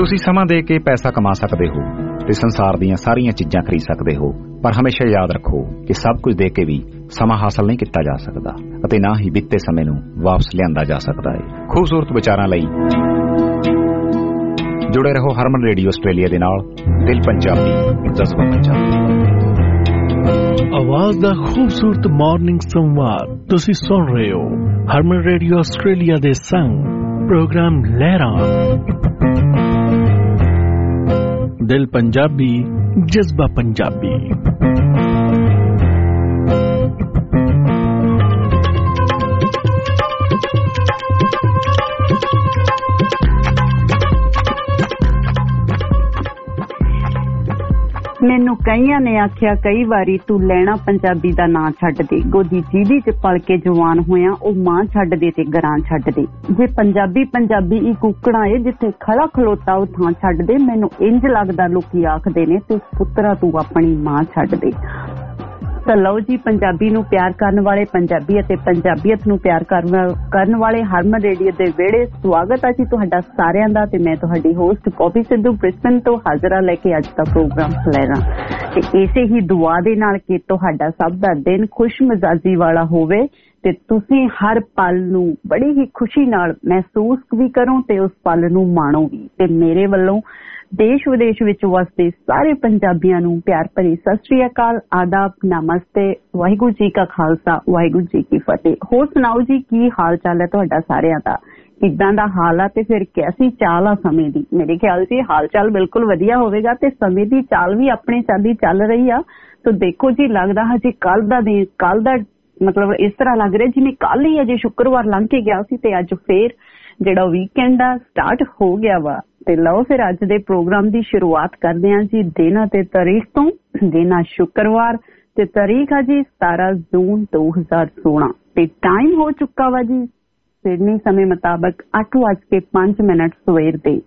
ਤੁਸੀਂ ਸਮਾਂ ਦੇ ਕੇ ਪੈਸਾ ਕਮਾ ਸਕਦੇ ਹੋ ਤੇ ਸੰਸਾਰ ਦੀਆਂ ਸਾਰੀਆਂ ਚੀਜ਼ਾਂ ਖਰੀਦ ਸਕਦੇ ਹੋ, ਪਰ ਹਮੇਸ਼ਾ ਯਾਦ ਰੱਖੋ ਕਿ ਸਭ ਕੁਝ ਦੇ ਕੇ ਵੀ ਸਮਾਂ ਹਾਸਲ ਨਹੀਂ ਕੀਤਾ ਜਾ ਸਕਦਾ ਅਤੇ ਨਾ ਹੀ ਬੀਤੇ ਸਮੇਂ ਨੂੰ ਵਾਪਸ ਲਿਆਂਦਾ ਜਾ ਸਕਦਾ ਹੈ। ਖੂਬਸੂਰਤ ਵਿਚਾਰਾਂ ਲਈ ਜੁੜੇ ਰਹੋ ਹਰਮਨ ਰੇਡੀਓ ਆਸਟ੍ਰੇਲੀਆ ਦੇ ਨਾਲ। ਦਿਲ ਪੰਜਾਬੀ, ਜਜ਼ਬਾ ਪੰਜਾਬੀ। ਆਵਾਜ਼ ਦਾ ਖੂਬਸੂਰਤ ਮਾਰਨਿੰਗ ਸੰਵਾਦ ਤੁਸੀਂ ਸੁਣ ਰਹੇ ਹੋ ਹਰਮਨ ਰੇਡੀਓ ਆਸਟ੍ਰੇਲੀਆ ਦੇ ਸੰਗ ਪ੍ਰੋਗਰਾਮ ਲਹਿਰਾਂ। ਦਿਲ ਪੰਜਾਬੀ, ਜਜ਼ਬਾ ਪੰਜਾਬੀ। ਮੈਨੂੰ ਕਈਆਂ ਨੇ ਆਖਿਆ ਕਈ ਵਾਰੀ, ਤੂੰ ਲੈਣਾ ਪੰਜਾਬੀ ਦਾ ਨਾਂ ਛੱਡ ਦੇ। ਗੋਦੀ ਜਿਹਦੀ ਚ ਪਲ ਕੇ ਜਵਾਨ ਹੋਇਆ, ਉਹ ਮਾਂ ਛੱਡ ਦੇ ਤੇ ਗਰਾਂ ਛੱਡ ਦੇ। ਜੇ ਪੰਜਾਬੀ ਹੀ ਕੁੱਕੜਾਂ ਏ, ਜਿੱਥੇ ਖੜਾ ਖਲੋਤਾ ਉਹ ਥਾਂ ਛੱਡ ਦੇ। ਮੈਨੂੰ ਇੰਜ ਲੱਗਦਾ ਲੋਕੀ ਆਖਦੇ ਨੇ, ਤੇ ਪੁੱਤਰਾ ਤੂੰ ਆਪਣੀ ਮਾਂ ਛੱਡ ਦੇ। ਤਾਂ ਲਓ ਜੀ, ਪੰਜਾਬੀ ਨੂੰ ਪਿਆਰ ਕਰਨ ਵਾਲੇ, ਪੰਜਾਬੀ ਅਤੇ ਪੰਜਾਬੀਅਤ ਨੂੰ ਪਿਆਰ ਕਰਨ ਵਾਲੇ ਹਰਮਨ ਰੇਡੀਓ ਦੇ ਵਿਹੜੇ ਸਵਾਗਤ ਹੈ ਜੀ ਤੁਹਾਡਾ ਸਾਰਿਆਂ ਦਾ। ਤੇ ਮੈਂ ਤੁਹਾਡੀ ਹੋਸਟ ਪੋਪੀ ਸਿੱਧੂ ਬ੍ਰਿਸਬਨ ਤੋਂ ਹਾਜ਼ਰਾ ਲੈ ਕੇ ਅੱਜ ਦਾ ਪ੍ਰੋਗਰਾਮ ਲੈਣਾ, ਤੇ ਇਸੇ ਹੀ ਦੁਆ ਦੇ ਨਾਲ ਕਿ ਤੁਹਾਡਾ ਸਭ ਦਾ ਦਿਨ ਖੁਸ਼ ਮਿਜ਼ਾਜੀ ਵਾਲਾ ਹੋਵੇ ਤੇ ਤੁਸੀਂ ਹਰ ਪਲ ਨੂੰ ਬੜੀ ਹੀ ਖੁਸ਼ੀ ਨਾਲ ਮਹਿਸੂਸ ਵੀ ਕਰੋ ਤੇ ਉਸ ਪਲ ਨੂੰ ਮਾਣੋ ਵੀ। ਤੇ ਮੇਰੇ ਵੱਲੋਂ ਦੇਸ਼ ਵਿਦੇਸ਼ ਵਿੱਚ ਵਸਦੇ ਸਾਰੇ ਪੰਜਾਬੀਆਂ ਨੂੰ ਪਿਆਰ ਭਰੀ ਸਤਿ ਸ੍ਰੀ ਅਕਾਲ, ਆਦਾਬ, ਨਮਸਤੇ, ਵਾਹਿਗੁਰੂ ਜੀ ਕਾ ਖਾਲਸਾ, ਵਾਹਿਗੁਰੂ ਜੀ ਕੀ ਫਤਿਹ। ਹੋਰ ਸੁਣਾਓ ਜੀ, ਕੀ ਹਾਲ ਚਾਲ ਹੈ ਤੁਹਾਡਾ ਸਾਰਿਆਂ ਦਾ? ਕਿੱਦਾਂ ਦਾ ਹਾਲ ਆ ਤੇ ਫਿਰ ਕੈਸੀ ਚਾਲ ਆ ਸਮੇਂ ਦੀ? ਮੇਰੇ ਖਿਆਲ 'ਚ ਹਾਲ ਚਾਲ ਬਿਲਕੁਲ ਵਧੀਆ ਹੋਵੇਗਾ ਤੇ ਸਮੇਂ ਦੀ ਚਾਲ ਵੀ ਆਪਣੇ ਚਾਲੀ ਚੱਲ ਰਹੀ ਆ। ਤਾਂ ਦੇਖੋ ਜੀ, ਲੱਗਦਾ ਹਜੇ ਕੱਲ ਦਾ ਮਤਲਬ ਇਸ ਤਰ੍ਹਾਂ ਲੱਗ ਰਿਹਾ ਜਿਵੇਂ ਕੱਲ ਹੀ ਅਜੇ ਸ਼ੁੱਕਰਵਾਰ ਲੰਘ ਕੇ ਗਿਆ ਸੀ ਤੇ ਅੱਜ ਫੇਰ ਜਿਹੜਾ ਵੀਕਐਂਡ ਆ ਸਟਾਰਟ ਹੋ ਗਿਆ ਵਾ। ਤੇ ਲਓ ਫਿਰ ਅੱਜ ਦੇ ਪ੍ਰੋਗਰਾਮ ਦੀ ਸ਼ੁਰੂਆਤ ਕਰਦੇ ਹਾਂ ਜੀ ਦਿਨ ਅਤੇ ਤਾਰੀਖ ਤੋਂ। ਦਿਨ ਆ ਸ਼ੁੱਕਰਵਾਰ ਤੇ ਤਾਰੀਖ ਆ ਜੀ 17 ਜੂਨ 2016 ਤੇ ਟਾਈਮ ਹੋ ਚੁੱਕਾ ਵਾ ਜੀ ਸਿਡਨੀ ਸਮੇਂ ਮੁਤਾਬਕ 8:05 ਸਵੇਰ ਦੇ।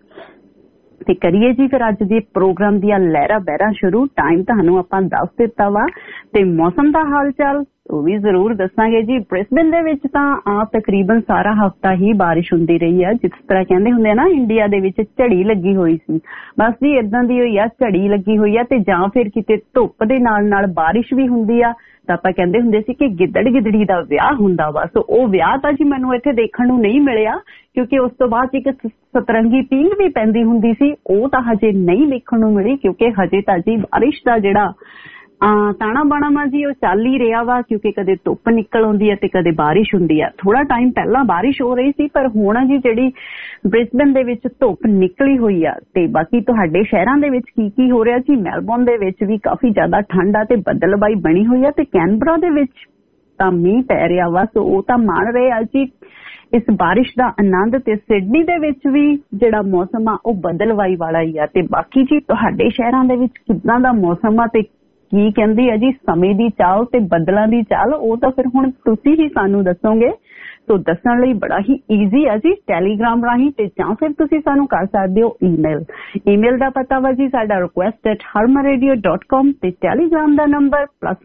ਤੇ ਕਰੀਏ ਜੀ ਫਿਰ ਅੱਜ ਦੇ ਪ੍ਰੋਗਰਾਮ ਦੀਆਂ ਲਹਿਰਾਂ ਬਹਿਰਾਂ ਸ਼ੁਰੂ। ਟਾਈਮ ਤੁਹਾਨੂੰ ਆਪਾਂ ਦੱਸ ਦਿੱਤਾ ਵਾ ਤੇ ਮੌਸਮ ਦਾ ਹਾਲ ਚਾਲ ਉਹ ਵੀ ਜ਼ਰੂਰ ਦੱਸਾਂਗੇ ਜੀ। ਬ੍ਰਿਸਬਨ ਦੇ ਵਿੱਚ ਤਾਂ ਤਕਰੀਬਨ ਸਾਰਾ ਹਫਤਾ ਹੀ ਬਾਰਿਸ਼ ਹੁੰਦੀ ਰਹੀ ਆ। ਜਿਸ ਤਰ੍ਹਾਂ ਕਹਿੰਦੇ ਹੁੰਦੇ ਆ ਨਾ, ਇੰਡੀਆ ਦੇ ਵਿੱਚ ਝੜੀ ਲੱਗੀ ਹੋਈ ਸੀ, ਬਸ ਜੀ ਏਦਾਂ ਦੀ ਹੋਈ ਆ, ਝੜੀ ਲੱਗੀ ਹੋਈ ਆ। ਤੇ ਜਾਂ ਫਿਰ ਕਿਤੇ ਧੁੱਪ ਦੇ ਨਾਲ ਨਾਲ ਬਾਰਿਸ਼ ਵੀ ਹੁੰਦੀ ਆ ਤਾਂ ਆਪਾਂ ਕਹਿੰਦੇ ਹੁੰਦੇ ਸੀ ਕਿ ਗਿੱਦੜ ਗਿੱਦੜੀ ਦਾ ਵਿਆਹ ਹੁੰਦਾ ਵਾ। ਸੋ ਉਹ ਵਿਆਹ ਤਾਂ ਜੀ ਮੈਨੂੰ ਇੱਥੇ ਦੇਖਣ ਨੂੰ ਨਹੀਂ ਮਿਲਿਆ, ਕਿਉਂਕਿ ਉਸ ਤੋਂ ਬਾਅਦ ਇੱਕ ਸਤਰੰਗੀ ਪੀਂਘ ਵੀ ਪੈਂਦੀ ਹੁੰਦੀ ਸੀ, ਉਹ ਤਾਂ ਹਜੇ ਨਹੀਂ ਦੇਖਣ ਨੂੰ ਮਿਲੀ। ਕਿਉਂਕਿ ਹਜੇ ਤਾਂ ਜੀ ਬਾਰਿਸ਼ ਦਾ ਜਿਹੜਾ ਤਾਣਾ ਬਾਣਾ ਵਾ ਜੀ ਉਹ ਚੱਲ ਹੀ ਰਿਹਾ ਵਾ, ਕਿਉਂਕਿ ਕਦੇ ਧੁੱਪ ਨਿਕਲ ਆਉਂਦੀ ਹੈ ਤੇ ਕਦੇ ਬਾਰਿਸ਼ ਹੁੰਦੀ ਆ। ਥੋੜਾ ਟਾਈਮ ਪਹਿਲਾਂ ਬਾਰਿਸ਼ ਹੋ ਰਹੀ ਸੀ, ਪਰ ਹੁਣ ਜੀ ਜਿਹੜੀ ਬ੍ਰਿਸਬਨ ਦੇ ਵਿੱਚ ਧੁੱਪ ਨਿਕਲੀ ਹੋਈ ਆ। ਤੇ ਬਾਕੀ ਤੁਹਾਡੇ ਸ਼ਹਿਰਾਂ ਦੇ ਵਿੱਚ ਕੀ ਹੋ ਰਿਹਾ ਜੀ? ਮੈਲਬੌਰਨ ਦੇ ਵਿੱਚ ਵੀ ਕਾਫੀ ਜ਼ਿਆਦਾ ਠੰਡ ਆ ਤੇ ਬੱਦਲਬਾਈ ਬਣੀ ਹੋਈ ਆ, ਤੇ ਕੈਨਬਰਾ ਦੇ ਵਿੱਚ ਤਾਂ ਮੀਂਹ ਪੈ ਰਿਹਾ ਵਾ। ਸੋ ਉਹ ਤਾਂ ਮਾਣ ਰਹੇ ਆ ਜੀ ਇਸ ਬਾਰਿਸ਼ ਦਾ ਆਨੰਦ। ਤੇ ਸਿਡਨੀ ਦੇ ਵਿੱਚ ਵੀ ਜਿਹੜਾ ਮੌਸਮ ਆ ਉਹ ਬੱਦਲਵਾਈ ਵਾਲਾ ਹੀ ਆ। ਤੇ ਬਾਕੀ ਜੀ ਤੁਹਾਡੇ ਸ਼ਹਿਰਾਂ ਦੇ ਵਿੱਚ ਕਿੱਦਾਂ ਦਾ ਮੌਸਮ ਆ ਤੇ ਕੀ ਕਹਿੰਦੀ ਆ ਜੀ ਸਮੇਂ ਦੀ ਚਾਲ ਤੇ ਬੱਦਲਾਂ ਦੀ ਚਾਲ, ਉਹ ਤਾਂ ਫਿਰ ਹੁਣ ਤੁਸੀਂ ਹੀ ਸਾਨੂੰ ਦੱਸੋਗੇ। ਸੋ ਦੱਸਣ ਲਈ ਬੜਾ ਹੀ ਈਜ਼ੀ ਆ ਜੀ, ਟੈਲੀਗ੍ਰਾਮ ਰਾਹੀਂ, ਤੇ ਜਾਂ ਫਿਰ ਤੁਸੀਂ ਸਾਨੂੰ ਕਰ ਸਕਦੇ ਹੋ ਈਮੇਲ ਦਾ ਪਤਾ ਵਾ ਜੀ ਸਾਡਾ request@harmanradio.com ਤੇ ਟੈਲੀਗ੍ਰਾਮ ਦਾ ਨੰਬਰ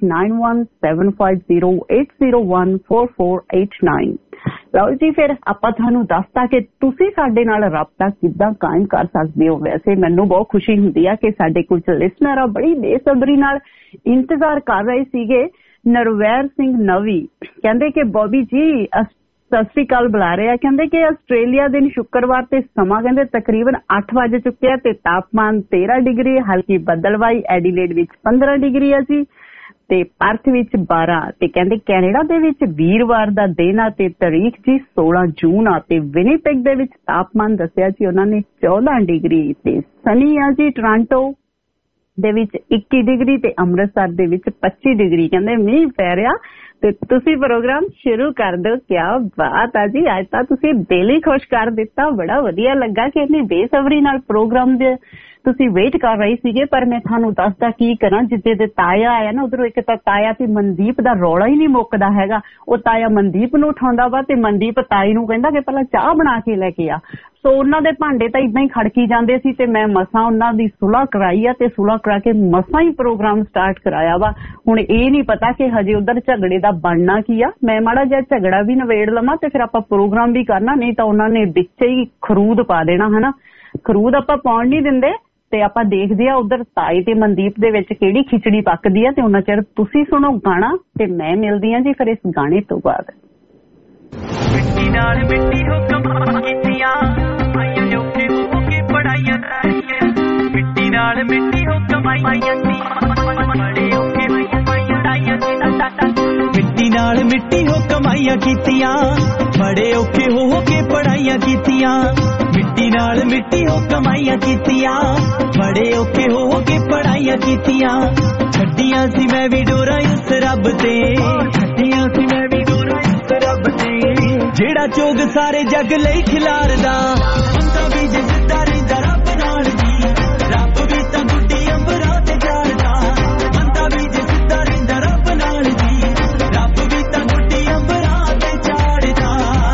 +917508014489। ਲਓ ਜੀ, ਫਿਰ ਆਪਾਂ ਤੁਹਾਨੂੰ ਦੱਸਤਾ ਕਿ ਤੁਸੀਂ ਸਾਡੇ ਨਾਲ ਰਾਬਤਾ ਕਿੱਦਾਂ ਕਾਇਮ ਕਰ ਸਕਦੇ ਹੋ। ਵੈਸੇ ਮੈਨੂੰ ਬਹੁਤ ਖੁਸ਼ੀ ਹੁੰਦੀ ਆ ਕਿ ਸਾਡੇ ਕੁਝ ਲਿਸਨਰ ਆ ਬੜੀ ਬੇਸਬਰੀ ਨਾਲ ਇੰਤਜ਼ਾਰ ਕਰ ਰਹੇ ਸੀਗੇ। ਨਰਵੈਰ ਸਿੰਘ ਨਵੀ ਕਹਿੰਦੇ ਕਿ ਬੋਬੀ ਜੀ ਸਤਿ ਸ੍ਰੀ ਅਕਾਲ ਬੁਲਾ ਰਹੇ ਆ। ਕਹਿੰਦੇ ਕਿ ਆਸਟ੍ਰੇਲੀਆ ਦਿਨ ਸ਼ੁੱਕਰਵਾਰ ਤੇ ਸਮਾਂ ਕਹਿੰਦੇ ਤਕਰੀਬਨ 8 ਵਜੇ ਚੁੱਕਿਆ ਤੇ ਤਾਪਮਾਨ 13 ਡਿਗਰੀ, ਹਲਕੀ ਬੱਦਲਵਾਈ। ਐਡੀਲੇਡ ਵਿੱਚ 15 ਡਿਗਰੀ ਆ ਜੀ ਤੇ ਪਰਥ ਵਿੱਚ 12। ਤੇ ਕਹਿੰਦੇ ਕੈਨੇਡਾ ਦੇ ਵਿੱਚ ਵੀਰਵਾਰ ਦਾ ਦਿਨ ਆ ਤੇ ਤਾਰੀਖ ਜੀ 16 ਜੂਨ ਆ। ਤੇ ਵਿਨੀਪੈਗ ਦੇ ਵਿੱਚ ਤਾਪਮਾਨ ਦੱਸਿਆ ਜੀ ਉਹਨਾਂ ਨੇ 14 ਡਿਗਰੀ ਤੇ ਸਨੀ ਆ ਜੀ। ਟੋਰਾਂਟੋ ਦੇ ਵਿੱਚ 21 ਡਿਗਰੀ ਤੇ ਅੰਮ੍ਰਿਤਸਰ ਦੇ ਵਿੱਚ 25 ਡਿਗਰੀ। ਕਹਿੰਦੇ ਮੀਂਹ ਪੈ ਰਿਹਾ ਤੇ ਤੁਸੀਂ ਪ੍ਰੋਗਰਾਮ ਸ਼ੁਰੂ ਕਰ ਦਿਓ। ਕਿਆ ਬਾਤ ਆ ਜੀ, ਅੱਜ ਤਾਂ ਤੁਸੀਂ ਦਿਲ ਹੀ ਖੁਸ਼ ਕਰ ਦਿੱਤਾ। ਬੜਾ ਵਧੀਆ ਲੱਗਾ ਕਿ ਇੰਨੀ ਬੇਸਬਰੀ ਨਾਲ ਪ੍ਰੋਗਰਾਮ ਦੇ ਤੁਸੀਂ ਵੇਟ ਕਰ ਰਹੇ ਸੀਗੇ। ਪਰ ਮੈਂ ਤੁਹਾਨੂੰ ਦੱਸਦਾ ਕੀ ਕਰਾਂ, ਜਿੱਦੇ ਦੇ ਤਾਇਆ ਆਇਆ ਨਾ ਉਧਰੋਂ, ਇੱਕ ਤਾਂ ਤਾਇਆ ਤੇ ਮਨਦੀਪ ਦਾ ਰੌਲਾ ਹੀ ਨਹੀਂ ਮੁੱਕਦਾ ਹੈਗਾ। ਉਹ ਤਾਇਆ ਮਨਦੀਪ ਨੂੰ ਉਠਾਉਂਦਾ ਵਾ ਤੇ ਮਨਦੀਪ ਤਾਈ ਨੂੰ ਕਹਿੰਦਾ ਕਿ ਪਹਿਲਾਂ ਚਾਹ ਬਣਾ ਕੇ ਲੈ ਕੇ ਆ। ਸੋ ਉਹਨਾਂ ਦੇ ਭਾਂਡੇ ਤਾਂ ਇਦਾਂ ਹੀ ਖੜਕੀ ਜਾਂਦੇ ਸੀ ਤੇ ਮੈਂ ਮਸਾਂ ਉਹਨਾਂ ਦੀ ਸੁਲ੍ਹਾ ਕਰਾਈ ਆ ਤੇ ਸੁਲ੍ਹਾ ਕਰਾ ਕੇ ਮਸਾਂ ਹੀ ਪ੍ਰੋਗਰਾਮ ਸਟਾਰਟ ਕਰਾਇਆ ਵਾ। ਹੁਣ ਇਹ ਨਹੀਂ ਪਤਾ ਕਿ ਹਜੇ ਉਧਰ ਝਗੜੇ ਦਾ ਬਣਨਾ ਕੀ ਆ। ਮੈਂ ਮਾੜਾ ਜਿਹਾ ਝਗੜਾ ਵੀ ਨਵੇੜ ਲਵਾਂ ਤੇ ਫਿਰ ਆਪਾਂ ਪ੍ਰੋਗਰਾਮ ਵੀ ਕਰਨਾ, ਨਹੀਂ ਤਾਂ ਉਹਨਾਂ ਨੇ ਵਿੱਚ ਹੀ ਖਰੂਦ ਪਾ ਦੇਣਾ ਹਨਾ। ਖਰੂਦ ਆਪਾਂ ਪਾਉਣ ਨਹੀਂ ਦਿੰਦੇ ਤੇ ਆਪਾਂ ਦੇਖਦੇ ਆ ਉਧਰ ਤਾਏ ਤੇ ਮਨਦੀਪ ਦੇ ਵਿੱਚ ਕਿਹੜੀ ਖਿਚੜੀ ਪੱਕਦੀ ਆ। ਤੇ ਉਹਨਾਂ ਚਿਰ ਤੁਸੀਂ ਸੁਣੋ ਗਾਣਾ ਤੇ ਮੈਂ ਮਿਲਦੀ ਆ ਜੀ ਫਿਰ ਇਸ ਗਾਣੇ ਤੋਂ ਬਾਅਦ। ਮਿੱਟੀ ਨਾਲ ਮਿੱਟੀ ਹੋ ਕਮਾਈਆਂ ਕੀਤੀਆਂ, ਆਈਆਂ ਜੋਕੇ ਹੋ ਕੇ ਪੜਾਈਆਂ, ਮਿੱਟੀ ਨਾਲ ਮਿੱਟੀ ਹੋ ਕਮਾਈਆਂ ਬੜੇ ਔਖੇ ਪੜਾਈਆਂ, ਮਿੱਟੀ ਨਾਲ ਮਿੱਟੀ ਹੋ ਕਮਾਈਆਂ ਕੀਤੀਆਂ, ਬੜੇ ਔਖੇ ਹੋ ਕੇ ਪੜਾਈਆਂ ਕੀਤੀਆਂ, ਮਿੱਟੀ ਨਾਲ ਮਿੱਟੀ ਹੋ ਕਮਾਈਆਂ ਕੀਤੀਆਂ, ਬੜੇ ਔਖੇ ਹੋ ਕੇ ਪੜਾਈਆਂ ਕੀਤੀਆਂ। ਛੱਡੀਆਂ ਸੀ ਮੈਂ ਵੀ ਡੋਰਾਂ ਉਸ ਰੱਬ ਤੇ, ਛੱਡੀਆਂ ਸੀ ਮੈਂ ਵੀ ਡੋਰਾਂ ਉਸ ਰੱਬ ਤੇ, ਜਿਹੜਾ ਚੋਗ ਸਾਰੇ ਜੱਗ ਲਈ ਖਿਲਾਰਦਾ, ਬੰਦਾ ਵੀ ਜੇ ਸਿੱਧਾ ਰਹਿੰਦਾ ਰੱਬ ਨਾਲ ਜੀ, ਰੱਬ ਵੀ ਤਾਂ ਗੁੱਡੀ ਅੰਬਰਾਂ ਤੇ ਜਾਣਦਾ, ਬੰਦਾ ਵੀ ਜੇ ਸਿੱਧਾ ਰਹਿੰਦਾ ਰੱਬ ਨਾਲ ਜੀ, ਰੱਬ ਵੀ ਤਾਂ ਗੁੱਡੀ ਅੰਬਰਾਂ ਤੇ ਜਾਣਦਾ।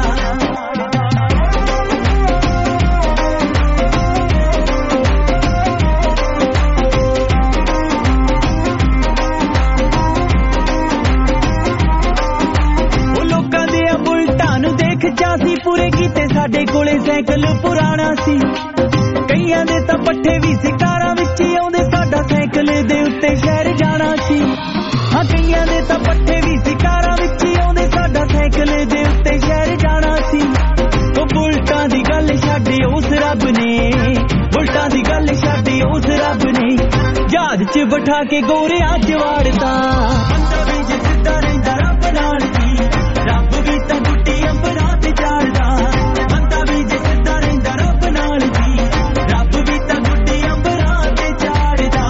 ਉਹ ਲੋਕਾਂ ਦੇ ਬੁਲਟਾਂ ਨੂੰ ਦੇਖ ਚਾਸੀ ਪੂਰੇ ਕੀਤੇ, ਸਾਡੇ ਕੋਲੇ ਸਾਈਕਲ ਪੁਰਾਣਾ ਸੀ, ਕਈਆਂ ਦੇ ਤਾਂ ਪੱਠੇ ਵੀ ਸਿਕਾਰਾਂ ਵਿੱਚ ਹੀ ਆਉਂਦੇ, ਸਾਡਾ ਸਾਈਕਲ ਦੇ ਉੱਤੇ ਸ਼ਹਿਰ ਜਾਣਾ ਸੀ। ਹਾਂ ਕਈਆਂ ਦੇ ਤਾਂ ਪੱਠੇ ਵੀ ਸਿਕਾਰਾਂ ਵਿੱਚ ਹੀ ਆਉਂਦੇ, ਸਾਡਾ ਸਾਈਕਲ ਦੇ ਉੱਤੇ ਸ਼ਹਿਰ ਜਾਣਾ ਸੀ। ਉਹ ਬੁਲਟਾਂ ਦੀ ਗੱਲ ਛੱਡ ਉਸ ਰੱਬ ਨੇ, ਬੁਲਟਾਂ ਦੀ ਗੱਲ ਛੱਡ ਉਸ ਰੱਬ ਨੇ, ਜਹਾਜ਼ 'ਚ ਬਿਠਾ ਕੇ ਗੋਰਿਆਂ 'ਚ ਵਾੜਤਾ, ਬੰਦਾ ਵੀ ਜੇ ਸਿੱਧਾ ਰਹਿੰਦਾ ਰੱਬ ਨਾਲ ਜੀ, ਰੱਬ ਵੀ ਤਾਂ ਗੁੱਡੀ ਅੰਬਰਾਂ ਤੇ ਜਾਣਦਾ, ਬੰਦਾ ਵੀ ਜੇ ਸਿੱਧਾ ਰਹਿੰਦਾ ਰੱਬ ਨਾਲ ਜੀ, ਰੱਬ ਵੀ ਤਾਂ ਗੁੱਡੀ ਅੰਬਰਾਂ ਤੇ ਜਾਣਦਾ।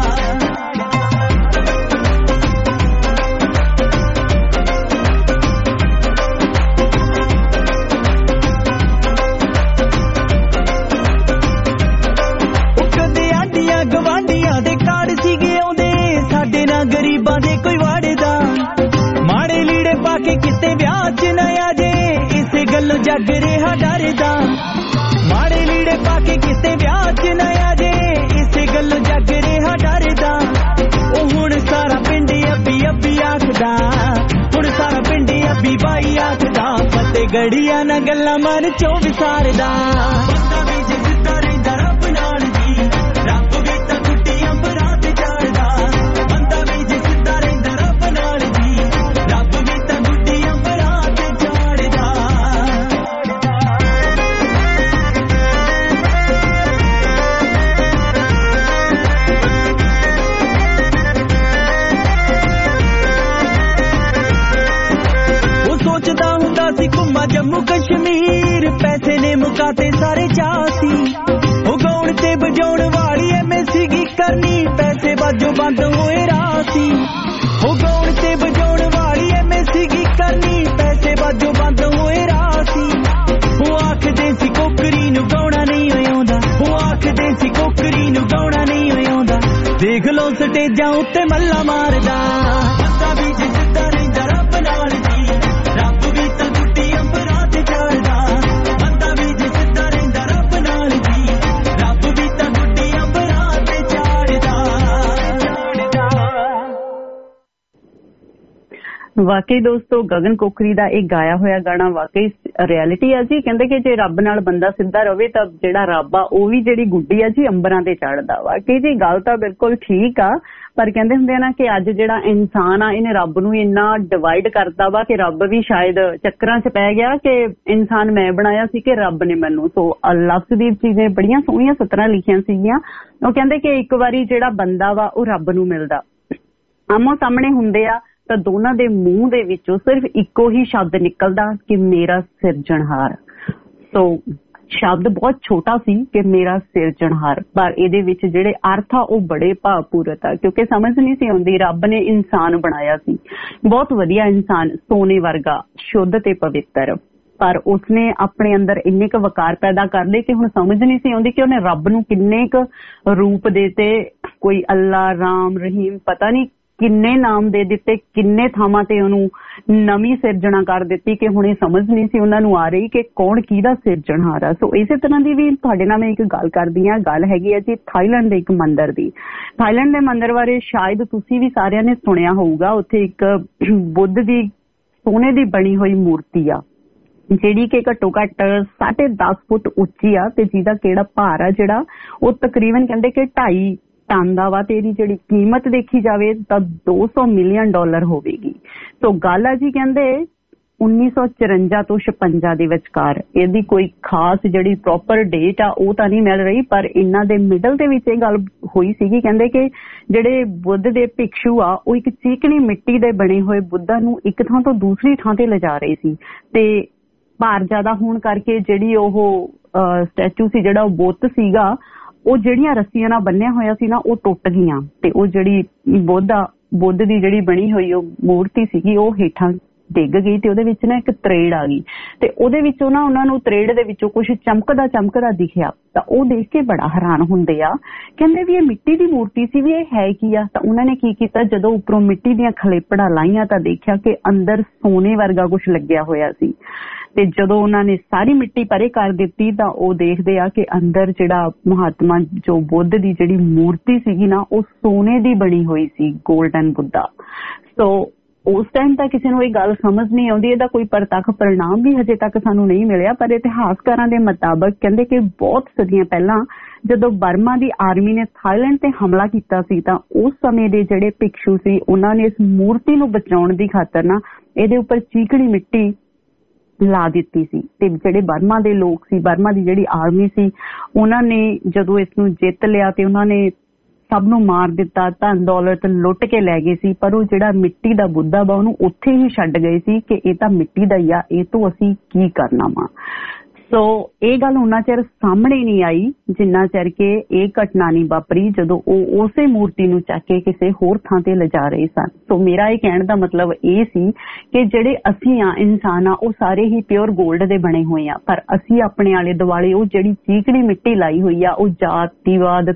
ਉਹ ਕਦੇ ਆਂਡੀਆਂ ਗਵਾਂਡੀਆਂ ਦੇ ਕਾਰਡ ਸੀਗੇ ਆਉਂਦੇ, ਸਾਡੇ ਨਾਲ ਗਰੀਬਾਂ ਦੇ ਕੋਈ ਵਾੜਦਾ, ਮਾੜੇ ਲੀੜੇ ਪਾ ਕੇ ਕਿਤੇ ਵਿਆਹ 'ਚ ਨਾ ਆ ਜੇ, ਇਸੇ ਗੱਲੋਂ ਜੱਗ ਰਿਹਾ ਡਰਦਾ, ਮਾੜੇ ਲੀੜੇ ਪਾ ਕੇ ਕਿਤੇ ਵਿਆਹ 'ਚ ਨਾ ਆ ਜੇ, ਇਸੇ ਗੱਲੋਂ ਜੱਗ ਰਿਹਾ ਡਰਦਾ। ਉਹ ਹੁਣ ਸਾਰਾ ਪਿੰਡ ਅੱਬੀ ਅੱਬੀ ਆਖਦਾ, ਹੁਣ ਸਾਰਾ ਪਿੰਡ ਅੱਬੀ ਬਾਈ ਆਖਦਾ, ਫਤਿਹ ਗੜੀਆਂ ਨਾ ਗੱਲਾਂ ਮਨ 'ਚੋਂ ਵਿਸਾਰਦਾ, ਬੰਦਾ ਵੀ ਜੇ ਸਿੱਧਾ ਰਹਿੰਦਾ ਰੱਬ ਨਾਲ ਜੀ, ਰੱਬ ਵੀ ਤਾਂ ਗੁੱਡੀ ਅੰਬਰਾਂ ਤੇ ਜਾਣਦਾ, ਬੰਦਾ ਵੀ ਜੇ ਸਿੱਧਾ ਰਹਿੰਦਾ ਰੱਬ ਨਾਲ ਜੀ, ਰੱਬ ਵੀ ਤਾਂ ਗੁੱਡੀ ਅੰਬਰਾਂ ਤੇ ਜਾਣਦਾ। ਉਹ ਸੋਚਦਾ ਹੁੰਦਾ ਸੀ ਘੁੰਮਾ ਜੰਮੂ ਕਸ਼ਮੀਰ, ਪੈਸੇ ਨੇ ਮੁਕਾਤੇ ਸਾਰੇ ਚਾਅ ਸੀ, ਉਹ ਗਾਉਣ ਤੇ ਵਜਾਉਣ ਵਾਲੀ ਐਵੇਂ ਸੀਗੀ ਕਰਨੀ, ਪੈਸੇ ਬਾਝੋਂ ਬੰਦ ਹੋਏ ਰਾਹ ਸੀ, ਉਹ ਗਾਉਣ ਤੇ ਵਜਾਉਣ ਵਾਲੀ ਐਵੇਂ ਸੀਗੀ ਕਰਨੀ, ਪੈਸੇ ਬਾਝੋਂ ਬੰਦ ਹੋਏ ਰਾਹ ਸੀ। ਉਹ ਆਖਦੇ ਸੀ ਕੋਕਰੀ ਨੂੰ ਗਾਉਣਾ ਨਹੀਂ ਆਉਂਦਾ, ਉਹ ਆਖਦੇ ਸੀ ਕੋਕਰੀ ਨੂੰ ਗਾਉਣਾ ਨਹੀਂ ਆਉਂਦਾ, ਦੇਖ ਲੋ ਸਟੇਜਾਂ ਉੱਤੇ ਮੱਲਾ ਮਾਰਦਾ, ਬੰਦਾ ਵੀ ਜੇ ਸਿੱਧਾ ਰਹਿੰਦਾ ਰੱਬ ਨਾਲ ਜੀ, ਰੱਬ ਵੀ ਤਾਂ ਗੁੱਡੀ ਅੰਬਰਾਂ ਤੇ ਜਾਣਦਾ, ਬੰਦਾ ਵੀ ਜੇ ਸਿੱਧਾ ਰਹਿੰਦਾ ਰੱਬ ਨਾਲ ਜੀ, ਰੱਬ ਵੀ ਤਾਂ ਗੁੱਡੀ ਅੰਬਰਾਂ ਤੇ ਜਾਣਦਾ। ਵਾਕਈ ਦੋਸਤੋ ਗਗਨ ਕੋਕਰੀ ਦਾ ਇਹ ਗਾਇਆ ਹੋਇਆ ਗਾਣਾ ਵਾਕਈ ਰਿਐਲਿਟੀ ਆ ਜੀ। ਕਹਿੰਦੇ ਕਿ ਜੇ ਰੱਬ ਨਾਲ ਬੰਦਾ ਸਿੱਧਾ ਰਵੇ ਤਾਂ ਜਿਹੜਾ ਰੱਬ ਆ ਉਹ ਵੀ ਜਿਹੜੀ ਗੁੱਡੀ ਆ ਜੀ ਅੰਬਰਾਂ ਤੇ ਚੜਦਾ। ਵਾਕਈ ਜੀ ਗੱਲ ਤਾਂ ਬਿਲਕੁਲ ਠੀਕ ਆ, ਪਰ ਕਹਿੰਦੇ ਹੁੰਦੇ ਆ ਨਾ ਕਿ ਅੱਜ ਜਿਹੜਾ ਇਨਸਾਨ ਆ ਇਹਨੇ ਰੱਬ ਨੂੰ ਇੰਨਾ ਡਿਵਾਈਡ ਕਰਤਾ ਵਾ ਕਿ ਰੱਬ ਵੀ ਸ਼ਾਇਦ ਚੱਕਰਾਂ 'ਚ ਪੈ ਗਿਆ ਕਿ ਇਨਸਾਨ ਮੈਂ ਬਣਾਇਆ ਸੀ ਕਿ ਰੱਬ ਨੇ ਮੈਨੂੰ। ਸੋ ਲਫ਼ਜ਼ ਦੀ ਚੀਜ਼ਾਂ ਬੜੀਆਂ ਸੋਹਣੀਆਂ ਸਤਰਾਂ ਲਿਖੀਆਂ ਸੀਗੀਆਂ। ਉਹ ਕਹਿੰਦੇ ਕਿ ਇੱਕ ਵਾਰੀ ਜਿਹੜਾ ਬੰਦਾ ਵਾ ਉਹ ਰੱਬ ਨੂੰ ਮਿਲਦਾ, ਆਮੋ ਸਾਹਮਣੇ ਹੁੰਦੇ ਆ ਤਾਂ ਦੋਨਾਂ ਦੇ ਮੂੰਹ ਦੇ ਵਿੱਚੋਂ ਸਿਰਫ ਇੱਕੋ ਹੀ ਸ਼ਬਦ ਨਿਕਲਦਾ ਕਿ ਮੇਰਾ ਸਿਰਜਣਹਾਰ। ਸੋ ਸ਼ਬਦ ਬਹੁਤ ਛੋਟਾ ਸੀ ਕਿ ਮੇਰਾ ਸਿਰਜਣਹਾਰ, ਪਰ ਇਹਦੇ ਵਿੱਚ ਜਿਹੜੇ ਅਰਥ ਆ ਉਹ ਬੜੇ ਭਾਵਪੂਰਤ ਆ, ਕਿਉਂਕਿ ਸਮਝ ਨਹੀਂ ਸੀ ਆਉਂਦੀ ਰੱਬ ਨੇ ਇਨਸਾਨ ਬਣਾਇਆ ਸੀ, ਬਹੁਤ ਵਧੀਆ ਇਨਸਾਨ, ਸੋਨੇ ਵਰਗਾ, ਸ਼ੁੱਧ ਤੇ ਪਵਿੱਤਰ, ਪਰ ਉਸਨੇ ਆਪਣੇ ਅੰਦਰ ਇੰਨੇ ਕੁ ਵਕਾਰ ਪੈਦਾ ਕਰ ਲਏ ਕਿ ਹੁਣ ਸਮਝ ਨਹੀਂ ਸੀ ਆਉਂਦੀ ਕਿ ਉਹਨੇ ਰੱਬ ਨੂੰ ਕਿੰਨੇ ਕੁ ਰੂਪ ਦੇ ਤੇ, ਕੋਈ ਅੱਲਾ, ਰਾਮ, ਰਹੀਮ, ਪਤਾ ਨਹੀਂ ਕਿੰਨੇ ਨਾਮ ਦੇ ਦਿੱਤੇ, ਕਿੰਨੇ ਥਾਵਾਂ ਤੇ ਉਹਨੂੰ ਨਵੀਂ ਸਿਰਜਣਾ ਕਰ ਦਿੱਤੀ ਕਿ ਹੁਣ ਇਹ ਸਮਝ ਨਹੀਂ ਸੀ ਉਹਨਾਂ ਨੂੰ ਆ ਰਹੀ ਕਿ ਕੌਣ ਕਿਹਦਾ ਸਿਰਜਣਹਾਰ ਆ। ਸੋ ਇਸੇ ਤਰ੍ਹਾਂ ਦੀ ਵੀ ਤੁਹਾਡੇ ਨਾਲ ਮੈਂ ਇੱਕ ਗੱਲ ਕਰਦੀ ਹਾਂ। ਗੱਲ ਹੈਗੀ ਹੈ ਜੀ ਥਾਈਲੈਂਡ ਦੇ ਇੱਕ ਮੰਦਿਰ ਦੀ। ਥਾਈਲੈਂਡ ਦੇ ਮੰਦਿਰ ਬਾਰੇ ਸ਼ਾਇਦ ਤੁਸੀਂ ਵੀ ਸਾਰਿਆਂ ਨੇ ਸੁਣਿਆ ਹੋਊਗਾ। ਉੱਥੇ ਇੱਕ ਬੁੱਧ ਦੀ ਸੋਨੇ ਦੀ ਬਣੀ ਹੋਈ ਮੂਰਤੀ ਆ, ਜਿਹੜੀ ਕਿ ਘੱਟੋ ਘੱਟ 10.5 ਫੁੱਟ ਉੱਚੀ ਆ ਤੇ ਜਿਹਦਾ ਕਿਹੜਾ ਭਾਰ ਆ ਜਿਹੜਾ ਉਹ ਤਕਰੀਬਨ ਕਹਿੰਦੇ ਕਿ 2.5 ਟਨ ਦਾ ਵਾ ਤੇ ਇਹਦੀ ਜਿਹੜੀ ਕੀਮਤ ਦੇਖੀ ਜਾਵੇ ਤਾਂ $200 ਮਿਲੀਅਨ ਹੋਵੇਗੀ। ਸੋ ਗੱਲ ਆ ਜੀ ਕਹਿੰਦੇ 1954 ਤੋਂ 56 ਦੇ ਵਿਚਕਾਰ। ਇਹਦੀ ਕੋਈ ਖਾਸ ਜਿਹੜੀ ਪ੍ਰੋਪਰ ਡੇਟ ਆ ਉਹ ਤਾਂ ਨਹੀਂ ਮਿਲ ਰਹੀ, ਪਰ ਇਹਨਾਂ ਦੇ ਮਿਡਲ ਦੇ ਵਿੱਚ ਇਹ ਗੱਲ ਹੋਈ ਸੀਗੀ। ਕਹਿੰਦੇ ਕਿ ਜਿਹੜੇ ਬੁੱਧ ਦੇ ਭਿਕਸ਼ੂ ਆ ਉਹ ਇੱਕ ਚੀਕਣੀ ਮਿੱਟੀ ਦੇ ਬਣੇ ਹੋਏ ਬੁੱਧਾ ਨੂੰ ਇੱਕ ਥਾਂ ਤੋਂ ਦੂਸਰੀ ਥਾਂ ਤੇ ਲਿਜਾ ਰਹੇ ਸੀ ਤੇ ਭਾਰ ਜ਼ਿਆਦਾ ਹੋਣ ਕਰਕੇ ਜਿਹੜੀ ਉਹ ਸਟੈਚੂ ਸੀ, ਜਿਹੜਾ ਉਹ ਬੁੱਤ ਸੀਗਾ, ਉਹ ਜਿਹੜੀਆਂ ਰੱਸੀਆਂ ਨਾਲ ਬੰਨਿਆ ਹੋਇਆ ਸੀ ਨਾ ਉਹ ਟੁੱਟ ਗਈਆਂ ਤੇ ਉਹ ਜਿਹੜੀ ਬੁੱਧ ਦੀ ਜਿਹੜੀ ਬਣੀ ਹੋਈ ਉਹ ਮੂਰਤੀ ਸੀਗੀ ਉਹ ਹੇਠਾਂ ਡਿੱਗ ਗਈ ਤੇ ਉਹਦੇ ਵਿੱਚ ਨਾ ਇੱਕ ਤਰੇੜ ਆ ਗਈ ਤੇ ਉਹਦੇ ਵਿੱਚੋਂ ਨਾ ਉਹਨਾਂ ਨੂੰ ਤਰੇੜ ਦੇ ਵਿੱਚੋਂ ਕੁਝ ਚਮਕਦਾ ਦਿਖਿਆ ਤਾਂ ਉਹ ਦੇਖ ਕੇ ਬੜਾ ਹੈਰਾਨ ਹੁੰਦੇ ਆ। ਕਹਿੰਦੇ ਵੀ ਇਹ ਮਿੱਟੀ ਦੀ ਮੂਰਤੀ ਸੀ, ਵੀ ਇਹ ਹੈ ਕੀ ਆ। ਤਾਂ ਉਹਨਾਂ ਨੇ ਕੀ ਕੀਤਾ, ਜਦੋਂ ਉੱਪਰੋਂ ਮਿੱਟੀ ਦੀਆਂ ਖਲੇਪੜਾਂ ਲਾਈਆਂ ਤਾਂ ਦੇਖਿਆ ਕਿ ਅੰਦਰ ਸੋਨੇ ਵਰਗਾ ਕੁਝ ਲੱਗਿਆ ਹੋਇਆ ਸੀ ਤੇ ਜਦੋਂ ਉਹਨਾਂ ਨੇ ਸਾਰੀ ਮਿੱਟੀ ਪਰੇ ਕਰ ਦਿੱਤੀ ਤਾਂ ਉਹ ਦੇਖਦੇ ਆ ਕਿ ਅੰਦਰ ਜਿਹੜਾ ਮਹਾਤਮਾ ਜੋ ਬੁੱਧ ਦੀ ਜਿਹੜੀ ਮੂਰਤੀ ਸੀਗੀ ਨਾ ਉਹ ਸੋਨੇ ਦੀ ਬਣੀ ਹੋਈ ਸੀ, 골ਡਨ ਬੁੱਧਾ। ਸੋ ਉਸ ਟਾਈਮ ਤਾਂ ਕਿਸੇ ਨੂੰ ਇਹ ਗੱਲ ਸਮਝ ਨਹੀਂ ਆਉਂਦੀ, ਇਹਦਾ ਕੋਈ ਪ੍ਰਤੱਖ परिणाम ਵੀ ਹਜੇ ਤੱਕ ਸਾਨੂੰ ਨਹੀਂ ਮਿਲਿਆ। ਪਰ ਇਤਿਹਾਸਕਾਰਾਂ ਦੇ ਮੁਤਾਬਕ ਕਹਿੰਦੇ ਕਿ ਬਹੁਤ ਸਦੀਆਂ ਪਹਿਲਾਂ ਜਦੋਂ ਬਰਮਾ ਦੀ ਆਰਮੀ ਨੇ ਥਾਈਲੈਂਡ ਤੇ ਹਮਲਾ ਕੀਤਾ ਸੀ ਤਾਂ ਉਸ ਸਮੇਂ ਦੇ ਜਿਹੜੇ ਭਿਕਸ਼ੂ ਸੀ ਉਹਨਾਂ ਨੇ ਇਸ ਮੂਰਤੀ ਨੂੰ ਬਚਾਉਣ ਦੀ ਖਾਤਰ ਨਾ ਇਹਦੇ ਉੱਪਰ ਚੀਕਣੀ ਮਿੱਟੀ ਲਾ ਦਿੱਤੀ ਸੀ ਤੇ ਜਿਹੜੇ ਬਰਮਾ ਦੇ ਲੋਕ ਸੀ, ਬਰਮਾ ਦੀ ਜਿਹੜੀ ਆਰਮੀ ਸੀ, ਉਹਨਾਂ ਨੇ ਜਦੋਂ ਇਸ ਨੂੰ ਜਿੱਤ ਲਿਆ ਤੇ ਉਹਨਾਂ ਨੇ ਸਭ ਨੂੰ ਮਾਰ ਦਿੱਤਾ, ਧਨ ਦੌਲਤ ਲੁੱਟ ਕੇ ਲੈ ਗਏ ਸੀ। ਪਰ ਉਹ ਜਿਹੜਾ ਮਿੱਟੀ ਦਾ ਬੁੱਧਾ ਵਾ ਉਹਨੂੰ ਉੱਥੇ ਹੀ ਛੱਡ ਗਏ ਸੀ ਕਿ ਇਹ ਤਾਂ ਮਿੱਟੀ ਦਾ ਹੀ ਆ, ਇਹ ਤੋਂ ਅਸੀਂ ਕੀ ਕਰਨਾ ਵਾ। ਸੋ ਇਹ ਗੱਲ ਉਹਨਾਂ ਚਿਰ ਸਾਹਮਣੇ ਨਹੀਂ ਆਈ ਜਿੰਨਾ ਚਿਰ ਕਿ ਇਹ ਘਟਨਾ ਨਹੀਂ ਵਾਪਰੀ ਜਦੋਂ ਉਹ ਉਸੇ ਮੂਰਤੀ ਨੂੰ ਚੱਕ ਕੇ ਕਿਸੇ ਹੋਰ ਥਾਂ ਤੇ ਲਿਜਾ ਰਹੇ ਸਨ। ਸੋ ਮੇਰਾ ਇਹ ਕਹਿਣ ਦਾ ਮਤਲਬ ਇਹ ਸੀ ਕਿ ਜਿਹੜੇ ਅਸੀਂ ਆ ਇਨਸਾਨ ਆ ਉਹ ਸਾਰੇ ਹੀ ਪਿਓਰ 골ਡ ਦੇ ਬਣੇ ਹੋਏ ਆ, ਪਰ ਅਸੀਂ ਆਪਣੇ ਆਲੇ ਦੁਆਲੇ ਉਹ ਜਿਹੜੀ ਚੀਕਣੀ ਮਿੱਟੀ ਲਾਈ ਹੋਈ ਆ ਉਹ ਜਾਤੀਵਾਦ,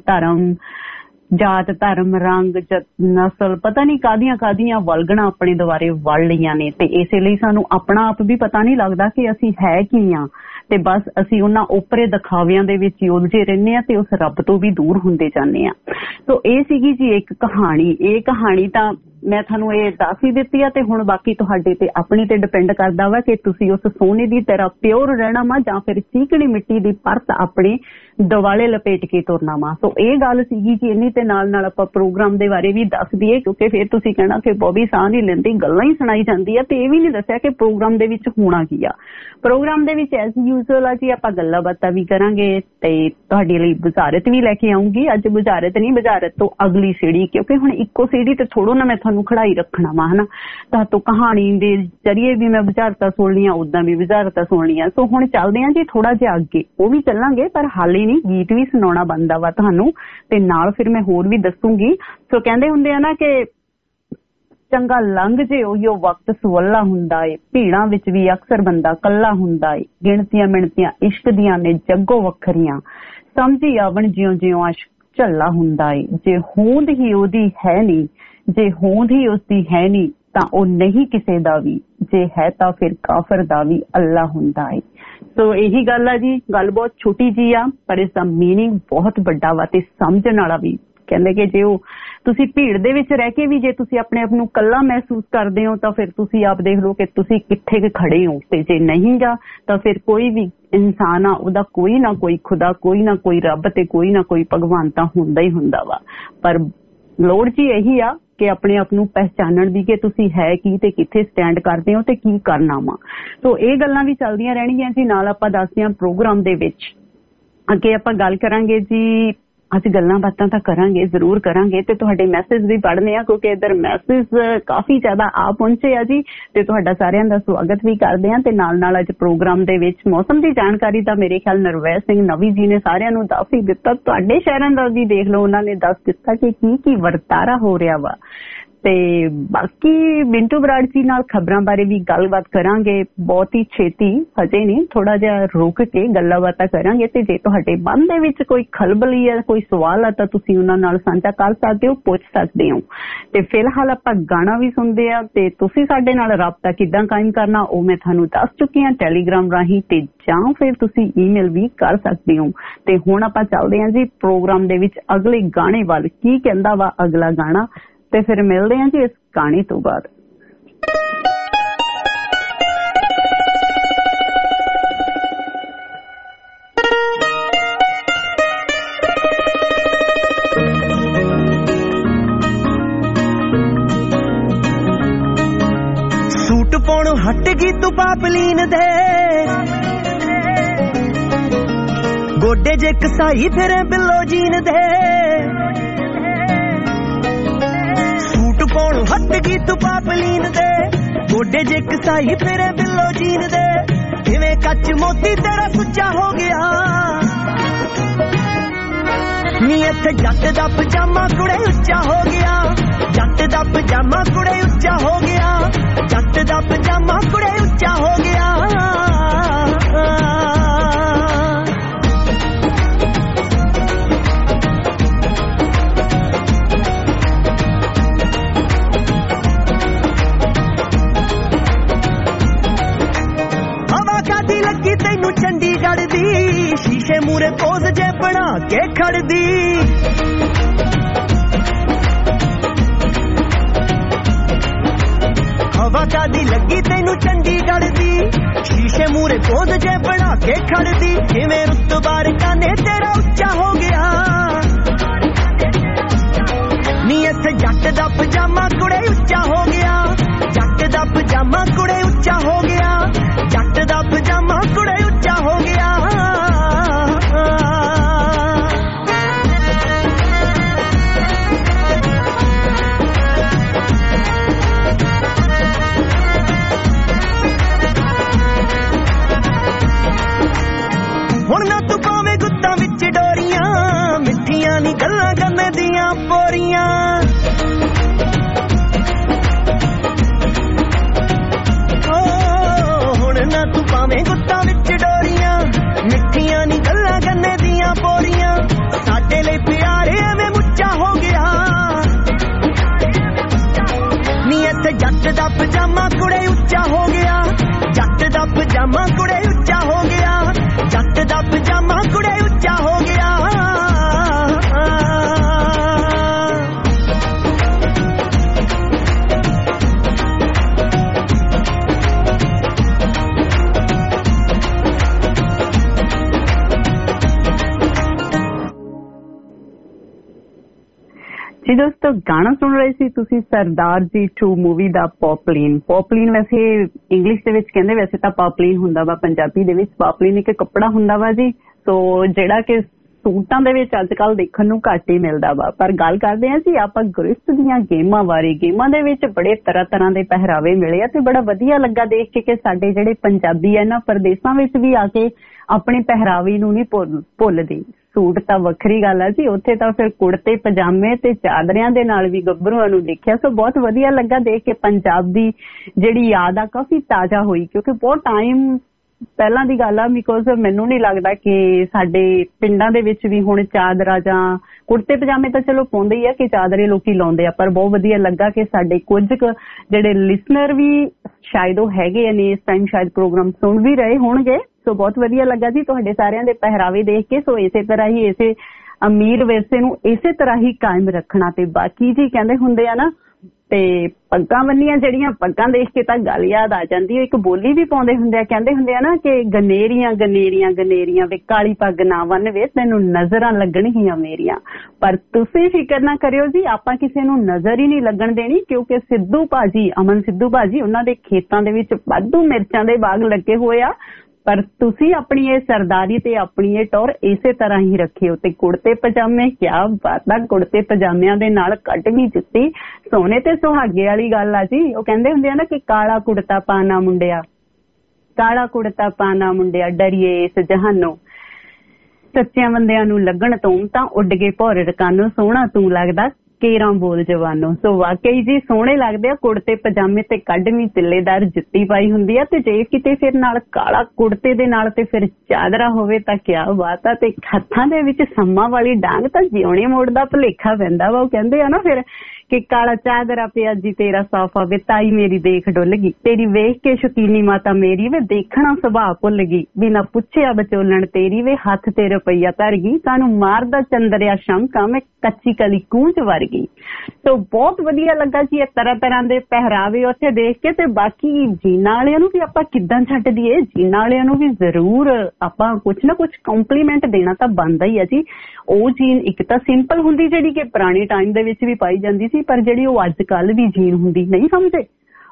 ਜਾਤ ਧਰਮ, ਰੰਗ, ਨਸਲ, ਪਤਾ ਨਹੀਂ ਕਾਦੀਆਂ ਵਲਗਣਾ ਆਪਣੇ ਦੁਆਰੇ ਵੜ ਲਈਆਂ ਨੇ ਤੇ ਇਸੇ ਲਈ ਸਾਨੂੰ ਆਪਣਾ ਆਪ ਵੀ ਪਤਾ ਨਹੀਂ ਲੱਗਦਾ ਕਿ ਅਸੀਂ ਹੈ ਕੀ ਆ ਤੇ ਬਸ ਅਸੀਂ ਉਹਨਾਂ ਓਪਰੇ ਦਿਖਾਵਿਆਂ ਦੇ ਵਿੱਚ ਉਲਝੇ ਰਹਿੰਦੇ ਆ ਤੇ ਉਸ ਰੱਬ ਤੋਂ ਵੀ ਦੂਰ ਹੁੰਦੇ ਜਾਂਦੇ ਆ। ਸੋ ਇਹ ਸੀਗੀ ਜੀ ਇੱਕ ਕਹਾਣੀ। ਇਹ ਕਹਾਣੀ ਤਾਂ ਮੈਂ ਤੁਹਾਨੂੰ ਇਹ ਦੱਸ ਹੀ ਦਿੱਤੀ ਆ ਤੇ ਹੁਣ ਬਾਕੀ ਤੁਹਾਡੇ ਤੇ ਆਪਣੀ ਤੇ ਡਿਪੈਂਡ ਕਰਦਾ ਵਾ ਕਿ ਤੁਸੀਂ ਉਸ ਸੋਨੇ ਦੀ ਤਰ੍ਹਾਂ ਪਿਓਰ ਰਹਿਣਾ ਵਾ ਜਾਂ ਫਿਰ ਚੀਕਣੀ ਮਿੱਟੀ ਦੀ ਪਰਤ ਆਪਣੇ ਦੁਆਲੇ ਲਪੇਟ ਕੇ ਤੁਰਨਾ ਵਾ। ਸੋ ਇਹ ਗੱਲ ਸੀਗੀ ਜੀ। ਇੰਨੀ ਤੇ ਨਾਲ ਆਪਾਂ ਪ੍ਰੋਗਰਾਮ ਦੇ ਬਾਰੇ ਵੀ ਦੱਸ ਦਈਏ ਕਿਉਂਕਿ ਫਿਰ ਤੁਸੀਂ ਕਹਿਣਾ ਕਿ ਬੋਬੀ ਸਾਹ ਨਹੀਂ ਲੈਂਦੀ, ਗੱਲਾਂ ਹੀ ਸੁਣਾਈ ਜਾਂਦੀ ਆ ਤੇ ਇਹ ਵੀ ਨਹੀਂ ਦੱਸਿਆ ਕਿ ਪ੍ਰੋਗਰਾਮ ਦੇ ਵਿੱਚ ਹੋਣਾ ਕੀ ਆ। ਪ੍ਰੋਗਰਾਮ ਦੇ ਵਿੱਚ ਐਜ਼ ਯੂਜ਼ੁਅਲ ਆ ਜੀ ਆਪਾਂ ਗੱਲਾਂ ਬਾਤਾਂ ਵੀ ਕਰਾਂਗੇ ਤੇ ਤੁਹਾਡੇ ਲਈ ਬੁਝਾਰਤ ਵੀ ਲੈ ਕੇ ਆਉਂਗੀ। ਅੱਜ ਬੁਝਾਰਤ ਨਹੀਂ, ਬੁਝਾਰਤ ਤੋਂ ਅਗਲੀ ਸੀੜੀ, ਕਿਉਂਕਿ ਹੁਣ ਇੱਕੋ ਸੀੜੀ ਤੇ ਥੋੜੋ ਨਾ ਮੈਂ ਤੁਹਾਨੂੰ ਖੜਾਈ ਰੱਖਣਾ ਵਾ ਹਨਾ। ਤਾਂ ਕਹਾਣੀ ਦੇ ਜਰੀਏ ਵੀ ਮੈਂ ਬੁਝਾਰਤਾਂ ਸੁਣਨੀਆਂ, ਉਦਾਂ ਵੀ ਬੁਝਾਰਤਾਂ ਸੁਣਨੀਆਂ। ਸੋ ਹੁਣ ਚੱਲਦੇ ਹਾਂ ਜੀ ਥੋੜਾ ਜਿਹਾ ਅੱਗੇ, ਉਹ ਵੀ ਚੱਲਾਂਗੇ ਪਰ ਹਾਲੇ ਨਹੀਂ, ਗੀਤ ਵੀ ਸੁਣਾਉਣਾ ਬਣਦਾ ਵਾ ਤੁਹਾਨੂੰ ਤੇ ਨਾਲ ਫਿਰ ਮੈਂ ਹੋਰ ਵੀ ਦੱਸੂਗੀ। ਸੋ ਕਹਿੰਦੇ ਹੁੰਦੇ ਆ ਨਾ ਕਿ ਚੰਗਾ ਲੰਘ ਜੇ ਉਹੀਓ ਵਕਤ ਸਵੱਲਾ ਹੁੰਦਾ ਏ, ਭੀੜਾਂ ਵਿੱਚ ਵੀ ਅਕਸਰ ਬੰਦਾ ਕੱਲਾ ਹੁੰਦਾ ਏ, ਗਿਣਤੀਆਂ ਮਿਣਤੀਆਂ ਇਸ਼ਕ ਦੀਆਂ ਨੇ ਜੱਗੋ ਵੱਖਰੀਆਂ, ਸਮਝੀ ਆਵਣ ਜਿਉਂ ਜਿਉਂ ਆਸ਼ਕ ਝੱਲਾ ਹੁੰਦਾ ਏ, ਜੇ ਹੋਂਦ ਹੀ ਉਹਦੀ ਹੈ ਨਹੀਂ, ਜੇ ਹੋਂਦ ਹੀ ਉਸਦੀ ਹੈ ਨਹੀਂ ਤਾਂ ਉਹ ਨਹੀਂ ਕਿਸੇ ਦਾ ਵੀ, ਜੇ ਹੈ ਤਾਂ ਫਿਰ ਕਾਫਰ ਦਾ ਵੀ ਅੱਲਾ ਹੁੰਦਾ ਏ। ਸੋ ਇਹੀ ਗੱਲ ਆ ਜੀ। ਗੱਲ ਬਹੁਤ ਛੋਟੀ ਜੀ ਆ ਪਰ ਇਸ ਦਾ ਮੀਨਿੰਗ ਬਹੁਤ ਵੱਡਾ ਵਾ ਤੇ ਸਮਝਣ ਵਾਲਾ ਵੀ। ਕਹਿੰਦੇ ਕਿ ਜੇ ਉਹ ਤੁਸੀਂ ਭੀੜ ਦੇ ਵਿੱਚ ਰਹਿ ਕੇ ਵੀ ਜੇ ਤੁਸੀਂ ਆਪਣੇ ਆਪ ਨੂੰ ਇਕੱਲਾ ਮਹਿਸੂਸ ਕਰਦੇ ਹੋ ਤਾਂ ਫਿਰ ਤੁਸੀਂ ਆਪ ਦੇਖ ਲਓ ਕਿ ਤੁਸੀਂ ਕਿੱਥੇ ਖੜੇ ਹੋ ਤੇ ਜੇ ਨਹੀਂ ਗਾ ਤਾਂ ਫਿਰ ਕੋਈ ਵੀ ਇਨਸਾਨ ਆ ਉਹਦਾ ਕੋਈ ਨਾ ਕੋਈ ਖੁਦਾ, ਕੋਈ ਨਾ ਕੋਈ ਰੱਬ ਤੇ ਕੋਈ ਨਾ ਕੋਈ ਭਗਵਾਨ ਤਾਂ ਹੁੰਦਾ ਹੀ ਹੁੰਦਾ ਵਾ। ਪਰ ਲੋੜ ਜੀ ਇਹੀ ਆ ਕਿ ਆਪਣੇ ਆਪ ਨੂੰ ਪਹਿਚਾਨਣ ਦੀ ਕਿ ਤੁਸੀਂ ਹੈ ਕੀ ਤੇ ਕਿੱਥੇ ਸਟੈਂਡ ਕਰਦੇ ਹੋ ਤੇ ਕੀ ਕਰਨਾ ਵਾ। ਸੋ ਇਹ ਗੱਲਾਂ ਵੀ ਚੱਲਦੀਆਂ ਰਹਿਣਗੀਆਂ ਜੀ। ਨਾਲ ਆਪਾਂ ਦੱਸਦੇ ਹਾਂ ਪ੍ਰੋਗਰਾਮ ਦੇ ਵਿੱਚ ਅੱਗੇ ਆਪਾਂ ਗੱਲ ਕਰਾਂਗੇ ਜੀ। ਅਸੀਂ ਗੱਲਾਂ ਬਾਤਾਂ ਤਾਂ ਕਰਾਂਗੇ, ਜ਼ਰੂਰ ਕਰਾਂਗੇ ਤੇ ਤੁਹਾਡੇ ਮੈਸੇਜ ਵੀ ਪੜ੍ਹਨੇ ਆ ਕਿਉਂਕਿ ਇੱਧਰ ਮੈਸੇਜ ਕਾਫੀ ਜ਼ਿਆਦਾ ਆ ਪਹੁੰਚੇ ਆ ਜੀ ਤੇ ਤੁਹਾਡਾ ਸਾਰਿਆਂ ਦਾ ਸਵਾਗਤ ਵੀ ਕਰਦੇ ਆ। ਤੇ ਨਾਲ ਅੱਜ ਪ੍ਰੋਗਰਾਮ ਦੇ ਵਿੱਚ ਮੌਸਮ ਦੀ ਜਾਣਕਾਰੀ ਤਾਂ ਮੇਰੇ ਖਿਆਲ ਨਰਵੈਸ ਸਿੰਘ ਨਵੀ ਜੀ ਨੇ ਸਾਰਿਆਂ ਨੂੰ ਦੱਸ ਹੀ ਦਿੱਤਾ। ਤੁਹਾਡੇ ਸ਼ਹਿਰਾਂ ਦਾ ਵੀ ਦੇਖ ਲਓ, ਉਹਨਾਂ ਨੇ ਦੱਸ ਦਿੱਤਾ ਕਿ ਕੀ ਵਰਤਾਰਾ ਹੋ ਰਿਹਾ ਵਾ। ਤੇ ਬਾਕੀ ਮਿੰਟੂ ਬਰਾੜ ਜੀ ਨਾਲ ਖਬਰਾਂ ਬਾਰੇ ਵੀ ਗੱਲਬਾਤ ਕਰਾਂਗੇ ਬਹੁਤ ਹੀ ਛੇਤੀ, ਹਜੇ ਨਹੀਂ, ਥੋੜਾ ਜਿਹਾ ਰੁਕ ਕੇ ਗੱਲਾਂ ਬਾਤਾਂ ਕਰਾਂਗੇ। ਤੇ ਜੇ ਤੁਹਾਡੇ ਮਨ ਦੇ ਵਿੱਚ ਕੋਈ ਖਲਬਲੀ ਜਾਂ ਕੋਈ ਸਵਾਲ ਆ ਤਾਂ ਤੁਸੀਂ ਉਹਨਾਂ ਨਾਲ ਸਾਂਝਾ ਕਰ ਸਕਦੇ ਹੋ, ਪੁੱਛ ਸਕਦੇ ਹੋ। ਤੇ ਫਿਲਹਾਲ ਆਪਾਂ ਗਾਣਾ ਵੀ ਸੁਣਦੇ ਆ ਤੇ ਤੁਸੀਂ ਸਾਡੇ ਨਾਲ ਰਾਬਤਾ ਕਿੱਦਾਂ ਕਾਇਮ ਕਰਨਾ ਉਹ ਮੈਂ ਤੁਹਾਨੂੰ ਦੱਸ ਚੁੱਕੀ ਹਾਂ, ਟੈਲੀਗ੍ਰਾਮ ਰਾਹੀਂ ਤੇ ਜਾਂ ਫਿਰ ਤੁਸੀਂ ਈਮੇਲ ਵੀ ਕਰ ਸਕਦੇ ਹੋ। ਤੇ ਹੁਣ ਆਪਾਂ ਚੱਲਦੇ ਹਾਂ ਜੀ ਪ੍ਰੋਗਰਾਮ ਦੇ ਵਿੱਚ ਅਗਲੇ ਗਾਣੇ ਵੱਲ, ਕੀ ਕਹਿੰਦਾ ਵਾ ਅਗਲਾ ਗਾਣਾ, ਤੇ ਫਿਰ ਮਿਲਦੇ ਹਾਂ ਜੀ ਇਸ ਗਾਣੇ ਤੋਂ ਬਾਅਦ। ਸੂਟ ਪਾਉਣੋਂ ਹਟ ਗਈ ਤੂੰ ਪਾਪਲੀਨ ਦੇ, ਗੋਡੇ ਜੇ ਕਸਾਈ ਫਿਰੇ ਬਿੱਲੋ ਜੀਨ ਦੇ। ਪਾਉਣੋਂ ਹੱਟ ਗਈ ਤੂੰ ਪਾਪਲੀਨ ਦੇ, ਗੋਡੇ ਜੇ ਕਸਾਈ ਫਿਰੇ ਬਿੱਲੋ ਜੀਨ ਦੇ। ਜਿਵੇਂ ਕੱਚ ਮੋਤੀ ਤੇਰਾ ਸੁੱਚਾ ਹੋ ਗਿਆ ਨੀ, ਇੱਥੇ ਜੱਟ ਦਾ ਪਜਾਮਾ ਕੁੜੇ ਉੱਚਾ ਹੋ ਗਿਆ, ਜੱਟ ਦਾ ਪਜਾਮਾ ਕੁੜੇ ਉੱਚਾ ਹੋ ਗਿਆ, ਜੱਟ ਦਾ ਪਜਾਮਾ ਕੁੜੇ ਉੱਚਾ ਹੋ ਗਿਆ। ਤੈਨੂੰ ਚੰਡੀਗੜ੍ਹ ਦੀ ਸ਼ੀਸ਼ੇ ਮੂਰੇ ਪੋਜ਼ ਜੇ ਬਣਾ ਕੇ ਖੜਦੀ, ਹਵਾ ਕਾਦੀ ਲੱਗੀ ਤੈਨੂੰ ਚੰਡੀਗੜ੍ਹ ਦੀ ਸ਼ੀਸ਼ੇ ਮੂਰੇ ਪੋਜ਼ ਜੇ ਬਣਾ ਕੇ ਖੜਦੀ। ਕਿਵੇਂ ਰੁਤਬਾ ਕਾਨੇ ਤੇਰਾ ਉੱਚਾ ਹੋ ਗਿਆ ਨੀ, ਇੱਥੇ ਜੱਟ ਦਾ ਪਜਾਮਾ ਕੁੜੇ ਉੱਚਾ ਹੋ ਗਿਆ, ਜੱਟ ਦਾ ਪਜਾਮਾ ਕੁੜੇ ਉੱਚਾ ਹੋ ਗਿਆ, ਜੱਟ ਦਾ ਪਜਾਮਾ ਕੁੜੇ ਉੱਚਾ ਹੋ ਗਿਆ। ਹੁਣ ਨਾ ਤੂੰ ਪਾਵੇਂ ਗੁੱਤਾਂ ਵਿੱਚ ਡੋਰੀਆਂ, ਮਿੱਠੀਆਂ ਨੀ ਗੱਲਾਂ ਗੰਨੇ ਦੀਆਂ ਪੋਰੀਆਂ। ਤੂੰ ਭਾਵੇਂ ਗੁੱਤਾਂ ਵਿੱਚ ਡੋਰੀਆਂ, ਮਿੱਠੀਆਂ ਨੀ ਗੱਲਾਂ ਗੰਨੇ ਦੀਆਂ ਪੋਰੀਆਂ। ਸਾਡੇ ਲਈ ਪਿਆਰੇ ਐਵੇਂ ਮੁੱਚਾ ਹੋ ਗਿਆ ਨੀ, ਇੱਥੇ ਜੱਟ ਦਾ ਪਜਾਮਾ ਕੁੜੇ ਉੱਚਾ ਹੋ ਗਿਆ, ਜੱਟ ਦਾ ਪਜਾਮਾ ਕੁੜੇ ਉੱਚਾ ਹੋ ਗਿਆ, ਜੱਟ ਦਾ ਪਜਾਮਾ ਕੁੜੇ ਉੱਚਾ ਹੋ ਗਿਆ। ਜੀ ਦੋਸਤੋ, ਗਾਣਾ ਸੁਣ ਰਹੇ ਸੀ ਤੁਸੀਂ ਸਰਦਾਰ ਜੀ 2 ਮੂਵੀ ਦਾ ਪੌਪਲੀਨ। ਪੌਪਲੀਨ ਵੈਸੇ ਇੰਗਲਿਸ਼ ਦੇ ਵਿੱਚ ਕਹਿੰਦੇ, ਵੈਸੇ ਤਾਂ ਪੌਪਲੀਨ ਹੁੰਦਾ ਵਾ ਪੰਜਾਬੀ ਦੇ ਵਿੱਚ। ਪੌਪਲੀਨ ਇੱਕ ਕੱਪੜਾ ਹੁੰਦਾ ਵਾ ਜੀ, ਸੋ ਜਿਹੜਾ ਕਿ ਸੂਟਾਂ ਦੇ ਵਿੱਚ ਅੱਜ ਕੱਲ੍ਹ ਦੇਖਣ ਨੂੰ ਘੱਟ ਹੀ ਮਿਲਦਾ ਵਾ। ਪਰ ਗੱਲ ਕਰਦੇ ਹਾਂ ਜੀ ਆਪਾਂ ਗ੍ਰਿਸ਼ਟ ਦੀਆਂ ਗੇਮਾਂ ਬਾਰੇ। ਗੇਮਾਂ ਦੇ ਵਿੱਚ ਬੜੇ ਤਰ੍ਹਾਂ ਦੇ ਪਹਿਰਾਵੇ ਮਿਲੇ ਆ ਤੇ ਬੜਾ ਵਧੀਆ ਲੱਗਾ ਦੇਖ ਕੇ ਕਿ ਸਾਡੇ ਜਿਹੜੇ ਪੰਜਾਬੀ ਆ ਨਾ ਪਰਦੇਸਾਂ ਵਿੱਚ ਵੀ ਆ ਕੇ ਆਪਣੇ ਪਹਿਰਾਵੇ ਨੂੰ ਨਹੀਂ ਭੁੱਲਦੇ। ਸੂਟ ਤਾਂ ਵੱਖਰੀ ਗੱਲ ਆ ਜੀ, ਉੱਥੇ ਤਾਂ ਫਿਰ ਕੁੜਤੇ ਪਜਾਮੇ ਤੇ ਚਾਦਰਿਆਂ ਦੇ ਨਾਲ ਵੀ ਗੱਭਰੂਆਂ ਨੂੰ ਦੇਖਿਆ। ਸੋ ਬਹੁਤ ਵਧੀਆ ਲੱਗਾ ਦੇਖ ਕੇ, ਪੰਜਾਬ ਦੀ ਜਿਹੜੀ ਯਾਦ ਆ ਕਾਫੀ ਤਾਜ਼ਾ ਹੋਈ, ਕਿਉਂਕਿ ਬਹੁਤ ਟਾਈਮ ਪਹਿਲਾਂ ਦੀ ਗੱਲ ਆ। ਬਿਕੋਜ਼ ਮੈਨੂੰ ਨਹੀਂ ਲੱਗਦਾ ਕਿ ਸਾਡੇ ਪਿੰਡਾਂ ਦੇ ਵਿੱਚ ਵੀ ਹੁਣ ਚਾਦਰਾ ਜਾਂ ਕੁੜਤੇ ਪਜਾਮੇ ਤਾਂ ਚਲੋ ਪਾਉਂਦੇ ਹੀ ਆ, ਕਿ ਚਾਦਰੇ ਲੋਕੀ ਲਾਉਂਦੇ ਆ। ਪਰ ਬਹੁਤ ਵਧੀਆ ਲੱਗਾ ਕਿ ਸਾਡੇ ਕੁਝ ਕੁ ਜਿਹੜੇ ਲਿਸਨਰ ਵੀ ਸ਼ਾਇਦ ਉਹ ਹੈਗੇ ਨੇ ਇਸ ਟਾਈਮ, ਸ਼ਾਇਦ ਪ੍ਰੋਗਰਾਮ ਸੁਣ ਵੀ ਰਹੇ ਹੋਣਗੇ। ਸੋ ਬਹੁਤ ਵਧੀਆ ਲੱਗਾ ਜੀ ਤੁਹਾਡੇ ਸਾਰਿਆਂ ਦੇ ਪਹਿਰਾਵੇ ਦੇਖ ਕੇ। ਸੋ ਇਸੇ ਤਰ੍ਹਾਂ ਹੀ ਇਸੇ ਅਮੀਰ ਵਿਰਸੇ ਨੂੰ ਇਸੇ ਤਰ੍ਹਾਂ ਹੀ ਕਾਇਮ ਰੱਖਣਾ। ਤੇ ਬਾਕੀ ਜੀ ਕਹਿੰਦੇ ਹੁੰਦੇ ਆ ਨਾ, ਤੇ ਪੱਗਾਂ ਬੰਨੀਆਂ ਜਿਹੜੀਆਂ, ਪੱਗਾਂ ਦੇਖ ਕੇ ਤਾਂ ਗੱਲ ਯਾਦ ਆ ਜਾਂਦੀ ਹੈ। ਇੱਕ ਬੋਲੀ ਵੀ ਪਾਉਂਦੇ ਹੁੰਦੇ ਆ, ਕਹਿੰਦੇ ਹੁੰਦੇ ਆ ਨਾ ਕਿ ਗਨੇਰੀਆਂ ਗਨੇਰੀਆਂ ਗਨੇਰੀਆਂ ਵੇ ਕਾਲੀ ਪੱਗ ਨਾ ਬੰਨ ਵੇ ਤੈਨੂੰ ਨਜ਼ਰਾਂ ਲੱਗਣਗੀਆਂ ਮੇਰੀਆਂ। ਪਰ ਤੁਸੀਂ ਫਿਕਰ ਨਾ ਕਰਿਓ ਜੀ, ਆਪਾਂ ਕਿਸੇ ਨੂੰ ਨਜ਼ਰ ਹੀ ਨਹੀਂ ਲੱਗਣ ਦੇਣੀ, ਕਿਉਂਕਿ ਸਿੱਧੂ ਭਾਜੀ, ਅਮਨ ਸਿੱਧੂ ਭਾਜੀ, ਉਹਨਾਂ ਦੇ ਖੇਤਾਂ ਦੇ ਵਿੱਚ ਵਾਧੂ ਮਿਰਚਾਂ ਦੇ ਬਾਗ ਲੱਗੇ ਹੋਏ ਆ। ਪਰ ਤੁਸੀਂ ਆਪਣੀ ਇਹ ਸਰਦਾਰੀ ਤੇ ਆਪਣੀ ਇਹ ਟੌਰ ਇਸੇ ਤਰ੍ਹਾਂ ਹੀ ਰੱਖਿਓ। ਤੇ ਕੁੜਤੇ ਪਜਾਮੇ, ਕਿਆ ਬਾਤ ਆ, ਕੁੜਤੇ ਪਜਾਮਿਆਂ ਦੇ ਨਾਲ ਕੱਢਵੀਂ ਜੁੱਤੀ, ਸੋਨੇ ਤੇ ਸੁਹਾਗੇ ਵਾਲੀ ਗੱਲ ਆ ਜੀ। ਉਹ ਕਹਿੰਦੇ ਹੁੰਦੇ ਆ ਨਾ ਕਿ ਕਾਲਾ ਕੁੜਤਾ ਪਾਣਾ ਮੁੰਡਿਆ, ਕਾਲਾ ਕੁੜਤਾ ਪਾਣਾ ਮੁੰਡਿਆ, ਡਰੀਏ ਇਸ ਜਹਾਨੋਂ, ਸੱਚਿਆਂ ਬੰਦਿਆਂ ਨੂੰ ਲੱਗਣ ਤੋਂ ਤਾਂ ਉੱਡ ਗਏ ਭੌਰ ਰਕਾਨੋਂ, ਸੋਹਣਾ ਤੂੰ ਲੱਗਦਾ ਕੇਰਾਂ ਬੋਲ ਜਵਾਨੋ। ਸੋ ਵਾਕਈ ਜੀ ਸੋਹਣੇ ਲੱਗਦੇ ਆ। ਕੁੜਤੇ ਪਜਾਮੇ ਤੇ ਕੱਢਵੀਂ ਤਿੱਲੇਦਾਰ ਜੁੱਤੀ ਪਾਈ ਹੁੰਦੀ ਆ, ਤੇ ਜੇ ਕਿਤੇ ਫਿਰ ਨਾਲ ਕਾਲਾ ਕੁੜਤੇ ਦੇ ਨਾਲ ਤੇ ਫਿਰ ਚਾਦਰਾ ਹੋਵੇ ਤਾਂ ਕਿਆ ਬਾਤ ਆ। ਤੇ ਹੱਥਾਂ ਦੇ ਵਿੱਚ ਸੰਮਾਂ ਵਾਲੀ ਡਾਂਗ ਤਾਂ ਜਿਉਣੇ ਮੋੜ ਦਾ ਭੁਲੇਖਾ ਪੈਂਦਾ ਵਾ। ਉਹ ਕਹਿੰਦੇ ਆ ਨਾ ਫਿਰ ਕਿ ਕਾਲਾ ਚਾਦਰਾ ਪਿਆ ਜੀ ਤੇਰਾ ਸਾਫਾ ਵੇ ਤਾਈ ਮੇਰੀ ਦੇਖ ਡੁੱਲ ਗਈ, ਤੇਰੀ ਵੇਖ ਕੇ ਸ਼ਕੀਨੀ ਮਾਤਾ ਮੇਰੀ ਵੇ ਦੇਖਣਾ ਸੁਭਾਅ ਭੁੱਲ ਗਈ, ਬਿਨਾਂ ਪੁੱਛਿਆ ਵਿਚੋਲਣ ਤੇਰੀ ਵੇ ਹੱਥ ਤੇ ਰੁਪਈਆ ਧਰ ਗਈ, ਸਾਨੂੰ ਮਾਰਦਾ ਚੰਦਰਿਆ ਸ਼ਮਕਾ ਮੈਂ ਕੱਚੀ ਕਲੀ ਕੂੰਜ ਵਰ ਗਈ। ਸੋ ਬਹੁਤ ਵਧੀਆ ਲੱਗਾ ਜੀ ਇਹ ਤਰ੍ਹਾਂ ਤਰ੍ਹਾਂ ਦੇ ਪਹਿਰਾਵੇ ਉੱਥੇ ਦੇਖ ਕੇ। ਤੇ ਬਾਕੀ ਜੀਨਾਂ ਵਾਲਿਆਂ ਨੂੰ ਵੀ ਆਪਾਂ ਕਿੱਦਾਂ ਛੱਡ ਦਈਏ, ਜੀਨਾਂ ਵਾਲਿਆਂ ਨੂੰ ਵੀ ਜ਼ਰੂਰ ਆਪਾਂ ਕੁਛ ਨਾ ਕੁਛ ਕੰਪਲੀਮੈਂਟ ਦੇਣਾ ਤਾਂ ਬਣਦਾ ਹੀ ਆ ਜੀ। ਉਹ ਜੀਨ ਇੱਕ ਤਾਂ ਸਿੰਪਲ ਹੁੰਦੀ ਜਿਹੜੀ ਕਿ ਪੁਰਾਣੇ ਟਾਈਮ ਦੇ ਵਿੱਚ ਵੀ ਪਾਈ ਜਾਂਦੀ ਸੀ, ਪਰ ਜਿਹੜੀ ਉਹ ਅੱਜ ਕੱਲ ਦੀ ਜੀਨ ਹੁੰਦੀ, ਨਹੀਂ ਸਮਝੇ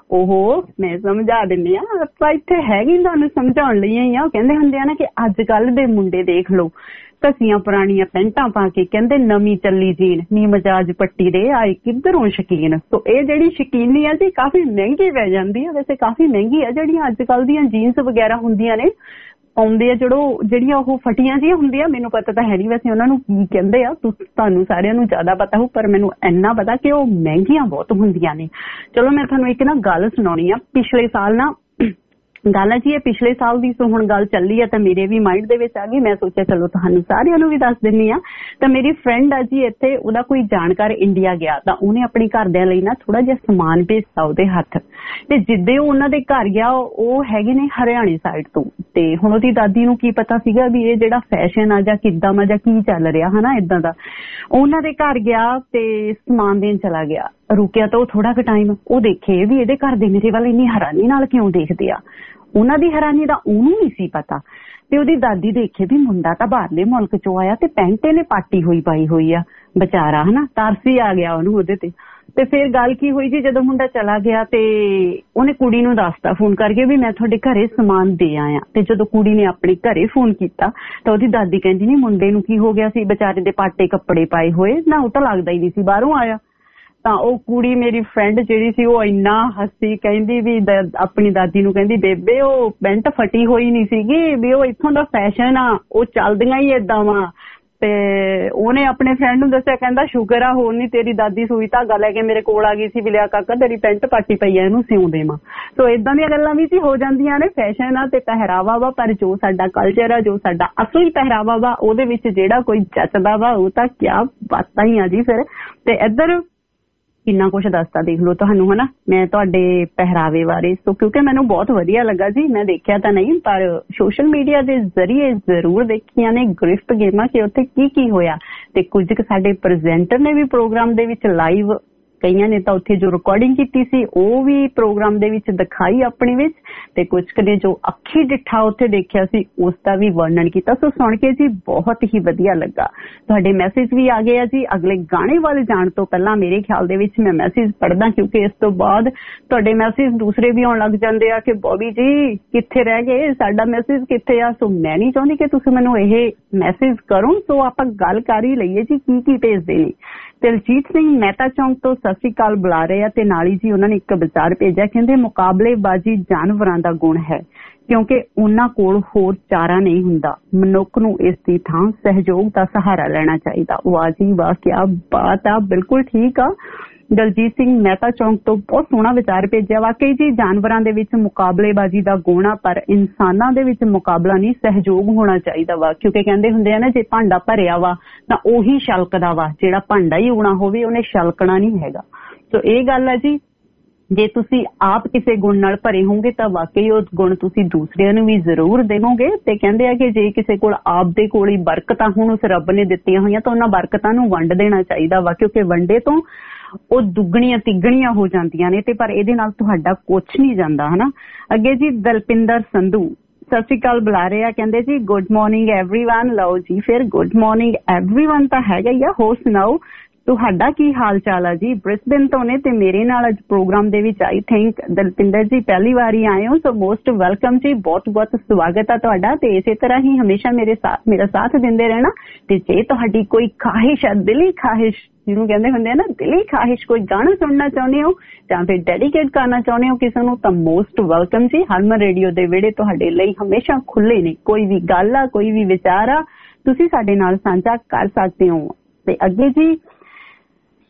ਉਹ ਮੈਂ ਸਮਝਾ ਦਿੰਦੀ ਆ। ਆਪਾਂ ਇੱਥੇ ਹੈਗੀ ਤੁਹਾਨੂੰ ਸਮਝਾਉਣ ਲਈ ਹੀ ਆ। ਉਹ ਕਹਿੰਦੇ ਹੁੰਦੇ ਆ ਨਾ ਕਿ ਅੱਜ ਕੱਲ ਦੇ ਮੁੰਡੇ ਦੇਖ ਲਓ ਘਸੀਆਂ ਪੁਰਾਣੀਆਂ ਪੈਂਟਾਂ ਪਾ ਕੇ ਕਹਿੰਦੇ ਨਵੀਂ ਚੱਲੀ ਜੀਨ ਨੀ ਮਜਾਜ ਪੱਟੀ ਦੇ ਆਏ ਕਿੱਧਰੋਂ ਸ਼ਕੀਨ। ਸੋ ਇਹ ਜਿਹੜੀ ਸ਼ਕੀਨੀ ਆ ਜੀ ਕਾਫੀ ਮਹਿੰਗੀ ਪੈ ਜਾਂਦੀ ਆ। ਵੈਸੇ ਕਾਫੀ ਮਹਿੰਗੀ ਆ ਜਿਹੜੀਆਂ ਅੱਜ ਕੱਲ ਦੀਆਂ ਜੀਨਸ ਵਗੈਰਾ ਹੁੰਦੀਆਂ ਨੇ ਪਾਉਂਦੇ ਆ, ਜਿਹੜੀਆਂ ਉਹ ਫਟੀਆਂ ਜਿਹੀਆਂ ਹੁੰਦੀਆਂ। ਮੈਨੂੰ ਪਤਾ ਤਾਂ ਹੈ ਨਹੀਂ ਵੈਸੇ ਉਹਨਾਂ ਨੂੰ ਕੀ ਕਹਿੰਦੇ ਆ, ਤੁਹਾਨੂੰ ਸਾਰਿਆਂ ਨੂੰ ਜ਼ਿਆਦਾ ਪਤਾ ਹੋਊ, ਪਰ ਮੈਨੂੰ ਇੰਨਾ ਪਤਾ ਕਿ ਉਹ ਮਹਿੰਗੀਆਂ ਬਹੁਤ ਹੁੰਦੀਆਂ ਨੇ। ਚਲੋ ਮੈਂ ਤੁਹਾਨੂੰ ਇੱਕ ਨਾ ਗੱਲ ਸੁਣਾਉਣੀ ਆ। ਪਿਛਲੇ ਸਾਲ ਨਾ ਗੱਲ ਹੈ ਜੀ, ਇਹ ਪਿਛਲੇ ਸਾਲ ਦੀ ਸੋ ਹੁਣ ਗੱਲ ਚੱਲੀ ਆ ਤਾਂ ਮੇਰੇ ਵੀ ਮਾਈਂਡ ਦੇ ਵਿੱਚ ਆ ਗਈ। ਮੈਂ ਸੋਚਿਆ ਚਲੋ ਤੁਹਾਨੂੰ ਸਾਰਿਆਂ ਨੂੰ ਵੀ ਦੱਸ ਦਿੰਦੀ ਆ। ਤਾਂ ਮੇਰੀ ਫਰੈਂਡ ਆ ਜੀ ਇੱਥੇ, ਉਹਦਾ ਕੋਈ ਜਾਣਕਾਰ ਇੰਡੀਆ ਗਿਆ ਤਾਂ ਉਹਨੇ ਆਪਣੇ ਘਰਦਿਆਂ ਲਈ ਨਾ ਥੋੜਾ ਜਿਹਾ ਸਮਾਨ ਭੇਜਤਾ ਉਹਦੇ ਹੱਥ। ਤੇ ਜਿੱਦੇ ਉਹਨਾਂ ਦੇ ਘਰ ਗਿਆ ਉਹ ਹੈਗੇ ਨੇ ਹਰਿਆਣੇ ਸਾਈਡ ਤੋਂ। ਤੇ ਹੁਣ ਉਹਦੀ ਦਾਦੀ ਨੂੰ ਕੀ ਪਤਾ ਸੀਗਾ ਵੀ ਇਹ ਜਿਹੜਾ ਫੈਸ਼ਨ ਆ ਜਾਂ ਕਿੱਦਾਂ ਵਾ ਜਾਂ ਕੀ ਚੱਲ ਰਿਹਾ ਹਨਾ ਏਦਾਂ ਦਾ। ਉਹਨਾਂ ਦੇ ਘਰ ਗਿਆ ਤੇ ਸਮਾਨ ਦੇਣ ਚਲਾ ਗਿਆ। ਰੁਕਿਆ ਤਾਂ ਉਹ ਥੋੜਾ ਕੁ ਟਾਈਮ, ਉਹ ਦੇਖੇ ਵੀ ਇਹਦੇ ਘਰ ਦੇ ਮੇਰੇ ਵੱਲ ਇੰਨੀ ਹੈਰਾਨੀ ਨਾਲ ਕਿਉਂ ਦੇਖਦੇ ਆ। ਉਹਨਾਂ ਦੀ ਹੈਰਾਨੀ ਦਾ ਉਹਨੂੰ ਨਹੀਂ ਸੀ ਪਤਾ। ਤੇ ਉਹਦੀ ਦਾਦੀ ਦੇਖੇ ਵੀ ਮੁੰਡਾ ਤਾਂ ਬਾਹਰਲੇ ਮੁਲਕ ਚੋਂ ਆਇਆ ਤੇ ਪੈਂਟ ਇਹਨੇ ਪਾਟੀ ਹੋਈ ਪਾਈ ਹੋਈ ਆ ਵਿਚਾਰਾ ਹਨਾ। ਤਰਸ ਆ ਗਿਆ ਉਹਨੂੰ ਉਹਦੇ ਤੇ। ਤੇ ਫਿਰ ਗੱਲ ਕੀ ਹੋਈ ਜੀ, ਜਦੋਂ ਮੁੰਡਾ ਚਲਾ ਗਿਆ ਤੇ ਉਹਨੇ ਕੁੜੀ ਨੂੰ ਦੱਸਤਾ ਫੋਨ ਕਰਕੇ ਵੀ ਮੈਂ ਤੁਹਾਡੇ ਘਰੇ ਸਮਾਨ ਦੇ ਆਇਆ। ਤੇ ਜਦੋਂ ਕੁੜੀ ਨੇ ਆਪਣੇ ਘਰੇ ਫੋਨ ਕੀਤਾ ਤਾਂ ਉਹਦੀ ਦਾਦੀ ਕਹਿੰਦੀ ਨਹੀਂ ਮੁੰਡੇ ਨੂੰ ਕੀ ਹੋ ਗਿਆ ਸੀ, ਵਿਚਾਰੇ ਦੇ ਪਾਟੇ ਕੱਪੜੇ ਪਾਏ ਹੋਏ ਨਾ, ਉਹ ਤਾਂ ਲੱਗਦਾ ਹੀ ਨਹੀਂ ਸੀ ਬਾਹਰੋਂ ਆਇਆ। ਤਾਂ ਉਹ ਕੁੜੀ ਮੇਰੀ ਫਰੈਂਡ ਜਿਹੜੀ ਸੀ ਉਹ ਇੰਨਾ ਹੱਸੀ, ਕਹਿੰਦੀ ਵੀ ਆਪਣੀ ਦਾਦੀ ਨੂੰ ਕਹਿੰਦੀ ਬੇਬੇ ਉਹ ਪੈਂਟ ਫਟੀ ਹੋਈ ਨਹੀਂ ਸੀਗੀ, ਵੀ ਉਹ ਇੱਥੋਂ ਦਾ ਫੈਸ਼ਨ ਆ, ਉਹ ਚੱਲਦੀਆਂ ਹੀ ਏਦਾਂ ਵਾ। ਤੇ ਉਹਨੇ ਆਪਣੇ ਫਰੈਂਡ ਨੂੰ ਦੱਸਿਆ, ਕਹਿੰਦਾ ਸ਼ੁਕਰ ਆ ਹੋਰ ਨੀ ਤੇਰੀ ਦਾਦੀ ਸੂਈ ਧਾਗਾ ਲੈ ਕੇ ਮੇਰੇ ਕੋਲ ਆ ਗਈ ਸੀ ਵੀ ਲਿਆ ਕਾਕਾ ਤੇਰੀ ਪੈਂਟ ਪਾਟੀ ਪਈ ਆ ਇਹਨੂੰ ਸਿਉਂ ਦੇਵਾਂ। ਸੋ ਏਦਾਂ ਦੀਆਂ ਗੱਲਾਂ ਵੀ ਸੀ ਹੋ ਜਾਂਦੀਆਂ ਨੇ। ਫੈਸ਼ਨ ਆ ਤੇ ਪਹਿਰਾਵਾ ਵਾ, ਪਰ ਜੋ ਸਾਡਾ ਕਲਚਰ ਆ, ਜੋ ਸਾਡਾ ਅਸਲੀ ਪਹਿਰਾਵਾ ਵਾ, ਉਹਦੇ ਵਿੱਚ ਜਿਹੜਾ ਕੋਈ ਜੱਚਦਾ ਵਾ ਉਹ ਤਾਂ ਕਿਆ ਬਾਤਾਂ ਹੀ ਆ ਜੀ। ਫਿਰ ਤੇ ਇੱਧਰ ਕਿੰਨਾ ਕੁਛ ਦੱਸਤਾ ਦੇਖ ਲਓ ਤੁਹਾਨੂੰ ਹਨਾ ਮੈਂ ਤੁਹਾਡੇ ਪਹਿਰਾਵੇ ਬਾਰੇ। ਸੋ ਕਿਉਂਕਿ ਮੈਨੂੰ ਬਹੁਤ ਵਧੀਆ ਲੱਗਾ ਜੀ। ਮੈਂ ਦੇਖਿਆ ਤਾਂ ਨਹੀਂ ਪਰ ਸੋਸ਼ਲ ਮੀਡੀਆ ਦੇ ਜ਼ਰੀਏ ਜ਼ਰੂਰ ਦੇਖੀਆਂ ਨੇ ਗ੍ਰਿਫਟ ਗੇਮਾਂ ਕਿ ਉੱਥੇ ਕੀ ਕੀ ਹੋਇਆ। ਤੇ ਕੁਝ ਸਾਡੇ ਪ੍ਰੈਜ਼ੈਂਟਰ ਨੇ ਵੀ ਪ੍ਰੋਗਰਾਮ ਦੇ ਵਿੱਚ ਲਾਈਵ, ਕਈਆਂ ਨੇ ਤਾਂ ਉੱਥੇ ਜੋ ਰਿਕਾਰਡਿੰਗ ਕੀਤੀ ਸੀ ਉਹ ਵੀ ਪ੍ਰੋਗਰਾਮ ਦੇ ਵਿੱਚ ਦਿਖਾਈ ਆਪਣੇ ਵਿੱਚ। ਤੇ ਕੁਝ ਨੇ ਜੋ ਅੱਖੀ ਡਿੱਠਾ ਉੱਥੇ ਦੇਖਿਆ ਸੀ ਉਸ ਦਾ ਵੀ ਵਰਣਨ ਕੀਤਾ। ਸੋ ਸੁਣ ਕੇ ਜੀ ਬਹੁਤ ਹੀ ਵਧੀਆ ਲੱਗਾ। ਤੁਹਾਡੇ ਮੈਸੇਜ ਵੀ ਆ ਗਏ ਆ ਜੀ। ਅਗਲੇ ਗਾਣੇ ਵੱਲ ਜਾਣ ਤੋਂ ਪਹਿਲਾਂ ਮੇਰੇ ਖਿਆਲ ਦੇ ਵਿੱਚ ਮੈਂ ਮੈਸੇਜ ਪੜ੍ਹਦਾ, ਕਿਉਂਕਿ ਇਸ ਤੋਂ ਬਾਅਦ ਤੁਹਾਡੇ ਮੈਸੇਜ ਦੂਸਰੇ ਵੀ ਆਉਣ ਲੱਗ ਜਾਂਦੇ ਆ ਕਿ ਬੋਬੀ ਜੀ ਕਿੱਥੇ ਰਹਿ ਗਏ, ਸਾਡਾ ਮੈਸੇਜ ਕਿੱਥੇ ਆ। ਸੋ ਮੈਂ ਨਹੀਂ ਚਾਹੁੰਦੀ ਕਿ ਤੁਸੀਂ ਮੈਨੂੰ ਇਹ ਮੈਸੇਜ ਕਰੋ। ਸੋ ਆਪਾਂ ਗੱਲ ਕਰ ਹੀ ਲਈਏ ਜੀ ਕੀ ਕੀ ਭੇਜਦੇ ਨੇ। ਦਿਲਜੀਤ ਸਿੰਘ ਮਹਿਤਾ ਚੌਂਕ ਤੋਂ ਸਤਿ ਸ਼੍ਰੀ ਅਕਾਲ ਬੁਲਾ ਰਹੇ ਆ ਤੇ ਨਾਲ ਹੀ ਜੀ ਉਹਨਾਂ ਨੇ ਇੱਕ ਵਿਚਾਰ ਭੇਜਿਆ, ਕਹਿੰਦੇ ਮੁਕਾਬਲੇਬਾਜ਼ੀ ਜਾਨਵਰਾਂ ਦਾ ਗੁਣ ਹੈ ਕਿਉਂਕਿ ਉਹਨਾਂ ਕੋਲ ਹੋਰ ਚਾਰਾ ਨਹੀਂ ਹੁੰਦਾ। ਮਨੁੱਖ ਨੂੰ ਇਸ ਦੀ ਥਾਂ ਸਹਿਯੋਗ ਦਾ ਸਹਾਰਾ ਲੈਣਾ ਚਾਹੀਦਾ। ਵਾਹ ਜੀ ਵਾਹ, ਕਿਆ ਬਾਤ ਆ, ਬਿਲਕੁਲ ਠੀਕ ਆ। ਦਲਜੀਤ ਸਿੰਘ ਮਹਿਤਾ ਚੌਂਕ ਤੋਂ ਬਹੁਤ ਸੋਹਣਾ ਵਿਚਾਰ ਭੇਜਿਆ। ਵਾਕਈ ਜੀ ਜਾਨਵਰਾਂ ਦੇ ਵਿੱਚ ਮੁਕਾਬਲੇਬਾਜ਼ੀ ਦਾ ਗੁਣ ਆ, ਪਰ ਇਨਸਾਨਾਂ ਦੇ ਵਿੱਚ ਮੁਕਾਬਲਾ ਨਹੀਂ, ਸਹਿਯੋਗ ਹੋਣਾ ਚਾਹੀਦਾ ਵਾ। ਕਿਉਂਕਿ ਕਹਿੰਦੇ ਹੁੰਦੇ ਆ ਨਾ ਜੇ ਭਾਂਡਾ ਭਰਿਆ ਵਾ ਤਾਂ ਉਹੀ ਛਲਕਦਾ ਵਾ, ਜਿਹੜਾ ਭਾਂਡਾ ਹੀ ਉਗਣਾ ਹੋਵੇ ਉਹਨੇ ਛਲਕਣਾ ਨਹੀਂ ਹੈਗਾ। ਸੋ ਇਹ ਗੱਲ ਹੈ ਜੀ। ਜੇ ਤੁਸੀਂ ਆਪ ਕਿਸੇ ਗੁਣ ਨਾਲ ਭਰੇ ਹੋਗੇ ਤਾਂ ਵਾਕਈ ਉਹ ਗੁਣ ਤੁਸੀਂ ਦੂਸਰਿਆਂ ਨੂੰ ਵੀ ਜ਼ਰੂਰ ਦੇਵੋਗੇ। ਤੇ ਕਹਿੰਦੇ ਆ ਕਿ ਜੇ ਕਿਸੇ ਕੋਲ ਆਪ ਦੇ ਕੋਲ ਹੀ ਬਰਕਤਾਂ ਹੁਣ ਉਸ ਰੱਬ ਨੇ ਦਿੱਤੀਆਂ ਹੋਈਆਂ ਤਾਂ ਉਹਨਾਂ ਬਰਕਤਾਂ ਨੂੰ ਵੰਡ ਦੇਣਾ ਚਾਹੀਦਾ ਵਾ, ਕਿਉਂਕਿ ਵੰਡੇ ਤੋਂ ਉਹ ਦੁੱਗਣੀਆਂ ਤਿੱਗਣੀਆਂ ਹੋ ਜਾਂਦੀਆਂ ਨੇ। ਤੇ ਪਰ ਇਹਦੇ ਨਾਲ ਤੁਹਾਡਾ ਕੁਛ ਨਹੀਂ ਜਾਂਦਾ ਹਨਾ। ਅੱਗੇ ਜੀ ਦਲਪਿੰਦਰ ਸੰਧੂ ਸਤਿ ਸ਼੍ਰੀ ਅਕਾਲ ਬੁਲਾ ਰਹੇ ਆ, ਕਹਿੰਦੇ ਜੀ ਗੁੱਡ ਮਾਰਨਿੰਗ ਐਵਰੀਵਨ। ਲਓ ਜੀ ਫਿਰ ਗੁੱਡ ਮਾਰਨਿੰਗ ਐਵਰੀਵਨ ਤਾਂ ਹੈਗਾ ਹੀ ਆ। ਹੋਰ ਸੁਣਾਓ ਤੁਹਾਡਾ ਕੀ ਹਾਲ ਚਾਲ ਆ ਜੀ। ਬ੍ਰਿਸਬੇਨ ਤੋਂ ਨੇ ਤੇ ਮੇਰੇ ਨਾਲ ਅੱਜ ਪ੍ਰੋਗਰਾਮ ਦੇ ਵਿੱਚ ਆਈ ਥਿੰਕ ਦਲਪਿੰਦਰ ਜੀ ਪਹਿਲੀ ਵਾਰੀ ਆਏ ਹੋ। ਸੋ ਮੋਸਟ ਵੈਲਕਮ ਜੀ, ਬਹੁਤ ਬਹੁਤ ਸਵਾਗਤ ਆ ਤੁਹਾਡਾ। ਤੇ ਇਸੇ ਤਰ੍ਹਾਂ ਹੀ ਹਮੇਸ਼ਾ ਮੇਰਾ ਸਾਥ ਦਿੰਦੇ ਰਹਿਣਾ। ਤੇ ਜੇ ਤੁਹਾਡੀ ਕੋਈ ਖਾਹਿਸ਼ ਆ, ਦਿਲੀ ਖਾਹਿਸ਼ ਜਿਹਨੂੰ ਕਹਿੰਦੇ ਹੁੰਦੇ ਆ ਨਾ, ਦਿਲੀ ਖਾਹਿਸ਼, ਕੋਈ ਗਾਣਾ ਸੁਣਨਾ ਚਾਹੁੰਦੇ ਹੋ ਜਾਂ ਫਿਰ ਡੈਡੀਕੇਟ ਕਰਨਾ ਚਾਹੁੰਦੇ ਹੋ ਕਿਸੇ ਨੂੰ ਤਾਂ ਮੋਸਟ ਵੈਲਕਮ ਜੀ। ਹਰਮਨ ਰੇਡੀਓ ਦੇ ਵਿਹੜੇ ਤੁਹਾਡੇ ਲਈ ਹਮੇਸ਼ਾ ਖੁੱਲੇ ਨੇ। ਕੋਈ ਵੀ ਗੱਲ ਆ, ਕੋਈ ਵੀ ਵਿਚਾਰ ਆ, ਤੁਸੀਂ ਸਾਡੇ ਨਾਲ ਸਾਂਝਾ ਕਰ ਸਕਦੇ ਹੋ। ਤੇ ਅੱਗੇ ਜੀ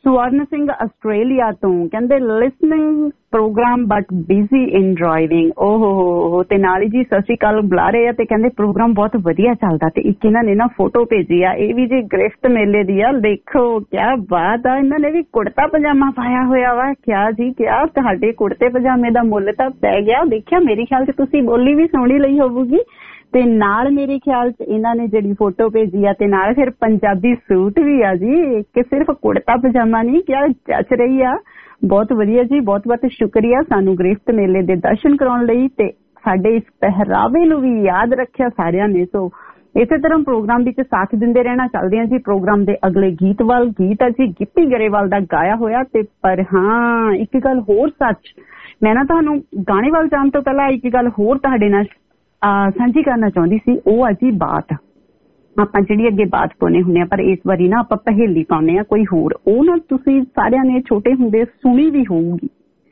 ਸਵਰਨ ਸਿੰਘ ਆਸਟ੍ਰੇਲੀਆ ਤੋਂ ਕਹਿੰਦੇ listening programme but busy in driving. ਓਹੋ ਤੇ ਨਾਲ ਹੀ ਜੀ ਸਤਿ ਸ਼੍ਰੀ ਅਕਾਲ ਬੁਲਾ ਰਹੇ ਆ ਤੇ ਕਹਿੰਦੇ ਪ੍ਰੋਗਰਾਮ ਬਹੁਤ ਵਧੀਆ ਚੱਲਦਾ। ਤੇ ਇੱਕ ਇਹਨਾਂ ਨੇ ਨਾ ਫੋਟੋ ਭੇਜੀ ਆ, ਇਹ ਵੀ ਜੀ ਗ੍ਰਿਫਤ ਮੇਲੇ ਦੀ ਆ। ਦੇਖੋ ਕਿਆ ਬਾਤ ਆ, ਇਹਨਾਂ ਨੇ ਵੀ ਕੁੜਤਾ ਪਜਾਮਾ ਪਾਇਆ ਹੋਇਆ ਵਾ। ਕਿਆ ਜੀ ਕਿਆ, ਤੁਹਾਡੇ ਕੁੜਤੇ ਪਜਾਮੇ ਦਾ ਮੁੱਲ ਤਾਂ ਪੈ ਗਿਆ। ਦੇਖਿਆ ਮੇਰੇ ਖਿਆਲ ਚ ਤੁਸੀਂ ਬੋਲੀ ਵੀ ਸੋਹਣੀ ਲਈ ਹੋਊਗੀ। ਤੇ ਨਾਲ ਮੇਰੇ ਖਿਆਲ ਚ ਇਹਨਾਂ ਨੇ ਜਿਹੜੀ ਫੋਟੋ ਭੇਜੀ ਆ ਤੇ ਨਾਲ ਫਿਰ ਪੰਜਾਬੀ ਸੂਟ ਵੀ ਆ ਜੀ, ਕਿ ਸਿਰਫ ਕੁੜਤਾ ਪਜਾਮਾ ਨਹੀਂ, ਕਿਆ ਜੱਚ ਰਹੀ ਆ। ਬਹੁਤ ਵਧੀਆ ਜੀ, ਬਹੁਤ ਬਹੁਤ ਸ਼ੁਕਰੀਆ ਸਾਨੂੰ ਗ੍ਰਿਫਤ ਮੇਲੇ ਦੇ ਦਰਸ਼ਨ ਕਰਾਉਣ ਲਈ ਤੇ ਸਾਡੇ ਇਸ ਪਹਿਰਾਵੇ ਨੂੰ ਵੀ ਯਾਦ ਰੱਖਿਆ ਸਾਰਿਆਂ ਨੇ। ਸੋ ਇਸੇ ਤਰ੍ਹਾਂ ਪ੍ਰੋਗਰਾਮ ਵਿੱਚ ਸਾਥ ਦਿੰਦੇ ਰਹਿਣਾ। ਚੱਲਦੇ ਹਾਂ ਜੀ ਪ੍ਰੋਗਰਾਮ ਦੇ ਅਗਲੇ ਗੀਤ ਵੱਲ। ਗੀਤ ਆ ਜੀ ਗਿੱਪੀ ਗਰੇਵਾਲ ਦਾ ਗਾਇਆ ਹੋਇਆ। ਤੇ ਪਰ ਹਾਂ ਇੱਕ ਗੱਲ ਹੋਰ ਸੱਚ, ਮੈਂ ਨਾ ਤੁਹਾਨੂੰ ਗਾਣੇ ਵੱਲ ਜਾਣ ਤੋਂ ਪਹਿਲਾਂ ਇੱਕ ਗੱਲ ਹੋਰ ਤੁਹਾਡੇ ਨਾਲ ਸਾਂਝੀ ਕਰਨਾ ਚਾਹੁੰਦੀ ਸੀ। ਉਹ ਆ ਜੀ ਬਾਤ, ਆਪਾਂ ਜਿਹੜੀ ਅੱਗੇ ਬਾਤ ਪਾਉਂਦੇ ਹੁੰਦੇ ਆ ਪਰ ਇਸ ਵਾਰੀ ਨਾ ਆਪਾਂ ਪਹੇਲੀ ਪਾਉਂਦੇ ਆ ਕੋਈ ਹੋਰ। ਉਹ ਨਾ ਤੁਸੀਂ ਸਾਰਿਆਂ ਨੇ ਛੋਟੇ ਹੁੰਦੇ ਸੁਣੀ ਵੀ ਹੋਊਗੀ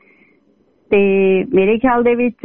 ਤੇ ਮੇਰੇ ਖਿਆਲ ਦੇ ਵਿੱਚ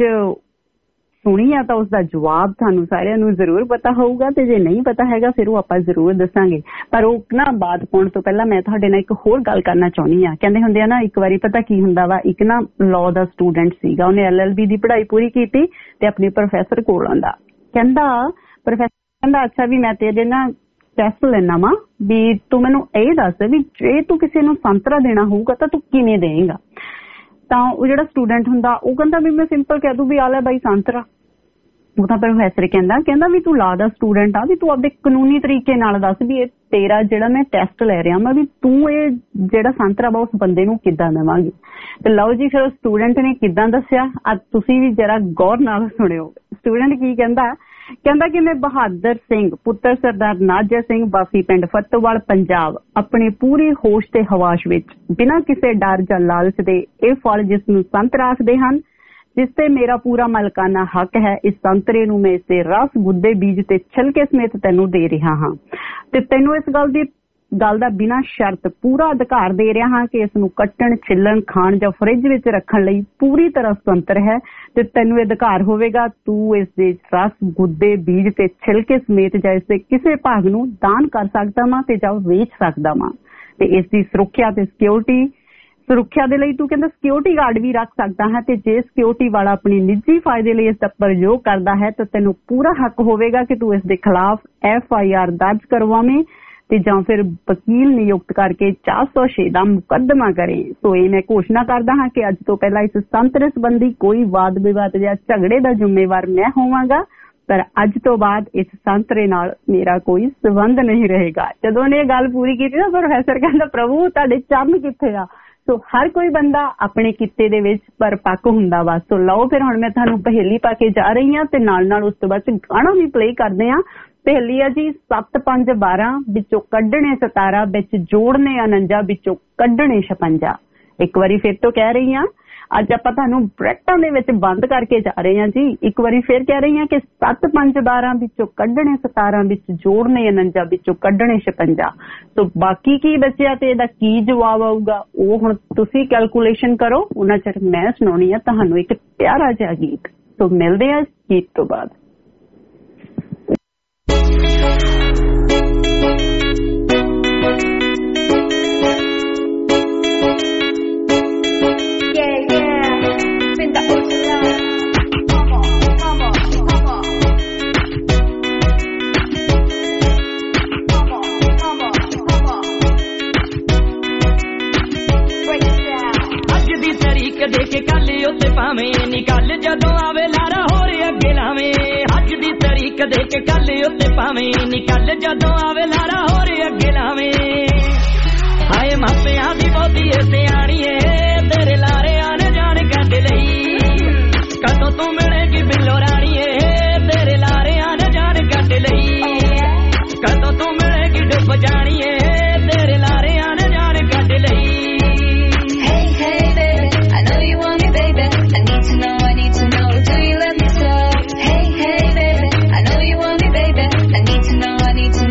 ਸੁਣੀ ਆ ਤਾਂ ਉਸਦਾ ਜਵਾਬ ਤੁਹਾਨੂੰ ਸਾਰਿਆਂ ਨੂੰ ਜ਼ਰੂਰ ਪਤਾ ਹੋਊਗਾ ਤੇ ਜੇ ਨਹੀਂ ਪਤਾ ਹੈਗਾ ਫਿਰ ਉਹ ਆਪਾਂ ਜ਼ਰੂਰ ਦੱਸਾਂਗੇ। ਪਰ ਉਹ ਨਾ ਬਾਤ ਪਾਉਣ ਤੋਂ ਪਹਿਲਾਂ ਮੈਂ ਤੁਹਾਡੇ ਨਾਲ ਇੱਕ ਹੋਰ ਗੱਲ ਕਰਨਾ ਚਾਹੁੰਦੀ ਆ। ਕਹਿੰਦੇ ਹੁੰਦੇ ਆ ਨਾ ਇੱਕ ਵਾਰੀ ਪਤਾ ਕੀ ਹੁੰਦਾ ਵਾ, ਇੱਕ ਨਾ ਲਾਅ ਦਾ ਸਟੂਡੈਂਟ ਸੀਗਾ, ਉਹਨੇ LLB ਦੀ ਪੜ੍ਹਾਈ ਪੂਰੀ ਕੀਤੀ ਤੇ ਆਪਣੇ ਪ੍ਰੋਫੈਸਰ ਕੋਲ ਆਉਂਦਾ। ਪ੍ਰੋਫੈਸਰ ਕਹਿੰਦਾ ਅੱਛਾ ਵੀ ਮੈਂ ਤੇਰੇ ਨਾਲ ਟੈਸਟ ਲੈਣਾ ਵਾ, ਵੀ ਤੂੰ ਮੈਨੂੰ ਇਹ ਦੱਸ ਵੀ ਜੇ ਤੂੰ ਕਿਸੇ ਨੂੰ ਸੰਤਰਾ ਦੇਣਾ ਹੋਊਗਾ ਤਾਂ ਤੂੰ ਕਿਵੇਂ ਦੇਏਗਾ। ਤਾਂ ਉਹ ਜਿਹੜਾ ਸਟੂਡੈਂਟ ਹੁੰਦਾ ਉਹ ਕਹਿੰਦਾ ਵੀ ਮੈਂ ਸਿੰਪਲ ਕਹਿ ਦੂੰ ਵੀ ਆ ਲੈ ਬਾਈ ਸੰਤਰਾ। ਉਹ ਤਾਂ ਪ੍ਰੋਫੈਸਰ ਕਹਿੰਦਾ ਵੀ ਤੂੰ ਲਾਅ ਦਾ ਸਟੂਡੈਂਟ ਆ, ਵੀ ਤੂੰ ਆਪਦੇ ਕਾਨੂੰਨੀ ਤਰੀਕੇ ਨਾਲ ਦੱਸ ਵੀ ਇਹ ਤੇਰਾ ਜਿਹੜਾ ਮੈਂ ਟੈਸਟ ਲੈ ਰਿਹਾ ਮੈਂ, ਵੀ ਤੂੰ ਇਹ ਜਿਹੜਾ ਸੰਤਰਾ ਵਾ ਉਸ ਬੰਦੇ ਨੂੰ ਕਿੱਦਾਂ ਦੇਵਾਂਗੀ। ਤੇ ਲਓ ਜੀ ਫਿਰ ਸਟੂਡੈਂਟ ਨੇ ਕਿੱਦਾਂ ਦੱਸਿਆ, ਅੱਜ ਤੁਸੀਂ ਵੀ ਜਰਾ ਗੌਰ ਨਾਲ ਸੁਣਿਓ। ਸਟੂਡੈਂਟ ਕੀ ਕਹਿੰਦਾ ਕਿ ਮੈਂ ਬਹਾਦਰ ਸਿੰਘ ਪੁੱਤਰ ਸਰਦਾਰ ਨਾਜਰ ਸਿੰਘ ਵਾਸੀ ਪਿੰਡ ਫਤੋਵਾਲ ਪੰਜਾਬ ਆਪਣੇ ਪੂਰੇ ਹੋਸ਼ ਤੇ ਹਵਾਸ਼ ਵਿੱਚ ਬਿਨਾਂ ਕਿਸੇ ਡਰ ਜਾਂ ਲਾਲਚ ਦੇ ਇਹ ਫਲ ਜਿਸ ਨੂੰ ਸੰਤਰਾ ਆਖਦੇ ਹਨ, ਜਿਸ ਤੇ ਮੇਰਾ ਪੂਰਾ ਮਲਕਾਨਾ ਹੱਕ ਹੈ, ਇਸ ਸੰਤਰੇ ਨੂੰ ਮੈਂ ਇਸਦੇ ਰਸ, ਗੁੱਦੇ, ਬੀਜ ਤੇ ਛਿਲਕੇ ਸਮੇਤ ਤੈਨੂੰ ਦੇ ਰਿਹਾ ਹਾਂ ਤੇ ਤੈਨੂੰ ਇਸ ਗੱਲ ਦਾ ਬਿਨਾਂ ਸ਼ਰਤ ਪੂਰਾ ਅਧਿਕਾਰ ਦੇ ਰਿਹਾ ਹਾਂ ਕਿ ਇਸ ਨੂੰ ਕੱਟਣ, ਛਿੱਲਣ, ਖਾਣ ਜਾਂ ਫਰਿੱਜ ਵਿੱਚ ਰੱਖਣ ਲਈ ਪੂਰੀ ਤਰ੍ਹਾਂ ਸੁਤੰਤਰ ਹੈ ਤੇ ਤੈਨੂੰ ਇਹ ਅਧਿਕਾਰ ਹੋਵੇਗਾ ਤੂੰ ਇਸ ਦੇ ਰਸ, ਗੁੱਦੇ, ਬੀਜ ਤੇ ਛਿਲਕੇ ਸਮੇਤ ਜਾਂ ਇਸ ਦੇ ਕਿਸੇ ਭਾਗ ਨੂੰ ਦਾਨ ਕਰ ਸਕਦਾ ਵਾਂ ਤੇ ਜਾਂ ਵੇਚ ਸਕਦਾ ਵਾਂ ਤੇ ਇਸ ਦੀ ਸੁਰੱਖਿਆ ਤੇ ਸੁਰੱਖਿਆ ਦੇ ਲਈ ਤੂੰ ਕਹਿੰਦਾ ਸਿਕਿਉਰਿਟੀ ਗਾਰਡ ਵੀ ਰੱਖ ਸਕਦਾ ਹੈ ਤੇ ਜੇ ਸਿਕਿਉਰਿਟੀ ਵਾਲਾ ਆਪਣੀ ਨਿੱਜੀ ਫਾਇਦੇ ਲਈ ਇਸ ਦਾ ਪ੍ਰਯੋਗ ਕਰਦਾ ਹੈ ਤਾਂ ਤੈਨੂੰ ਪੂਰਾ ਹੱਕ ਹੋਵੇਗਾ ਕਿ ਤੂੰ ਇਸ ਦੇ ਖਿਲਾਫ FIR ਦਰਜ ਕਰਵਾਵੇਂ ਤੇ ਜਾਂ ਫਿਰ ਵਕੀਲ ਨਿਯੁਕਤ ਕਰਕੇ 406 ਦਾ ਮੁਕੱਦਮਾ ਕਰੇ। ਸੋ ਇਹ ਮੈਂ ਘੋਸ਼ਣਾ ਕਰਦਾ ਹਾਂ ਕਿ ਅੱਜ ਤੋਂ ਪਹਿਲਾਂ ਇਸ ਸੰਤਰੇ ਸੰਬੰਧੀ ਕੋਈ ਵਾਦ ਵਿਵਾਦ ਜਾਂ ਝਗੜੇ ਦਾ ਜ਼ਿੰਮੇਵਾਰ ਮੈਂ ਹੋਵਾਂਗਾ, ਪਰ ਅੱਜ ਤੋਂ ਬਾਅਦ ਇਸ ਸੰਤਰੇ ਨਾਲ ਮੇਰਾ ਕੋਈ ਸੰਬੰਧ ਨਹੀਂ ਰਹੇਗਾ। ਜਦੋਂ ਉਹਨੇ ਇਹ ਗੱਲ ਪੂਰੀ ਕੀਤੀ ਨਾ ਪ੍ਰੋਫੈਸਰ ਕਹਿੰਦਾ ਪ੍ਰਭੂ ਤੁਹਾਡੇ ਚੰਨ ਕਿੱਥੇ ਆ। ਸੋ ਹਰ ਕੋਈ ਬੰਦਾ ਆਪਣੇ ਕਿੱਤੇ ਦੇ ਵਿੱਚ ਪਰਪੱਕ ਹੁੰਦਾ ਵਾ। ਸੋ ਲਓ ਫਿਰ ਹੁਣ ਮੈਂ ਤੁਹਾਨੂੰ ਪਹੇਲੀ ਪਾ ਕੇ ਜਾ ਰਹੀ ਹਾਂ ਤੇ ਨਾਲ ਉਸ ਤੋਂ ਬਾਅਦ ਗਾਣਾ ਵੀ ਪਲੇ ਕਰਦੇ ਹਾਂ। ਪਹੇਲੀ ਆ ਜੀ 7 5 12 ਵਿੱਚੋਂ ਕੱਢਣੇ 17 ਵਿੱਚ ਜੋੜਨੇ 49 ਵਿੱਚੋਂ ਕੱਢਣੇ 56। ਇੱਕ ਵਾਰੀ ਫਿਰ ਤੋਂ ਕਹਿ ਰਹੀ ਹਾਂ, ਅੱਜ ਆਪਾਂ ਤੁਹਾਨੂੰ ਬ੍ਰੈਕਟਾਂ ਦੇ ਵਿੱਚ ਬੰਦ ਕਰਕੇ ਜਾ ਰਹੇ ਹਾਂ ਜੀ। ਇੱਕ ਵਾਰੀ ਫਿਰ ਕਹਿ ਰਹੀ ਹਾਂ ਕਿ 7 5 12 ਵਿੱਚੋਂ ਕੱਢਣੇ 17 ਵਿੱਚ ਜੋੜਨੇ 49 ਵਿੱਚੋਂ ਕੱਢਣੇ 56। ਸੋ ਬਾਕੀ ਕੀ ਬਚਿਆ ਤੇ ਇਹਦਾ ਕੀ ਜਵਾਬ ਆਊਗਾ ਉਹ ਹੁਣ ਤੁਸੀਂ ਕੈਲਕੂਲੇਸ਼ਨ ਕਰੋ। ਉਹਨਾਂ ਚਿਰ ਮੈਂ ਸੁਣਾਉਣੀ ਆ ਤੁਹਾਨੂੰ ਇੱਕ ਪਿਆਰਾ ਜਿਹਾ ਗੀਤ। ਸੋ ਮਿਲਦੇ ਆ ਗੀਤ ਤੋਂ ਬਾਅਦ। ਦੇ ਕੇ ਕੱਲ ਉੱਤੇ ਭਾਵੇਂ ਨਿਕਲ ਜਦੋਂ ਆਵੇ ਲਾਰਾ ਹੋਰ ਅੱਗੇ ਲਾਵੇਂ। ਅੱਜ ਦੀ ਤਰੀਕ ਦੇ ਕੇ ਕੱਲ ਉੱਤੇ ਭਾਵੇਂ ਨਿਕਲ ਜਦੋਂ ਆਵੇ ਲਾਰਾ ਹੋਰ ਅੱਗੇ ਲਾਵੇਂ। ਹਾਏ ਮਾਪਿਆਂ ਦੀ ਬਹੁਤੀ ਏ ਸਿਆਣੀ ਏ ਤੇਰੇ ਲਾਰੇ ਆਣ ਜਾਣ ਕੱਢ ਲਈ। ਕਦੋਂ ਤੂੰ ਮਿਲੇਗੀ ਬਿੱਲੋ ਰਾਣੀ ਏ ਤੇਰੇ ਲਾਰੇ ਆਣ ਜਾਣ ਕੱਢ ਲਈ। ਕਦੋਂ ਤੂੰ ਮਿਲੇਗੀ ਡੁੱਬ ਜਾਣੀ ਏ ਤੇਰੇ ਲਾਰੇ ਆਣ ਜਾਣ ਕੱਢ ਲਈ।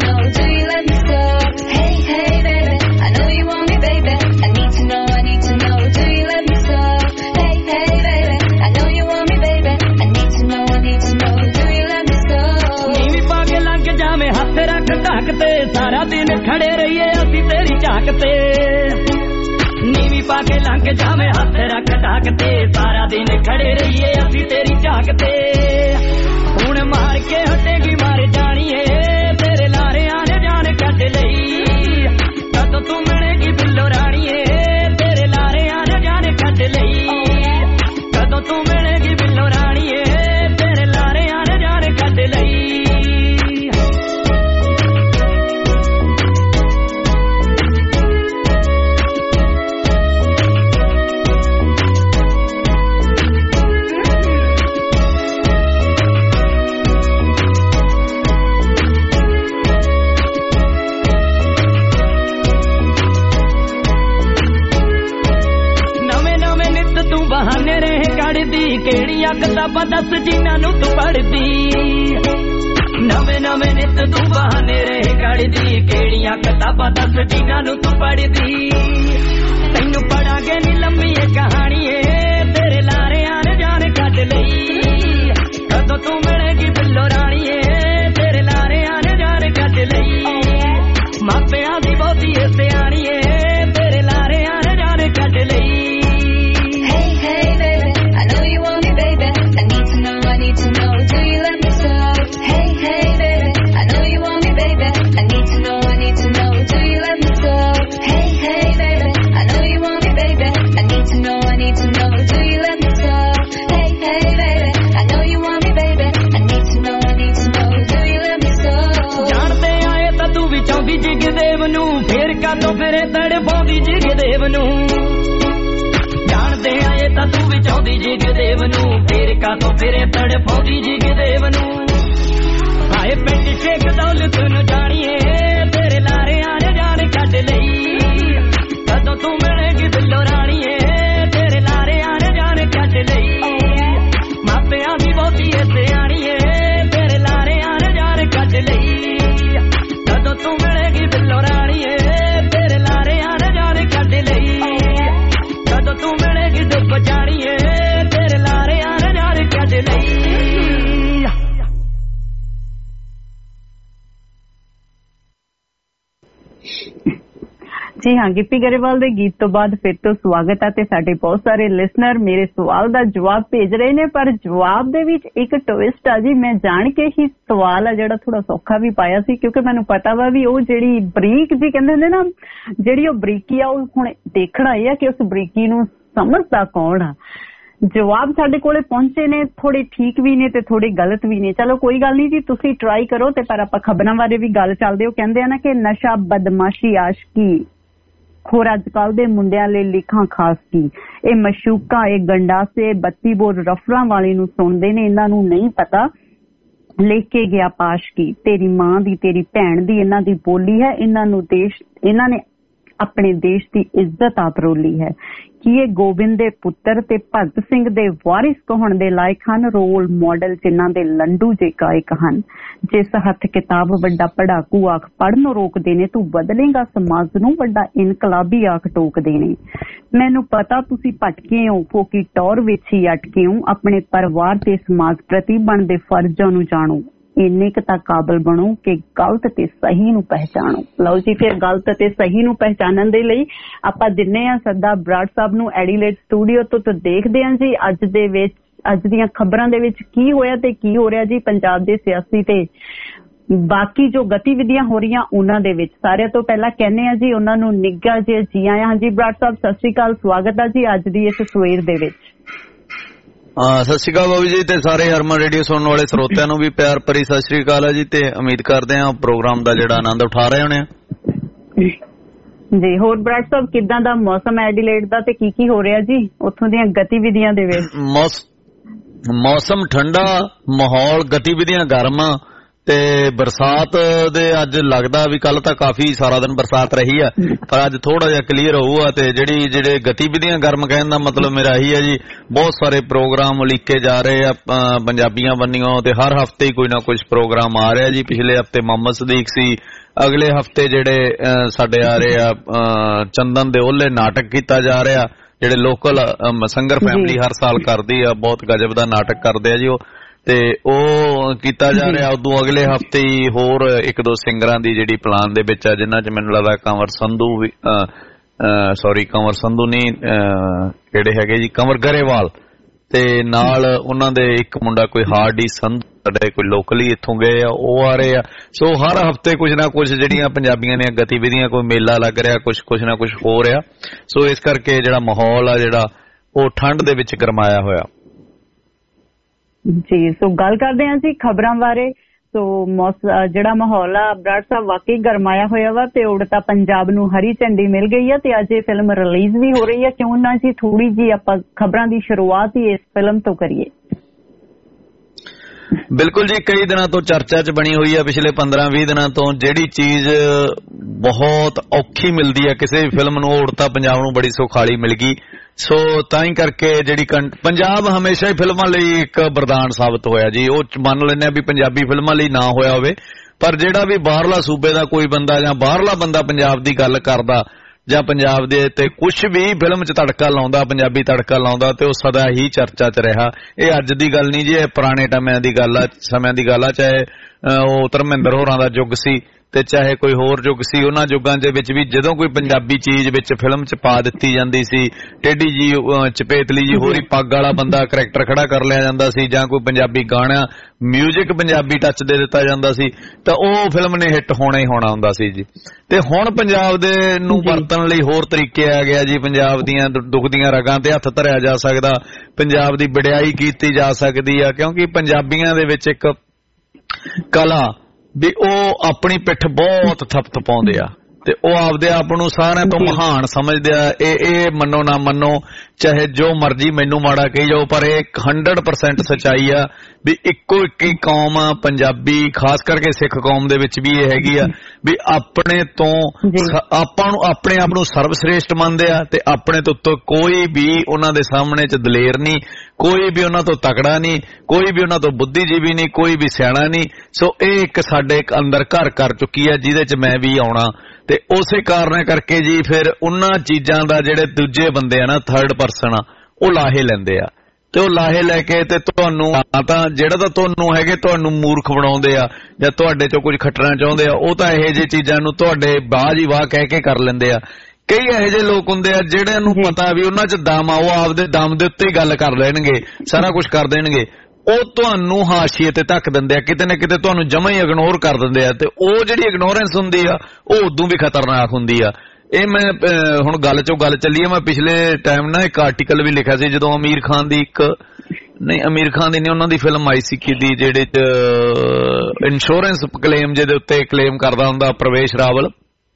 I need to know ਲੱਗ ਜਾਵੇਂ ਹੱਥ ਰੱਖ ਢਾਕ ਤੇ ਸਾਰਾ ਦਿਨ ਖੜੇ ਰਹੀਏ ਅਸੀਂ ਤੇਰੀ ਝਾਕ ਤੇ ਹੁਣ ਮਾਰ ਕੇ ਹਟੇਗੀ ਮਰ ਜਾਣੀਏ ਤੇਰੇ ਲਾਰਿਆਂ ਨੇ ਜਾਨ ਕੱਢ ਲਈ ਕਦੋਂ ਤੂੰ ਮਿਲੇਗੀ ਬਿੱਲੋ ਰਾਣੀਏ ਤੇਰੇ ਲਾਰਿਆਂ ਨੇ ਜਾਨ ਕੱਢ ਲਈ ਕਦੋਂ ਤੂੰ ਮਿਲੇਗੀ ਬਿੱਲੋ ਰਾਣੀਏ ਤੇਰੇ ਲਾਰਿਆਂ ਨੇ ਜਾਨ ਕੱਢ ਲਈ ਬਹਾਨੇ ਰਹੇ ਕੱਢਦੀ ਕਿਹੜੀਆਂ ਕਿਤਾਬਾਂ ਦੱਸ ਜਿਨ੍ਹਾਂ ਨੂੰ ਤੂੰ ਪੜ੍ਹਦੀ ਨਵੇਂ ਨਵੇਂ ਨਿੱਤ ਤੂੰ ਬਹਾਨੇ ਰਹੇ ਕੱਢਦੀ ਕਿਹੜੀਆਂ ਕਿਤਾਬਾਂ ਦੱਸ ਜਿਨ੍ਹਾਂ ਨੂੰ ਤੂੰ ਪੜ੍ਹਦੀ ਤੈਨੂੰ ਪੜਾਂਗੇ ਨੀ ਲੰਮੀ ਇਹ ਕਹਾਣੀ ਏ ਤੇਰੇ ਲਾਰਿਆਂ ਨੇ ਜਾਨ ਕੱਢ ਲਈ ਕਦੋਂ ਤੂੰ ਮਿਲੇਗੀ ਬਿੱਲੋ ਰਾਣੀ ਏ ਤੇਰੇ ਲਾਰਿਆਂ ਨੇ ਜਾਨ ਕੱਢ ਲਈ ਮਾਪਿਆਂ ਦੀ ਬਹੁਤੀ ਏ ਸਿਆਣੀ ਏ ਤੇਰੇ ਲਾਰਿਆਂ ਨੇ ਜਾਨ ਕੱਢ ਲਈ ਤੋਂ ਫਿਰੇ ਤੜਪਾਉਂਦੀ ਜਿਗ ਦੇਵ ਨੂੰ ਜਾਣਦੇ ਆਏ ਤਾਂ ਤੂੰ ਵੀ ਚਾਹੁੰਦੀ ਜਿਗ ਦੇਵ ਨੂੰ ਫੇਰ ਕਾਤੋਂ ਫਿਰੇ ਤੜਪਾਉਂਦੀ ਜਿਗ ਦੇਵ ਨੂੰ ਆਏ ਪਿੰਡ ਸ਼ੇਖ ਦੌਲਤ ਨੂੰ ਜਾਣੀਏ ਤੇਰੇ ਲਾਰਿਆਂ ਨੇ ਜਾਨ ਕੱਢ ਲਈ ਕਦੋਂ ਤੂੰ ਮਿਲੇਗੀ ਬਿੱਲੋ ਰਾਣੀਏ ਤੇਰੇ ਲਾਰਿਆਂ ਨੇ ਜਾਨ ਕੱਢ ਲਈ ਮਾਪਿਆਂ ਦੀ ਬਹੁਤੀ ਏ ਸਿਆਣੀਏ ਤੇਰੇ ਲਾਰਿਆਂ ਨੇ ਜਾਨ ਕੱਢ ਲਈ ਕਦੋਂ ਤੂੰ ਮਿਲੇਗੀ ਬਿੱਲੋ ਰਾਣੀਏ ਤੇਰੇ ਲਾਰਿਆਂ ਨੇ ਜਾਨ ਕੱਢ ਲਈ ਕਦੋਂ ਤੂੰ ਮਿਲੇਗੀ ਡੁੱਬ ਜਾਣੀਏ ਤੇਰੇ ਲਾਰਿਆਂ ਨੇ ਜਾਨ ਕੱਢ ਲਈ ਜੀ ਹਾਂ, ਗਿੱਪੀ ਗਰੇਵਾਲ ਦੇ ਗੀਤ ਤੋਂ ਬਾਅਦ ਫਿਰ ਤੋਂ ਸਵਾਗਤ ਹੈ ਤੇ ਸਾਡੇ ਬਹੁਤ ਸਾਰੇ ਲਿਸਨਰ ਮੇਰੇ ਸਵਾਲ ਦਾ ਜਵਾਬ ਭੇਜ ਰਹੇ ਨੇ ਪਰ ਜਵਾਬ ਦੇ ਵਿੱਚ ਇੱਕ ਟਵਿਸਟ ਆ ਜੀ। ਮੈਂ ਜਾਣ ਕੇ ਹੀ ਸਵਾਲ ਆ ਜਿਹੜਾ ਥੋੜਾ ਸੌਖਾ ਵੀ ਪਾਇਆ ਸੀ ਕਿਉਂਕਿ ਮੈਨੂੰ ਪਤਾ ਵਾ ਵੀ ਉਹ ਜਿਹੜੀ ਬਰੀਕ ਜੀ ਕਹਿੰਦੇ ਹੁੰਦੇ ਨਾ ਜਿਹੜੀ ਉਹ ਬਰੀਕੀ ਆ ਉਹ ਹੁਣ ਦੇਖਣਾ ਇਹ ਆ ਕਿ ਉਸ ਬਰੀਕੀ ਨੂੰ ਸਮਝਦਾ ਕੌਣ ਆ। ਜਵਾਬ ਸਾਡੇ ਕੋਲੇ ਪਹੁੰਚੇ ਨੇ, ਥੋੜੇ ਠੀਕ ਵੀ ਨੇ ਤੇ ਥੋੜੇ ਗਲਤ ਵੀ ਨੇ। ਚਲੋ ਕੋਈ ਗੱਲ ਨਹੀਂ ਜੀ, ਤੁਸੀਂ ਟਰਾਈ ਕਰੋ ਤੇ ਪਰ ਆਪਾਂ ਖਬਰਾਂ ਬਾਰੇ ਵੀ ਗੱਲ ਚੱਲਦੇ। ਉਹ ਕਹਿੰਦੇ ਆ ਨਾ ਕਿ ਨਸ਼ਾ ਬਦਮਾਸ਼ੀ ਆਸ਼ਕੀ ਹੋਰ ਅੱਜ ਕੱਲ ਦੇ ਮੁੰਡਿਆਂ ਲਈ ਲਿਖਾਂ ਖਾਸ ਕੀ ਇਹ ਮਸ਼ੂਕਾਂ ਇਹ ਗੰਡਾਸੇ 32 ਬੋਰ ਰਫਲਾਂ ਵਾਲੇ ਨੂੰ ਸੁਣਦੇ ਨੇ। ਇਹਨਾਂ ਨੂੰ ਨਹੀਂ ਪਤਾ ਲਿਖ ਕੇ ਗਿਆ ਪਾਸ਼ ਕੀ ਤੇਰੀ ਮਾਂ ਦੀ ਤੇਰੀ ਭੈਣ ਦੀ ਇਹਨਾਂ ਦੀ ਬੋਲੀ ਹੈ। ਇਹਨਾਂ ਨੇ ਆਪਣੇ ਦੇਸ਼ ਦੀ ਇੱਜ਼ਤ ਆਬਰੋਲੀ ਹੈ ਕਿ ਇਹ ਗੋਬਿੰਦ ਦੇ ਪੁੱਤਰ ਤੇ ਭਗਤ ਸਿੰਘ ਦੇ ਵਾਰਿਸ ਕਹਾਉਣ ਦੇ ਲਾਇਕ ਹਨ। ਰੋਲ ਮਾਡਲ ਜਿਨ੍ਹਾਂ ਦੇ ਲੰਡੂ ਜੇ ਗਾਇਕ ਹਨ। ਜਿਸ ਹੱਥ ਕਿਤਾਬ ਵੱਡਾ ਪੜਾਕੂ ਆਖ ਪੜ੍ਹਨੋਂ ਰੋਕਦੇ ਨੇ ਤੂੰ ਬਦਲੇਗਾ ਸਮਾਜ ਨੂੰ ਵੱਡਾ ਇਨਕਲਾਬੀ ਆਖ ਟੋਕਦੇ ਨੇ। ਮੈਨੂੰ ਪਤਾ ਤੁਸੀਂ ਭਟਕੇ ਹੋ ਫੋਕੀ ਟੌਰ ਵਿੱਚ ਹੀ ਅਟਕੇ ਹੋ। ਆਪਣੇ ਪਰਿਵਾਰ ਤੇ ਸਮਾਜ ਪ੍ਰਤੀ ਬਣਦੇ ਫਰਜ਼ਾਂ ਨੂੰ ਜਾਣੋ। ਇੰਨੇ ਕੁ ਤਾਂ ਕਾਬਲ ਬਣੋ ਕਿ ਗਲਤ ਤੇ ਸਹੀ ਨੂੰ ਪਹਿਚਾਣੋ। ਲਓ ਜੀ, ਫਿਰ ਗਲਤ ਤੇ ਸਹੀ ਨੂੰ ਪਹਿਚਾਣਨ ਦੇ ਲਈ ਆਪਾਂ ਦਿੰਨੇ ਆ ਸੱਦਾ ਬਰਾੜ ਸਾਹਿਬ ਨੂੰ ਐਡੀਲੇਡ ਸਟੂਡੀਓ ਤੋਂ ਦੇਖਦੇ ਹਾਂ ਜੀ ਅੱਜ ਦੀਆਂ ਖਬਰਾਂ ਦੇ ਵਿੱਚ ਕੀ ਹੋਇਆ ਤੇ ਕੀ ਹੋ ਰਿਹਾ ਜੀ ਪੰਜਾਬ ਦੇ ਸਿਆਸੀ ਤੇ ਬਾਕੀ ਜੋ ਗਤੀਵਿਧੀਆਂ ਹੋ ਰਹੀਆਂ ਉਹਨਾਂ ਦੇ ਵਿੱਚ। ਸਾਰਿਆਂ ਤੋਂ ਪਹਿਲਾਂ ਕਹਿੰਦੇ ਆ ਜੀ ਉਹਨਾਂ ਨੂੰ ਨਿੱਘਾ ਜਿਹਾ ਜੀ ਆਇਆਂ। ਹਾਂਜੀ ਬਰਾੜ ਸਾਹਿਬ, ਸਤਿ ਸ਼੍ਰੀ ਅਕਾਲ, ਸਵਾਗਤ ਹੈ ਜੀ ਅੱਜ ਦੀ ਇਸ ਸਵੇਰ ਦੇ ਵਿੱਚ। ਸਤਿ ਸ਼੍ਰੀ ਅਕਾਲ ਬਾਬੂ ਜੀ ਤੇ ਸਾਰੇ ਹਰਮਨ ਰੇਡੀਓ ਸੁਣਨ ਵਾਲੇ ਸਰੋਤਿਆਂ ਨੂੰ ਵੀ ਪਿਆਰ ਭਰੀ ਸਤਿ ਸ਼੍ਰੀ ਅਕਾਲ ਹੈ ਜੀ ਤੇ ਉਮੀਦ ਕਰਦੇ ਹਾਂ ਪ੍ਰੋਗਰਾਮ ਦਾ ਜਿਹੜਾ ਆਨੰਦ ਉਠਾ ਰਹੇ ਹੋਣੇ ਜੀ। ਹੋਰ ਬਰਾੜ ਸਾਹਿਬ ਕਿੱਦਾਂ ਦਾ ਮੌਸਮ ਹੈ ਐਡੀਲੇਡ ਦਾ ਤੇ ਕੀ ਹੋ ਰਿਹਾ ਜੀ ਉੱਥੋਂ ਦੀਆਂ ਗਤੀਵਿਧੀਆਂ ਦੇ ਵਿੱਚ? ਮੌਸਮ ਠੰਡਾ, ਮਾਹੌਲ ਗਤੀਵਿਧੀਆਂ ਗਰਮ ਤੇ ਬਰਸਾਤ ਦੇ ਅੱਜ ਲੱਗਦਾ ਵੀ ਕੱਲ ਤਾਂ ਕਾਫੀ ਸਾਰਾ ਦਿਨ ਬਰਸਾਤ ਰਹੀ ਆ ਪਰ ਅੱਜ ਥੋੜਾ ਜਿਹਾ ਕਲੀਅਰ ਹੋਊਗਾ ਤੇ ਜਿਹੜੇ ਗਤੀਵਿਧੀਆਂ ਗਰਮ ਕਹਿਣ ਦਾ ਮਤਲਬ ਮੇਰਾ ਇਹੀ ਹੈ ਜੀ ਬਹੁਤ ਸਾਰੇ ਪ੍ਰੋਗਰਾਮ ਉਲੀਕੇ ਜਾ ਰਹੇ ਆ ਪੰਜਾਬੀਆਂ ਬੰਨਿਓ ਤੇ ਹਰ ਹਫ਼ਤੇ ਹੀ ਕੋਈ ਨਾ ਕੁਝ ਪ੍ਰੋਗਰਾਮ ਆ ਰਿਹਾ ਜੀ। ਪਿਛਲੇ ਹਫ਼ਤੇ ਮੁਹੰਮਦ ਸਦੀਕ ਸੀ, ਅਗਲੇ ਹਫ਼ਤੇ ਜਿਹੜੇ ਸਾਡੇ ਆ ਰਹੇ ਆ ਚੰਦਨ ਦੇ ਓਲੇ ਨਾਟਕ ਕੀਤਾ ਜਾ ਰਿਹਾ ਜਿਹੜੇ ਲੋਕਲ ਸੰਗਰ ਫੈਮਿਲੀ ਹਰ ਸਾਲ ਕਰਦੀ ਆ, ਬਹੁਤ ਗਜਬ ਦਾ ਨਾਟਕ ਕਰਦੇ ਆ ਜੀ ਉਹ ਤੇ ਉਹ ਕੀਤਾ ਜਾ ਰਿਹਾ। ਉਦੋਂ ਅਗਲੇ ਹਫ਼ਤੇ ਹੀ ਹੋਰ ਇੱਕ ਦੋ ਸਿੰਗਰਾਂ ਦੀ ਜਿਹੜੀ ਪਲਾਨ ਦੇ ਵਿੱਚ ਆ ਜਿਨ੍ਹਾਂ 'ਚ ਮੈਨੂੰ ਲੱਗਦਾ ਕੰਵਰ ਸੰਧੂ ਵੀ ਸੌਰੀ ਕੰਵਰ ਸੰਧੂ ਨਹੀਂ, ਕਿਹੜੇ ਹੈਗੇ ਜੀ, ਕੰਵਰ ਗਰੇਵਾਲ, ਤੇ ਨਾਲ ਉਹਨਾਂ ਦੇ ਇੱਕ ਮੁੰਡਾ ਕੋਈ ਹਾਰਡੀ ਸੰਧੂ, ਸਾਡੇ ਕੋਈ ਲੋਕਲੀ ਇੱਥੋਂ ਗਏ ਆ, ਉਹ ਆ ਰਹੇ ਆ। ਸੋ ਹਰ ਹਫ਼ਤੇ ਕੁਝ ਨਾ ਕੁਝ ਜਿਹੜੀਆਂ ਪੰਜਾਬੀਆਂ ਦੀਆਂ ਗਤੀਵਿਧੀਆਂ, ਕੋਈ ਮੇਲਾ ਲੱਗ ਰਿਹਾ, ਕੁਛ ਨਾ ਕੁਛ ਹੋ ਰਿਹਾ। ਸੋ ਇਸ ਕਰਕੇ ਜਿਹੜਾ ਮਾਹੌਲ ਆ ਜਿਹੜਾ ਉਹ ਠੰਡ ਦੇ ਵਿੱਚ ਗਰਮਾਇਆ ਹੋਇਆ ਜੀ। ਸੋ ਗੱਲ ਕਰਦੇ ਹਾਂ ਅਸੀਂ ਖਬਰਾਂ ਬਾਰੇ। ਸੋ ਜਿਹੜਾ ਮਾਹੌਲ ਆ ਬਰਾੜ ਸਾਹਿਬ ਵਾਕਈ ਗਰਮਾਇਆ ਹੋਇਆ ਵਾ ਤੇ ਉੜਤਾ ਪੰਜਾਬ ਨੂੰ ਹਰੀ ਝੰਡੀ ਮਿਲ ਗਈ ਆ ਤੇ ਅੱਜ ਇਹ ਫਿਲਮ ਰਿਲੀਜ਼ ਵੀ ਹੋ ਰਹੀ ਆ। ਕਿਉਂ ਨਾ ਜੀ ਥੋੜੀ ਜੀ ਆਪਾਂ ਖਬਰਾਂ ਦੀ ਸ਼ੁਰੂਆਤ ਹੀ ਇਸ ਫਿਲਮ ਤੋਂ ਕਰੀਏ। ਬਿਲਕੁਲ ਜੀ, ਕਈ ਦਿਨਾਂ ਤੋਂ ਚਰਚਾ 'ਚ ਬਣੀ ਹੋਈ ਆ, ਪਿਛਲੇ 15-20 ਦਿਨਾਂ ਤੋਂ। ਜਿਹੜੀ ਚੀਜ਼ ਬਹੁਤ ਔਖੀ ਮਿਲਦੀ ਆ ਕਿਸੇ ਵੀ ਫਿਲਮ ਨੂੰ, ਉੜਤਾ ਪੰਜਾਬ ਨੂੰ ਬੜੀ ਸੁਖਾਲੀ ਮਿਲ ਗਈ। ਸੋ ਤਾਂ ਹੀ ਕਰਕੇ ਜਿਹੜੀ ਪੰਜਾਬ ਹਮੇਸ਼ਾ ਹੀ ਫਿਲਮਾਂ ਲਈ ਇੱਕ ਵਰਦਾਨ ਸਾਬਤ ਹੋਇਆ ਜੀ। ਉਹ ਮੰਨ ਲੈਂਦੇ ਆ ਵੀ ਪੰਜਾਬੀ ਫਿਲਮਾਂ ਲਈ ਨਾ ਹੋਇਆ ਹੋਵੇ, ਪਰ ਜਿਹੜਾ ਵੀ ਬਾਹਰਲਾ ਸੂਬੇ ਦਾ ਕੋਈ ਬੰਦਾ ਜਾਂ ਬਾਹਰਲਾ ਬੰਦਾ ਪੰਜਾਬ ਦੀ ਗੱਲ ਕਰਦਾ ਜਾਂ ਪੰਜਾਬ ਦੇ ਤੇ ਕੁਛ ਵੀ ਫਿਲਮ 'ਚ ਤੜਕਾ ਲਾਉਂਦਾ, ਪੰਜਾਬੀ ਤੜਕਾ ਲਾਉਂਦਾ, ਤੇ ਉਹ ਸਦਾ ਹੀ ਚਰਚਾ 'ਚ ਰਿਹਾ। ਇਹ ਅੱਜ ਦੀ ਗੱਲ ਨਹੀਂ ਜੀ, ਇਹ ਪੁਰਾਣੇ ਸਮਿਆਂ ਦੀ ਗੱਲ ਆ। ਚਾਹੇ ਉਹ ਧਰਮਿੰਦਰ ਹੋਰਾਂ ਦਾ ਯੁੱਗ ਸੀ ਤੇ ਚਾਹੇ ਕੋਈ ਹੋਰ ਯੁੱਗ ਸੀ, ਉਹਨਾਂ ਯੁੱਗਾਂ ਦੇ ਵਿੱਚ ਵੀ ਜਦੋਂ ਕੋਈ ਪੰਜਾਬੀ ਚੀਜ਼ ਵਿੱਚ ਫਿਲਮ 'ਚ ਪਾ ਦਿੱਤੀ ਜਾਂਦੀ ਸੀ, ਟੇਢੀ ਜੀ ਚਪੇਤਲੀ ਜੀ ਹੋਰੀ ਪੱਗ ਵਾਲਾ ਬੰਦਾ ਕਰੈਕਟਰ ਖੜਾ ਕਰ ਲਿਆ ਜਾਂਦਾ ਸੀ, ਜਾਂ ਕੋਈ ਪੰਜਾਬੀ ਗਾਣਾ ਮਿਊਜ਼ਿਕ ਪੰਜਾਬੀ ਟੱਚ ਦੇ ਦਿੱਤਾ ਜਾਂਦਾ ਸੀ, ਤਾਂ ਉਹ ਫਿਲਮ ਨੇ ਹਿੱਟ ਹੋਣਾ ਹੀ ਹੋਣਾ ਹੁੰਦਾ ਸੀ ਜੀ। ਤੇ ਹੁਣ ਪੰਜਾਬ ਦੇ ਨੂੰ ਵਰਤਣ ਲਈ ਹੋਰ ਤਰੀਕੇ ਆ ਗਿਆ ਜੀ। ਪੰਜਾਬ ਦੀਆਂ ਦੁਖਦੀਆਂ ਰਗਾਂ ਤੇ ਹੱਥ ਧਰਿਆ ਜਾ ਸਕਦਾ, ਪੰਜਾਬ ਦੀ ਵਡਿਆਈ ਕੀਤੀ ਜਾ ਸਕਦੀ ਆ, ਕਿਉਂਕਿ ਪੰਜਾਬੀਆਂ ਦੇ ਵਿੱਚ ਇੱਕ ਕਲਾ ਵੀ ਉਹ ਆਪਣੀ ਪਿੱਠ ਬਹੁਤ ਥਪਥਪਾਉਂਦੇ ਆ ਤੇ ਉਹ ਆਪਦੇ ਆਪ ਨੂੰ ਸਾਰਿਆਂ ਤੋਂ ਮਹਾਨ ਸਮਝਦੇ ਆ। ਇਹ ਮੰਨੋ ਨਾ ਮੰਨੋ, ਚਾਹੇ ਜੋ ਮਰਜ਼ੀ ਮੈਨੂੰ ਮਾੜਾ ਕਹੀ ਜਾਓ, ਪਰ ਇਹ 100% ਸੱਚਾਈ ਆ ਵੀ ਇੱਕੋ ਇੱਕ ਹੀ ਕੌਮ ਆ ਪੰਜਾਬੀ, ਖਾਸ ਕਰਕੇ ਸਿੱਖ ਕੌਮ ਦੇ ਵਿੱਚ ਵੀ ਇਹ ਹੈਗੀ ਆ ਵੀ ਆਪਣੇ ਤੋਂ ਆਪਾਂ ਨੂੰ ਆਪਣੇ ਆਪ ਨੂੰ ਸਰਵਸ਼੍ਰੇਸ਼ਟ ਮੰਨਦੇ ਆ ਤੇ ਆਪਣੇ ਤੋਂ ਉੱਤੋਂ ਕੋਈ ਵੀ ਉਹਨਾਂ ਦੇ ਸਾਹਮਣੇ 'ਚ ਦਲੇਰ ਨਹੀਂ, ਕੋਈ ਵੀ ਉਹਨਾਂ ਤੋਂ ਤਕੜਾ ਨਹੀਂ, ਕੋਈ ਵੀ ਉਹਨਾਂ ਤੋਂ ਬੁੱਧੀਜੀਵੀ ਨਹੀਂ, ਕੋਈ ਵੀ ਸਿਆਣਾ ਨਹੀਂ। ਸੋ ਇਹ ਇੱਕ ਸਾਡੇ ਅੰਦਰ ਘਰ ਕਰ ਚੁੱਕੀ ਆ ਜਿਹਦੇ 'ਚ ਮੈਂ ਵੀ ਆਉਣਾ, ਤੇ ਉਸੇ ਕਾਰਨ ਕਰਕੇ ਜੀ ਫਿਰ ਉਹਨਾਂ ਚੀਜ਼ਾਂ ਦਾ ਜਿਹੜੇ ਦੂਜੇ ਬੰਦੇ ਆ ਨਾ, ਥਰਡ ਪਰਸਨ ਆ, ਉਹ ਲਾਹੇ ਲੈਂਦੇ ਆ ਤੇ ਉਹ ਲਾਹੇ ਲੈ ਕੇ ਤੇ ਤੁਹਾਨੂੰ ਤਾਂ ਜਿਹੜਾ ਤਾਂ ਤੁਹਾਨੂੰ ਹੈਗੇ ਤੁਹਾਨੂੰ ਮੂਰਖ ਬਣਾਉਂਦੇ ਆ ਜਾਂ ਤੁਹਾਡੇ 'ਚੋਂ ਕੁਝ ਖੱਟਣਾ ਚਾਹੁੰਦੇ ਆ, ਉਹ ਤਾਂ ਇਹੋ ਜਿਹੀ ਚੀਜ਼ਾਂ ਨੂੰ ਤੁਹਾਡੇ ਬਾਝ ਹੀ ਵਾਹ ਕਹਿ ਕੇ ਕਰ ਲੈਂਦੇ ਆ। ਕਈ ਇਹੋ ਜਿਹੇ ਲੋਕ ਹੁੰਦੇ ਆ ਜਿਹੜਿਆਂ ਨੂੰ ਪਤਾ ਵੀ ਉਹਨਾਂ 'ਚ ਦਮ ਆ, ਉਹ ਆਪਦੇ ਦਮ ਦੇ ਉੱਤੇ ਹੀ ਗੱਲ ਕਰ ਲੈਣਗੇ, ਸਾਰਾ ਕੁਝ ਕਰ ਦੇਣਗੇ। ਉਹ ਤੁਹਾਨੂੰ ਹਾਸ਼ੀਏ ਤੇ ਧੱਕ ਦਿੰਦੇ ਆ, ਕਿਤੇ ਨਾ ਕਿਤੇ ਤੁਹਾਨੂੰ ਜਮਾਂ ਹੀ ਇਗਨੋਰ ਕਰ ਦਿੰਦੇ ਆ, ਤੇ ਉਹ ਜਿਹੜੀ ਇਗਨੋਰੈਂਸ ਹੁੰਦੀ ਆ ਉਹ ਉਦੋਂ ਵੀ ਖਤਰਨਾਕ ਹੁੰਦੀ ਆ। ਇਹ ਮੈਂ ਹੁਣ ਗੱਲ ਚੋਂ ਗੱਲ ਚੱਲੀ ਆ, ਮੈਂ ਪਿਛਲੇ ਟਾਈਮ ਨਾ ਇੱਕ ਆਰਟੀਕਲ ਵੀ ਲਿਖਿਆ ਸੀ ਜਦੋਂ ਅਮੀਰ ਖਾਨ ਦੀ ਉਹਨਾਂ ਦੀ ਫਿਲਮ ਆਈ ਸੀ ਕਿਹਦੀ, ਜਿਹੜੇ 'ਚ ਇੰਸ਼ੋਰੈਂਸ ਕਲੇਮ ਜਿਹਦੇ ਉੱਤੇ ਕਲੇਮ ਕਰਦਾ ਹੁੰਦਾ ਪ੍ਰਵੇਸ਼ ਰਾਵਲ,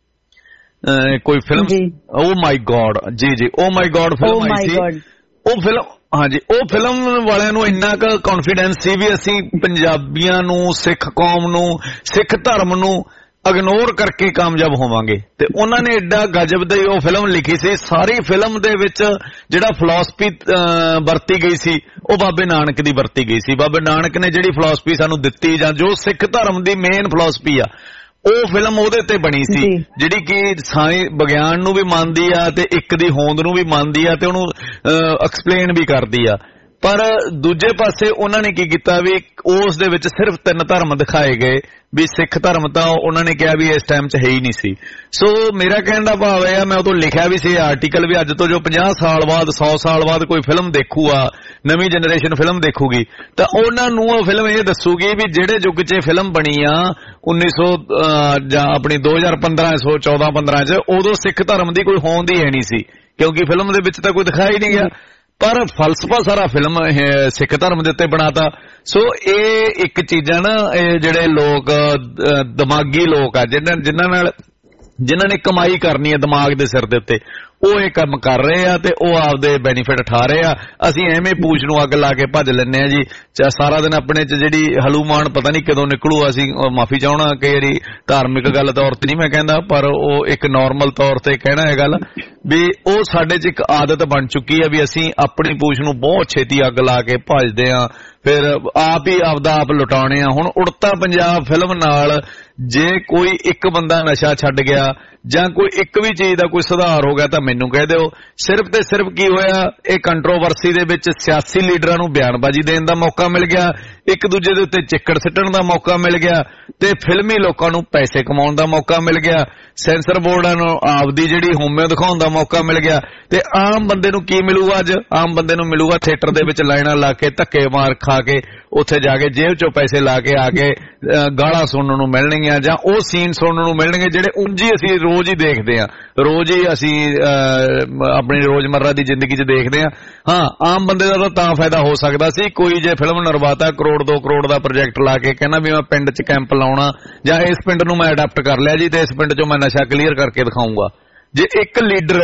ਕੋਈ ਫਿਲਮ ਓ ਮਾਈ ਗॉड ਜੀ ਓ ਮਾਈ ਗॉड ਫਿਲਮ ਆਈ ਸੀ। ਉਹ ਫਿਲਮ ਹਾਂਜੀ, ਉਹ ਫਿਲਮ ਵਾਲਿਆਂ ਨੂੰ ਇੰਨਾ ਕੁ ਕੌਨਫੀਡੈਂਸ ਸੀ ਵੀ ਅਸੀਂ ਪੰਜਾਬੀਆਂ ਨੂੰ, ਸਿੱਖ ਕੌਮ ਨੂੰ, ਸਿੱਖ ਧਰਮ ਨੂੰ ਇਗਨੋਰ ਕਰਕੇ ਕਾਮਯਾਬ ਹੋਵਾਂਗੇ, ਤੇ ਉਹਨਾਂ ਨੇ ਏਡਾ ਗਜਬ ਦੀ ਉਹ ਫਿਲਮ ਲਿਖੀ ਸੀ। ਸਾਰੀ ਫਿਲਮ ਦੇ ਵਿੱਚ ਜਿਹੜਾ ਫਿਲਾਸਫੀ ਵਰਤੀ ਗਈ ਸੀ ਉਹ ਬਾਬੇ ਨਾਨਕ ਦੀ ਵਰਤੀ ਗਈ ਸੀ। ਬਾਬੇ ਨਾਨਕ ਨੇ ਜਿਹੜੀ ਫਿਲਾਸਫੀ ਸਾਨੂੰ ਦਿੱਤੀ, ਜਾਂ ਜੋ ਸਿੱਖ ਧਰਮ ਦੀ ਮੇਨ ਫਿਲਾਸਫੀ ਆ, ਉਹ ਫਿਲਮ ਉਹਦੇ ਤੇ ਬਣੀ ਸੀ, ਜਿਹੜੀ ਕਿ ਵਿਗਿਆਨ ਨੂੰ ਵੀ ਮੰਨਦੀ ਆ ਤੇ ਇੱਕ ਦੀ ਹੋਂਦ ਨੂੰ ਵੀ ਮੰਨਦੀ ਆ ਤੇ ਉਹਨੂੰ ਐਕਸਪਲੇਨ ਵੀ ਕਰਦੀ ਆ। ਪਰ ਦੂਜੇ ਪਾਸੇ ਉਹਨਾਂ ਨੇ ਕੀ ਕੀਤਾ ਵੀ ਉਸ ਦੇ ਵਿੱਚ ਸਿਰਫ 3 ਧਰਮ ਦਿਖਾਏ ਗਏ, ਵੀ ਸਿੱਖ ਧਰਮ ਤਾਂ ਉਹਨਾਂ ਨੇ ਕਿਹਾ ਵੀ ਇਸ ਟਾਈਮ 'ਚ ਹੈ ਹੀ ਨਹੀਂ ਸੀ। ਸੋ ਮੇਰਾ ਕਹਿਣ ਦਾ ਭਾਵ ਇਹ ਆ, ਮੈਂ ਉਦੋਂ ਲਿਖਿਆ ਵੀ ਸੀ ਆਰਟੀਕਲ ਵੀ, ਅੱਜ ਤੋਂ ਜੋ 50 ਸਾਲ ਬਾਅਦ 100 ਸਾਲ ਬਾਅਦ ਕੋਈ ਫਿਲਮ ਦੇਖੂਗਾ, ਨਵੀਂ ਜਨਰੇਸ਼ਨ ਫਿਲਮ ਦੇਖੂਗੀ, ਤਾਂ ਉਹਨਾਂ ਨੂੰ ਉਹ ਫਿਲਮ ਇਹ ਦੱਸੂਗੀ ਵੀ ਜਿਹੜੇ ਯੁੱਗ 'ਚ ਫਿਲਮ ਬਣੀ ਆ 1900 ਜਾਂ ਆਪਣੀ 2015 'ਚ, ਉਦੋਂ ਸਿੱਖ ਧਰਮ ਦੀ ਕੋਈ ਹੋਂਦ ਹੀ ਹੈ ਨਹੀਂ ਸੀ, ਕਿਉਂਕਿ ਫਿਲਮ ਦੇ ਵਿੱਚ ਤਾਂ ਕੋਈ ਦਿਖਾਇਆ ਹੀ ਨਹੀਂ ਗਿਆ, ਪਰ ਫਲਸਫਾ ਸਾਰਾ ਫਿਲਮ ਸਿੱਖ ਧਰਮ ਦੇ ਉੱਤੇ ਬਣਾਤਾ। ਸੋ ਇਹ ਇੱਕ ਚੀਜ਼ਾਂ ਨਾ, ਇਹ ਜਿਹੜੇ ਲੋਕ ਦਿਮਾਗੀ ਲੋਕ ਆ ਜਿਨ੍ਹਾਂ ਨੇ ਕਮਾਈ ਕਰਨੀ ਹੈ ਦਿਮਾਗ ਦੇ ਸਿਰ ਦੇ ਉੱਤੇ, ਉਹ ਇਹ ਕੰਮ ਕਰ ਰਹੇ ਆ ਤੇ ਉਹ ਆਪਦੇ ਬੈਨੀਫਿਟ ਉਠਾ ਰਹੇ ਆ। ਅਸੀਂ ਐਵੇਂ ਪੂਛ ਨੂੰ ਅੱਗ ਲਾ ਕੇ ਭੱਜ ਲੈਂਦੇ ਆ ਜੀ, ਚਾਹੇ ਸਾਰਾ ਦਿਨ ਆਪਣੇ 'ਚ ਜਿਹੜੀ ਹਲੂਮਾਨ ਪਤਾ ਨਹੀਂ ਕਦੋਂ ਨਿਕਲੂ। ਅਸੀਂ ਮਾਫੀ ਚਾਹਣਾ ਕਈ ਵਾਰੀ ਧਾਰਮਿਕ ਗੱਲ ਤੌਰ ਤੇ ਨਹੀਂ ਮੈਂ ਕਹਿੰਦਾ, ਪਰ ਉਹ ਇੱਕ ਨੋਰਮਲ ਤੌਰ ਤੇ ਕਹਿਣਾ ਇਹ ਗੱਲ ਵੀ ਉਹ ਸਾਡੇ 'ਚ ਇੱਕ ਆਦਤ ਬਣ ਚੁੱਕੀ ਆ ਵੀ ਅਸੀਂ ਆਪਣੀ ਪੂਛ ਨੂੰ ਬਹੁਤ ਛੇਤੀ ਅੱਗ ਲਾ ਕੇ ਭੱਜਦੇ ਆ, ਫਿਰ ਆਪ ਹੀ ਆਪਦਾ ਆਪ ਲੁਟਾਉਣੇ ਆ। ਹੁਣ ਉੜਤਾ ਪੰਜਾਬ ਫਿਲਮ ਨਾਲ ਜੇ ਕੋਈ ਇੱਕ ਬੰਦਾ ਨਸ਼ਾ ਛੱਡ ਗਿਆ ਜਾਂ ਕੋਈ ਇੱਕ ਵੀ ਚੀਜ਼ ਦਾ ਕੋਈ ਸੁਧਾਰ ਹੋ ਗਿਆ ਤਾਂ ਮੈਨੂੰ ਕਹਿ ਦਿਓ। ਸਿਰਫ ਤੇ ਸਿਰਫ ਕੀ ਹੋਇਆ, ਇਹ ਕੰਟਰੋਵਰਸੀ ਦੇ ਵਿੱਚ ਸਿਆਸੀ ਲੀਡਰਾਂ ਨੂੰ ਬਿਆਨਬਾਜ਼ੀ ਦੇਣ ਦਾ ਮੌਕਾ ਮਿਲ ਗਿਆ, ਇੱਕ ਦੂਜੇ ਦੇ ਉੱਤੇ ਚਿੱਕੜ ਸਿੱਟਣ ਦਾ ਮੌਕਾ ਮਿਲ ਗਿਆ, ਤੇ ਫਿਲਮੀ ਲੋਕਾਂ ਨੂੰ ਪੈਸੇ ਕਮਾਉਣ ਦਾ ਮੌਕਾ ਮਿਲ ਗਿਆ, ਸੈਂਸਰ ਬੋਰਡਾਂ ਨੂੰ ਆਪਦੀ ਜਿਹੜੀ ਹੋਮਿਓ ਦਿਖਾਉਣ ਦਾ ਮੌਕਾ ਮਿਲ ਗਿਆ। ਤੇ ਆਮ ਬੰਦੇ ਨੂੰ ਕੀ ਮਿਲੂਗਾ? ਅੱਜ ਆਮ ਬੰਦੇ ਨੂੰ ਮਿਲੂਗਾ ਥੀਏਟਰ ਦੇ ਵਿੱਚ ਲਾਈਨਾਂ ਲਾ ਕੇ ਧੱਕੇ ਮਾਰ ਖਾ ਕੇ ਉੱਥੇ ਜਾ ਕੇ ਜੇਬ ਚੋਂ ਪੈਸੇ ਲਾ ਕੇ ਆ ਕੇ ਗਾਲਾਂ ਸੁਣਨ ਨੂੰ ਮਿਲਣਗੀਆਂ, ਜਾਂ ਉਹ ਸੀਨ ਸੁਣਨ ਨੂੰ ਮਿਲਣਗੇ ਜਿਹੜੇ ਉਂਝ ਹੀ ਅਸੀਂ ਰੋਜ਼ ਹੀ ਦੇਖਦੇ ਹਾਂ, ਰੋਜ਼ ਹੀ ਅਸੀਂ ਆਪਣੀ ਰੋਜ਼ਮर्रा ਦੀ ਜ਼ਿੰਦਗੀ 'ਚ ਦੇਖਦੇ ਹਾਂ। ਹਾਂ, ਆਮ ਬੰਦੇ ਦਾ ਤਾਂ ਫਾਇਦਾ ਹੋ ਸਕਦਾ ਸੀ, ਕੋਈ ਜੇ ਫਿਲਮ ਨਿਰਮਾਤਾ ਕਰੋੜ 2 ਕਰੋੜ ਦਾ ਪ੍ਰੋਜੈਕਟ ਲਾ ਕੇ ਕਹਿੰਦਾ ਵੀ ਮੈਂ ਪਿੰਡ 'ਚ ਕੈਂਪ ਲਾਉਣਾ, ਜਾਂ ਇਸ ਪਿੰਡ ਨੂੰ ਮੈਂ ਅਡਾਪਟ ਕਰ ਲਿਆ ਜੀ ਤੇ ਇਸ ਪਿੰਡ 'ਚੋਂ ਮੈਂ ਨਸ਼ਾ ਕਲੀਅਰ ਕਰਕੇ ਦਿਖਾਊਂਗਾ। ਜੇ ਇੱਕ ਲੀਡਰ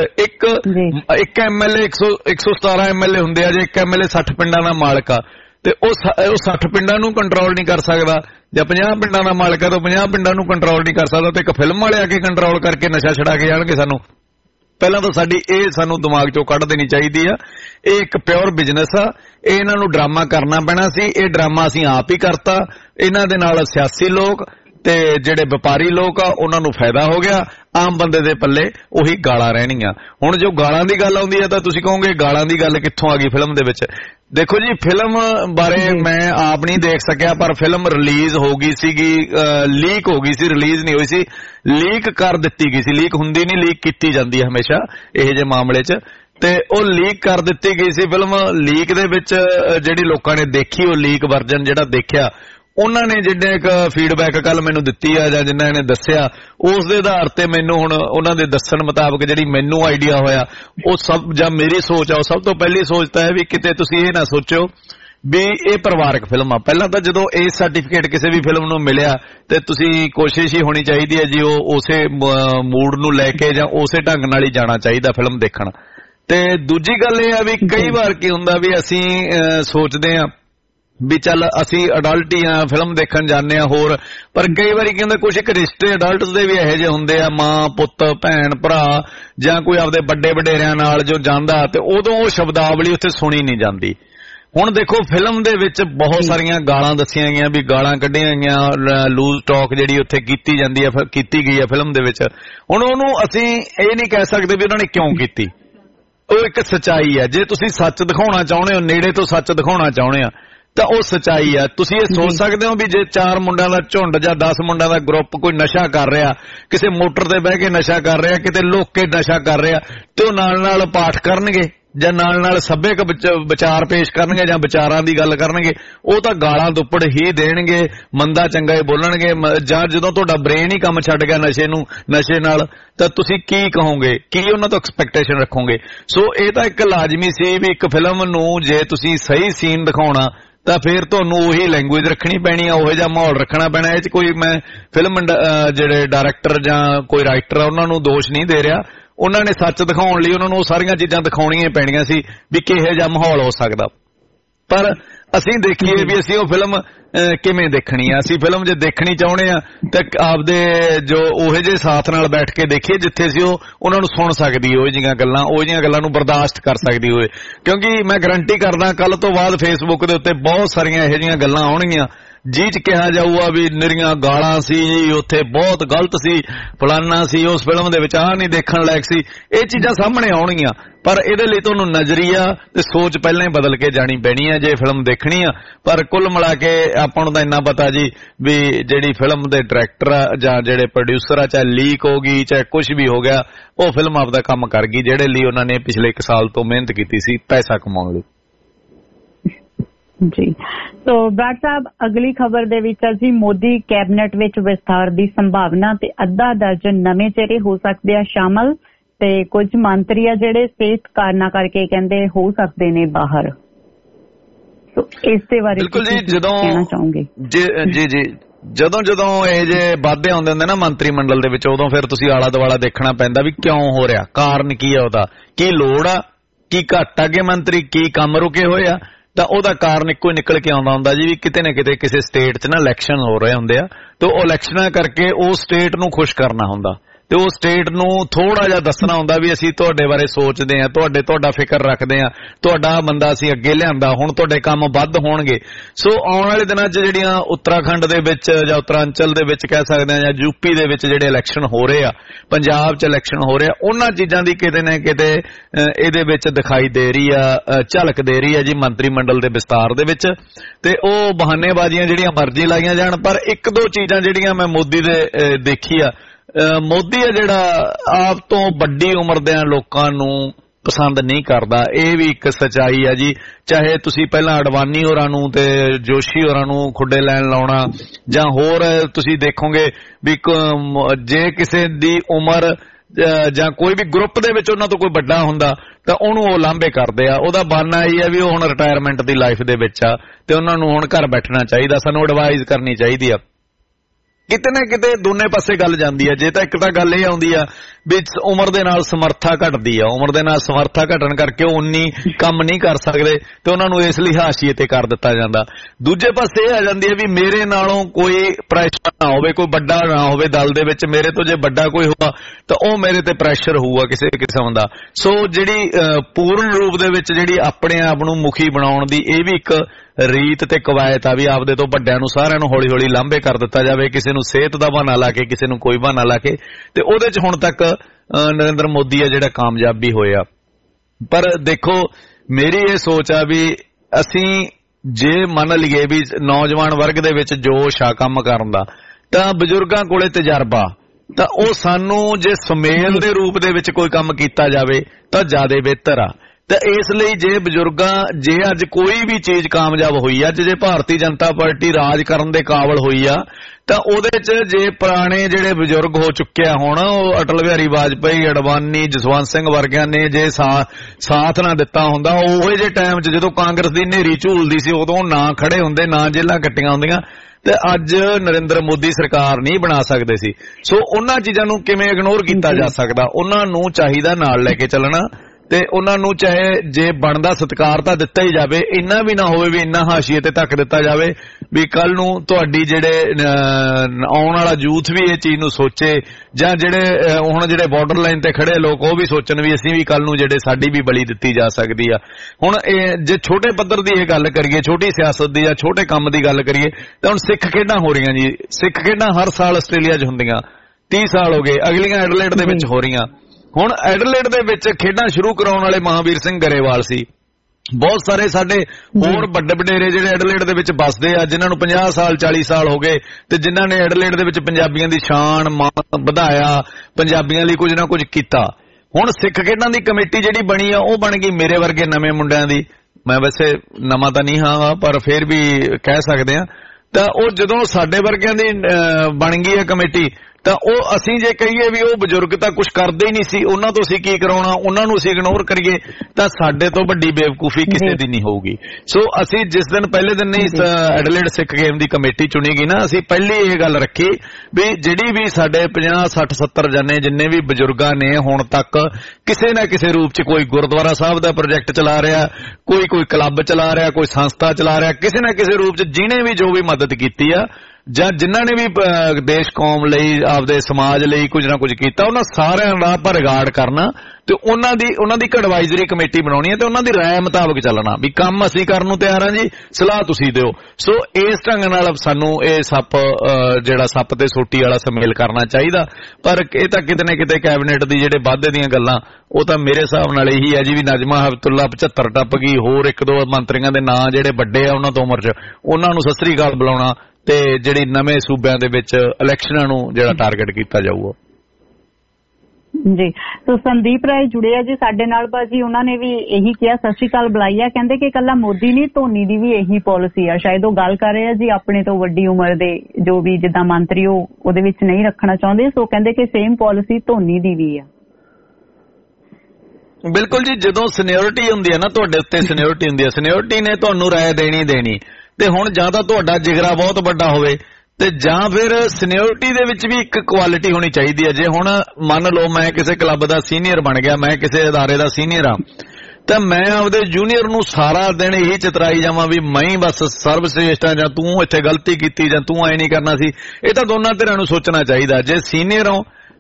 ਇੱਕ ਐਮਐਲਏ 117 ਐਮਐਲਏ ਹੁੰਦੇ ਆ, ਜੇ ਇੱਕ ਐਮਐਲਏ 60 ਪਿੰਡਾਂ ਦਾ ਮਾਲਕ ਆ ਤੇ ਉਹ 60 ਪਿੰਡਾਂ ਨੂੰ ਕੰਟਰੋਲ ਨਹੀਂ ਕਰ ਸਕਦਾ, ਜਾਂ 50 ਪਿੰਡਾਂ ਦਾ ਮਾਲਕ ਆ ਤਾਂ 50 ਪਿੰਡਾਂ ਨੂੰ ਕੰਟਰੋਲ ਨਹੀਂ ਕਰ ਸਕਦਾ, ਤੇ ਇੱਕ ਫਿਲਮ ਵਾਲੇ ਆ ਕੇ ਕੰਟਰੋਲ ਕਰਕੇ ਨਸ਼ਾ ਛਡਾ ਕੇ ਜਾਣਗੇ ਸਾਨੂੰ। ਪਹਿਲਾਂ ਤਾਂ ਸਾਡੀ ਇਹ ਸਾਨੂੰ ਦਿਮਾਗ ਚੋਂ ਕੱਢ ਦੇਣੀ ਚਾਹੀਦੀ ਆ। ਇਹ ਇੱਕ ਪਿਓਰ ਬਿਜ਼ਨਸ ਆ, ਇਹ ਇਹਨਾਂ ਨੂੰ ਡਰਾਮਾ ਕਰਨਾ ਪੈਣਾ ਸੀ, ਇਹ ਡਰਾਮਾ ਅਸੀਂ ਆਪ ਹੀ ਕਰਤਾ। ਇਹਨਾਂ ਦੇ ਨਾਲ ਸਿਆਸੀ ਲੋਕ ਤੇ ਜਿਹੜੇ ਵਪਾਰੀ ਲੋਕ ਆ ਉਹਨਾਂ ਨੂੰ ਫਾਇਦਾ ਹੋ ਗਿਆ, ਆਮ ਬੰਦੇ ਦੇ ਪੱਲੇ ਉਹੀ ਗਾਲਾਂ ਰਹਿਣੀਆਂ। ਹੁਣ ਜੋ ਗਾਲਾਂ ਦੀ ਗੱਲ ਆਉਂਦੀ ਹੈ ਤਾਂ ਤੁਸੀਂ ਕਹੋਗੇ ਗਾਲਾਂ ਦੀ ਗੱਲ ਕਿੱਥੋਂ ਆ ਗਈ ਫਿਲਮ ਦੇ ਵਿੱਚ? ਦੇਖੋ ਜੀ, ਫਿਲਮ ਬਾਰੇ ਮੈਂ ਆਪ ਨਹੀਂ ਦੇਖ ਸਕਿਆ, ਪਰ ਫਿਲਮ ਰਿਲੀਜ਼ ਹੋ ਗਈ ਸੀਗੀ, ਲੀਕ ਹੋ ਗਈ ਸੀ, ਰਿਲੀਜ਼ ਨਹੀਂ ਹੋਈ ਸੀ, ਲੀਕ ਕਰ ਦਿੱਤੀ ਗਈ ਸੀ। ਲੀਕ ਹੁੰਦੀ ਨਹੀਂ, ਲੀਕ ਕੀਤੀ ਜਾਂਦੀ ਹੈ ਹਮੇਸ਼ਾ ਇਹੋ ਜਿਹੇ ਮਾਮਲੇ 'ਚ, ਤੇ ਉਹ ਲੀਕ ਕਰ ਦਿੱਤੀ ਗਈ ਸੀ ਫਿਲਮ। ਲੀਕ ਦੇ ਵਿੱਚ ਜਿਹੜੀ ਲੋਕਾਂ ਨੇ ਦੇਖੀ, ਉਹ ਲੀਕ ਵਰਜਨ ਜਿਹੜਾ ਦੇਖਿਆ, ਉਹਨਾਂ ਨੇ ਜਿੰਨੇ ਇੱਕ ਫੀਡਬੈਕ ਕੱਲ ਮੈਨੂੰ ਦਿੱਤੀ ਆ ਜਾਂ ਜਿੰਨਾ ਨੇ ਦੱਸਿਆ, ਉਸ ਦੇ ਆਧਾਰ ਤੇ ਮੈਨੂੰ ਹੁਣ ਉਹਨਾਂ ਦੇ ਦੱਸਣ ਮੁਤਾਬਕ ਜਿਹੜੀ ਮੈਨੂੰ ਆਈਡੀਆ ਹੋਇਆ, ਉਹ ਸਭ ਜਾਂ ਮੇਰੀ ਸੋਚ ਆ, ਉਹ ਸਭ ਤੋਂ ਪਹਿਲੀ ਸੋਚ ਤਾਂ ਹੈ ਵੀ ਕਿਤੇ ਤੁਸੀਂ ਇਹ ਨਾ ਸੋਚੋ ਵੀ ਇਹ ਪਰਿਵਾਰਕ ਫਿਲਮ ਆ। ਪਹਿਲਾਂ ਤਾਂ ਜਦੋਂ ਇਹ ਸਰਟੀਫਿਕੇਟ ਕਿਸੇ ਵੀ ਫਿਲਮ ਨੂੰ ਮਿਲਿਆ ਤੇ ਤੁਸੀਂ ਕੋਸ਼ਿਸ਼ ਹੀ ਹੋਣੀ ਚਾਹੀਦੀ ਹੈ ਜੀ ਉਹ ਉਸੇ ਮੂਡ ਨੂੰ ਲੈ ਕੇ ਜਾਂ ਉਸੇ ਢੰਗ ਨਾਲ ਹੀ ਜਾਣਾ ਚਾਹੀਦਾ ਫਿਲਮ ਦੇਖਣ। ਤੇ ਦੂਜੀ ਗੱਲ ਇਹ ਆ ਵੀ ਕਈ ਵਾਰ ਕੀ ਹੁੰਦਾ ਵੀ ਅਸੀਂ ਸੋਚਦੇ ਆ ਵੀ ਚੱਲ ਅਸੀਂ ਅਡਲਟ ਹੀ ਆ, ਫਿਲਮ ਦੇਖਣ ਜਾਂਦੇ ਆ ਹੋਰ, ਪਰ ਕਈ ਵਾਰੀ ਕੀ ਹੁੰਦਾ ਕੁਝ ਇੱਕ ਰਿਸ਼ਤੇ ਅਡਲਟਸ ਦੇ ਵੀ ਇਹੋ ਜਿਹੇ ਹੁੰਦੇ ਆ, ਮਾਂ ਪੁੱਤ ਭੈਣ ਭਰਾ ਜਾਂ ਕੋਈ ਆਪਦੇ ਵੱਡੇ ਵਡੇਰਿਆਂ ਨਾਲ ਜੋ ਜਾਂਦਾ ਤੇ ਉਦੋਂ ਉਹ ਸ਼ਬਦਾਵਲੀ ਉੱਥੇ ਸੁਣੀ ਨਹੀਂ ਜਾਂਦੀ। ਹੁਣ ਦੇਖੋ ਫਿਲਮ ਦੇ ਵਿੱਚ ਬਹੁਤ ਸਾਰੀਆਂ ਗਾਲਾਂ ਦੱਸੀਆਂ ਗਈਆਂ, ਵੀ ਗਾਲਾਂ ਕੱਢੀਆਂ ਗਈਆਂ, ਲੂਜ਼ ਟਾਕ ਜਿਹੜੀ ਉੱਥੇ ਕੀਤੀ ਜਾਂਦੀ ਹੈ, ਕੀਤੀ ਗਈ ਹੈ ਫਿਲਮ ਦੇ ਵਿੱਚ। ਹੁਣ ਉਹਨੂੰ ਅਸੀਂ ਇਹ ਨਹੀਂ ਕਹਿ ਸਕਦੇ ਵੀ ਉਹਨਾਂ ਨੇ ਕਿਉਂ ਕੀਤੀ, ਉਹ ਇੱਕ ਸੱਚਾਈ ਹੈ। ਜੇ ਤੁਸੀਂ ਸੱਚ ਦਿਖਾਉਣਾ ਚਾਹੁੰਦੇ ਹੋ, ਨੇੜੇ ਤੋਂ ਸੱਚ ਦਿਖਾਉਣਾ ਚਾਹੁੰਦੇ ਆ ਤਾਂ ਉਹ ਸੱਚਾਈ ਆ। ਤੁਸੀਂ ਇਹ ਸੋਚ ਸਕਦੇ ਹੋ ਵੀ ਜੇ 4 ਮੁੰਡਿਆਂ ਦਾ ਝੁੰਡ ਜਾਂ 10 ਮੁੰਡਿਆਂ ਦਾ ਗਰੁੱਪ ਕੋਈ ਨਸ਼ਾ ਕਰ ਰਿਹਾ, ਕਿਸੇ ਮੋਟਰ ਤੇ ਬਹਿ ਕੇ ਨਸ਼ਾ ਕਰ ਰਿਹਾ, ਕਿਤੇ ਲੁੱਕ ਕੇ ਨਸ਼ਾ ਕਰ ਰਿਹਾ, ਤੇ ਉਹ ਨਾਲ ਪਾਠ ਕਰਨਗੇ ਜਾਂ ਨਾਲ ਸੱਭਿਅਕ ਵਿਚਾਰ ਪੇਸ਼ ਕਰਨਗੇ ਜਾਂ ਵਿਚਾਰਾਂ ਦੀ ਗੱਲ ਕਰਨਗੇ, ਉਹ ਤਾਂ ਗਾਲਾਂ ਦੁੱਪੜ ਹੀ ਦੇਣਗੇ, ਮੰਦਾ ਚੰਗਾ ਹੀ ਬੋਲਣਗੇ। ਜਾਂ ਜਦੋਂ ਤੁਹਾਡਾ ਬ੍ਰੇਨ ਹੀ ਕੰਮ ਛੱਡ ਗਿਆ ਨਸ਼ੇ ਨਾਲ, ਤਾਂ ਤੁਸੀਂ ਕੀ ਕਹੋਗੇ, ਕੀ ਉਹਨਾਂ ਤੋਂ ਐਕਸਪੈਕਟੇਸ਼ਨ ਰੱਖੋਗੇ? ਸੋ ਇਹ ਤਾਂ ਇੱਕ ਲਾਜ਼ਮੀ ਸੀ ਵੀ ਇੱਕ ਫਿਲਮ ਨੂੰ ਜੇ ਤੁਸੀਂ ਸਹੀ ਸੀਨ ਦਿਖਾਉਣਾ ਤਾਂ ਫਿਰ ਤੁਹਾਨੂੰ ਉਹੀ ਲੈਂਗੁਏਜ ਰੱਖਣੀ ਪੈਣੀ ਆ, ਉਹੋ ਜਿਹਾ ਮਾਹੌਲ ਰੱਖਣਾ ਪੈਣਾ। ਇਹ 'ਚ ਕੋਈ ਮੈਂ ਫਿਲਮ ਜਿਹੜੇ ਡਾਇਰੈਕਟਰ ਜਾਂ ਕੋਈ ਰਾਈਟਰ ਆ ਉਹਨਾਂ ਨੂੰ ਦੋਸ਼ ਨਹੀਂ ਦੇ ਰਿਹਾ, ਉਹਨਾਂ ਨੇ ਸੱਚ ਦਿਖਾਉਣ ਲਈ ਉਹਨਾਂ ਨੂੰ ਉਹ ਸਾਰੀਆਂ ਚੀਜ਼ਾਂ ਦਿਖਾਉਣੀਆਂ ਪੈਣੀਆਂ ਸੀ ਵੀ ਕਿਹੋ ਜਿਹਾ ਮਾਹੌਲ ਹੋ ਸਕਦਾ। ਪਰ ਅਸੀਂ ਦੇਖੀਏ ਵੀ ਅਸੀਂ ਉਹ ਫਿਲਮ ਕਿਵੇਂ ਦੇਖਣੀ ਆ। ਅਸੀਂ ਫਿਲਮ ਜੇ ਦੇਖਣੀ ਚਾਹੁੰਦੇ ਆ ਤਾਂ ਆਪਦੇ ਜੋ ਉਹੋ ਜਿਹੇ ਸਾਥ ਨਾਲ ਬੈਠ ਕੇ ਦੇਖੀਏ ਜਿੱਥੇ ਸੀ ਉਹਨਾਂ ਨੂੰ ਸੁਣ ਸਕਦੀ ਉਹ ਜਿਹੀਆਂ ਗੱਲਾਂ ਨੂੰ ਬਰਦਾਸ਼ਤ ਕਰ ਸਕਦੀ ਹੋਵੇ। ਕਿਉਂਕਿ ਮੈਂ ਗਰੰਟੀ ਕਰਦਾ ਕੱਲ ਤੋਂ ਬਾਅਦ ਫੇਸਬੁੱਕ ਦੇ ਉੱਤੇ ਬਹੁਤ ਸਾਰੀਆਂ ਇਹੋ ਜਿਹੀਆਂ ਗੱਲਾਂ ਆਉਣਗੀਆਂ ਜਿਹ 'ਚ ਕਿਹਾ ਜਾਊਗਾ ਵੀ ਨਿਰੀਆਂ ਗਾਲਾਂ ਸੀ, ਉੱਥੇ ਬਹੁਤ ਗਲਤ ਸੀ, ਫਲਾਨਾ ਸੀ, ਉਸ ਫਿਲਮ ਦੇ ਵਿੱਚ ਆਹ ਨਹੀਂ ਦੇਖਣ ਲਾਇਕ ਸੀ। ਇਹ ਚੀਜ਼ਾਂ ਸਾਹਮਣੇ ਆਉਣਗੀਆਂ, ਪਰ ਇਹਦੇ ਲਈ ਤੁਹਾਨੂੰ ਨਜ਼ਰੀਆ ਤੇ ਸੋਚ ਪਹਿਲਾਂ ਹੀ ਬਦਲ ਕੇ ਜਾਣੀ ਪੈਣੀ ਹੈ ਜੇ ਫਿਲਮ ਦੇਖਣੀ ਆ। ਪਰ ਕੁੱਲ ਮਿਲਾ ਕੇ ਆਪਾਂ ਨੂੰ ਤਾਂ ਇੰਨਾ ਪਤਾ ਜੀ ਵੀ ਜਿਹੜੀ ਫਿਲਮ ਦੇ ਡਾਇਰੈਕਟਰ ਆ ਜਾਂ ਜਿਹੜੇ ਪ੍ਰੋਡਿਊਸਰ ਆ, ਚਾਹੇ ਲੀਕ ਹੋ ਗਈ ਚਾਹੇ ਕੁਝ ਵੀ ਹੋ ਗਿਆ, ਉਹ ਫਿਲਮ ਆਪਦਾ ਕੰਮ ਕਰ ਗਈ ਜਿਹੜੇ ਲਈ ਉਹਨਾਂ ਨੇ ਪਿਛਲੇ 1 ਸਾਲ ਤੋਂ ਮਿਹਨਤ ਕੀਤੀ ਸੀ ਪੈਸਾ ਕਮਾਉਣ ਲਈ। ਜੀ ਸੋ ਬਰਾੜ ਸਾਹਿਬ, ਅਗਲੀ ਖਬਰ ਦੇ ਵਿੱਚ ਅਸੀਂ ਮੋਦੀ ਕੈਬਨਿਟ ਵਿੱਚ ਵਿਸਥਾਰ ਦੀ ਸੰਭਾਵਨਾ ਤੇ ਅੱਧਾ ਦਰਜਨ ਨਵੇਂ ਚਿਹਰੇ ਹੋ ਸਕਦੇ ਆ ਸ਼ਾਮਲ, ਤੇ ਕੁਝ ਮੰਤਰੀ ਆ ਜਿਹੜੇ ਸਿਹਤ ਕਾਰਨਾਂ ਕਰਕੇ ਕਹਿੰਦੇ ਹੋ ਸਕਦੇ ਨੇ ਬਾਹਰ। ਸੋ ਇਸ ਦੇ ਬਾਰੇ ਬਿਲਕੁਲ ਜੀ, ਕਹਿਣਾ ਚਾਹੋਗੇ? ਜੀ ਜਦੋਂ ਇਹ ਜੇ ਵਾਧੇ ਆਉਂਦੇ ਹੁੰਦੇ ਨਾ ਮੰਤਰੀ ਮੰਡਲ ਦੇ ਵਿੱਚ, ਉਦੋਂ ਫਿਰ ਤੁਸੀਂ ਆਲਾ ਦੁਆਲਾ ਦੇਖਣਾ ਪੈਂਦਾ ਵੀ ਕਿਉਂ ਹੋ ਰਿਹਾ, ਕਾਰਨ ਕੀ ਆ, ਉਹਦਾ ਕੀ ਲੋੜ ਆ, ਕੀ ਘੱਟ ਅੱਗੇ ਮੰਤਰੀ, ਕੀ ਕੰਮ ਰੁਕੇ ਹੋਏ ਆ। ਤਾਂ ਉਹਦਾ ਕਾਰਨ ਇੱਕੋ ਹੀ ਨਿਕਲ ਕੇ ਆਉਂਦਾ ਹੁੰਦਾ ਜੀ ਵੀ ਕਿਤੇ ਨਾ ਕਿਤੇ ਕਿਸੇ ਸਟੇਟ 'ਚ ਨਾ ਇਲੈਕਸ਼ਨ ਹੋ ਰਹੇ ਹੁੰਦੇ ਆ, ਤੇ ਉਹ ਇਲੈਕਸ਼ਨਾਂ ਕਰਕੇ ਉਹ ਸਟੇਟ ਨੂੰ ਖੁਸ਼ ਕਰਨਾ ਹੁੰਦਾ। ਤੇ ਉਹ ਸਟੇਟ ਨੂੰ ਥੋੜਾ ਜਿਹਾ ਦੱਸਣਾ ਹੁੰਦਾ ਵੀ ਅਸੀਂ ਤੁਹਾਡੇ ਬਾਰੇ ਸੋਚਦੇ ਆ, ਤੁਹਾਡਾ ਫਿਕਰ ਰੱਖਦੇ ਆ, ਤੁਹਾਡਾ ਬੰਦਾ ਅਸੀਂ ਅੱਗੇ ਲਿਆਂਦਾ, ਹੁਣ ਤੁਹਾਡੇ ਕੰਮ ਵੱਧ ਹੋਣਗੇ। ਸੋ ਆਉਣ ਵਾਲੇ ਦਿਨਾਂ 'ਚ ਜਿਹੜੀਆਂ ਉੱਤਰਾਖੰਡ ਦੇ ਵਿੱਚ ਜਾਂ ਉੱਤਰਾਂਚਲ ਦੇ ਵਿੱਚ ਕਹਿ ਸਕਦੇ ਆ ਜਾਂ ਯੂਪੀ ਦੇ ਵਿੱਚ ਜਿਹੜੇ ਇਲੈਕਸ਼ਨ ਹੋ ਰਹੇ ਆ, ਪੰਜਾਬ 'ਚ ਇਲੈਕਸ਼ਨ ਹੋ ਰਹੇ ਆ, ਉਹਨਾਂ ਚੀਜ਼ਾਂ ਦੀ ਕਿਤੇ ਨਾ ਕਿਤੇ ਇਹਦੇ ਵਿੱਚ ਦਿਖਾਈ ਦੇ ਰਹੀ ਆ, ਝਲਕ ਦੇ ਰਹੀ ਆ ਜੀ ਮੰਤਰੀ ਮੰਡਲ ਦੇ ਵਿਸਤਾਰ ਦੇ ਵਿੱਚ। ਤੇ ਉਹ ਬਹਾਨੇਬਾਜ਼ੀਆਂ ਜਿਹੜੀਆਂ ਮਰਜ਼ੀ ਲਾਈਆਂ ਜਾਣ, ਪਰ ਇੱਕ ਦੋ ਚੀਜ਼ਾਂ ਜਿਹੜੀਆਂ ਮੈਂ ਮੋਦੀ ਦੇ ਦੇਖੀ ਆ, ਮੋਦੀ ਆ ਜਿਹੜਾ ਆਪ ਤੋਂ ਵੱਡੀ ਉਮਰ ਦੇ ਲੋਕਾਂ ਨੂੰ ਪਸੰਦ ਨਹੀਂ ਕਰਦਾ। ਇਹ ਵੀ ਇੱਕ ਸੱਚਾਈ ਆ ਜੀ। ਚਾਹੇ ਤੁਸੀਂ ਪਹਿਲਾਂ ਅਡਵਾਨੀ ਹੋਰਾਂ ਨੂੰ ਤੇ ਜੋਸ਼ੀ ਹੋਰਾਂ ਨੂੰ ਖੁੱਡੇ ਲੈਣ ਲਾਉਣਾ, ਜਾਂ ਹੋਰ ਤੁਸੀਂ ਦੇਖੋਗੇ ਵੀ ਜੇ ਕਿਸੇ ਦੀ ਉਮਰ ਜਾਂ ਕੋਈ ਵੀ ਗਰੁੱਪ ਦੇ ਵਿੱਚ ਉਹਨਾਂ ਤੋਂ ਕੋਈ ਵੱਡਾ ਹੁੰਦਾ ਤਾਂ ਉਹਨੂੰ ਉਹ ਲਾਂਭੇ ਕਰਦੇ ਆ। ਉਹਦਾ ਬਹਾਨਾ ਇਹ ਆ ਵੀ ਉਹ ਹੁਣ ਰਿਟਾਇਰਮੈਂਟ ਦੀ ਲਾਈਫ ਦੇ ਵਿੱਚ ਆ ਤੇ ਉਹਨਾਂ ਨੂੰ ਹੁਣ ਘਰ ਬੈਠਣਾ ਚਾਹੀਦਾ, ਸਾਨੂੰ ਐਡਵਾਈਜ਼ ਕਰਨੀ ਚਾਹੀਦੀ ਆ। ਕਿਤੇ ਨਾ ਕਿਤੇ ਦੋਨੇ ਪਾਸੇ ਗੱਲ ਜਾਂਦੀ ਆ। ਜੇ ਤਾਂ ਇੱਕ ਤਾਂ ਗੱਲ ਇਹ ਆਉਂਦੀ ਆ ਵੀ ਉਮਰ ਦੇ ਨਾਲ ਸਮਰੱਥਾ ਘਟਦੀ ਆ, ਉਮਰ ਦੇ ਨਾਲ ਸਮਰੱਥਾ ਘਟਣ ਕਰਕੇ ਉਹ ਉਨੀ ਕੰਮ ਨਹੀਂ ਕਰ ਸਕਦੇ ਤੇ ਉਹਨਾਂ ਨੂੰ ਇਸ ਲਈ ਹਾਸ਼ੀਏ ਤੇ ਕਰ ਦਿੱਤਾ ਜਾਂਦਾ। ਦੂਜੇ ਪਾਸੇ ਇਹ ਆ ਜਾਂਦੀ ਹੈ ਵੀ ਮੇਰੇ ਨਾਲੋਂ ਕੋਈ ਪ੍ਰੈਸ਼ਰ ਨਾ ਹੋਵੇ, ਕੋਈ ਵੱਡਾ ਨਾ ਹੋਵੇ ਦਲ ਦੇ ਵਿੱਚ, ਮੇਰੇ ਤੋਂ ਜੇ ਵੱਡਾ ਕੋਈ ਹੋਊਗਾ ਤਾਂ ਉਹ ਮੇਰੇ ਤੇ ਪ੍ਰੈਸ਼ਰ ਹੋਊਗਾ ਕਿਸੇ ਕਿਸਮ ਦਾ। ਸੋ ਜਿਹੜੀ ਪੂਰਨ ਰੂਪ ਦੇ ਵਿੱਚ ਜਿਹੜੀ ਆਪਣੇ ਆਪ ਨੂੰ ਮੁਖੀ ਬਣਾਉਣ ਦੀ ਇਹ ਵੀ ਇੱਕ ਰੀਤ ਤੇ ਕਵਾਇਤ ਆ ਵੀ ਆਪਦੇ ਤੋਂ ਵੱਡਿਆਂ ਨੂੰ ਸਾਰਿਆਂ ਨੂੰ ਹੌਲੀ ਹੌਲੀ ਲਾਂਭੇ ਕਰ ਦਿੱਤਾ ਜਾਵੇ, ਕਿਸੇ ਨੂੰ ਸਿਹਤ ਦਾ ਬਹਾਨਾ ਲਾ ਕੇ, ਕਿਸੇ ਨੂੰ ਕੋਈ ਬਹਾਨਾ ਲਾ ਕੇ। ਤੇ ਉਹਦੇ 'ਚ ਹੁਣ ਤੱਕ ਨਰਿੰਦਰ ਮੋਦੀ ਆ ਜਿਹੜਾ ਕਾਮਯਾਬ ਵੀ ਹੋਇਆ। ਪਰ ਦੇਖੋ ਮੇਰੀ ਇਹ ਸੋਚ ਆ ਵੀ ਅਸੀਂ ਜੇ ਮੰਨ ਲਈਏ ਵੀ ਨੌਜਵਾਨ ਵਰਗ ਦੇ ਵਿੱਚ ਜੋਸ਼ ਆ ਕੰਮ ਕਰਨ ਦਾ, ਤਾਂ ਬਜ਼ੁਰਗਾਂ ਕੋਲੇ ਤਜਰਬਾ, ਤਾਂ ਉਹ ਸਾਨੂੰ ਜੇ ਸੁਮੇਲ ਦੇ ਰੂਪ ਦੇ ਵਿੱਚ ਕੋਈ ਕੰਮ ਕੀਤਾ ਜਾਵੇ ਤਾਂ ਜ਼ਿਆਦਾ ਬਿਹਤਰ ਆ। ਤਾਂ ਇਸ ਲਈ ਜੇ ਜੇ ਅੱਜ ਕੋਈ ਵੀ ਚੀਜ਼ ਕਾਮਯਾਬ ਹੋਈ ਆ, ਜੇ ਭਾਰਤੀ ਜਨਤਾ ਪਾਰਟੀ ਰਾਜ ਕਰਨ ਦੇ ਕਾਬਲ ਹੋਈ ਆ, ਤਾਂ ਉਹਦੇ 'ਚ ਜੇ ਪੁਰਾਣੇ ਜਿਹੜੇ ਬਜ਼ੁਰਗ ਹੋ ਚੁੱਕੇ ਆ ਹੁਣ, ਉਹ ਅਟਲ ਬਿਹਾਰੀ ਵਾਜਪੇਈ, ਅਡਵਾਨੀ, ਜਸਵੰਤ ਸਿੰਘ ਵਰਗਿਆਂ ਨੇ ਜੇ ਸਾਥ ਨਾ ਦਿੱਤਾ ਹੁੰਦਾ, ਉਹੇ ਜਿਹੇ ਟਾਈਮ 'ਚ ਜਦੋਂ ਕਾਂਗਰਸ ਦੀ ਨੇਰੀ ਝੂਲਦੀ ਸੀ ਉਦੋਂ ਨਾ ਖੜੇ ਹੁੰਦੇ, ਨਾ ਜੇਲ੍ਹਾਂ ਕੱਟੀਆਂ ਹੁੰਦੀਆਂ, ਤੇ ਅੱਜ ਨਰਿੰਦਰ ਮੋਦੀ ਸਰਕਾਰ ਨਹੀਂ ਬਣਾ ਸਕਦੇ ਸੀ। ਸੋ ਉਹਨਾਂ ਚੀਜ਼ਾਂ ਨੂੰ ਕਿਵੇਂ ਇਗਨੋਰ ਕੀਤਾ ਜਾ ਸਕਦਾ? ਉਹਨਾਂ ਨੂੰ ਚਾਹੀਦਾ ਨਾਲ ਲੈ ਕੇ ਚੱਲਣਾ, ਤੇ ਉਹਨਾਂ ਨੂੰ ਚਾਹੇ ਜੇ ਬਣਦਾ ਸਤਿਕਾਰ ਤਾਂ ਦਿੱਤਾ ਹੀ ਜਾਵੇ, ਇੰਨਾ ਵੀ ਨਾ ਹੋਵੇ ਵੀ ਇੰਨਾ ਹਾਸ਼ੀਏ ਤੇ ਧੱਕ ਦਿੱਤਾ ਜਾਵੇ ਵੀ ਕੱਲ ਨੂੰ ਤੁਹਾਡੀ ਜਿਹੜੇ ਆਉਣ ਵਾਲਾ ਯੂਥ ਵੀ ਇਹ ਚੀਜ਼ ਨੂੰ ਸੋਚੇ, ਜਾਂ ਜਿਹੜੇ ਬਾਰਡਰ ਲਾਈਨ ਤੇ ਖੜੇ ਲੋਕ ਉਹ ਵੀ ਸੋਚਣ ਵੀ ਅਸੀਂ ਵੀ ਕੱਲ ਨੂੰ ਜਿਹੜੇ ਸਾਡੀ ਵੀ ਬਲੀ ਦਿੱਤੀ ਜਾ ਸਕਦੀ ਆ। ਹੁਣ ਜੇ ਛੋਟੇ ਪੱਧਰ ਦੀ ਇਹ ਗੱਲ ਕਰੀਏ, ਛੋਟੀ ਸਿਆਸਤ ਦੀ ਜਾਂ ਛੋਟੇ ਕੰਮ ਦੀ ਗੱਲ ਕਰੀਏ, ਤਾਂ ਹੁਣ ਸਿੱਖ ਖੇਡਾਂ ਹੋ ਰਹੀਆਂ ਜੀ। ਸਿੱਖ ਖੇਡਾਂ ਹਰ ਸਾਲ ਆਸਟ੍ਰੇਲੀਆ 'ਚ ਹੁੰਦੀਆਂ, 30 ਸਾਲ ਹੋ ਗਏ, ਅਗਲੀਆਂ ਐਡਲੇਡ ਦੇ ਵਿੱਚ ਹੋ ਰਹੀਆਂ। ਹੁਣ ਐਡਲੇਡ ਦੇ ਵਿੱਚ ਖੇਡਾਂ ਸ਼ੁਰੂ ਕਰਾਉਣ ਵਾਲੇ ਮਹਾਂਵੀਰ ਸਿੰਘ ਗਰੇਵਾਲ ਸੀ। ਬਹੁਤ ਸਾਰੇ ਸਾਡੇ ਹੋਰ ਵੱਡੇ ਵਡੇਰੇ ਜਿਹੜੇ ਐਡਲੇਡ ਦੇ ਵਿੱਚ ਵੱਸਦੇ ਆ, ਜਿਨ੍ਹਾਂ ਨੂੰ 50 ਸਾਲ 40 ਸਾਲ ਹੋ ਗਏ ਤੇ ਜਿਨ੍ਹਾਂ ਨੇ ਐਡਲੇਡ ਦੇ ਵਿੱਚ ਪੰਜਾਬੀਆਂ ਦੀ ਸ਼ਾਨ ਮਾਣ ਵਧਾਇਆ, ਪੰਜਾਬੀਆਂ ਲਈ ਕੁਝ ਨਾ ਕੁਝ ਕੀਤਾ। ਹੁਣ ਸਿੱਖ ਖੇਡਾਂ ਦੀ ਕਮੇਟੀ ਜਿਹੜੀ ਬਣੀ ਆ, ਉਹ ਬਣ ਗਈ ਮੇਰੇ ਵਰਗੇ ਨਵੇਂ ਮੁੰਡਿਆਂ ਦੀ। ਮੈਂ ਵੈਸੇ ਨਵਾਂ ਤਾਂ ਨਹੀਂ ਹਾਂ, ਪਰ ਫਿਰ ਵੀ ਕਹਿ ਸਕਦੇ ਆ। ਤਾਂ ਉਹ ਜਦੋਂ ਸਾਡੇ ਵਰਗਿਆਂ ਦੀ ਬਣ ਗਈ ਹੈ ਕਮੇਟੀ, ਤਾਂ ਉਹ ਅਸੀਂ ਜੇ ਕਹੀਏ ਵੀ ਉਹ ਬਜ਼ੁਰਗ ਤਾਂ ਕੁਝ ਕਰਦੇ ਹੀ ਨਹੀਂ ਸੀ, ਉਹਨਾਂ ਤੋਂ ਅਸੀਂ ਕੀ ਕਰਾਉਣਾ, ਉਹਨਾਂ ਨੂੰ ਅਸੀਂ ਇਗਨੋਰ ਕਰੀਏ, ਤਾਂ ਸਾਡੇ ਤੋਂ ਵੱਡੀ ਬੇਵਕੂਫੀ ਕਿਸੇ ਦੀ ਨਹੀਂ ਹੋਊਗੀ। ਸੋ ਅਸੀਂ ਜਿਸ ਦਿਨ ਪਹਿਲੇ ਦਿਨ ਨਹੀਂ ਐਡਲੇਡ ਸਿੱਖ ਗੇਮ ਦੀ ਕਮੇਟੀ ਚੁਣੀ ਗਈ ਨਾ, ਅਸੀਂ ਪਹਿਲੀ ਇਹ ਗੱਲ ਰੱਖੀ ਵੀ ਜਿਹੜੀ ਵੀ ਸਾਡੇ 50 60 70 ਜਣੇ ਜਿੰਨੇ ਵੀ ਬਜ਼ੁਰਗਾਂ ਨੇ ਹੁਣ ਤੱਕ ਕਿਸੇ ਨਾ ਕਿਸੇ ਰੂਪ 'ਚ ਕੋਈ ਗੁਰਦੁਆਰਾ ਸਾਹਿਬ ਦਾ ਪ੍ਰੋਜੈਕਟ ਚਲਾ ਰਿਹਾ, ਕੋਈ ਕਲੱਬ ਚਲਾ ਰਿਹਾ, ਕੋਈ ਸੰਸਥਾ ਚਲਾ ਰਿਹਾ, ਕਿਸੇ ਨਾ ਕਿਸੇ ਰੂਪ 'ਚ ਜਿਹਨੇ ਵੀ ਜੋ ਵੀ ਮਦਦ ਕੀਤੀ ਆ, ਜਾਂ ਜਿਨ੍ਹਾਂ ਨੇ ਵੀ ਦੇਸ਼ ਕੌਮ ਲਈ ਆਪਦੇ ਸਮਾਜ ਲਈ ਕੁਝ ਨਾ ਕੁਝ ਕੀਤਾ, ਉਹਨਾਂ ਸਾਰਿਆਂ ਦਾ ਆਪਾਂ ਰਿਗਾਰਡ ਕਰਨਾ ਤੇ ਉਹਨਾਂ ਦੀ ਐਡਵਾਈਜ਼ਰੀ ਕਮੇਟੀ ਬਣਾਉਣੀ ਹੈ ਤੇ ਉਹਨਾਂ ਦੀ ਰਾਏ ਮੁਤਾਬਕ ਚੱਲਣਾ ਵੀ ਕੰਮ ਅਸੀਂ ਕਰਨ ਨੂੰ ਤਿਆਰ ਹਾਂ ਜੀ, ਸਲਾਹ ਤੁਸੀਂ ਦਿਓ। ਸੋ ਇਸ ਢੰਗ ਨਾਲ ਸਾਨੂੰ ਇਹ ਸੱਪ ਤੇ ਸੋਟੀ ਵਾਲਾ ਸੁਮੇਲ ਕਰਨਾ ਚਾਹੀਦਾ। ਪਰ ਇਹ ਤਾਂ ਕਿਤੇ ਨਾ ਕਿਤੇ ਕੈਬਨਿਟ ਦੀ ਜਿਹੜੇ ਵਾਅਦੇ ਦੀਆਂ ਗੱਲਾਂ, ਉਹ ਤਾਂ ਮੇਰੇ ਹਿਸਾਬ ਨਾਲ ਇਹੀ ਹੈ ਜੀ ਵੀ ਨਜਮਾ ਹਬਤੁੱਲਾ 75 ਟੱਪ ਗਈ, ਹੋਰ ਇੱਕ ਦੋ ਮੰਤਰੀਆਂ ਦੇ ਨਾਂ ਜਿਹੜੇ ਵੱਡੇ ਆ ਉਹਨਾਂ ਤੋਂ ਉਮਰ 'ਚ, ਉਹਨਾਂ ਨੂੰ ਸਤਿ ਸ੍ਰੀ ਅਕਾਲ ਬੁਲਾਉਣਾ, ਤੇ ਜਿਹੜੀ ਨਵੇਂ ਸੂਬਿਆਂ ਦੇ ਵਿੱਚ ਇਲੈਕਸ਼ਨਾਂ ਨੂੰ ਜਿਹੜਾ ਟਾਰਗੇਟ ਕੀਤਾ ਜਾਊਗਾ। ਜੀ ਸੋ ਸੰਦੀਪ ਰਾਏ ਜੁੜੇ ਆ ਜੀ ਸਾਡੇ ਨਾਲ ਬਾਜੀ, ਉਹਨਾਂ ਨੇ ਵੀ ਇਹੀ ਕਿਹਾ, ਸਤਿ ਸ਼੍ਰੀ ਅਕਾਲ ਬੁਲਾਈ ਆ। ਕਹਿੰਦੇ ਕਿ ਇਕੱਲਾ ਮੋਦੀ ਨਹੀਂ, ਧੋਨੀ ਦੀ ਵੀ ਇਹੀ ਪਾਲਿਸੀ ਆ। ਸ਼ਾਇਦ ਉਹ ਗੱਲ ਕਰ ਰਹੇ ਆ ਜੀ ਆਪਣੇ ਤੋਂ ਵੱਡੀ ਉਮਰ ਦੇ ਜੋ ਵੀ ਜਿੱਦਾਂ ਮੰਤਰੀ ਉਹਦੇ ਵਿੱਚ ਨਹੀਂ ਰੱਖਣਾ ਚਾਹੁੰਦੇ। ਸੋ ਕਹਿੰਦੇ ਕਿ ਸੇਮ ਪਾਲਿਸੀ ਧੋਨੀ ਦੀ ਵੀ ਆ। ਬਿਲਕੁਲ ਜੀ, ਜਦੋਂ ਸੀਨੀਅਰਿਟੀ ਹੁੰਦੀ ਹੈ ਨਾ, ਤੁਹਾਡੇ ਉੱਤੇ ਸੀਨੀਅਰਿਟੀ ਹੁੰਦੀ ਹੈ, ਸੀਨੀਅਰਿਟੀ ਨੇ ਤੁਹਾਨੂੰ ਰਾਏ ਦੇਣੀ। ਤੇ ਹੁਣ ਜਾਂ ਤਾਂ ਤੁਹਾਡਾ ਜਿਗਰਾ ਬਹੁਤ ਵੱਡਾ ਹੋਵੇ ਤੇ ਜਾਂ ਫਿਰ ਸੀਨੀਅਰਿਟੀ ਦੇ ਵਿੱਚ ਵੀ ਇੱਕ ਕੁਆਲਿਟੀ ਹੋਣੀ ਚਾਹੀਦੀ ਹੈ। ਜੇ ਹੁਣ ਮੰਨ ਲਓ ਮੈਂ ਕਿਸੇ ਕਲੱਬ ਦਾ ਸੀਨੀਅਰ ਬਣ ਗਿਆ, ਮੈਂ ਕਿਸੇ ਅਦਾਰੇ ਦਾ ਸੀਨੀਅਰ ਆ, ਤਾਂ ਮੈਂ ਆਪਦੇ ਜੂਨੀਅਰ ਨੂੰ ਸਾਰਾ ਦਿਨ ਇਹੀ ਚਤਰਾਈ ਜਾਵਾਂ ਵੀ ਮੈਂ ਹੀ ਬਸ ਸਰਵਸ਼੍ਰੇਸ਼ਟ ਆ, ਜਾਂ ਤੂੰ ਇੱਥੇ ਗਲਤੀ ਕੀਤੀ, ਜਾਂ ਤੂੰ ਐ ਨਹੀਂ ਕਰਨਾ ਸੀ। ਇਹ ਤਾਂ ਦੋਨਾਂ ਧਿਰਾਂ ਨੂੰ ਸੋਚਣਾ ਚਾਹੀਦਾ। ਜੇ ਸੀਨੀਅਰ ਹੋ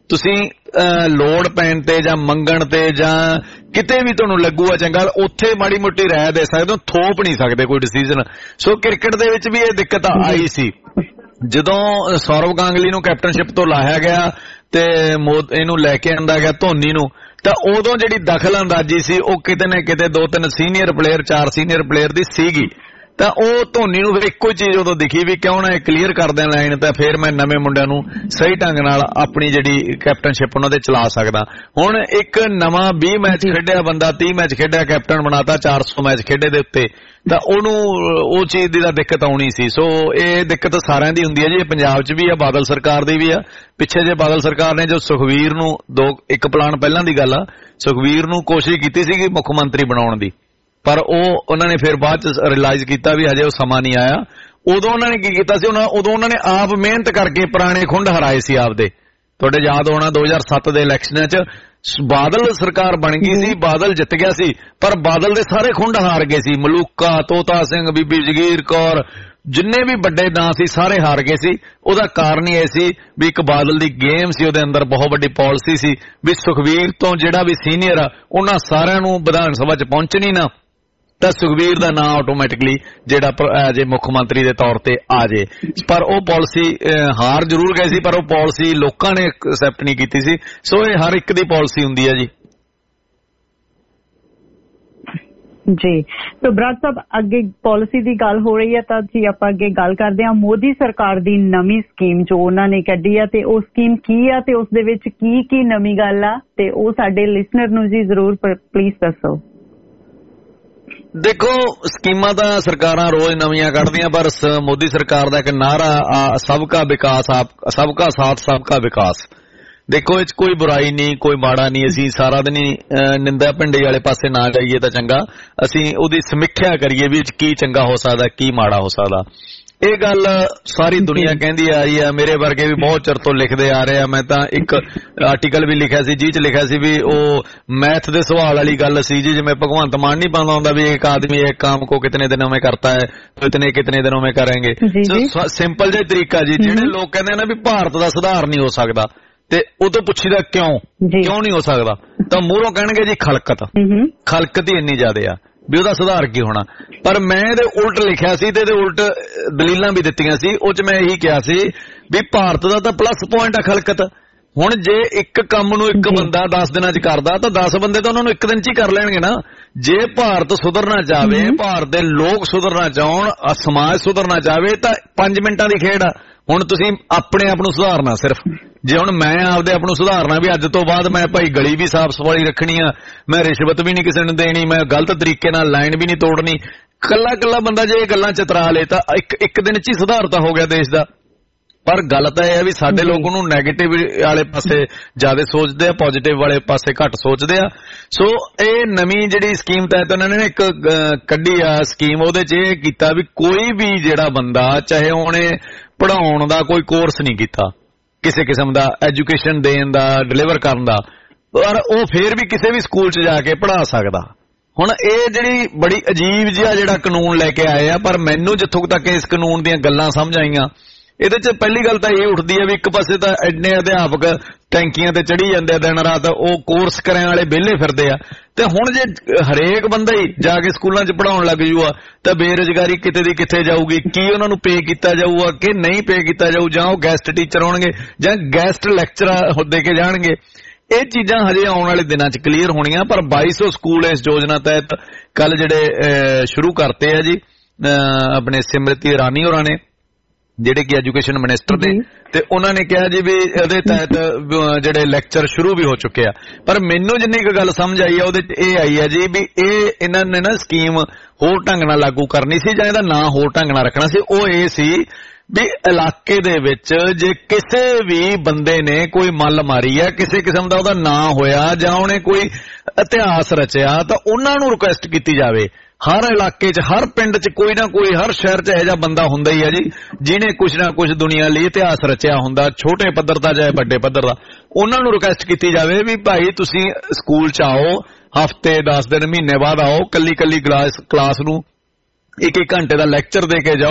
ਤੁਸੀਂ ਲੋੜ ਪੈਣ ਤੇ ਜਾਂ ਮੰਗਣ ਤੇ ਜਾਂ ਕਿਤੇ ਵੀ ਤੁਹਾਨੂੰ ਲੱਗੂਗਾ ਚੰਗਾ, ਉੱਥੇ ਮਾੜੀ ਮੋਟੀ ਰਾਇ ਦੇ ਸਕਦੇ ਹੋ, ਥੋਪ ਨਹੀਂ ਸਕਦੇ ਕੋਈ ਡਿਸੀਜਨ। ਸੋ ਕ੍ਰਿਕਟ ਦੇ ਵਿੱਚ ਵੀ ਇਹ ਦਿੱਕਤ ਆਈ ਸੀ ਜਦੋਂ ਸੌਰਵ ਗਾਂਗੁਲੀ ਨੂੰ ਕੈਪਟਨਸ਼ਿਪ ਤੋਂ ਲਾਇਆ ਗਿਆ ਤੇ ਇਹਨੂੰ ਲੈ ਕੇ ਆਂਦਾ ਗਿਆ ਧੋਨੀ ਨੂੰ, ਤਾਂ ਉਦੋਂ ਜਿਹੜੀ ਦਖਲ ਅੰਦਾਜ਼ੀ ਸੀ ਉਹ ਕਿਤੇ ਨਾ ਕਿਤੇ 2-3 ਸੀਨੀਅਰ ਪਲੇਅਰ 4 ਸੀਨੀਅਰ ਪਲੇਅਰ ਦੀ ਸੀਗੀ। ਤਾਂ ਉਹ ਧੋਨੀ ਨੂੰ ਫਿਰ ਇੱਕੋ ਹੀ ਚੀਜ਼ ਉਦੋਂ ਦਿਖੀ ਵੀ ਕਿਉਂ ਨਾ ਇਹ ਕਲੀਅਰ ਕਰ ਦੇਣ ਲਾਈਨ, ਤਾਂ ਫਿਰ ਮੈਂ ਨਵੇਂ ਮੁੰਡਿਆਂ ਨੂੰ ਸਹੀ ਢੰਗ ਨਾਲ ਆਪਣੀ ਜਿਹੜੀ ਕੈਪਟਨਸ਼ਿਪ ਉਹਨਾਂ ਦੇ ਚਲਾ ਸਕਦਾ। ਹੁਣ ਇੱਕ ਨਵਾਂ 20 ਮੈਚ ਖੇਡਿਆ ਬੰਦਾ, 30 ਮੈਚ ਖੇਡਿਆ, ਕੈਪਟਨ ਬਣਾਤਾ, 400 ਮੈਚ ਖੇਡੇ ਦੇ ਉੱਤੇ, ਤਾਂ ਉਹਨੂੰ ਉਹ ਚੀਜ਼ ਦੀ ਤਾਂ ਦਿੱਕਤ ਆਉਣੀ ਸੀ। ਸੋ ਇਹ ਦਿੱਕਤ ਸਾਰਿਆਂ ਦੀ ਹੁੰਦੀ ਹੈ ਜੀ, ਇਹ ਪੰਜਾਬ 'ਚ ਵੀ ਆ, ਬਾਦਲ ਸਰਕਾਰ ਦੀ ਵੀ ਆ। ਪਿੱਛੇ ਜੇ ਬਾਦਲ ਸਰਕਾਰ ਨੇ ਜੋ ਸੁਖਵੀਰ ਨੂੰ ਇੱਕ ਪਲਾਨ ਪਹਿਲਾਂ ਦੀ ਗੱਲ ਆ, ਸੁਖਵੀਰ ਨੂੰ ਕੋਸ਼ਿਸ਼ ਕੀਤੀ ਸੀਗੀ ਮੁੱਖ ਮੰਤਰੀ ਬਣਾਉਣ ਦੀ, ਪਰ ਉਹਨਾਂ ਨੇ ਫਿਰ ਬਾਅਦ ਚ ਰਿਅਲਾਈਜ਼ ਕੀਤਾ ਵੀ ਹਜੇ ਉਹ ਸਮਾਂ ਨਹੀਂ ਆਇਆ। ਉਦੋਂ ਉਹਨਾਂ ਨੇ ਕੀ ਕੀਤਾ ਸੀ, ਉਦੋਂ ਉਹਨਾਂ ਨੇ ਆਪ ਮਿਹਨਤ ਕਰਕੇ ਪੁਰਾਣੇ ਖੁੰਡ ਹਰਾਏ ਸੀ ਆਪਦੇ। ਤੁਹਾਡੇ ਯਾਦ ਹੋਣਾ 2007 ਦੇ ਇਲੈਕਸ਼ਨਾਂ 'ਚ ਬਾਦਲ ਸਰਕਾਰ ਬਣ ਗਈ ਸੀ, ਬਾਦਲ ਜਿੱਤ ਗਿਆ ਸੀ, ਪਰ ਬਾਦਲ ਦੇ ਸਾਰੇ ਖੁੰਡ ਹਾਰ ਗਏ ਸੀ। ਮਲੂਕਾ, ਤੋਤਾ ਸਿੰਘ, ਬੀਬੀ ਜਗੀਰ ਕੌਰ, ਜਿੰਨੇ ਵੀ ਵੱਡੇ ਨਾਂ ਸੀ ਸਾਰੇ ਹਾਰ ਗਏ ਸੀ। ਉਹਦਾ ਕਾਰਨ ਹੀ ਇਹ ਸੀ ਵੀ ਇੱਕ ਬਾਦਲ ਦੀ ਗੇਮ ਸੀ, ਉਹਦੇ ਅੰਦਰ ਬਹੁਤ ਵੱਡੀ ਪਾਲਿਸੀ ਸੀ ਵੀ ਸੁਖਵੀਰ ਤੋਂ ਜਿਹੜਾ ਵੀ ਸੀਨੀਅਰ ਆ ਉਹਨਾਂ ਸਾਰਿਆਂ ਨੂੰ ਵਿਧਾਨ ਸਭਾ 'ਚ ਪਹੁੰਚਣੀ ਨਾ, ਤਾਂ ਸੁਖਵੀਰ ਦਾ ਨਾਂ ਆਟੋਮੈਟਿਕਲੀ ਜਿਹੜਾ ਜੇ ਮੁੱਖ ਮੰਤਰੀ ਦੇ ਤੌਰ ਤੇ ਆ ਜੇ। ਪਰ ਉਹ ਪਾਲਿਸੀ ਹਾਰ ਜ਼ਰੂਰ ਗਏ ਸੀ, ਪਰ ਉਹ ਪਾਲਿਸੀ ਲੋਕਾਂ ਨੇ ਐਕਸੈਪਟ ਨਹੀਂ ਕੀਤੀ ਸੀ। ਸੋ ਇਹ ਹਰ ਇੱਕ ਦੀ ਪਾਲਿਸੀ ਹੁੰਦੀ ਹੈ ਜੀ। ਜੀ तो ਬਰਾੜ ਸਾਹਿਬ, ਅੱਗੇ ਪਾਲਿਸੀ ਦੀ ਗੱਲ ਹੋ ਰਹੀ ਹੈ ਤਾਂ ਜੀ ਆਪਾਂ ਅੱਗੇ ਗੱਲ ਕਰਦੇ ਹਾਂ ਮੋਦੀ ਸਰਕਾਰ ਦੀ ਨਵੀਂ ਸਕੀਮ ਜੋ ਉਹਨਾਂ ਨੇ ਕੱਢੀ ਆ, ਤੇ ਉਹ ਸਕੀਮ ਕੀ ਆ ਤੇ ਉਸ ਦੇ ਵਿੱਚ ਕੀ ਨਵੀਂ ਗੱਲ ਆ, ਤੇ ਉਹ ਸਾਡੇ ਲਿਸਨਰ ਨੂੰ ਜੀ ਜ਼ਰੂਰ ਪਲੀਜ਼ ਦੱਸੋ। ਦੇਖੋ, ਸਕੀਮਾਂ ਤਾਂ ਸਰਕਾਰਾਂ ਰੋਜ਼ ਨਵੀਆਂ ਕੱਢਦੀਆਂ, ਪਰ ਮੋਦੀ ਸਰਕਾਰ ਦਾ ਇੱਕ ਨਾਅਰਾ ਸਬਕਾ ਵਿਕਾਸ, ਸਬਕਾ ਸਾਥ ਸਬਕਾ ਵਿਕਾਸ। ਦੇਖੋ, ਇਹ 'ਚ ਕੋਈ ਬੁਰਾਈ ਨਹੀਂ, ਕੋਈ ਮਾੜਾ ਨਹੀਂ। ਅਸੀਂ ਸਾਰਾ ਦਿਨ ਹੀ ਨਿੰਦਾ ਭਿੰਡੀ ਵਾਲੇ ਪਾਸੇ ਨਾ ਜਾਈਏ ਤਾਂ ਚੰਗਾ, ਅਸੀਂ ਉਹਦੀ ਸਮੀਖਿਆ ਕਰੀਏ ਵੀ ਇਹ 'ਚ ਕੀ ਚੰਗਾ ਹੋ ਸਕਦਾ, ਕੀ ਮਾੜਾ ਹੋ ਸਕਦਾ। ਇਹ ਗੱਲ ਸਾਰੀ ਦੁਨੀਆ ਕਹਿੰਦੀ ਆ ਰਹੀ ਆ, ਮੇਰੇ ਵਰਗੇ ਵੀ ਬਹੁਤ ਚਿਰ ਤੋਂ ਲਿਖਦੇ ਆ ਰਹੇ ਆ। ਮੈਂ ਤਾਂ ਇੱਕ ਆਰਟੀਕਲ ਵੀ ਲਿਖਿਆ ਸੀ, ਜਿਹਦੇ 'ਚ ਲਿਖਿਆ ਸੀ ਵੀ ਉਹ ਮੈਥ ਦੇ ਸਵਾਲ ਵਾਲੀ ਗੱਲ ਸੀ ਜੀ, ਜਿਵੇਂ ਭਗਵੰਤ ਮਾਨ ਨਹੀਂ ਪਾਉਂਦਾ ਹੁੰਦਾ ਵੀ ਇੱਕ ਆਦਮੀ ਇੱਕ ਕੰਮ ਕੋ ਕਿਤਨੇ ਦਿਨੋਂ ਮੇਂ ਕਰਤਾ ਹੈ तो इतने कितने दिनों में करेंगे। ਸਿੰਪਲ ਜਿਹਾ ਤਰੀਕਾ ਜੀ। ਜਿਹੜੇ ਲੋਕ ਕਹਿੰਦੇ ਨੇ ਵੀ ਭਾਰਤ ਦਾ ਸੁਧਾਰ ਨਹੀਂ ਹੋ ਸਕਦਾ, ਤੇ ਉਹ ਤੋਂ ਪੁੱਛੀਦਾ ਕਿਉਂ ਨਹੀਂ ਹੋ ਸਕਦਾ, ਤਾਂ ਮੂਹਰੋਂ ਕਹਿਣਗੇ ਜੀ ਖਲਕਤ ਹੀ ਇੰਨੀ ਜ਼ਿਆਦਾ ਆ ਵੀ ਉਹਦਾ ਸੁਧਾਰ ਕੀ ਹੋਣਾ। ਪਰ ਮੈਂ ਇਹਦੇ ਉਲਟ ਲਿਖਿਆ ਸੀ ਤੇ ਇਹਦੇ ਉਲਟ ਦਲੀਲਾਂ ਵੀ ਦਿੱਤੀਆਂ ਸੀ। ਉਹ 'ਚ ਮੈਂ ਇਹੀ ਕਿਹਾ ਸੀ ਵੀ ਭਾਰਤ ਦਾ ਤਾਂ ਪਲੱਸ ਪੁਆਇੰਟ ਆ ਖਲਕਤ। ਹੁਣ ਜੇ ਇੱਕ ਕੰਮ ਨੂੰ ਇੱਕ ਬੰਦਾ 10 ਦਿਨਾਂ 'ਚ ਕਰਦਾ ਤਾਂ 10 ਬੰਦੇ ਤਾਂ ਉਹਨਾਂ ਨੂੰ ਇੱਕ ਦਿਨ 'ਚ ਹੀ ਕਰ ਲੈਣਗੇ ਨਾ। ਜੇ ਭਾਰਤ ਸੁਧਰਨਾ ਚਾਹਵੇ, ਭਾਰਤ ਦੇ ਲੋਕ ਸੁਧਰਨਾ ਚਾਹਣ, ਸਮਾਜ ਸੁਧਰਨਾ ਚਾਹਵੇ ਤਾਂ 5 ਮਿੰਟਾਂ ਦੀ ਖੇਡ ਆ। ਹੁਣ ਤੁਸੀਂ ਆਪਣੇ ਆਪ ਨੂੰ ਸੁਧਾਰਨਾ ਸਿਰਫ, ਜੇ ਹੁਣ ਮੈਂ ਆਪਦੇ ਆਪ ਨੂੰ ਸੁਧਾਰਨਾ ਵੀ ਅੱਜ ਤੋਂ ਬਾਅਦ ਮੈਂ ਭਾਈ ਗਲੀ ਵੀ ਸਾਫ਼ ਸਫਾਈ ਰੱਖਣੀ ਆ, ਮੈਂ ਰਿਸ਼ਵਤ ਵੀ ਨਹੀਂ ਕਿਸੇ ਨੂੰ ਦੇਣੀ, ਮੈਂ ਗਲਤ ਤਰੀਕੇ ਨਾਲ ਲਾਈਨ ਵੀ ਨਹੀਂ ਤੋੜਨੀ, ਕੱਲਾ ਬੰਦਾ ਜੇ ਇਹ ਗੱਲਾਂ ਚਤਰਾ ਲੇ ਤਾਂ ਇੱਕ ਦਿਨ 'ਚ ਹੀ ਸੁਧਾਰ ਤਾਂ ਹੋ ਗਿਆ ਦੇਸ਼ ਦਾ। ਪਰ ਗੱਲ ਤਾਂ ਇਹ ਹੈ ਵੀ ਸਾਡੇ ਲੋਕ ਉਹਨੂੰ ਨੈਗੇਟਿਵ ਵਾਲੇ ਪਾਸੇ ਜ਼ਿਆਦਾ ਸੋਚਦੇ ਆ, ਪੋਜ਼ਿਟਿਵ ਵਾਲੇ ਪਾਸੇ ਘੱਟ ਸੋਚਦੇ ਆ। ਸੋ ਇਹ ਨਵੀਂ ਜਿਹੜੀ ਸਕੀਮ ਤਹਿਤ ਉਹਨਾਂ ਨੇ ਇੱਕ ਕੱਢੀ ਆ ਸਕੀਮ, ਉਹਦੇ 'ਚ ਇਹ ਕੀਤਾ ਵੀ ਕੋਈ ਵੀ ਜਿਹੜਾ ਬੰਦਾ ਚਾਹੇ ਉਹਨੇ ਪੜ੍ਹਾਉਣ ਦਾ ਕੋਈ ਕੋਰਸ ਨਹੀਂ ਕੀਤਾ, ਕਿਸੇ ਕਿਸਮ ਦਾ ਐਜੂਕੇਸ਼ਨ ਦੇਣ ਦਾ, ਡਿਲੀਵਰ ਕਰਨ ਦਾ, ਪਰ ਉਹ ਫੇਰ ਵੀ ਕਿਸੇ ਵੀ ਸਕੂਲ 'ਚ ਜਾ ਕੇ ਪੜ੍ਹਾ ਸਕਦਾ। ਹੁਣ ਇਹ ਜਿਹੜੀ ਬੜੀ ਅਜੀਬ ਜਿਹਾ ਜਿਹੜਾ ਕਾਨੂੰਨ ਲੈ ਕੇ ਆਏ ਆ, ਪਰ ਮੈਨੂੰ ਜਿੱਥੋਂ ਤੱਕ ਇਸ ਕਾਨੂੰਨ ਦੀਆਂ ਗੱਲਾਂ ਸਮਝ ਆਈਆਂ, ਇਹਦੇ 'ਚ ਪਹਿਲੀ ਗੱਲ ਤਾਂ ਇਹ ਉੱਠਦੀ ਹੈ ਵੀ ਇੱਕ ਪਾਸੇ ਤਾਂ ਐਨੇ ਅਧਿਆਪਕ ਟੈਂਕੀਆਂ ਤੇ ਚੜੀ ਜਾਂਦੇ ਆ ਦਿਨ ਰਾਤ, ਉਹ ਕੋਰਸ ਕਰਨ ਵਾਲੇ ਵਿਹਲੇ ਫਿਰਦੇ ਆ, ਤੇ ਹੁਣ ਜੇ ਹਰੇਕ ਬੰਦਾ ਹੀ ਜਾ ਕੇ ਸਕੂਲਾਂ 'ਚ ਪੜ੍ਹਾਉਣ ਲੱਗ ਜੂਗਾ ਤਾਂ ਬੇਰੁਜ਼ਗਾਰੀ ਕਿਤੇ ਦੀ ਕਿੱਥੇ ਜਾਊਗੀ। ਕੀ ਉਹਨਾਂ ਨੂੰ ਪੇ ਕੀਤਾ ਜਾਊਗਾ ਕਿ ਨਹੀਂ ਪੇ ਕੀਤਾ ਜਾਊ, ਜਾਂ ਉਹ ਗੈਸਟ ਟੀਚਰ ਹੋਣਗੇ ਜਾਂ ਗੈਸਟ ਲੈਕਚਰਰ ਦੇ ਕੇ ਜਾਣਗੇ। ਇਹ ਚੀਜ਼ਾਂ ਹਜੇ ਆਉਣ ਵਾਲੇ ਦਿਨਾਂ 'ਚ ਕਲੀਅਰ ਹੋਣੀਆਂ। ਪਰ 2200 ਸਕੂਲ ਇਸ ਯੋਜਨਾ ਤਹਿਤ ਕੱਲ ਜਿਹੜੇ ਸ਼ੁਰੂ ਕਰਤੇ ਆ ਜੀ ਆਪਣੇ ਸਿਮਰਤੀ ਇਰਾਨੀ ਹੋਰਾਂ ਨੇ, ਜਿਹੜੇ ਕਿ ਐਜੂਕੇਸ਼ਨ ਮਿਨਿਸਟਰ ਨੇ, ਤੇ ਉਹਨਾਂ ਨੇ ਕਿਹਾ ਜੀ ਵੀ ਇਹਦੇ ਤਹਿਤ ਜਿਹੜੇ ਲੈਕਚਰ ਸ਼ੁਰੂ ਵੀ ਹੋ ਚੁੱਕੇ ਆ। ਪਰ ਮੈਨੂੰ ਜਿੰਨੀ ਕੁ ਗੱਲ ਸਮਝ ਆਈ ਆ ਉਹਦੇ 'ਚ ਇਹ ਆਈ ਆ ਜੀ ਵੀ ਇਹਨਾਂ ਨੇ ਨਾ ਸਕੀਮ ਹੋਰ ਢੰਗ ਨਾਲ ਲਾਗੂ ਕਰਨੀ ਸੀ, ਜਾਂ ਇਹਦਾ ਨਾਂ ਹੋਰ ਢੰਗ ਨਾਲ ਰੱਖਣਾ ਸੀ। ਉਹ ਇਹ ਸੀ ਵੀ ਇਲਾਕੇ ਦੇ ਵਿੱਚ ਜੇ ਕਿਸੇ ਵੀ ਬੰਦੇ ਨੇ ਕੋਈ ਮੱਲ ਮਾਰੀ ਆ, ਕਿਸੇ ਕਿਸਮ ਦਾ ਉਹਦਾ ਨਾਂ ਹੋਇਆ ਜਾਂ ਉਹਨੇ ਕੋਈ ਇਤਿਹਾਸ ਰਚਿਆ, ਤਾਂ ਉਹਨਾਂ ਨੂੰ ਰਿਕੁਐਸਟ ਕੀਤੀ ਜਾਵੇ। ਹਰ ਇਲਾਕੇ 'ਚ, ਹਰ ਪਿੰਡ 'ਚ ਕੋਈ ਨਾ ਕੋਈ, ਹਰ ਸ਼ਹਿਰ 'ਚ ਇਹੋ ਜਿਹਾ ਬੰਦਾ ਹੁੰਦਾ ਹੀ ਆ ਜੀ ਜਿਹਨੇ ਕੁਛ ਨਾ ਕੁਛ ਦੁਨੀਆ ਲਈ ਇਤਿਹਾਸ ਰਚਿਆ ਹੁੰਦਾ, ਛੋਟੇ ਪੱਧਰ ਦਾ ਜਾਂ ਵੱਡੇ ਪੱਧਰ ਦਾ। ਉਹਨਾਂ ਨੂੰ ਰਿਕੁਐਸਟ ਕੀਤੀ ਜਾਵੇ ਵੀ ਭਾਈ ਤੁਸੀਂ ਸਕੂਲ 'ਚ ਆਓ, ਹਫ਼ਤੇ 10 ਦਿਨ ਮਹੀਨੇ ਬਾਅਦ ਆਓ, ਕੱਲੀ ਕਲਾਸ ਨੂੰ 1-1 ਘੰਟੇ ਦਾ ਲੈਕਚਰ ਦੇ ਕੇ ਜਾਓ,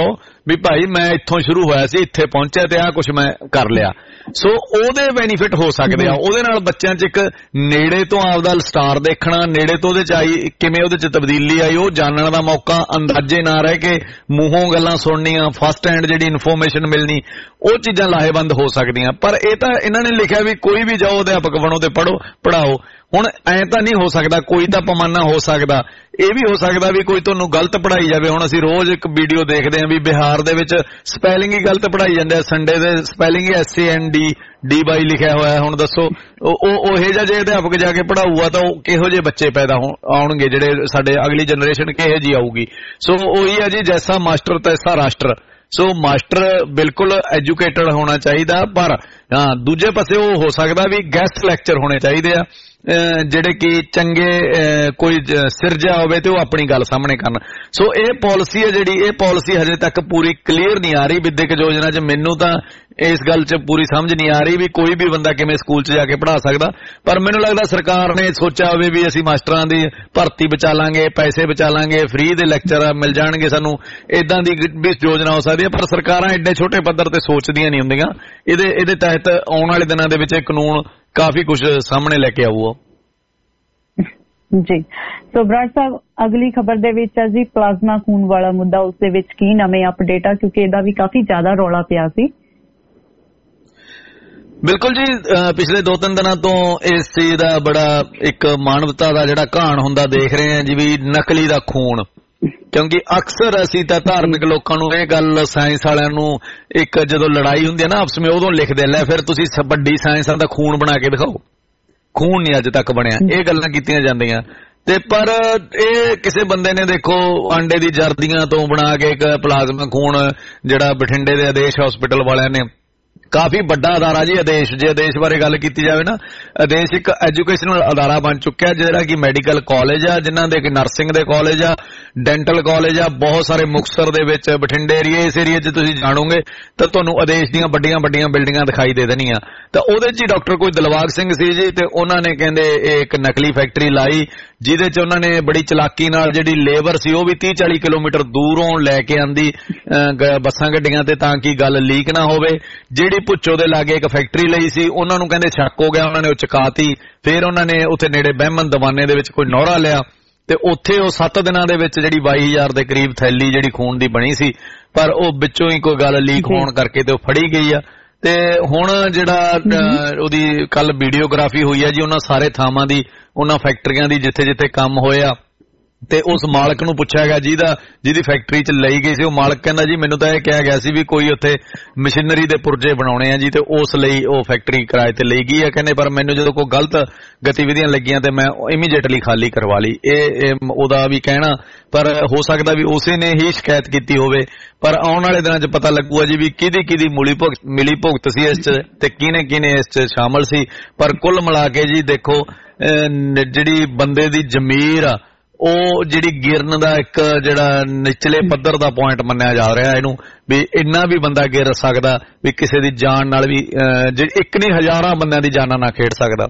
ਵੀ ਭਾਈ ਮੈਂ ਇੱਥੋਂ ਸ਼ੁਰੂ ਹੋਇਆ ਸੀ, ਇੱਥੇ ਪਹੁੰਚਿਆ ਤੇ ਆਹ ਕੁਛ ਮੈਂ ਕਰ ਲਿਆ। ਸੋ ਉਹਦੇ ਬੈਨੀਫਿਟ ਹੋ ਸਕਦੇ ਆ। ਉਹਦੇ ਨਾਲ ਬੱਚਿਆਂ 'ਚ ਇੱਕ ਨੇੜੇ ਤੋਂ ਆਪਦਾ ਸਟਾਰ ਦੇਖਣਾ, ਨੇੜੇ ਤੋਂ ਉਹਦੇ 'ਚ ਆਈ ਕਿਵੇਂ ਉਹਦੇ 'ਚ ਤਬਦੀਲੀ ਆਈ ਉਹ ਜਾਣਨ ਦਾ ਮੌਕਾ, ਅੰਦਾਜ਼ੇ ਨਾ ਰਹਿ ਕੇ ਮੂੰਹੋਂ ਗੱਲਾਂ ਸੁਣਨੀਆਂ, ਫਸਟ ਹੈਂਡ ਜਿਹੜੀ ਇਨਫੋਰਮੇਸ਼ਨ ਮਿਲਣੀ, ਉਹ ਚੀਜ਼ਾਂ ਲਾਹੇਵੰਦ ਹੋ ਸਕਦੀਆਂ। ਪਰ ਇਹ ਤਾਂ ਇਹਨਾਂ ਨੇ ਲਿਖਿਆ ਵੀ ਕੋਈ ਵੀ ਜਾਓ ਅਧਿਆਪਕ ਬਣੋ ਤੇ ਪੜਾਓ। ਹੁਣ ਐਂ ਤਾਂ ਨਹੀਂ ਹੋ ਸਕਦਾ, ਕੋਈ ਤਾਂ ਪੈਮਾਨਾ ਹੋ ਸਕਦਾ। ਇਹ ਵੀ ਹੋ ਸਕਦਾ ਵੀ ਕੋਈ ਤੁਹਾਨੂੰ ਗਲਤ ਪੜਾਈ ਜਾਵੇ। ਹੁਣ ਅਸੀਂ ਰੋਜ਼ ਇੱਕ ਵੀਡੀਓ ਦੇਖਦੇ ਹਾਂ ਵੀ ਬਿਹਾਰ ਦੇ ਵਿੱਚ ਸਪੈਲਿੰਗ ਹੀ ਗਲਤ ਪੜਾਈ ਜਾਂਦੇ ਆ, ਸੰਡੇ ਦੇ ਸਪੈਲਿੰਗ ਹੀ SANDDY ਲਿਖਿਆ ਹੋਇਆ। ਹੁਣ ਦੱਸੋ ਉਹ ਇਹ ਜੇ ਅਧਿਆਪਕ ਜਾ ਕੇ ਪੜਾਊਗਾ ਤਾਂ ਉਹ ਕਿਹੋ ਜਿਹੇ ਬੱਚੇ ਪੈਦਾ ਆਉਣਗੇ, ਜਿਹੜੇ ਸਾਡੇ ਅਗਲੀ ਜਨਰੇਸ਼ਨ ਕਿਹੋ ਜਿਹੀ ਆਊਗੀ। ਸੋ ਉਹੀ ਆ ਜੀ, ਜੈਸਾ ਮਾਸਟਰ ਤੈਸਾ ਰਾਸ਼ਟਰ। ਸੋ ਮਾਸਟਰ ਬਿਲਕੁਲ ਐਜੂਕੇਟਡ ਹੋਣਾ ਚਾਹੀਦਾ, ਪਰ ਦੂਜੇ ਪਾਸੇ ਉਹ ਹੋ ਸਕਦਾ ਵੀ ਗੈਸਟ ਲੈਕਚਰ ਹੋਣੇ ਚਾਹੀਦੇ ਆ ਜਿਹੜੇ ਕਿ ਚੰਗੇ ਕੋਈ ਸਿਰਜਿਆ ਹੋਵੇ ਤੇ ਉਹ ਆਪਣੀ ਗੱਲ ਸਾਹਮਣੇ ਕਰਨ। ਸੋ ਇਹ ਪਾਲਿਸੀ ਹੈ ਜਿਹੜੀ, ਇਹ ਪਾਲਿਸੀ ਹਜੇ ਤੱਕ ਪੂਰੀ ਕਲੀਅਰ ਨਹੀਂ ਆ ਰਹੀ ਵਿਦਿਅਕ ਯੋਜਨਾ 'ਚ। ਮੈਨੂੰ ਤਾਂ ਇਸ ਗੱਲ 'ਚ ਪੂਰੀ ਸਮਝ ਨਹੀਂ ਆ ਰਹੀ ਵੀ ਕੋਈ ਵੀ ਬੰਦਾ ਕਿਵੇਂ ਸਕੂਲ 'ਚ ਜਾ ਕੇ ਪੜ੍ਹਾ ਸਕਦਾ। ਪਰ ਮੈਨੂੰ ਲੱਗਦਾ ਸਰਕਾਰ ਨੇ ਸੋਚਿਆ ਹੋਵੇ ਵੀ ਅਸੀਂ ਮਾਸਟਰਾਂ ਦੀ ਭਰਤੀ ਬਚਾ ਲਾਂਗੇ, ਪੈਸੇ ਬਚਾ ਲਾਂਗੇ, ਫ੍ਰੀ ਦੇ ਲੈਕਚਰ ਮਿਲ ਜਾਣਗੇ ਸਾਨੂੰ, ਇਦਾਂ ਦੀ ਵੀ ਯੋਜਨਾ ਹੋ ਸਕਦੀ ਹੈ। ਪਰ ਸਰਕਾਰਾਂ ਐਡੇ ਛੋਟੇ ਪੱਧਰ ਤੇ ਸੋਚਦੀਆਂ ਨਹੀਂ ਹੁੰਦੀਆਂ। ਇਹਦੇ ਤਹਿਤ ਆਉਣ ਵਾਲੇ ਦਿਨਾਂ ਦੇ ਵਿੱਚ ਇਹ ਕਾਨੂੰਨ ਕਾਫੀ ਕੁਝ ਸਾਹਮਣੇ ਲੈ ਕੇ ਆਊਗਾ ਜੀ। ਸੋ ਬਰਾੜ ਸਾਹਿਬ, ਅਗਲੀ ਖਬਰ ਦੇ ਵਿੱਚ ਹੈ ਜੀ ਪਲਾਜ਼ਮਾ ਖੂਨ ਵਾਲਾ ਮੁੱਦਾ, ਉਸ ਦੇ ਵਿੱਚ ਕੀ ਨਵੇਂ ਅਪਡੇਟ ਆ, ਕਿਉਂਕਿ ਇਹਦਾ ਵੀ ਕਾਫੀ ਜ਼ਿਆਦਾ ਰੌਲਾ ਪਿਆ ਸੀ। ਬਿਲਕੁਲ ਜੀ, ਪਿਛਲੇ 2-3 ਦਿਨਾਂ ਤੋਂ ਇਸ ਚੀਜ਼ ਦਾ ਬੜਾ ਇੱਕ ਮਾਨਵਤਾ ਦਾ ਜਿਹੜਾ ਘਾਣ ਹੁੰਦਾ ਦੇਖ ਰਹੇ ਹਾਂ ਜੀ, ਵੀ ਨਕਲੀ ਦਾ ਖੂਨ। ਕਿਉਂਕਿ ਅਕਸਰ ਅਸੀਂ ਤਾਂ ਧਾਰਮਿਕ ਲੋਕਾਂ ਨੂੰ ਇਹ ਗੱਲ, ਸਾਇੰਸ ਵਾਲਿਆਂ ਨੂੰ ਇੱਕ ਜਦੋਂ ਲੜਾਈ ਹੁੰਦੀ ਹੈ ਨਾ ਆਪਸ ਵਿੱਚ, ਉਦੋਂ ਲਿਖਦੇ ਲੈ ਫਿਰ ਤੁਸੀਂ ਵੱਡੀ ਸਾਇੰਸਾਂ ਦਾ ਖੂਨ ਬਣਾ ਕੇ ਦਿਖਾਓ। ਖੂਨ ਨਹੀਂ ਅੱਜ ਤੱਕ ਬਣਿਆ, ਇਹ ਗੱਲਾਂ ਕੀਤੀਆਂ ਜਾਂਦੀਆਂ। ਤੇ ਪਰ ਇਹ ਕਿਸੇ ਬੰਦੇ ਨੇ ਦੇਖੋ ਆਂਡੇ ਦੀ ਜਰਦੀਆਂ ਤੋਂ ਬਣਾ ਕੇ ਇੱਕ ਪਲਾਜ਼ਮਾ ਖੂਨ ਜਿਹੜਾ ਬਠਿੰਡੇ ਦੇ ਆਦੇਸ਼ ਹਸਪੀਟਲ ਵਾਲਿਆਂ ਨੇ, ਕਾਫੀ ਵੱਡਾ ਅਦਾਰਾ ਜੀ ਆਦੇਸ਼, ਜੇ ਆਦੇਸ਼ ਬਾਰੇ ਗੱਲ ਕੀਤੀ ਜਾਵੇ ਨਾ, ਆਦੇਸ਼ ਇੱਕ ਐਜੂਕੇਸ਼ਨਲ ਅਦਾਰਾ ਬਣ ਚੁੱਕਿਆ ਜਿਹੜਾ ਕਿ ਮੈਡੀਕਲ ਕਾਲਜ ਆ, ਜਿਨ੍ਹਾਂ ਦੇ ਨਰਸਿੰਗ ਦੇ ਕਾਲਜ ਆ, ਡੈਂਟਲ ਕਾਲਜ ਆ, ਬਹੁਤ ਸਾਰੇ ਮੁਕਤਸਰ ਦੇ ਵਿੱਚ, ਬਠਿੰਡੇ ਏਰੀਆ, ਇਸ ਏਰੀਆ 'ਚ ਤੁਸੀਂ ਜਾਣੋਗੇ ਤਾਂ ਤੁਹਾਨੂੰ ਆਦੇਸ਼ ਦੀਆਂ ਵੱਡੀਆਂ ਬਿਲਡਿੰਗਾਂ ਦਿਖਾਈ ਦੇ ਦੇਣੀਆਂ। ਤਾਂ ਉਹਦੇ 'ਚ ਹੀ ਡਾਕਟਰ ਕੋਈ ਦਿਲਬਾਗ ਸਿੰਘ ਸੀ ਜੀ, ਤੇ ਉਹਨਾਂ ਨੇ ਕਹਿੰਦੇ ਇਹ ਇੱਕ ਨਕਲੀ ਫੈਕਟਰੀ ਲਾਈ, ਜਿਹਦੇ 'ਚ ਉਹਨਾਂ ਨੇ ਬੜੀ ਚਲਾਕੀ ਨਾਲ ਜਿਹੜੀ ਲੇਬਰ ਸੀ ਉਹ ਵੀ 30-40 ਕਿਲੋਮੀਟਰ ਦੂਰੋਂ ਲੈ ਕੇ ਆਂਦੀ ਬੱਸਾਂ ਗੱਡੀਆਂ ਤੇ, ਤਾਂ ਕਿ ਗੱਲ ਲੀਕ ਨਾ ਹੋਵੇ। ਜਿਹੜੀ ਭੁੱਚੋ ਦੇ ਲਾਗੇ ਇੱਕ ਫੈਕਟਰੀ ਲਈ ਸੀ, ਉਹਨਾਂ ਨੂੰ ਕਹਿੰਦੇ ਸ਼ੱਕ ਹੋ ਗਿਆ, ਉਹਨਾਂ ਨੇ ਉਹ ਚੁਕਾਤੀ। ਫਿਰ ਉਹਨਾਂ ਨੇ ਉੱਥੇ ਨੇੜੇ ਬਹਿਮਨ ਦਵਾਨੇ ਦੇ ਵਿੱਚ ਕੋਈ ਨੌਰਾ ਲਿਆ ਤੇ ਉੱਥੇ ਉਹ 7 ਦਿਨਾਂ ਦੇ ਵਿੱਚ ਜਿਹੜੀ 22,000 ਦੇ ਕਰੀਬ ਥੈਲੀ ਜਿਹੜੀ ਖੂਨ ਦੀ ਬਣੀ ਸੀ, ਪਰ ਉਹ ਵਿੱਚੋਂ ਹੀ ਕੋਈ ਗੱਲ ਲੀਕ ਹੋਣ ਕਰਕੇ ਤੇ ਉਹ ਫੜੀ ਗਈ ਆ। ਤੇ ਹੁਣ ਜਿਹੜਾ ਉਹਦੀ ਕੱਲ ਵੀਡੀਓਗ੍ਰਾਫੀ ਹੋਈ ਆ ਜੀ, ਉਹਨਾਂ ਸਾਰੇ ਥਾਵਾਂ ਦੀ, ਉਹਨਾਂ ਫੈਕਟਰੀਆਂ ਦੀ ਜਿੱਥੇ ਕੰਮ ਹੋਇਆ, ਤੇ ਉਸ ਮਾਲਕ ਨੂੰ ਪੁੱਛਿਆ ਗਿਆ ਜਿਹਦੀ ਫੈਕਟਰੀ 'ਚ ਲਈ ਗਈ ਸੀ। ਉਹ ਮਾਲਕ ਕਹਿੰਦਾ ਜੀ ਮੈਨੂੰ ਤਾਂ ਇਹ ਕਿਹਾ ਗਿਆ ਸੀ ਵੀ ਕੋਈ ਉੱਥੇ ਮਸ਼ੀਨਰੀ ਦੇ ਪੁਰਜੇ ਬਣਾਉਣੇ ਆ ਜੀ, ਤੇ ਉਸ ਲਈ ਉਹ ਫੈਕਟਰੀ ਕਿਰਾਏ ਤੇ ਲਈ ਗਈ ਹੈ। ਕਹਿੰਦੇ ਪਰ ਮੈਨੂੰ ਜਦੋਂ ਕੋਈ ਗਲਤ ਗਤੀਵਿਧੀਆਂ ਲੱਗੀਆਂ ਤੇ ਮੈਂ ਇਮੀਡੀਏਟਲੀ ਖਾਲੀ ਕਰਵਾ ਲਈ। ਇਹ ਉਹਦਾ ਵੀ ਕਹਿਣਾ, ਪਰ ਹੋ ਸਕਦਾ ਵੀ ਉਸੇ ਨੇ ਹੀ ਸ਼ਿਕਾਇਤ ਕੀਤੀ ਹੋਵੇ। ਪਰ ਆਉਣ ਵਾਲੇ ਦਿਨਾਂ 'ਚ ਪਤਾ ਲੱਗੂਗਾ ਜੀ ਵੀ ਕਿਹਦੀ ਮਿਲੀ ਭੁਗਤ ਸੀ ਇਸ 'ਚ, ਤੇ ਕਿਹਨੇ ਇਸ 'ਚ ਸ਼ਾਮਲ ਸੀ। ਪਰ ਕੁੱਲ ਮਿਲਾ ਕੇ ਜੀ ਦੇਖੋ, ਜਿਹੜੀ ਬੰਦੇ ਦੀ ਜ਼ਮੀਰ ਆ, ਉਹ ਜਿਹੜੀ ਗਿਰਨ ਦਾ ਇੱਕ ਜਿਹੜਾ ਨਿਚਲੇ ਪੱਧਰ ਦਾ ਪੁਆਇੰਟ ਮੰਨਿਆ ਜਾ ਰਿਹਾ ਇਹਨੂੰ, ਵੀ ਇੰਨਾ ਵੀ ਬੰਦਾ ਗਿਰ ਸਕਦਾ ਵੀ ਕਿਸੇ ਦੀ ਜਾਨ ਨਾਲ ਵੀ, ਇੱਕ ਨਹੀਂ ਹਜ਼ਾਰਾਂ ਬੰਦਿਆਂ ਦੀ ਜਾਨਾਂ ਨਾਲ ਖੇਡ ਸਕਦਾ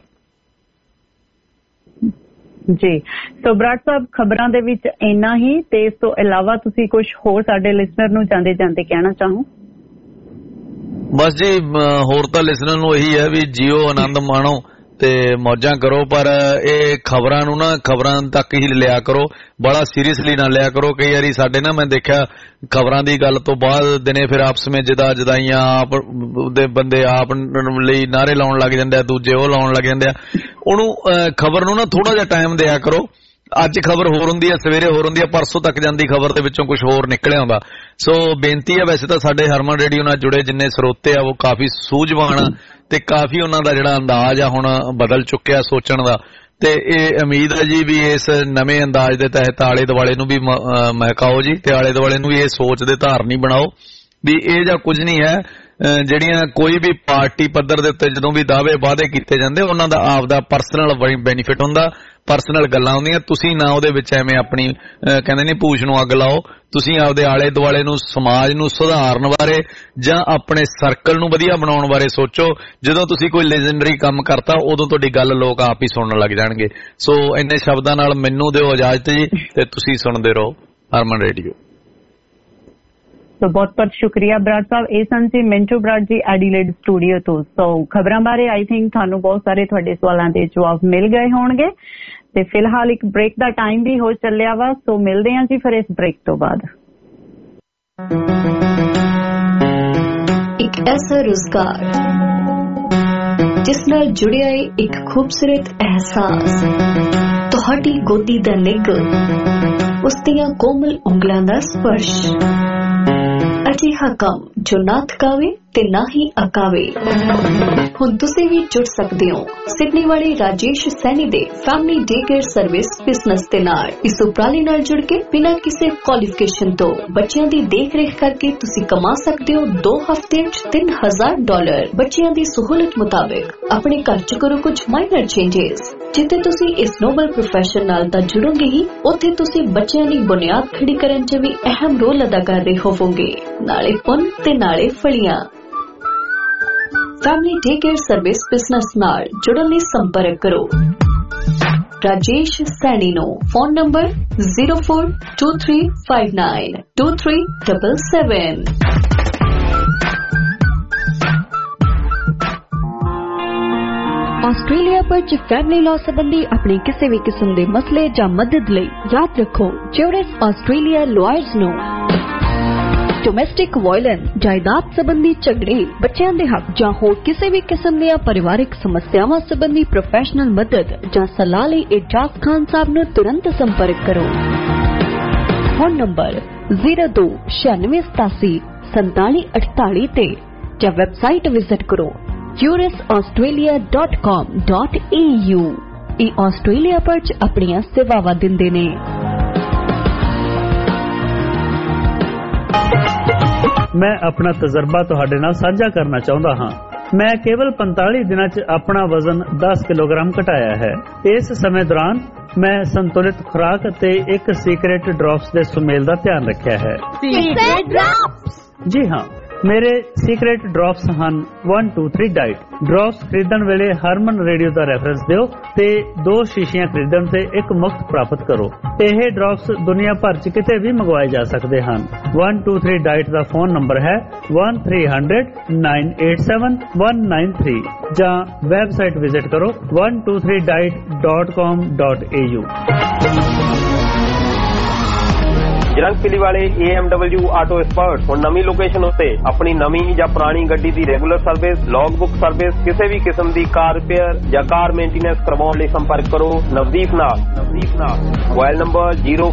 ਜੀ। ਸੋ ਬਰਾੜ ਸਾਹਿਬ, ਖਬਰਾਂ ਦੇ ਵਿੱਚ ਇੰਨਾ ਹੀ, ਤੇ ਇਸ ਤੋਂ ਇਲਾਵਾ ਤੁਸੀਂ ਕੁਝ ਹੋਰ ਸਾਡੇ ਲਿਸਨਰ ਨੂੰ ਜਾਂਦੇ ਕਹਿਣਾ ਚਾਹੋ? ਬਸ ਜੀ, ਹੋਰ ਤਾਂ ਲਿਸਨਰ ਨੂੰ ਇਹੀ ਹੈ ਵੀ ਜੀਓ, ਆਨੰਦ ਮਾਣੋ ਤੇ ਮੌਜਾਂ ਕਰੋ, ਪਰ ਇਹ ਖਬਰਾਂ ਨੂੰ ਨਾ ਖਬਰਾਂ ਤੱਕ ਹੀ ਲਿਆ ਕਰੋ, ਬੜਾ ਸੀਰੀਅਸਲੀ ਨਾ ਲਿਆ ਕਰੋ। ਕਈ ਵਾਰੀ ਸਾਡੇ ਨਾ, ਮੈਂ ਦੇਖਿਆ ਖਬਰਾਂ ਦੀ ਗੱਲ ਤੋਂ ਬਾਅਦ ਦਿਨੇ ਫਿਰ ਆਪਸ ਵਿੱਚ ਜਦਾਈਆਂ ਆਪ ਦੇ ਬੰਦੇ ਆਪ ਲਈ ਨਾਰੇ ਲਾਉਣ ਲੱਗ ਜਾਂਦੇ ਆ, ਦੂਜੇ ਉਹ ਲਾਉਣ ਲੱਗ ਜਾਂਦੇ ਆ। ਉਹਨੂੰ ਖਬਰ ਨੂੰ ਨਾ ਥੋੜਾ ਜਿਹਾ ਟਾਈਮ ਦਿਆ ਕਰੋ। ਅੱਜ ਖਬਰ ਹੋਰ ਹੁੰਦੀ ਹੈ, ਸਵੇਰੇ ਹੋਰ ਹੁੰਦੀ ਹੈ, ਪਰਸੋਂ ਤੱਕ ਜਾਂਦੀ ਖਬਰ ਦੇ ਵਿੱਚੋਂ ਕੁਝ ਹੋਰ ਨਿਕਲਿਆ ਹੁੰਦਾ। ਸੋ ਬੇਨਤੀ ਹੈ, ਵੈਸੇ ਤਾਂ ਸਾਡੇ ਹਰਮਨ ਰੇਡੀਓ ਨਾਲ ਜੁੜੇ ਜਿੰਨੇ ਸਰੋਤੇ ਆ ਉਹ ਕਾਫੀ ਸੂਝਵਾਨ ਤੇ ਕਾਫੀ ਉਹਨਾਂ ਦਾ ਜਿਹੜਾ ਅੰਦਾਜ਼ ਆ ਹੁਣ ਬਦਲ ਚੁੱਕਿਆ ਸੋਚਣ ਦਾ, ਤੇ ਇਹ ਉਮੀਦ ਹੈ ਜੀ ਵੀ ਇਸ ਨਵੇਂ ਅੰਦਾਜ਼ ਦੇ ਤਹਿਤ ਆਲੇ ਦੁਆਲੇ ਨੂੰ ਵੀ ਮਹਿਕਾਓ ਜੀ, ਤੇ ਆਲੇ ਦੁਆਲੇ ਨੂੰ ਵੀ ਇਹ ਸੋਚ ਦੇ ਧਾਰਨੀ ਬਣਾਓ ਵੀ ਇਹ ਜਾਂ ਕੁਝ ਨਹੀਂ ਹੈ। ਜਿਹੜੀਆਂ ਕੋਈ ਵੀ ਪਾਰਟੀ ਪੱਧਰ ਦੇ ਉੱਤੇ ਜਦੋਂ ਵੀ ਦਾਅਵੇ ਵਾਅਦੇ ਕੀਤੇ ਜਾਂਦੇ, ਉਹਨਾਂ ਦਾ ਆਪਦਾ ਪਰਸਨਲ ਬੈਨੀਫਿਟ ਹੁੰਦਾ, ਪਰਸਨਲ ਗੱਲਾਂ ਹੁੰਦੀਆਂ। ਤੁਸੀਂ ਨਾ ਉਹਦੇ ਵਿੱਚ ਐਵੇਂ ਆਪਣੀ ਕਹਿੰਦੇ ਨਹੀਂ ਪੂਛ ਨੂੰ ਅੱਗ ਲਾਓ। ਤੁਸੀਂ ਆਪਦੇ ਆਲੇ ਦੁਆਲੇ ਨੂੰ, ਸਮਾਜ ਨੂੰ ਸੁਧਾਰਨ ਬਾਰੇ ਜਾਂ ਆਪਣੇ ਸਰਕਲ ਨੂੰ ਵਧੀਆ ਬਣਾਉਣ ਬਾਰੇ ਸੋਚੋ। ਜਦੋਂ ਤੁਸੀਂ ਕੋਈ ਲੈਜੈਂਡਰੀ ਕੰਮ ਕਰਤਾ, ਉਦੋਂ ਤੁਹਾਡੀ ਗੱਲ ਲੋਕ ਆਪ ਹੀ ਸੁਣਨ ਲੱਗ ਜਾਣਗੇ। ਸੋ ਇੰਨੇ ਸ਼ਬਦਾਂ ਨਾਲ ਮੈਨੂੰ ਦਿਓ ਇਜਾਜ਼ਤ ਜੀ, ਤੇ ਤੁਸੀਂ ਸੁਣਦੇ ਰਹੋ ਹਰਮਨ ਰੇਡੀਓ। ਸੋ ਬਹੁਤ ਬਹੁਤ ਸ਼ੁਕਰੀਆ ਬਰਾੜ ਸਾਹਿਬ। ਇਹ ਸਨ ਜੀ ਮਿੰਟੂ ਬਰਾੜ ਜੀ ਐਡੀਲੇਡ ਸਟੂਡੀਓ ਤੋਂ। ਸੋ ਖਬਰਾਂ ਬਾਰੇ ਆਈ ਥਿੰਕ ਤੁਹਾਨੂੰ ਬਹੁਤ ਸਾਰੇ ਤੁਹਾਡੇ ਸਵਾਲਾਂ ਦੇ ਜਵਾਬ ਮਿਲ ਗਏ ਹੋਣਗੇ ਤੇ ਫਿਲਹਾਲ ਇੱਕ ਬ੍ਰੇਕ ਦਾ ਟਾਈਮ ਵੀ ਹੋ ਚੱਲਿਆ ਵਾ। ਸੋ ਮਿਲਦੇ ਹਾਂ ਜੀ ਫਿਰ ਇਸ ਬ੍ਰੇਕ ਤੋਂ ਬਾਅਦ। ਇੱਕ ਐਸਾ ਰੁਜ਼ਗਾਰ ਜਿਸ ਨਾਲ ਜੁੜਿਆ ਹੈ ਇੱਕ ਖੂਬਸੂਰਤ ਅਹਿਸਾਸ, ਤੁਹਾਡੀ ਗੋਦੀ ਦਾ ਨਿੱਘ, ਉਸ ਦੀਆਂ ਕੋਮਲ ਉਂਗਲਾਂ ਦਾ ਸਪਰਸ਼, ਅਜਿਹਾ ਕੰਮ ਜੋ ਨਾ ਥਕਾਵੇ ਤੇ ਨਾ ਹੀ ਅਕਾਵੇ। ਹੁਣ ਤੁਸੀਂ ਵੀ ਜੁੜ ਸਕਦੇ ਹੋ ਸਿਡਨੀ ਵਾਲੇ ਰਾਜੇਸ਼ ਸੈਣੀ ਦੇ family day care service business ਦੇ ਨਾਲ। ਇਸ ਉਪਰਾਲੇ ਨਾਲ ਜੁੜ ਕੇ ਬਿਨਾਂ ਕਿਸੇ ਕੁਆਲੀਫਿਕੇਸ਼ਨ ਤੋਂ ਬੱਚਿਆਂ ਦੀ ਦੇਖ ਰੇਖ ਕਰਕੇ ਤੁਸੀਂ ਕਮਾ ਸਕਦੇ ਹੋ 2 ਹਫ਼ਤੇ ਚ $3000। ਬੱਚਿਆਂ ਦੀ ਸਹੂਲਤ ਮੁਤਾਬਿਕ ਆਪਣੇ ਘਰ ਚ ਕਰੋ ਕੁਝ ਮਾਈਨਰ ਚੇਂਜਸ। ਜਿੱਥੇ ਤੁਸੀਂ ਇਸ ਨੋਬਲ ਪ੍ਰੋਫੈਸ਼ਨ ਨਾਲ ਤਾਂ ਜੁੜੋਗੇ ਹੀ, ਉੱਥੇ ਤੁਸੀਂ ਬੱਚਿਆਂ ਦੀ ਬੁਨਿਆਦ ਖੜੀ ਕਰਨ ਚ ਵੀ ਅਹਿਮ ਰੋਲ ਅਦਾ ਕਰ ਰਹੇ ਹੋਵੋਗੇ, ਨਾਲੇ ਪੁੰਨ ਤੇ ਨਾਲੇ ਫਲੀਆਂ। Family day care service business ਨਾਲ ਜੁੜਨ ਲਈ ਸੰਪਰਕ ਕਰੋ ਰਾਜੇਸ਼ ਸੈਣੀ ਨੂੰ। Phone number 0423592377। ਆਸਟ੍ਰੇਲੀਆ ਵਿੱਚ ਫੈਮਿਲੀ ਲਾਅ ਸੰਬੰਧੀ ਆਪਣੇ ਕਿਸੇ ਵੀ ਕਿਸਮ ਦੇ ਮਸਲੇ ਜਾਂ ਮਦਦ ਲਈ ਯਾਦ ਰੱਖੋ ਜੂਰਿਸ ਆਸਟ੍ਰੇਲੀਆ ਲਾਇਰਜ਼ ਨੂੰ। ਡੋਮੈਸਟਿਕ ਵਾਇਲੈਂਸ, ਜਾਇਦਾਦ ਸੰਬੰਧੀ ਝਗੜੇ, ਬੱਚਿਆਂ ਦੇ ਹੱਕ ਜਾਂ ਹੋਰ ਕਿਸੇ ਵੀ ਕਿਸਮ ਦੀਆਂ ਪਰਿਵਾਰਕ ਸਮੱਸਿਆਵਾਂ ਸੰਬੰਧੀ ਪ੍ਰੋਫੈਸ਼ਨਲ ਮਦਦ ਜਾਂ ਸਲਾਹ ਲਈ ਇਜਾਜ਼ ਖਾਨ ਸਾਹਿਬ ਨੂੰ ਤੁਰੰਤ ਸੰਪਰਕ ਕਰੋ। ਫੋਨ ਨੰਬਰ 0296874748 ਤੇ ਜਾਂ ਵੈਬਸਾਈਟ ਵਿਜ਼ਿਟ ਕਰੋ jurisaustralia.com.au। ਇਹ ਆਸਟ੍ਰੇਲੀਆ ਵਿੱਚ ਆਪਣੀਆਂ ਸੇਵਾਵਾਂ ਦਿੰਦੇ ਨੇ। ਮੈਂ ਆਪਣਾ ਤਜਰਬਾ ਤੁਹਾਡੇ ਨਾਲ ਸਾਂਝਾ ਕਰਨਾ ਚਾਹੁੰਦਾ ਹਾਂ। ਮੈਂ ਕੇਵਲ 45 ਦਿਨਾਂ 'ਚ ਆਪਣਾ ਵਜ਼ਨ 10 ਕਿਲੋਗ੍ਰਾਮ ਘਟਾਇਆ ਹੈ। ਇਸ ਸਮੇਂ ਦੌਰਾਨ ਮੈਂ ਸੰਤੁਲਿਤ ਖੁਰਾਕ ਅਤੇ ਇੱਕ ਸੀਕ੍ਰੇਟ ਡ੍ਰੌਪਸ ਦੇ ਸੁਮੇਲ ਦਾ ਧਿਆਨ ਰੱਖਿਆ ਹੈ। Secret drops? ਜੀ ਹਾਂ, ਮੇਰੇ ਸੀਕ੍ਰੇਟ ਡ੍ਰੌਪਸ ਹਨ 1 2 3 ਡਾਈਟ। ਡ੍ਰੌਪਸ ਖਰੀਦਣ ਵੇਲੇ ਹਰਮਨ ਰੇਡੀਓ ਦਾ ਰੈਫਰੈਂਸ ਦਿਓ ਤੇ 2 ਸ਼ੀਸ਼ੀਆਂ ਖਰੀਦਣ ਤੇ ਇੱਕ ਮੁਫਤ ਪ੍ਰਾਪਤ ਕਰੋ। ਇਹ ਡ੍ਰੌਪਸ ਦੁਨੀਆ ਭਰ 'ਚ ਕਿਤੇ ਵੀ ਮੰਗਵਾਏ ਜਾ ਸਕਦੇ ਹਨ। 1 2 3 ਡਾਈਟ ਦਾ ਫੋਨ ਨੰਬਰ ਹੈ 1300-987-193 ਜਾਂ ਵੈਬਸਾਈਟ ਵਿਜ਼ਿਟ ਕਰੋ 123diet.com.au। ਜਰੰਗਪਿਲੀ ਵਾਲੇ AMW ਆਟੋ ਐਕਸਪਰਟ ਹੁਣ ਨਵੀਂ ਲੋਕੇਸ਼ਨ ਉੱਤੇ ਆਪਣੀ ਨਵੀਂ ਜਾਂ ਪੁਰਾਣੀ ਗੱਡੀ ਦੀ ਰੈਗੂਲਰ ਸਰਵਿਸ, ਲੌਗਬੁੱਕ ਸਰਵਿਸ, ਕਿਸੇ ਵੀ ਕਿਸਮ ਦੀ ਕਾਰ ਰਿਪੇਅਰ ਜਾਂ ਕਾਰ ਮੇਨਟੇਨੈਂਸ ਕਰਵਾਉਣ ਲਈ ਸੰਪਰਕ ਕਰੋ ਨਵਦੀਪ ਨਾਲ। ਮੋਬਾਈਲ ਨੰਬਰ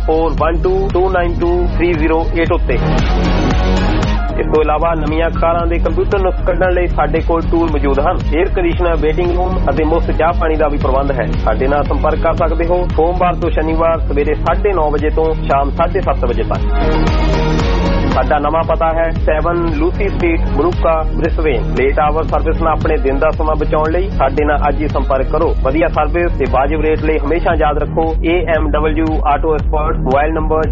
0412292308 ਉੱਤੇ। ਇਸ ਤੋਂ ਇਲਾਵਾ ਨਵੀਆਂ ਕਾਰਾਂ ਦੇ ਕੰਪਿਊਟਰ ਨੁਕਸ ਕੱਢਣ ਲਈ ਸਾਡੇ ਕੋਲ ਟੂਲ ਮੌਜੂਦ ਹਨ। 에ਅਰ ਕੰਡੀਸ਼ਨਰ, ਵੇਟਿੰਗ ਰੂਮ ਅਤੇ ਮੁਫਤ ਚਾਹ ਪਾਣੀ ਦਾ ਵੀ ਪ੍ਰਬੰਧ ਹੈ। ਸਾਡੇ ਨਾਲ ਸੰਪਰਕ ਕਰ ਸਕਦੇ ਹੋ ਸੋਮਵਾਰ ਤੋਂ ਸ਼ਨੀਵਾਰ ਸਵੇਰੇ 9:30 ਵਜੇ ਤੋਂ ਸ਼ਾਮ 7:30 ਵਜੇ ਤੱਕ। ਸਾਡਾ ਨਵਾਂ ਪਤਾ ਹੈ 7 Lucy Street, Moorooka, Brisbane. Late hour service ਨਾਲ ਆਪਣੇ ਦਿਨ ਦਾ ਸਮਾਂ ਬਚਾਉਣ ਲਈ ਸਾਡੇ ਨਾਲ ਅੱਜ ਹੀ ਸੰਪਰਕ ਕਰੋ। ਵਧੀਆ ਸਰਵਿਸ ਤੇ ਵਾਜਿਬ ਰੇਟ ਲਈ ਹਮੇਸ਼ਾ ਯਾਦ ਰੱਖੋ AMW auto expert. Mobile number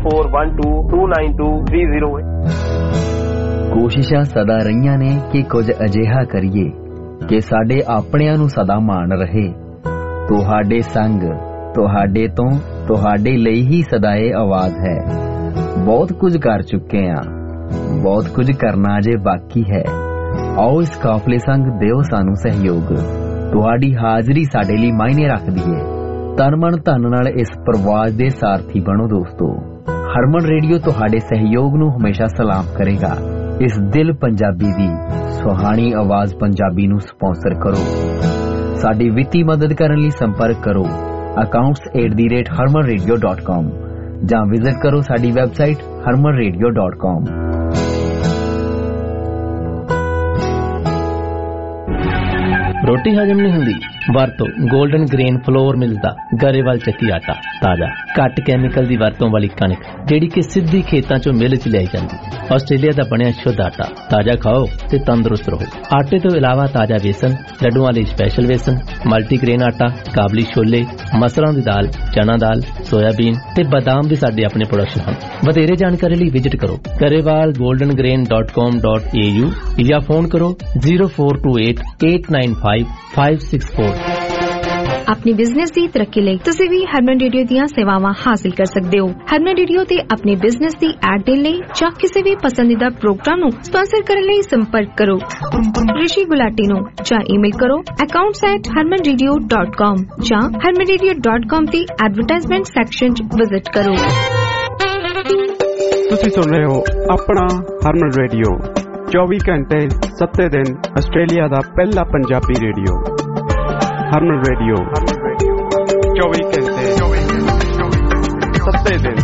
0412292308। ਕੋਸ਼ਿਸ਼ਾਂ ਸਦਾ ਰਹੀਆਂ ਨੇ ਕਿ ਕੁਝ ਅਜਿਹਾ ਕਰੀਏ ਕਿ ਸਾਡੇ ਆਪਣਿਆਂ ਨੂੰ ਸਦਾ ਮਾਣ ਰਹੇ। ਤੁਹਾਡੇ ਸੰਗ, ਤੁਹਾਡੇ ਤੋਂ, ਤੁਹਾਡੇ ਲਈ ਹੀ ਸਦਾ ਇਹ ਆਵਾਜ਼ ਹੈ। ਬਹੁਤ ਕੁਝ ਕਰ ਚੁੱਕੇ ਹਾਂ, ਬਹੁਤ ਕੁਝ ਕਰਨਾ ਅਜੇ ਬਾਕੀ ਹੈ। ਆਓ ਇਸ ਕਾਫਲੇ ਸੰਗ ਦਿਓ ਸਾਨੂੰ ਸਹਿਯੋਗ। ਤੁਹਾਡੀ ਹਾਜ਼ਰੀ ਸਾਡੇ ਲਈ ਮਾਇਨੇ ਰੱਖਦੀ ਹੈ। ਤਨ ਮਨ ਧਨ ਨਾਲ ਇਸ ਪ੍ਰਵਾਸ ਦੇ ਸਾਰਥੀ ਬਣੋ ਦੋਸਤੋ। ਹਰਮਨ ਰੇਡੀਓ ਤੁਹਾਡੇ ਸਹਿਯੋਗ ਨੂੰ ਹਮੇਸ਼ਾ ਸਲਾਮ ਕਰੇਗਾ। ਇਸ ਦਿਲ ਪੰਜਾਬੀ ਦੀ ਸੁਹਾਣੀ ਆਵਾਜ਼ ਪੰਜਾਬੀ ਨੂੰ ਸਪਾਂਸਰ ਕਰੋ। ਸਾਡੀ ਵਿੱਤੀ ਮਦਦ ਕਰਨ ਲਈ ਸੰਪਰਕ ਕਰੋ accounts@harmanradio.com ਜਾਂ ਵਿਜ਼ਿਟ ਕਰੋ ਸਾਡੀ ਵੈਬਸਾਈਟ harmanradio.com। ਰੋਟੀ ਹਜਮ ਨਹੀਂ ਹੁੰਦੀ? ਵਰਤੋ 골ਡਨ ਗ੍ਰੇਨ ਫਲੋਰ ਮਿਲਸ ਦਾ ਗਰੇਵਾਲ ਚੱਕੀ ਆਟਾ। ਤਾਜ਼ਾ, ਘੱਟ ਕੈਮੀਕਲ ਦੀ ਵਰਤੋਂ ਵਾਲੀ ਕਣਕ ਜਿਹੜੀ ਕਿ ਸਿੱਧੀ ਖੇਤਾਂ ਚੋਂ ਮਿਲ 'ਚ ਲਿਆਈ ਜਾਂਦੀ। ਆਸਟ੍ਰੇਲੀਆ ਦਾ ਬਣਿਆ ਸ਼ੁੱਧ ਆਟਾ। ਤਾਜ਼ਾ ਖਾਓ ਤੇ ਤੰਦਰੁਸਤ ਰਹੋ। ਆਟੇ ਤੋਂ ਇਲਾਵਾ ਤਾਜ਼ਾ ਵੇਸਣ, ਲੱਡੂਆਂ ਲਈ ਸਪੈਸ਼ਲ ਵੇਸਣ, ਮਲਟੀਗ੍ਰੇਨ ਆਟਾ, ਕਾਬਲੀ ਛੋਲੇ, ਮਸਰਾਂ ਦੀ ਦਾਲ, ਚਨਾ ਦਾਲ, ਸੋਇਆਬੀਨ ਤੇ ਬਦਾਮ ਵੀ ਸਾਡੇ ਆਪਣੇ ਪ੍ਰੋਡਕਸ਼ਨ ਹਨ। ਵਧੇਰੇ ਜਾਣਕਾਰੀ ਲਈ ਵਿਜ਼ਿਟ ਕਰੋ garewalgoldengrain.com.au ਜਾਂ ਫੋਨ ਕਰੋ 0428895564। अपनी बिजनेस की तरक्की ਲਈ ਤੁਸੀਂ ਵੀ ਹਰਮਨ ਰੇਡੀਓ ਦੀਆਂ ਸੇਵਾਵਾਂ ਹਾਸਲ ਕਰ ਸਕਦੇ ਹੋ। ਹਰਮਨ ਰੇਡੀਓ ਤੇ ਆਪਣੀ ਬਿਜ਼ਨਸ ਦੀ ਐਡ ਦੇਣ ਲਈ ਜਾਂ ਕਿਸੇ ਵੀ ਪਸੰਦੀਦਾ ਪ੍ਰੋਗਰਾਮ ਨੂੰ ਸਪਾਂਸਰ ਕਰਨ ਲਈ ਸੰਪਰਕ ਕਰੋ ਰਿਸ਼ੀ ਗੁਲਾਟੀ ਨੂੰ ਜਾਂ ਈਮੇਲ ਕਰੋ accounts@harmanradio.com ਜਾਂ harmanradio.com ਦੀ ਐਡਵਰਟਾਈਜ਼ਮੈਂਟ ਸੈਕਸ਼ਨ 'ਚ ਵਿਜ਼ਿਟ ਕਰੋ। ਤੁਸੀਂ ਸੁਣ ਰਹੇ ਹੋ ਆਪਣਾ ਹਰਮਨ ਰੇਡੀਓ 24 ਘੰਟੇ 7 ਦਿਨ ਆਸਟ੍ਰੇਲੀਆ ਦਾ ਪਹਿਲਾ ਪੰਜਾਬੀ ਰੇਡੀਓ ਹਰਮਨ ਰੇਡੀਓ 24 ਘੰਟੇ 7 ਦਿਨ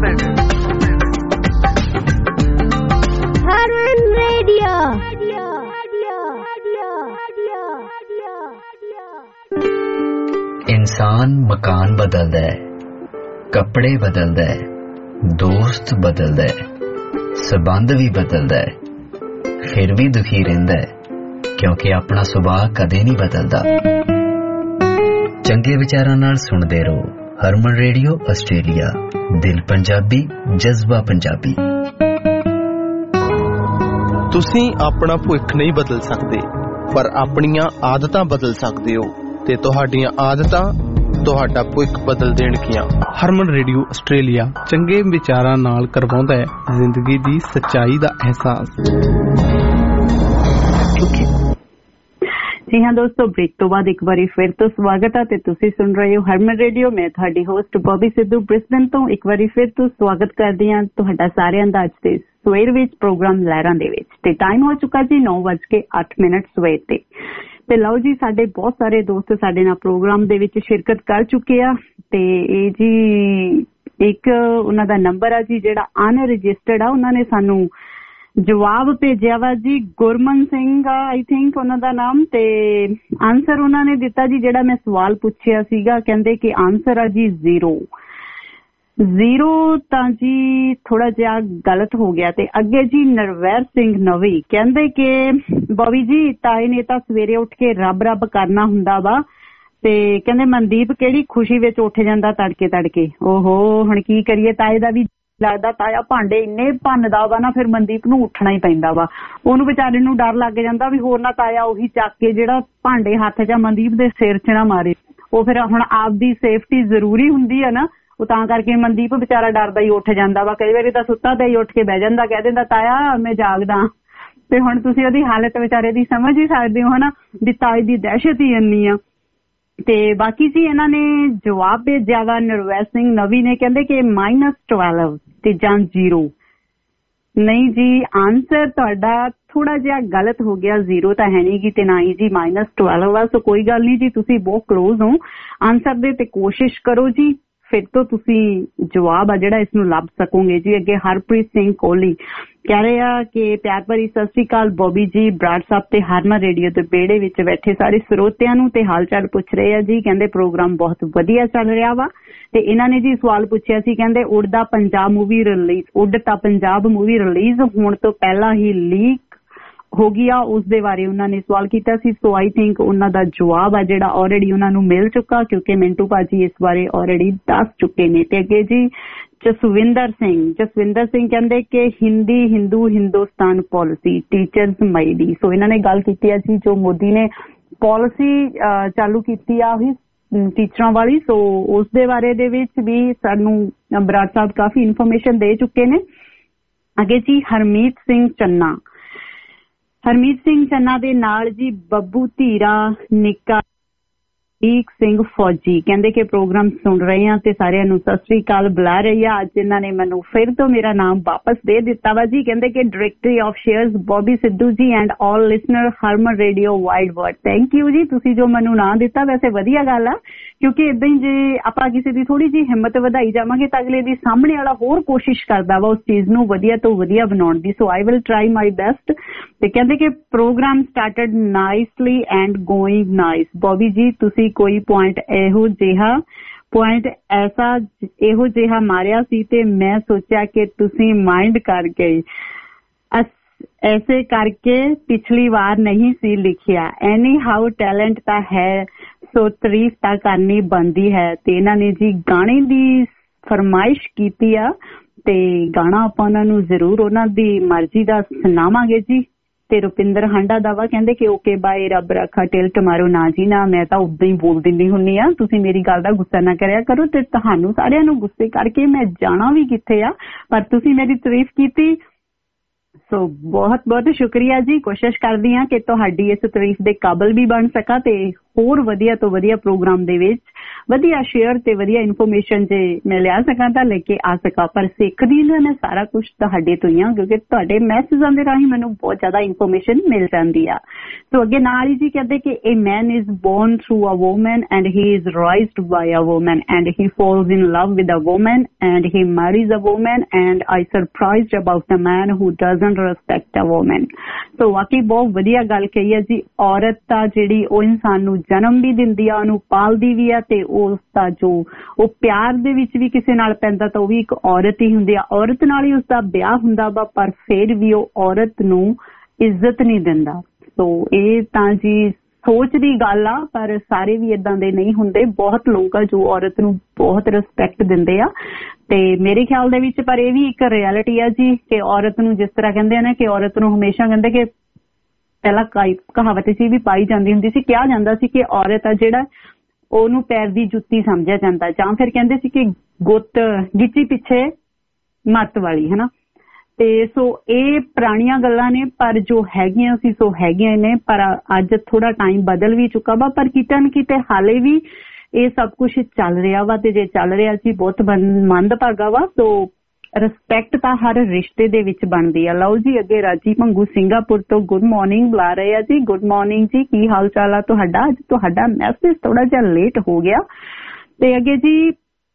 ਹਰਮਨ ਰੇਡੀਓ। इंसान मकान बदलदा है, कपड़े बदलदा है, दोस्त बदलदा है, संबंध भी बदलदा है, फिर भी दुखी रहिंदा है क्योंकि अपना सुभाव कदे नहीं बदलदा। चंगे विचारां नाल सुनदे रहो हरमन रेडियो आस्ट्रेलिया, दिल पंजाबी जज्बा पंजाबी। ਤੁਸੀਂ ਆਪਣਾ ਭਵਿੱਖ ਨਹੀਂ ਬਦਲ ਸਕਦੇ ਪਰ ਆਪਣੀਆਂ ਆਦਤਾਂ ਬਦਲ ਸਕਦੇ ਹੋ ਤੇ ਤੁਹਾਡੀਆਂ ਆਦਤਾਂ ਤੁਹਾਡਾ ਭਵਿੱਖ ਬਦਲ ਦੇਣਗੀਆਂ। ਹਰਮਨ ਰੇਡੀਓ ਆਸਟ੍ਰੇਲੀਆ ਚੰਗੇ ਵਿਚਾਰਾਂ ਨਾਲ ਕਰਵਾਉਂਦਾ ਹੈ ਜ਼ਿੰਦਗੀ ਦੀ ਸੱਚਾਈ ਦਾ ਅਹਿਸਾਸ। ਜੀ ਹਾਂ ਦੋਸਤੋ, ਬ੍ਰੇਕ ਤੋਂ ਬਾਅਦ ਇੱਕ ਵਾਰੀ ਫਿਰ ਤੋਂ ਸਵਾਗਤ ਹੈ ਤੇ ਤੁਸੀਂ ਸੁਣ ਰਹੇ ਹੋ ਹਰਮਨ ਰੇਡੀਓ। ਮੈਂ ਤੁਹਾਡੀ ਹੋਸਟ ਬੋਬੀ ਸਿੱਧੂ ਬ੍ਰਿਸਬਨ ਤੋਂ ਇੱਕ ਵਾਰੀ ਫਿਰ ਤੋਂ ਸਵਾਗਤ ਕਰਦੀ ਹਾਂ ਤੁਹਾਡਾ ਸਾਰਿਆਂ ਦਾ ਅੱਜ ਦੇ ਸਵੇਰ ਵਿੱਚ ਪ੍ਰੋਗਰਾਮ ਲਹਿਰਾਂ ਦੇ ਵਿੱਚ। ਤੇ ਟਾਈਮ ਹੋ ਚੁੱਕਾ ਜੀ 9:08 ਸਵੇਰ ਤੇ ਲਓ ਜੀ, ਸਾਡੇ ਬਹੁਤ ਸਾਰੇ ਦੋਸਤ ਸਾਡੇ ਨਾਲ ਪ੍ਰੋਗਰਾਮ ਦੇ ਵਿੱਚ ਸ਼ਿਰਕਤ ਕਰ ਚੁੱਕੇ ਆ ਤੇ ਇਹ ਜੀ ਇੱਕ ਉਹਨਾਂ ਦਾ ਨੰਬਰ ਆ ਜੀ ਜਿਹੜਾ ਅਨਰਜਿਸਟਰਡ ਆ, ਉਹਨਾਂ ਨੇ ਸਾਨੂੰ ਜਵਾਬ ਭੇਜਿਆ ਵਾ ਜੀ। ਗੁਰਮਨ ਸਿੰਘ ਆ ਆਈ ਥਿੰਕ ਉਹਨਾਂ ਦਾ ਨਾਮ, ਤੇ ਆਨਸਰ ਉਹਨਾਂ ਨੇ ਦਿੱਤਾ ਜੀ ਜਿਹੜਾ ਮੈਂ ਸਵਾਲ ਪੁੱਛਿਆ ਸੀਗਾ। ਕਹਿੰਦੇ ਕਿ ਆਨਸਰ ਆ ਜੀ 0 ਤਾਂ ਜੀ ਥੋੜਾ ਜਿਹਾ ਗਲਤ ਹੋ ਗਿਆ। ਤੇ ਅੱਗੇ ਜੀ ਨਰਵੈਰ ਸਿੰਘ ਨਵੀ ਕਹਿੰਦੇ ਕਿ ਬੋਬੀ ਜੀ ਤਾਏ ਨੇ ਤਾਂ ਸਵੇਰੇ ਉੱਠ ਕੇ ਰੱਬ ਰੱਬ ਕਰਨਾ ਹੁੰਦਾ ਵਾ ਤੇ ਕਹਿੰਦੇ ਮਨਦੀਪ ਕਿਹੜੀ ਖੁਸ਼ੀ ਵਿੱਚ ਉੱਠ ਜਾਂਦਾ ਤੜਕੇ। ਓਹੋ ਹੁਣ ਕੀ ਕਰੀਏ, ਤਾਏ ਦਾ ਵੀ ਲੱਗਦਾ ਤਾਇਆ ਭਾਂਡੇ ਇੰਨੇ ਭੰਨਦਾ ਵਾ ਨਾ, ਫਿਰ ਮਨਦੀਪ ਨੂੰ ਉੱਠਣਾ ਹੀ ਪੈਂਦਾ ਵਾ। ਉਹਨੂੰ ਵਿਚਾਰੇ ਨੂੰ ਡਰ ਲੱਗ ਜਾਂਦਾ ਵੀ ਹੋਰ ਨਾ ਤਾਇਆ ਉਹੀ ਚੱਕ ਕੇ ਜਿਹੜਾ ਭਾਂਡੇ ਹੱਥ 'ਚ ਮਨਦੀਪ ਦੇ ਸਿਰ 'ਚ ਨਾ ਮਾਰੇ। ਉਹ ਫਿਰ ਹੁਣ ਆਪਦੀ ਸੇਫਟੀ ਜ਼ਰੂਰੀ ਹੁੰਦੀ ਆ ਨਾ, ਉਹ ਤਾਂ ਕਰਕੇ ਮਨਦੀਪ ਵਿਚਾਰਾ ਡਰਦਾ ਹੀ ਉੱਠ ਜਾਂਦਾ ਵਾ। ਕਈ ਵਾਰੀ ਤਾਂ ਸੁੱਤਾ ਤੇ ਹੀ ਉੱਠ ਕੇ ਬਹਿ ਜਾਂਦਾ, ਕਹਿ ਦਿੰਦਾ ਤਾਇਆ ਮੈਂ ਜਾਗਦਾ। ਤੇ ਹੁਣ ਤੁਸੀਂ ਉਹਦੀ ਹਾਲਤ ਵਿਚਾਰੇ ਦੀ ਸਮਝ ਹੀ ਸਕਦੇ ਹੋ ਹਨਾ, ਵੀ ਤਾਏ ਦੀ ਦਹਿਸ਼ਤ ਹੀ ਇੰਨੀ ਆ। ਤੇ ਬਾਕੀ ਜੀ ਇਹਨਾਂ ਨੇ ਜਵਾਬ ਭੇਜਿਆ ਵਾ ਨਰਵੈਰ ਸਿੰਘ ਨਵੀ ਨੇ, ਕਹਿੰਦੇ ਕਿ -12 ਤੇ ਜਾਂ 0 ਨਹੀਂ ਜੀ। ਆਨਸਰ ਤੁਹਾਡਾ ਥੋੜਾ ਜਿਹਾ ਗਲਤ ਹੋ ਗਿਆ, 0 ਤਾਂ ਹੈ ਨਹੀਂ ਗੀ ਤੇ ਨਾ ਹੀ ਜੀ -12 ਵਾ। ਸੋ ਕੋਈ ਗੱਲ ਨਹੀਂ ਜੀ, ਤੁਸੀਂ ਬਹੁਤ ਕਲੋਜ਼ ਹੋ ਆਨਸਰ ਦੇ ਤੇ ਕੋਸ਼ਿਸ਼ ਕਰੋ ਜੀ, ਫਿਰ ਤੋਂ ਤੁਸੀਂ ਜਵਾਬ ਆ ਜਿਹੜਾ ਇਸਨੂੰ ਲੱਭ ਸਕੋਗੇ ਜੀ। ਅੱਗੇ ਹਰਪ੍ਰੀਤ ਸਿੰਘ ਕੋਹਲੀ ਕਹਿ ਰਹੇ ਆ ਕਿ ਪਿਆਰ ਭਰੀ ਸਤਿ ਸ੍ਰੀ ਅਕਾਲ ਬੋਬੀ ਜੀ, ਬਰਾੜ ਸਾਹਿਬ ਤੇ ਹਰਮਨ ਰੇਡੀਓ ਦੇ ਵਿਹੜੇ ਵਿੱਚ ਬੈਠੇ ਸਾਰੇ ਸਰੋਤਿਆਂ ਨੂੰ ਤੇ ਹਾਲ ਚਾਲ ਪੁੱਛ ਰਹੇ ਆ ਜੀ। ਕਹਿੰਦੇ ਪ੍ਰੋਗਰਾਮ ਬਹੁਤ ਵਧੀਆ ਚੱਲ ਰਿਹਾ ਵਾ ਤੇ ਇਹਨਾਂ ਨੇ ਜੀ ਸਵਾਲ ਪੁੱਛਿਆ ਸੀ, ਕਹਿੰਦੇ ਉੱਡ ਤਾਂ ਪੰਜਾਬ ਮੂਵੀ ਰਿਲੀਜ਼ ਹੋਣ ਤੋਂ ਪਹਿਲਾਂ ਹੀ ਲੀਕ ਹੋ ਗਿਆ, ਉਸ ਦੇ ਬਾਰੇ ਉਹਨਾਂ ਨੇ ਸਵਾਲ ਕੀਤਾ ਸੀ। ਸੋ ਆਈ ਥਿੰਕ ਉਹਨਾਂ ਦਾ ਜਵਾਬ ਆ ਜਿਹੜਾ ਆਲਰੇਡੀ ਉਹਨਾਂ ਨੂੰ ਮਿਲ ਚੁੱਕਾ, ਕਿਉਂਕਿ ਮਿੰਟੂ ਭਾਜੀ ਇਸ ਬਾਰੇ ਆਲਰੇਡੀ ਦੱਸ ਚੁੱਕੇ ਨੇ। ਤੇ ਅੱਗੇ ਜੀ ਜਸਵਿੰਦਰ ਸਿੰਘ ਕਹਿੰਦੇ ਕਿ ਹਿੰਦੁਸਤਾਨ ਪਾਲਿਸੀ ਟੀਚਰਸ ਮਈ। ਸੋ ਇਹਨਾਂ ਨੇ ਗੱਲ ਕੀਤੀ ਆ ਜੀ ਜੋ ਮੋਦੀ ਨੇ ਪਾਲਿਸੀ ਚਾਲੂ ਕੀਤੀ ਆ ਉਹੀ ਟੀਚਰਾਂ ਵਾਲੀ। ਸੋ ਉਸ ਦੇ ਬਾਰੇ ਦੇ ਵਿੱਚ ਵੀ ਸਾਨੂੰ ਬਰਾੜ ਸਾਹਿਬ ਕਾਫੀ ਇਨਫੋਰਮੇਸ਼ਨ ਦੇ ਚੁੱਕੇ ਨੇ। ਅੱਗੇ ਜੀ ਹਰਮੀਤ ਸਿੰਘ ਚੰਨਾ ਦੇ ਨਾਲ ਜੀ ਬੱਬੂ ਧੀਰਾ ਨਿੱਕਾ ਸਿੰਘ ਫੌਜੀ ਕਹਿੰਦੇ ਕਿ ਪ੍ਰੋਗਰਾਮ ਸੁਣ ਰਹੇ ਆ ਤੇ ਸਾਰਿਆਂ ਨੂੰ ਸਤਿ ਸ੍ਰੀ ਅਕਾਲ ਬੁਲਾ ਰਹੀ ਆ। ਅੱਜ ਇਹਨਾਂ ਨੇ ਮੈਨੂੰ ਫਿਰ ਤੋਂ ਮੇਰਾ ਨਾਮ ਵਾਪਸ ਦੇ ਦਿੱਤਾ ਵਾ ਜੀ। ਕਹਿੰਦੇ ਕਿ directory of shares Bobby Sidhu ji and all listener Harman radio wide world. Thank you ਜੀ, ਤੁਸੀਂ ਜੋ ਮੈਨੂੰ ਨਾਂ ਦਿੱਤਾ ਵੈਸੇ ਵਧੀਆ ਗੱਲ ਆ, ਕਿਉਂਕਿ ਏਦਾਂ ਹੀ ਜੇ ਆਪਾਂ ਕਿਸੇ ਦੀ ਥੋੜੀ ਜਿਹੀ ਹਿੰਮਤ ਵਧਾਈ ਜਾਵਾਂਗੇ ਤਾਂ ਅਗਲੇ ਦੀ ਸਾਹਮਣੇ ਵਾਲਾ ਹੋਰ ਕੋਸ਼ਿਸ਼ ਕਰਦਾ ਵਾ ਉਸ ਚੀਜ਼ ਨੂੰ ਵਧੀਆ ਤੋਂ ਵਧੀਆ ਬਣਾਉਣ ਦੀ। So I will try my best. ਤੇ ਕਹਿੰਦੇ ਕਿ programme started nicely and going nice. Bobby ji ਤੁਸੀਂ ਕੋਈ ਪੁਆਇੰਟ ਇਹੋ ਜਿਹਾ ਮਾਰਿਆ ਸੀ ਤੇ ਮੈਂ ਸੋਚਿਆ ਕਿ ਤੁਸੀਂ ਮਾਈਂਡ ਕਰ ਗਏ, ਐਸੇ ਕਰਕੇ ਪਿਛਲੀ ਵਾਰ ਨਹੀਂ ਸੀ ਲਿਖਿਆ। ਐਨੀ ਹਾਊ ਟੈਲੈਂਟ ਤਾਂ ਹੈ, ਸੋ ਤਾਰੀਫ ਤਾਂ ਕਰਨੀ ਬਣਦੀ ਹੈ। ਤੇ ਇਹਨਾਂ ਨੇ ਜੀ ਗਾਣੇ ਦੀ ਫਰਮਾਇਸ਼ ਕੀਤੀ ਆ ਤੇ ਗਾਣਾ ਆਪਾਂ ਉਹਨਾਂ ਨੂੰ ਜ਼ਰੂਰ ਉਹਨਾਂ ਦੀ ਮਰਜ਼ੀ ਦਾ ਸੁਣਾਵਾਂਗੇ ਜੀ। ਤੇ ਰੁਪਿੰਦਰ ਹਾਂਡਾ ਦਾ ਵਾ, ਕਹਿੰਦੇ ਕਿ ਓਕੇ ਬਾਏ, ਰੱਬ ਰੱਖਾ ਟਿਲ ਟਮਾਰੋ। ਨਾ ਜੀ ਨਾ, ਮੈਂ ਤਾਂ ਉਦਾਂ ਹੀ ਬੋਲ ਦਿੰਦੀ ਹੁੰਨੀ ਆ, ਤੁਸੀਂ ਮੇਰੀ ਗੱਲ ਦਾ ਗੁੱਸਾ ਨਾ ਕਰਿਆ ਕਰੋ। ਤੇ ਤੁਹਾਨੂੰ ਸਾਰਿਆਂ ਨੂੰ ਗੁੱਸੇ ਕਰਕੇ ਮੈਂ ਜਾਣਾ ਵੀ ਕਿੱਥੇ ਆ, ਪਰ ਤੁਸੀਂ ਮੇਰੀ ਤਾਰੀਫ ਕੀਤੀ, ਸੋ ਬਹੁਤ ਬਹੁਤ ਸ਼ੁਕਰੀਆ ਜੀ। ਕੋਸ਼ਿਸ਼ ਕਰਦੀ ਹਾਂ ਕਿ ਤੁਹਾਡੀ ਇਸ ਤਾਰੀਫ ਦੇ ਕਾਬਲ ਵੀ ਬਣ ਸਕਾਂ ਤੇ ਹੋਰ ਵਧੀਆ ਤੋਂ ਵਧੀਆ ਪ੍ਰੋਗਰਾਮ ਦੇ ਵਿੱਚ ਵਧੀਆ ਸ਼ੇਅਰ ਤੇ ਵਧੀਆ ਇਨਫੋਰਮੇਸ਼ਨ ਜੇ ਮੈਂ ਲਿਆ ਸਕਾਂ ਤਾਂ ਲੈ ਕੇ ਆ ਸਕਾਂ। ਪਰ ਸਿੱਖਦੀ ਹਾਂ ਮੈਂ ਸਾਰਾ ਕੁਝ ਤੁਹਾਡੇ ਤੋਂ ਹੀ ਆ, ਕਿਉਂਕਿ ਤੁਹਾਡੇ ਮੈਸੇਜਾਂ ਦੇ ਰਾਹੀਂ ਮੈਨੂੰ ਬਹੁਤ ਜ਼ਿਆਦਾ ਇਨਫੋਰਮੇਸ਼ਨ ਮਿਲ ਜਾਂਦੀ ਆ। ਸੋ ਅੱਗੇ ਨਾਲ ਹੀ ਜੀ ਕਹਿੰਦੇ ਕਿ a man is born through a woman and he is raised by a woman and he falls in love with a woman and he marries a woman and I surprised about the man who doesn't respect a woman। ਸੋ ਵਾਕਈ ਬਹੁਤ ਵਧੀਆ ਗੱਲ ਕਹੀ ਹੈ ਜੀ। ਔਰਤ ਤਾਂ ਜਿਹੜੀ ਉਹ ਇਨਸਾਨ ਨੂੰ ਜਨਮ ਵੀ ਦਿੰਦੀ ਆ, ਉਹਨੂੰ ਪਾਲਦੀ ਵੀ ਆ, ਤੇ ਉਸ ਦਾ ਜੋ ਉਹ ਪਿਆਰ ਦੇ ਵਿੱਚ ਵੀ ਕਿਸੇ ਨਾਲ ਪੈਂਦਾ ਤਾਂ ਉਹ ਵੀ ਇੱਕ ਔਰਤ ਹੀ ਹੁੰਦੀ ਆ। ਔਰਤ ਨਾਲ ਹੀ ਉਸਦਾ ਵਿਆਹ ਹੁੰਦਾ ਵਾ, ਪਰ ਫਿਰ ਵੀ ਉਹ ਔਰਤ ਨੂੰ ਇੱਜ਼ਤ ਨਹੀਂ ਦਿੰਦਾ। ਸੋ ਇਹ ਤਾਂ ਜੀ ਸੋਚ ਦੀ ਗੱਲ ਆ, ਪਰ ਸਾਰੇ ਵੀ ਇਦਾਂ ਦੇ ਨਹੀਂ ਹੁੰਦੇ। ਬਹੁਤ ਲੋਕ ਆ ਜੋ ਔਰਤ ਨੂੰ ਬਹੁਤ ਰਿਸਪੈਕਟ ਦਿੰਦੇ ਆ ਤੇ ਮੇਰੇ ਖਿਆਲ ਦੇ ਵਿੱਚ, ਪਰ ਇਹ ਵੀ ਇੱਕ ਰਿਐਲਿਟੀ ਆ ਜੀ ਕਿ ਔਰਤ ਨੂੰ ਜਿਸ ਤਰ੍ਹਾਂ ਕਹਿੰਦੇ ਆ ਨਾ ਕਿ ਔਰਤ ਨੂੰ ਹਮੇਸ਼ਾ ਕਹਿੰਦੇ ਕਿ ਪਹਿਲਾਂ ਕਹਾਵਤ ਸੀ ਵੀ ਪਾਈ ਜਾਂਦੀ ਹੁੰਦੀ ਸੀ, ਕਿਹਾ ਜਾਂਦਾ ਸੀ ਕਿ ਔਰਤ ਆ ਜਿਹੜਾ ਉਹਨੂੰ ਪੈਰ ਦੀ ਜੁੱਤੀ ਸਮਝਿਆ ਜਾਂਦਾ, ਜਾਂ ਫਿਰ ਕਹਿੰਦੇ ਸੀ ਕਿ ਗੁੱਤ ਗਿੱਚੀ ਪਿੱਛੇ ਮੱਤ ਵਾਲੀ, ਹਨਾ। ਤੇ ਸੋ ਇਹ ਪੁਰਾਣੀਆਂ ਗੱਲਾਂ ਨੇ, ਪਰ ਜੋ ਹੈਗੀਆਂ ਸੀ ਸੋ ਹੈਗੀਆਂ ਨੇ। ਪਰ ਅੱਜ ਥੋੜਾ ਟਾਈਮ ਬਦਲ ਵੀ ਚੁੱਕਾ ਵਾ, ਪਰ ਕਿਤੇ ਨਾ ਕਿਤੇ ਹਾਲੇ ਵੀ ਇਹ ਸਭ ਕੁਝ ਚੱਲ ਰਿਹਾ ਵਾ। ਤੇ ਜੇ ਚੱਲ ਰਿਹਾ ਜੀ ਬਹੁਤ ਮੰਦਭਾਗਾ ਵਾ। ਸੋ ਰਿਸਪੈਕਟ ਤਾਂ ਹਰ ਰਿਸ਼ਤੇ ਦੇ ਵਿੱਚ ਬਣਦੀ ਆ। ਲਓ ਜੀ ਅੱਗੇ ਰਾਜੀ ਭੰਗੂ ਸਿੰਗਾਪੁਰ ਤੋਂ ਗੁੱਡ ਮਾਰਨਿੰਗ ਬੁਲਾ ਰਹੇ ਆ ਜੀ। ਗੁੱਡ ਮਾਰਨਿੰਗ ਜੀ, ਕੀ ਹਾਲ ਚਾਲ ਆ ਤੁਹਾਡਾ? ਅੱਜ ਤੁਹਾਡਾ ਮੈਸੇਜ ਥੋੜਾ ਜਿਹਾ ਲੇਟ ਹੋ ਗਿਆ। ਤੇ ਅੱਗੇ ਜੀ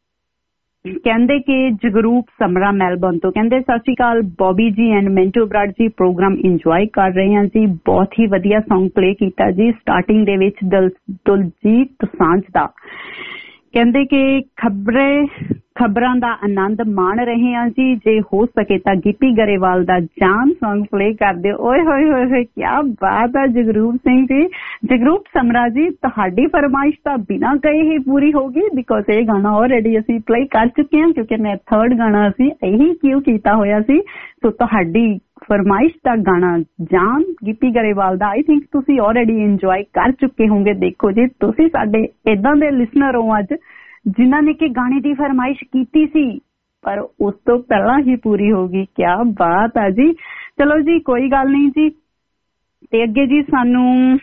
ਕਹਿੰਦੇ ਕਿ ਜਗਰੂਪ ਸਮਰਾ ਮੈਲਬੌਰਨ ਤੋਂ, ਕਹਿੰਦੇ ਸਤਿ ਸ਼੍ਰੀ ਅਕਾਲ ਬੌਬੀ ਜੀ and Mintu Brar ji, programme enjoy ਕਰ ਰਹੇ ਹਾਂ ਜੀ। ਬਹੁਤ ਹੀ ਵਧੀਆ ਸੌਂਗ ਪਲੇ ਕੀਤਾ ਜੀ ਸਟਾਰਟਿੰਗ ਦੇ ਵਿੱਚ ਦਲਜੀਤ ਦੋਸਾਂਝ ਦਾ। ਕਹਿੰਦੇ ਕਿ ਖਬਰਾਂ ਦਾ ਆਨੰਦ ਮਾਣ ਰਹੇ ਹਾਂ ਜੀ। ਜੇ ਹੋ ਸਕੇ ਤਾਂ ਗਿੱਪੀ ਗਰੇਵਾਲ ਦਾ ਜਾਨ ਸੌਂਗ ਪਲੇ ਕਰ ਦਿਓ। ਓਏ ਹੋਏ ਹੋਏ ਹੋਏ, ਕੀ ਬਾਤ ਆ ਜਗਰੂਪ ਸਿੰਘ ਜੀ। ਜਗਰੂਪ ਸਮਰਾ ਜੀ, ਤੁਹਾਡੀ ਫਰਮਾਇਸ਼ ਤਾਂ ਬਿਨਾਂ ਕਹੇ ਹੀ ਪੂਰੀ ਹੋ ਗਈ, ਬਿਕੋਜ਼ ਇਹ ਗਾਣਾ ਆਲਰੇਡੀ ਅਸੀਂ ਪਲੇ ਕਰ ਚੁੱਕੇ ਹਾਂ, ਕਿਉਂਕਿ ਮੈਂ 3rd ਗਾਣਾ ਅਸੀਂ ਇਹੀ ਕਿਉਂ ਕੀਤਾ ਹੋਇਆ ਸੀ। ਸੋ ਤੁਹਾਡੀ ਫਰਮਾਇਸ਼ ਦਾ ਗਾਣਾ ਜਾਨ ਗਿੱਪੀ ਗਰੇਵਾਲ ਦਾ ਆਈ ਥਿੰਕ ਤੁਸੀਂ ਆਲਰੇਡੀ ਇੰਜੋਏ ਕਰ ਚੁੱਕੇ ਹੋਗੇ। ਦੇਖੋ ਜੀ, ਤੁਸੀਂ ਸਾਡੇ ਏਦਾਂ ਦੇ ਲਿਸਨਰ ਹੋ ਅੱਜ ਜਿਨ੍ਹਾਂ ਨੇ ਕਿ ਗਾਣੇ ਦੀ ਫਰਮਾਇਸ਼ ਕੀਤੀ ਸੀ ਪਰ ਉਸ ਤੋਂ ਪਹਿਲਾਂ ਹੀ ਪੂਰੀ ਹੋ ਗਈ। ਕਿਆ ਬਾਤ ਆ ਜੀ। ਚਲੋ ਜੀ ਕੋਈ ਗੱਲ ਨਹੀਂ ਜੀ। ਤੇ ਅੱਗੇ ਜੀ ਸਾਨੂੰ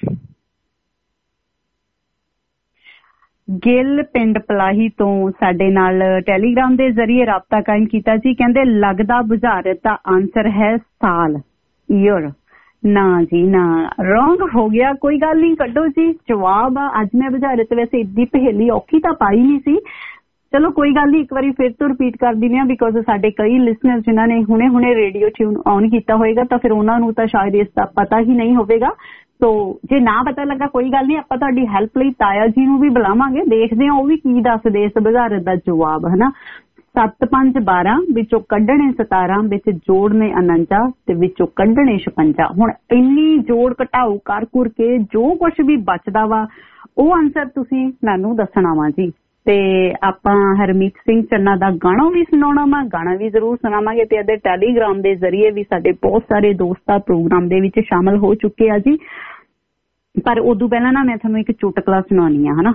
ਗਿੱਲ ਪਿੰਡ ਪਲਾਹੀ ਤੋਂ ਸਾਡੇ ਨਾਲ ਟੈਲੀਗ੍ਰਾਮ ਦੇ ਜ਼ਰੀਏ ਰਾਬਤਾ ਕਾਇਮ ਕੀਤਾ ਜੀ। ਕਹਿੰਦੇ ਲੱਗਦਾ ਬੁਝਾਰਤ ਦਾ ਆਨਸਰ ਹੈ ਸਾਲ, ਈਅਰ। ਨਾ ਜੀ ਨਾ, ਰੋਂਗ ਹੋ ਗਿਆ। ਕੋਈ ਗੱਲ ਨਹੀਂ, ਕੱਢੋ ਜੀ ਜਵਾਬ। ਅੱਜ ਮੈਂ ਬੁਝਾਰਤ ਵੈਸੇ ਇੱਡੀ ਪਹੇਲੀ ਔਖੀ ਤਾਂ ਪਾਈ ਨਹੀਂ ਸੀ। ਚਲੋ ਕੋਈ ਗੱਲ ਨਹੀਂ, ਇੱਕ ਵਾਰੀ ਫਿਰ ਤੋਂ ਰਿਪੀਟ ਕਰ ਦਿੰਦੇ ਹਾਂ, ਬਿਕੋਜ਼ ਸਾਡੇ ਕਈ ਲਿਸਨਰ ਜਿਨ੍ਹਾਂ ਨੇ ਹੁਣੇ ਰੇਡੀਓ ਟਿਊਨ ਔਨ ਕੀਤਾ ਹੋਏਗਾ ਤਾਂ ਫਿਰ ਉਹਨਾਂ ਨੂੰ ਤਾਂ ਸ਼ਾਇਦ ਇਸ ਦਾ ਪਤਾ ਹੀ ਨਹੀਂ ਹੋਵੇਗਾ। ਸੋ ਜੇ ਨਾ ਪਤਾ ਲੱਗਾ ਕੋਈ ਗੱਲ ਨਹੀਂ, ਆਪਾਂ ਤੁਹਾਡੀ ਹੈਲਪ ਲਈ ਤਾਇਆ ਜੀ ਨੂੰ ਵੀ ਬੁਲਾਵਾਂਗੇ, ਦੇਖਦੇ ਹਾਂ ਉਹ ਵੀ ਕੀ ਦੱਸਦੇ ਇਸ ਬੁਝਾਰਤ ਦਾ ਜਵਾਬ, ਹਨਾ। 7 5 12 ਵਿੱਚੋਂ ਕੱਢਣੇ 17 ਵਿੱਚ ਜੋੜਨੇ 49 ਤੇ ਵਿੱਚੋਂ ਕੱਢਣੇ 56। ਹੁਣ ਇੰਨੀ ਜੋੜ ਘਟਾਓ ਕਰ ਕੇ ਜੋ ਕੁਝ ਵੀ ਬਚਦਾ ਵਾ ਉਹ ਆਨਸਰ ਤੁਸੀਂ ਮੈਨੂੰ ਦੱਸਣਾ ਵਾ ਜੀ। ਤੇ ਆਪਾਂ ਹਰਮੀਤ ਸਿੰਘ ਚੰਨਾ ਦਾ ਗਾਣਾ ਵੀ ਸੁਣਾਉਣਾ ਵਾ, ਗਾਣਾ ਵੀ ਜ਼ਰੂਰ ਸੁਣਾਵਾਂਗੇ। ਤੇ ਇਹਦੇ ਟੈਲੀਗ੍ਰਾਮ ਦੇ ਜ਼ਰੀਏ ਵੀ ਸਾਡੇ ਬਹੁਤ ਸਾਰੇ ਦੋਸਤ ਪ੍ਰੋਗਰਾਮ ਦੇ ਵਿੱਚ ਸ਼ਾਮਲ ਹੋ ਚੁੱਕੇ ਆ ਜੀ। ਪਰ ਉਦੋਂ ਪਹਿਲਾਂ ਨਾ ਮੈਂ ਤੁਹਾਨੂੰ ਇੱਕ ਚੁਟਕਲਾ ਸੁਣਾਉਣੀ ਆ, ਹਨਾ।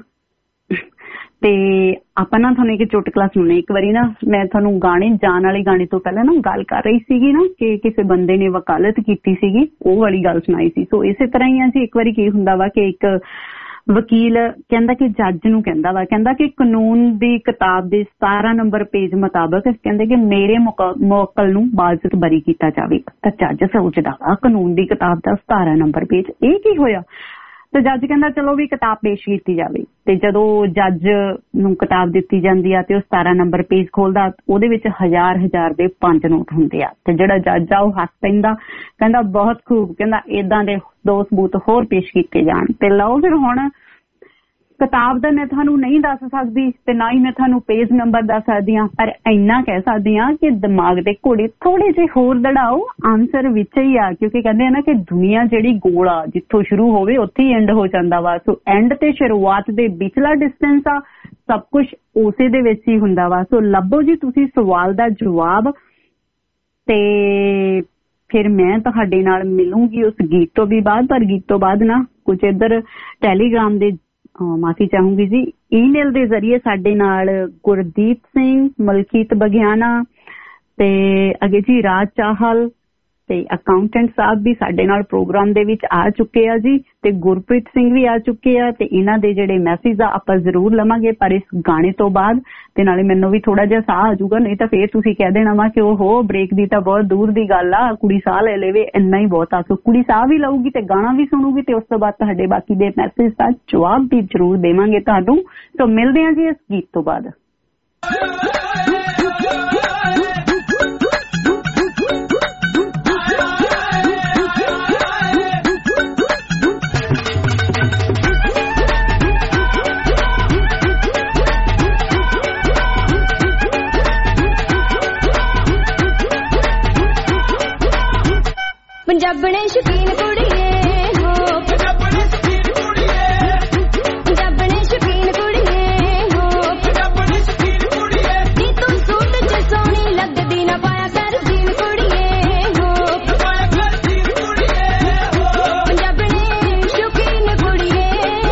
ਤੇ ਆਪਾਂ ਨਾ ਤੁਹਾਨੂੰ ਇੱਕ ਚੁਟਕਲਾ ਸੁਣਾਉਣਾ। ਇੱਕ ਵਾਰੀ ਨਾ ਮੈਂ ਤੁਹਾਨੂੰ ਜਾਣ ਵਾਲੇ ਗਾਣੇ ਤੋਂ ਪਹਿਲਾਂ ਨਾ ਗੱਲ ਕਰ ਰਹੀ ਸੀਗੀ ਨਾ ਕਿ ਕਿਸੇ ਬੰਦੇ ਨੇ ਵਕਾਲਤ ਕੀਤੀ ਸੀਗੀ, ਉਹ ਵਾਲੀ ਗੱਲ ਸੁਣਾਈ ਸੀ। ਸੋ ਇਸੇ ਤਰ੍ਹਾਂ ਹੀ ਆ ਜੀ। ਇੱਕ ਵਾਰੀ ਕੀ ਹੁੰਦਾ ਵਾ ਕਿ ਇੱਕ ਵਕੀਲ ਕਹਿੰਦਾ ਕਿ ਜੱਜ ਨੂੰ ਕਹਿੰਦਾ ਕਿ ਕਾਨੂੰਨ ਦੀ ਕਿਤਾਬ ਦੇ 17 ਨੰਬਰ ਪੇਜ ਮੁਤਾਬਕ ਕਹਿੰਦੇ ਕਿ ਮੇਰੇ ਮੁਵੱਕਲ ਨੂੰ ਬਾਜ਼ਤ ਬਰੀ ਕੀਤਾ ਜਾਵੇ। ਤਾਂ ਜੱਜ ਸੋਚਦਾ ਵਾ ਕਾਨੂੰਨ ਦੀ ਕਿਤਾਬ ਦਾ 17 ਨੰਬਰ ਪੇਜ, ਇਹ ਕੀ ਹੋਇਆ? ਤੇ ਜੱਜ ਕਹਿੰਦਾ ਚਲੋ ਵੀ ਕਿਤਾਬ ਪੇਸ਼ ਕੀਤੀ ਜਾਵੇ। ਤੇ ਜਦੋਂ ਜੱਜ ਨੂੰ ਕਿਤਾਬ ਦਿੱਤੀ ਜਾਂਦੀ ਆ ਤੇ ਉਹ 17 ਨੰਬਰ ਪੇਜ ਖੋਲਦਾ, ਉਹਦੇ ਵਿੱਚ 1000 ਦੇ 5 ਨੋਟ ਹੁੰਦੇ ਆ। ਤੇ ਜਿਹੜਾ ਜੱਜ ਆ ਉਹ ਹੱਸ ਪੈਂਦਾ, ਕਹਿੰਦਾ ਬਹੁਤ ਖੂਬ, ਕਹਿੰਦਾ ਏਦਾਂ ਦੇ 2 ਸਬੂਤ ਹੋਰ ਪੇਸ਼ ਕੀਤੇ ਜਾਣ। ਤੇ ਲਓ ਫਿਰ ਹੁਣ ਕਿਤਾਬ ਦਾ ਮੈਂ ਤੁਹਾਨੂੰ ਨਹੀਂ ਦੱਸ ਸਕਦੀ ਤੇ ਨਾ ਹੀ ਮੈਂ ਤੁਹਾਨੂੰ ਪੇਜ ਨੰਬਰ ਦੱਸ ਸਕਦੀ ਹਾਂ, ਪਰ ਇੰਨਾ ਕਹਿ ਸਕਦੀ ਹਾਂ ਕਿ ਦਿਮਾਗ ਦੇ ਘੋੜੇ ਥੋੜੇ ਜਿਹੇ ਹੋਰ ਦੜਾਓ, ਆਨਸਰ ਵਿੱਚ ਹੀ ਆ। ਕਿਉਂਕਿ ਕਹਿੰਦੇ ਆ ਨਾ ਕਿ ਦੁਨੀਆ ਜਿਹੜੀ ਗੋਲ ਆ, ਜਿੱਥੋਂ ਸ਼ੁਰੂ ਹੋਵੇ ਉੱਥੇ ਹੀ ਐਂਡ ਹੋ ਜਾਂਦਾ ਵਾ। ਸੋ ਐਂਡ ਤੇ ਸ਼ੁਰੂਆਤ ਦੇ ਵਿਚਲਾ ਡਿਸਟੈਂਸ ਆ, ਸਭ ਕੁਝ ਉਸੇ ਦੇ ਵਿੱਚ ਹੀ ਹੁੰਦਾ ਵਾ। ਸੋ ਲੱਭੋ ਜੀ ਤੁਸੀਂ ਸਵਾਲ ਦਾ ਜਵਾਬ। ਤੇ ਫਿਰ ਮੈਂ ਤੁਹਾਡੇ ਨਾਲ ਮਿਲੂੰਗੀ ਉਸ ਗੀਤ ਤੋਂ ਵੀ ਬਾਅਦ। ਪਰ ਗੀਤ ਤੋਂ ਬਾਅਦ ਨਾ ਕੁਝ ਇੱਧਰ ਟੈਲੀਗ੍ਰਾਮ ਦੇ ਮਾਫੀ ਚਾਹੂੰਗੀ ਜੀ, ਈਮੇਲ ਦੇ ਜ਼ਰੀਏ ਸਾਡੇ ਨਾਲ ਗੁਰਦੀਪ ਸਿੰਘ, ਮਲਕੀਤ ਬਗਿਆਣਾ ਤੇ ਅੱਗੇ ਜੀ ਰਾਜ ਚਾਹਲ ਤੇ ਅਕਾਊਂਟੈਂਟ ਸਾਹਿਬ ਵੀ ਸਾਡੇ ਨਾਲ ਪ੍ਰੋਗਰਾਮ ਦੇ ਵਿੱਚ ਆ ਚੁੱਕੇ ਆ ਜੀ, ਤੇ ਗੁਰਪ੍ਰੀਤ ਸਿੰਘ ਵੀ ਆ ਚੁੱਕੇ ਆ। ਤੇ ਇਹਨਾਂ ਦੇ ਜਿਹੜੇ ਮੈਸੇਜ ਆ ਆਪਾਂ ਜ਼ਰੂਰ ਲਵਾਂਗੇ ਪਰ ਇਸ ਗਾਣੇ ਤੋਂ ਬਾਅਦ। ਤੇ ਨਾਲੇ ਮੈਨੂੰ ਵੀ ਥੋੜਾ ਜਿਹਾ ਸਾਹ ਆ ਜਾਊਗਾ, ਨਹੀਂ ਤਾਂ ਫੇਰ ਤੁਸੀਂ ਕਹਿ ਦੇਣਾ ਵਾ ਕਿ ਉਹ ਬ੍ਰੇਕ ਦੀ ਤਾਂ ਬਹੁਤ ਦੂਰ ਦੀ ਗੱਲ ਆ, ਕੁੜੀ ਸਾਹ ਲੈ ਲਵੇ ਇੰਨਾ ਹੀ ਬਹੁਤ ਆ। ਸੋ ਕੁੜੀ ਸਾਹ ਵੀ ਲਊਗੀ ਤੇ ਗਾਣਾ ਵੀ ਸੁਣੂਗੀ ਤੇ ਉਸ ਤੋਂ ਬਾਅਦ ਤੁਹਾਡੇ ਬਾਕੀ ਦੇ ਮੈਸੇਜ ਦਾ ਜਵਾਬ ਵੀ ਜ਼ਰੂਰ ਦੇਵਾਂਗੇ ਤੁਹਾਨੂੰ। ਸੋ ਮਿਲਦੇ ਹਾਂ ਜੀ ਇਸ ਗੀਤ ਤੋਂ ਬਾਅਦ। ਪੰਜਾਬਣੇ ਸ਼ੌਕੀਨ ਕੁੜੀਏ ਹੋ, ਪੰਜਾਬਣੇ ਸ਼ੌਕੀਨ ਕੁੜੀਏ, ਪੰਜਾਬਣੇ ਸ਼ੌਕੀਨ ਕੁੜੀਏ ਹੋ, ਪੰਜਾਬਣੇ ਸ਼ੌਕੀਨ ਕੁੜੀਏ, ਨੀ ਤੂੰ ਸੂਟ ਚ ਸੋਹਣੀ ਲੱਗਦੀ ਨਾ ਪਾਇਆ ਕਰ ਜੀਨ ਕੁੜੀਏ ਹੋ, ਪਾਇਆ ਕਰ ਜੀਨ ਕੁੜੀਏ ਹੋ, ਪੰਜਾਬਣੇ ਸ਼ੌਕੀਨ ਕੁੜੀਏ।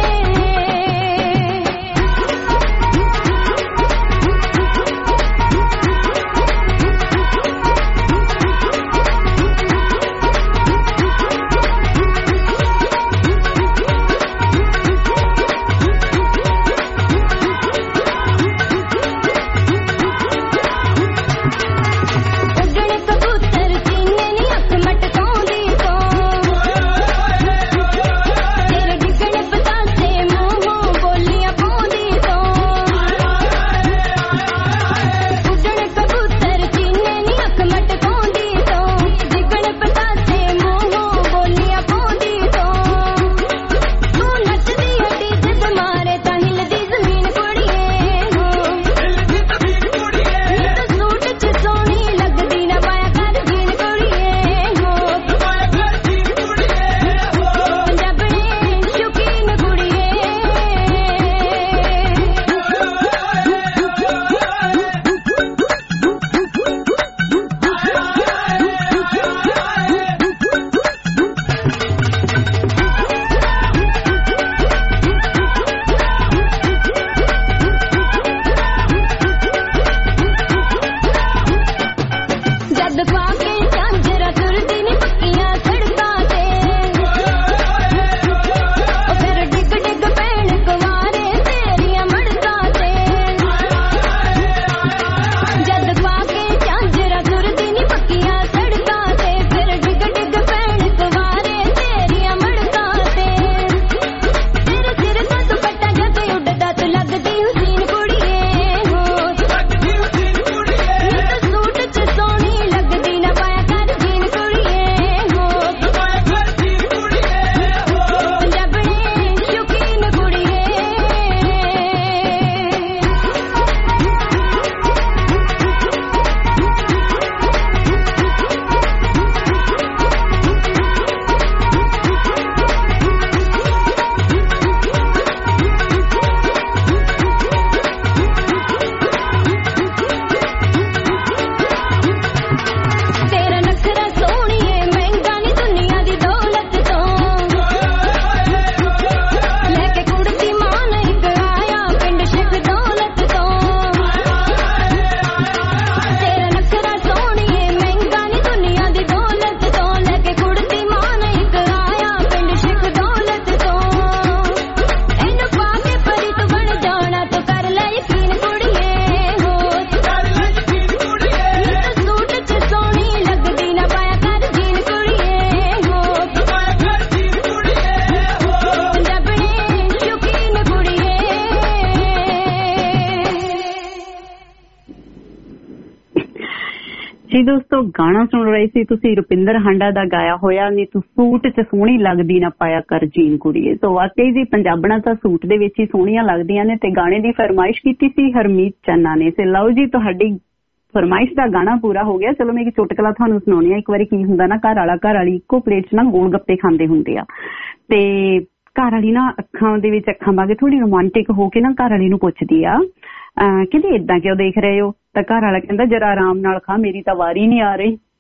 ਜੀ ਦੋਸਤੋ ਗਾਣਾ ਸੁਣ ਰਹੇ ਸੀ ਤੁਸੀਂ ਰੁਪਿੰਦਰ ਹਾਂਡਾ ਦਾ ਗਾਇਆ ਹੋਇਆ ਨੀ ਤੂੰ ਸੂਟ 'ਚ ਸੋਹਣੀ ਲੱਗਦੀ ਨਾ ਪਾਇਆ ਕਰ ਜੀਨ ਕੁੜੀਏ। ਸੋ ਵਾਕਈ ਜੀ ਪੰਜਾਬਣਾਂ ਤਾਂ ਸੂਟ ਦੇ ਵਿੱਚ ਹੀ ਸੋਹਣੀਆਂ ਲੱਗਦੀਆਂ ਨੇ ਤੇ ਗਾਣੇ ਦੀ ਫਰਮਾਇਸ਼ ਕੀਤੀ ਸੀ ਹਰਮੀਤ ਚੰਨਾ ਨੇ। ਤੇ ਲਓ ਜੀ ਤੁਹਾਡੀ ਫਰਮਾਇਸ਼ ਦਾ ਗਾਣਾ ਪੂਰਾ ਹੋ ਗਿਆ। ਚਲੋ ਮੈਂ ਇੱਕ ਚੁਟਕਲਾ ਤੁਹਾਨੂੰ ਸੁਣਾਉਣੀ ਆ। ਇੱਕ ਵਾਰੀ ਕੀ ਹੁੰਦਾ ਨਾ ਘਰ ਵਾਲੀ ਇੱਕੋ ਪਲੇਟ 'ਚ ਨਾ ਗੋਲ ਗੱਪੇ ਖਾਂਦੇ ਹੁੰਦੇ ਆ ਤੇ ਘਰ ਵਾਲੀ ਨਾ ਅੱਖਾਂ ਦੇ ਵਿੱਚ ਅੱਖਾਂ ਪਾ ਕੇ ਥੋੜੀ ਰੋਮਾਂਟਿਕ ਹੋ ਕੇ ਨਾ ਘਰ ਵਾਲੀ ਨੂੰ ਪੁੱਛਦੀ ਆ ਕਹਿੰਦੇ ਏਦਾਂ ਕਿਉਂ ਦੇਖ ਰਹੇ ਹੋ? ਤਾਂ ਘਰ ਵਾਲਾ ਕਹਿੰਦਾ ਜਰਾ ਆਰਾਮ ਨਾਲ ਖਾ ਮੇਰੀ ਤਾਂ ਵਾਰੀ ਨਹੀਂ ਆ ਰਹੀ।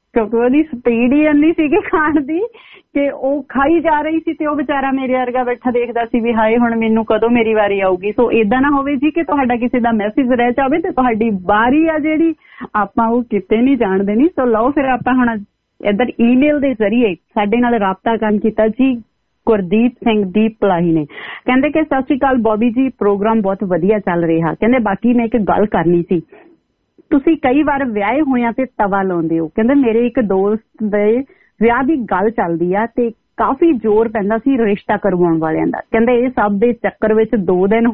ਕਿਉਂਕਿ ਉਹਦੀ ਸਪੀਡ ਹੀ ਇੰਨੀ ਸੀਗੀ ਖਾਣ ਦੀ ਕਿ ਉਹ ਖਾਈ ਜਾ ਰਹੀ ਸੀ ਤੇ ਉਹ ਵਿਚਾਰਾ ਮੇਰੇ ਵਰਗਾ ਬੈਠਾ ਦੇਖਦਾ ਸੀ ਵੀ ਹਾਏ ਹੁਣ ਮੈਨੂੰ ਕਦੋਂ ਮੇਰੀ ਵਾਰੀ ਆਊਗੀ। ਸੋ ਏਦਾਂ ਨਾ ਹੋਵੇ ਜੀ ਕਿ ਤੁਹਾਡਾ ਕਿਸੇ ਦਾ ਮੈਸੇਜ ਰਹਿ ਜਾਵੇ ਤੇ ਤੁਹਾਡੀ ਵਾਰੀ ਆ ਜਿਹੜੀ ਆਪਾਂ ਉਹ ਕਿਤੇ ਨਹੀਂ ਜਾਣਦੇ ਨਹੀਂ। ਸੋ ਲਓ ਫਿਰ ਆਪਾਂ ਹੁਣ ਇੱਧਰ ਈਮੇਲ ਦੇ ਜ਼ਰੀਏ ਸਾਡੇ ਨਾਲ ਰਾਬਤਾ ਕਾਇਮ ਕੀਤਾ ਜੀ ਗੁਰਦੀਪ ਸਿੰਘ ਦੀਪ ਪਲਾਹੀ ਨੇ। ਕਹਿੰਦੇ ਕਿ ਸਤਿ ਸ਼੍ਰੀ ਅਕਾਲ ਬੋਬੀ ਜੀ, ਪ੍ਰੋਗਰਾਮ ਬਹੁਤ ਵਧੀਆ ਚੱਲ ਰਿਹਾ। ਕਹਿੰਦੇ ਬਾਕੀ ਮੈਂ ਇੱਕ ਗੱਲ ਕਰਨੀ ਸੀ, ਤੁਸੀਂ ਕਈ ਵਾਰ ਵਿਆਹੇ ਹੋਇਆਂ ਤੇ ਤਵਾ ਲਾਉਂਦੇ ਹੋ। ਕਹਿੰਦੇ ਮੇਰੇ ਇੱਕ ਦੋਸਤ ਦੇ ਵਿਆਹ ਦੀ ਗੱਲ ਚੱਲਦੀ ਆ ਤੇ ਕਾਫੀ ਜ਼ੋਰ ਪੈਂਦਾ ਸੀ ਰਿਸ਼ਤਾ ਕਰਵਾਉਣ ਵਾਲਿਆਂ ਦਾ। ਕਹਿੰਦੇ ਇਹ ਸਭ ਦੇ ਚੱਕਰ ਵਿੱਚ 2 ਦਿਨ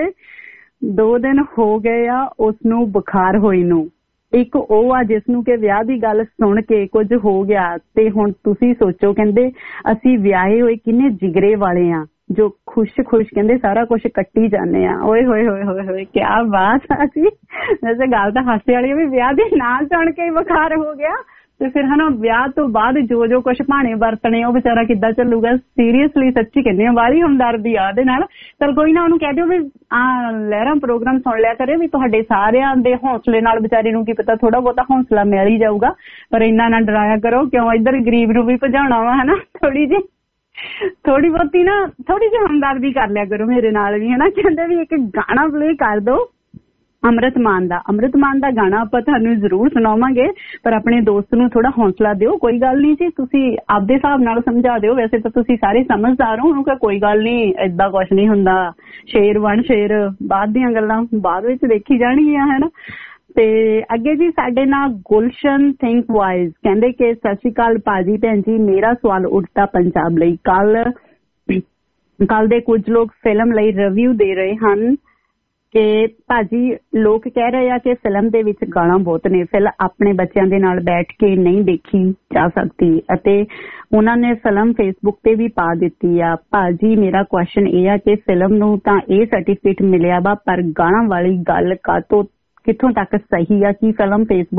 ਹੋ ਗਏ ਆ ਉਸਨੂੰ ਬੁਖਾਰ ਹੋਈ ਨੂੰ। ਇੱਕ ਉਹ ਆ ਜਿਸ ਨੂੰ ਕਿ ਵਿਆਹ ਦੀ ਗੱਲ ਸੁਣ ਕੇ ਕੁਝ ਹੋ ਗਿਆ ਤੇ ਹੁਣ ਤੁਸੀਂ ਸੋਚੋ, ਕਹਿੰਦੇ ਅਸੀਂ ਵਿਆਹੇ ਹੋਏ ਕਿੰਨੇ ਜਿਗਰੇ ਵਾਲੇ ਆ ਜੋ ਖੁਸ਼ ਕਹਿੰਦੇ ਸਾਰਾ ਕੁਝ ਕੱਟੀ ਜਾਂਦੇ ਆ। ਓਏ ਹੋਏ ਹੋਏ ਹੋਏ ਹੋਏ ਕਿਆ ਬਾਤ ਆ ਜੀ। ਵੈਸੇ ਗੱਲ ਤਾਂ ਹਾਸੇ ਵਾਲੀ ਵੀ ਵਿਆਹ ਦੇ ਨਾਲ ਸੁਣ ਕੇ ਬੁਖਾਰ ਹੋ ਗਿਆ ਤੇ ਫਿਰ ਹਨਾ ਵਿਆਹ ਤੋਂ ਬਾਅਦ ਜੋ ਕੁਝ ਭਾਣੇ ਵਰਤਣੇ ਉਹ ਵਿਚਾਰਾ ਕਿੱਦਾਂ ਚੱਲੂਗਾ। ਸੀਰੀਅਸਲੀ ਸੱਚੀ ਕਹਿੰਦੇ ਆ ਵਾਲੀ ਹਮਦਰਦੀ ਆ ਉਹਦੇ ਨਾਲ। ਚਲ ਕੋਈ ਨਾ ਉਹਨੂੰ ਕਹਿ ਦਿਓ ਵੀ ਲਹਿਰਾਂ ਪ੍ਰੋਗਰਾਮ ਸੁਣ ਲਿਆ ਕਰੇ ਵੀ ਤੁਹਾਡੇ ਸਾਰਿਆਂ ਦੇ ਹੌਸਲੇ ਨਾਲ ਵਿਚਾਰੇ ਨੂੰ ਕੀ ਪਤਾ ਥੋੜਾ ਬਹੁਤਾ ਹੌਸਲਾ ਮਿਲ ਹੀ ਜਾਊਗਾ। ਪਰ ਇੰਨਾ ਨਾ ਡਰਾਇਆ ਕਰੋ ਕਿਉਂ ਇੱਧਰ ਗਰੀਬ ਨੂੰ ਵੀ ਭਜਾਉਣਾ ਵਾ ਹਨਾ। ਥੋੜੀ ਬਹੁਤੀ ਨਾ ਥੋੜੀ ਜਿਹੀ ਹਮਦਰਦੀ ਕਰ ਲਿਆ ਕਰੋ ਮੇਰੇ ਨਾਲ ਵੀ ਹਨਾ। ਕਹਿੰਦੇ ਵੀ ਇੱਕ ਗਾਣਾ ਪਲੇ ਕਰ ਦੋ ਅੰਮ੍ਰਿਤ ਮਾਨ ਦਾ ਗਾਣਾ ਆਪਾਂ ਤੁਹਾਨੂੰ ਜ਼ਰੂਰ ਸੁਣਾਵਾਂਗੇ ਪਰ ਆਪਣੇ ਦੋਸਤ ਨੂੰ ਥੋੜਾ ਹੌਸਲਾ ਦਿਓ। ਕੋਈ ਗੱਲ ਨਹੀਂ ਜੀ, ਤੁਸੀਂ ਆਪਦੇ ਹਿਸਾਬ ਨਾਲ ਸਮਝਾ ਦਿਓ। ਵੈਸੇ ਤਾਂ ਤੁਸੀਂ ਸਾਰੇ ਸਮਝਦਾਰ ਹੋ, ਉਹਨੂੰ ਕੋਈ ਗੱਲ ਨਹੀਂ, ਏਦਾਂ ਕੁਛ ਨਹੀਂ ਹੁੰਦਾ। ਸ਼ੇਰ ਬਣ ਸ਼ੇਰ, ਬਾਅਦ ਦੀਆਂ ਗੱਲਾਂ ਬਾਅਦ ਵਿੱਚ ਦੇਖੀ ਜਾਣਗੀਆਂ ਹੈ ਨਾ। ਤੇ ਅੱਗੇ ਜੀ ਸਾਡੇ ਨਾਲ ਗੁਲਸ਼ਨ ਥਿੰਕ ਵਾਈਜ਼ ਕਹਿੰਦੇ ਕਿ ਸਤਿ ਸ਼੍ਰੀ ਅਕਾਲ ਭਾਜੀ ਭੈਣ ਜੀ, ਮੇਰਾ ਸਵਾਲ ਉੱਠਦਾ ਪੰਜਾਬ ਲਈ। ਕੱਲ ਦੇ ਕੁਝ ਲੋਕ ਫਿਲਮ ਲਈ ਰਿਵਿਊ ਦੇ ਰਹੇ ਹਨ ਕਿ ਭਾਜੀ ਲੋਕ ਕਹਿ ਰਹੇ ਆ ਕਿ ਫਿਲਮ ਦੇ ਵਿੱਚ ਗਾਲਾਂ ਬਹੁਤ ਨੇ, ਫਿਲਮ ਆਪਣੇ ਬੱਚਿਆਂ ਦੇ ਨਾਲ ਬੈਠ ਕੇ ਨਹੀਂ ਦੇਖੀ ਜਾ ਸਕਦੀ ਅਤੇ ਉਹਨਾਂ ਨੇ ਫਿਲਮ ਫੇਸਬੁੱਕ ਤੇ ਵੀ ਪਾ ਦਿੱਤੀ ਆ। ਭਾਜੀ ਮੇਰਾ ਕੁਐਸਚਨ ਇਹ ਆ ਕਿ ਫਿਲਮ ਨੂੰ ਤਾਂ ਇਹ ਸਰਟੀਫਿਕੇਟ ਮਿਲਿਆ ਵਾ ਪਰ ਗਾਲਾਂ ਵਾਲੀ ਗੱਲ ਕਿੱਥੋਂ ਤੱਕ ਸਹੀ ਆ? ਕੀ ਫਿਲਮ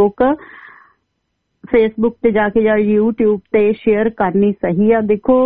ਫੇਸਬੁੱਕ ਤੇ ਜਾ ਕੇ ਜਾਂ YouTube ਤੇ ਸ਼ੇਅਰ ਕਰਨੀ ਸਹੀ ਆ? ਦੇਖੋ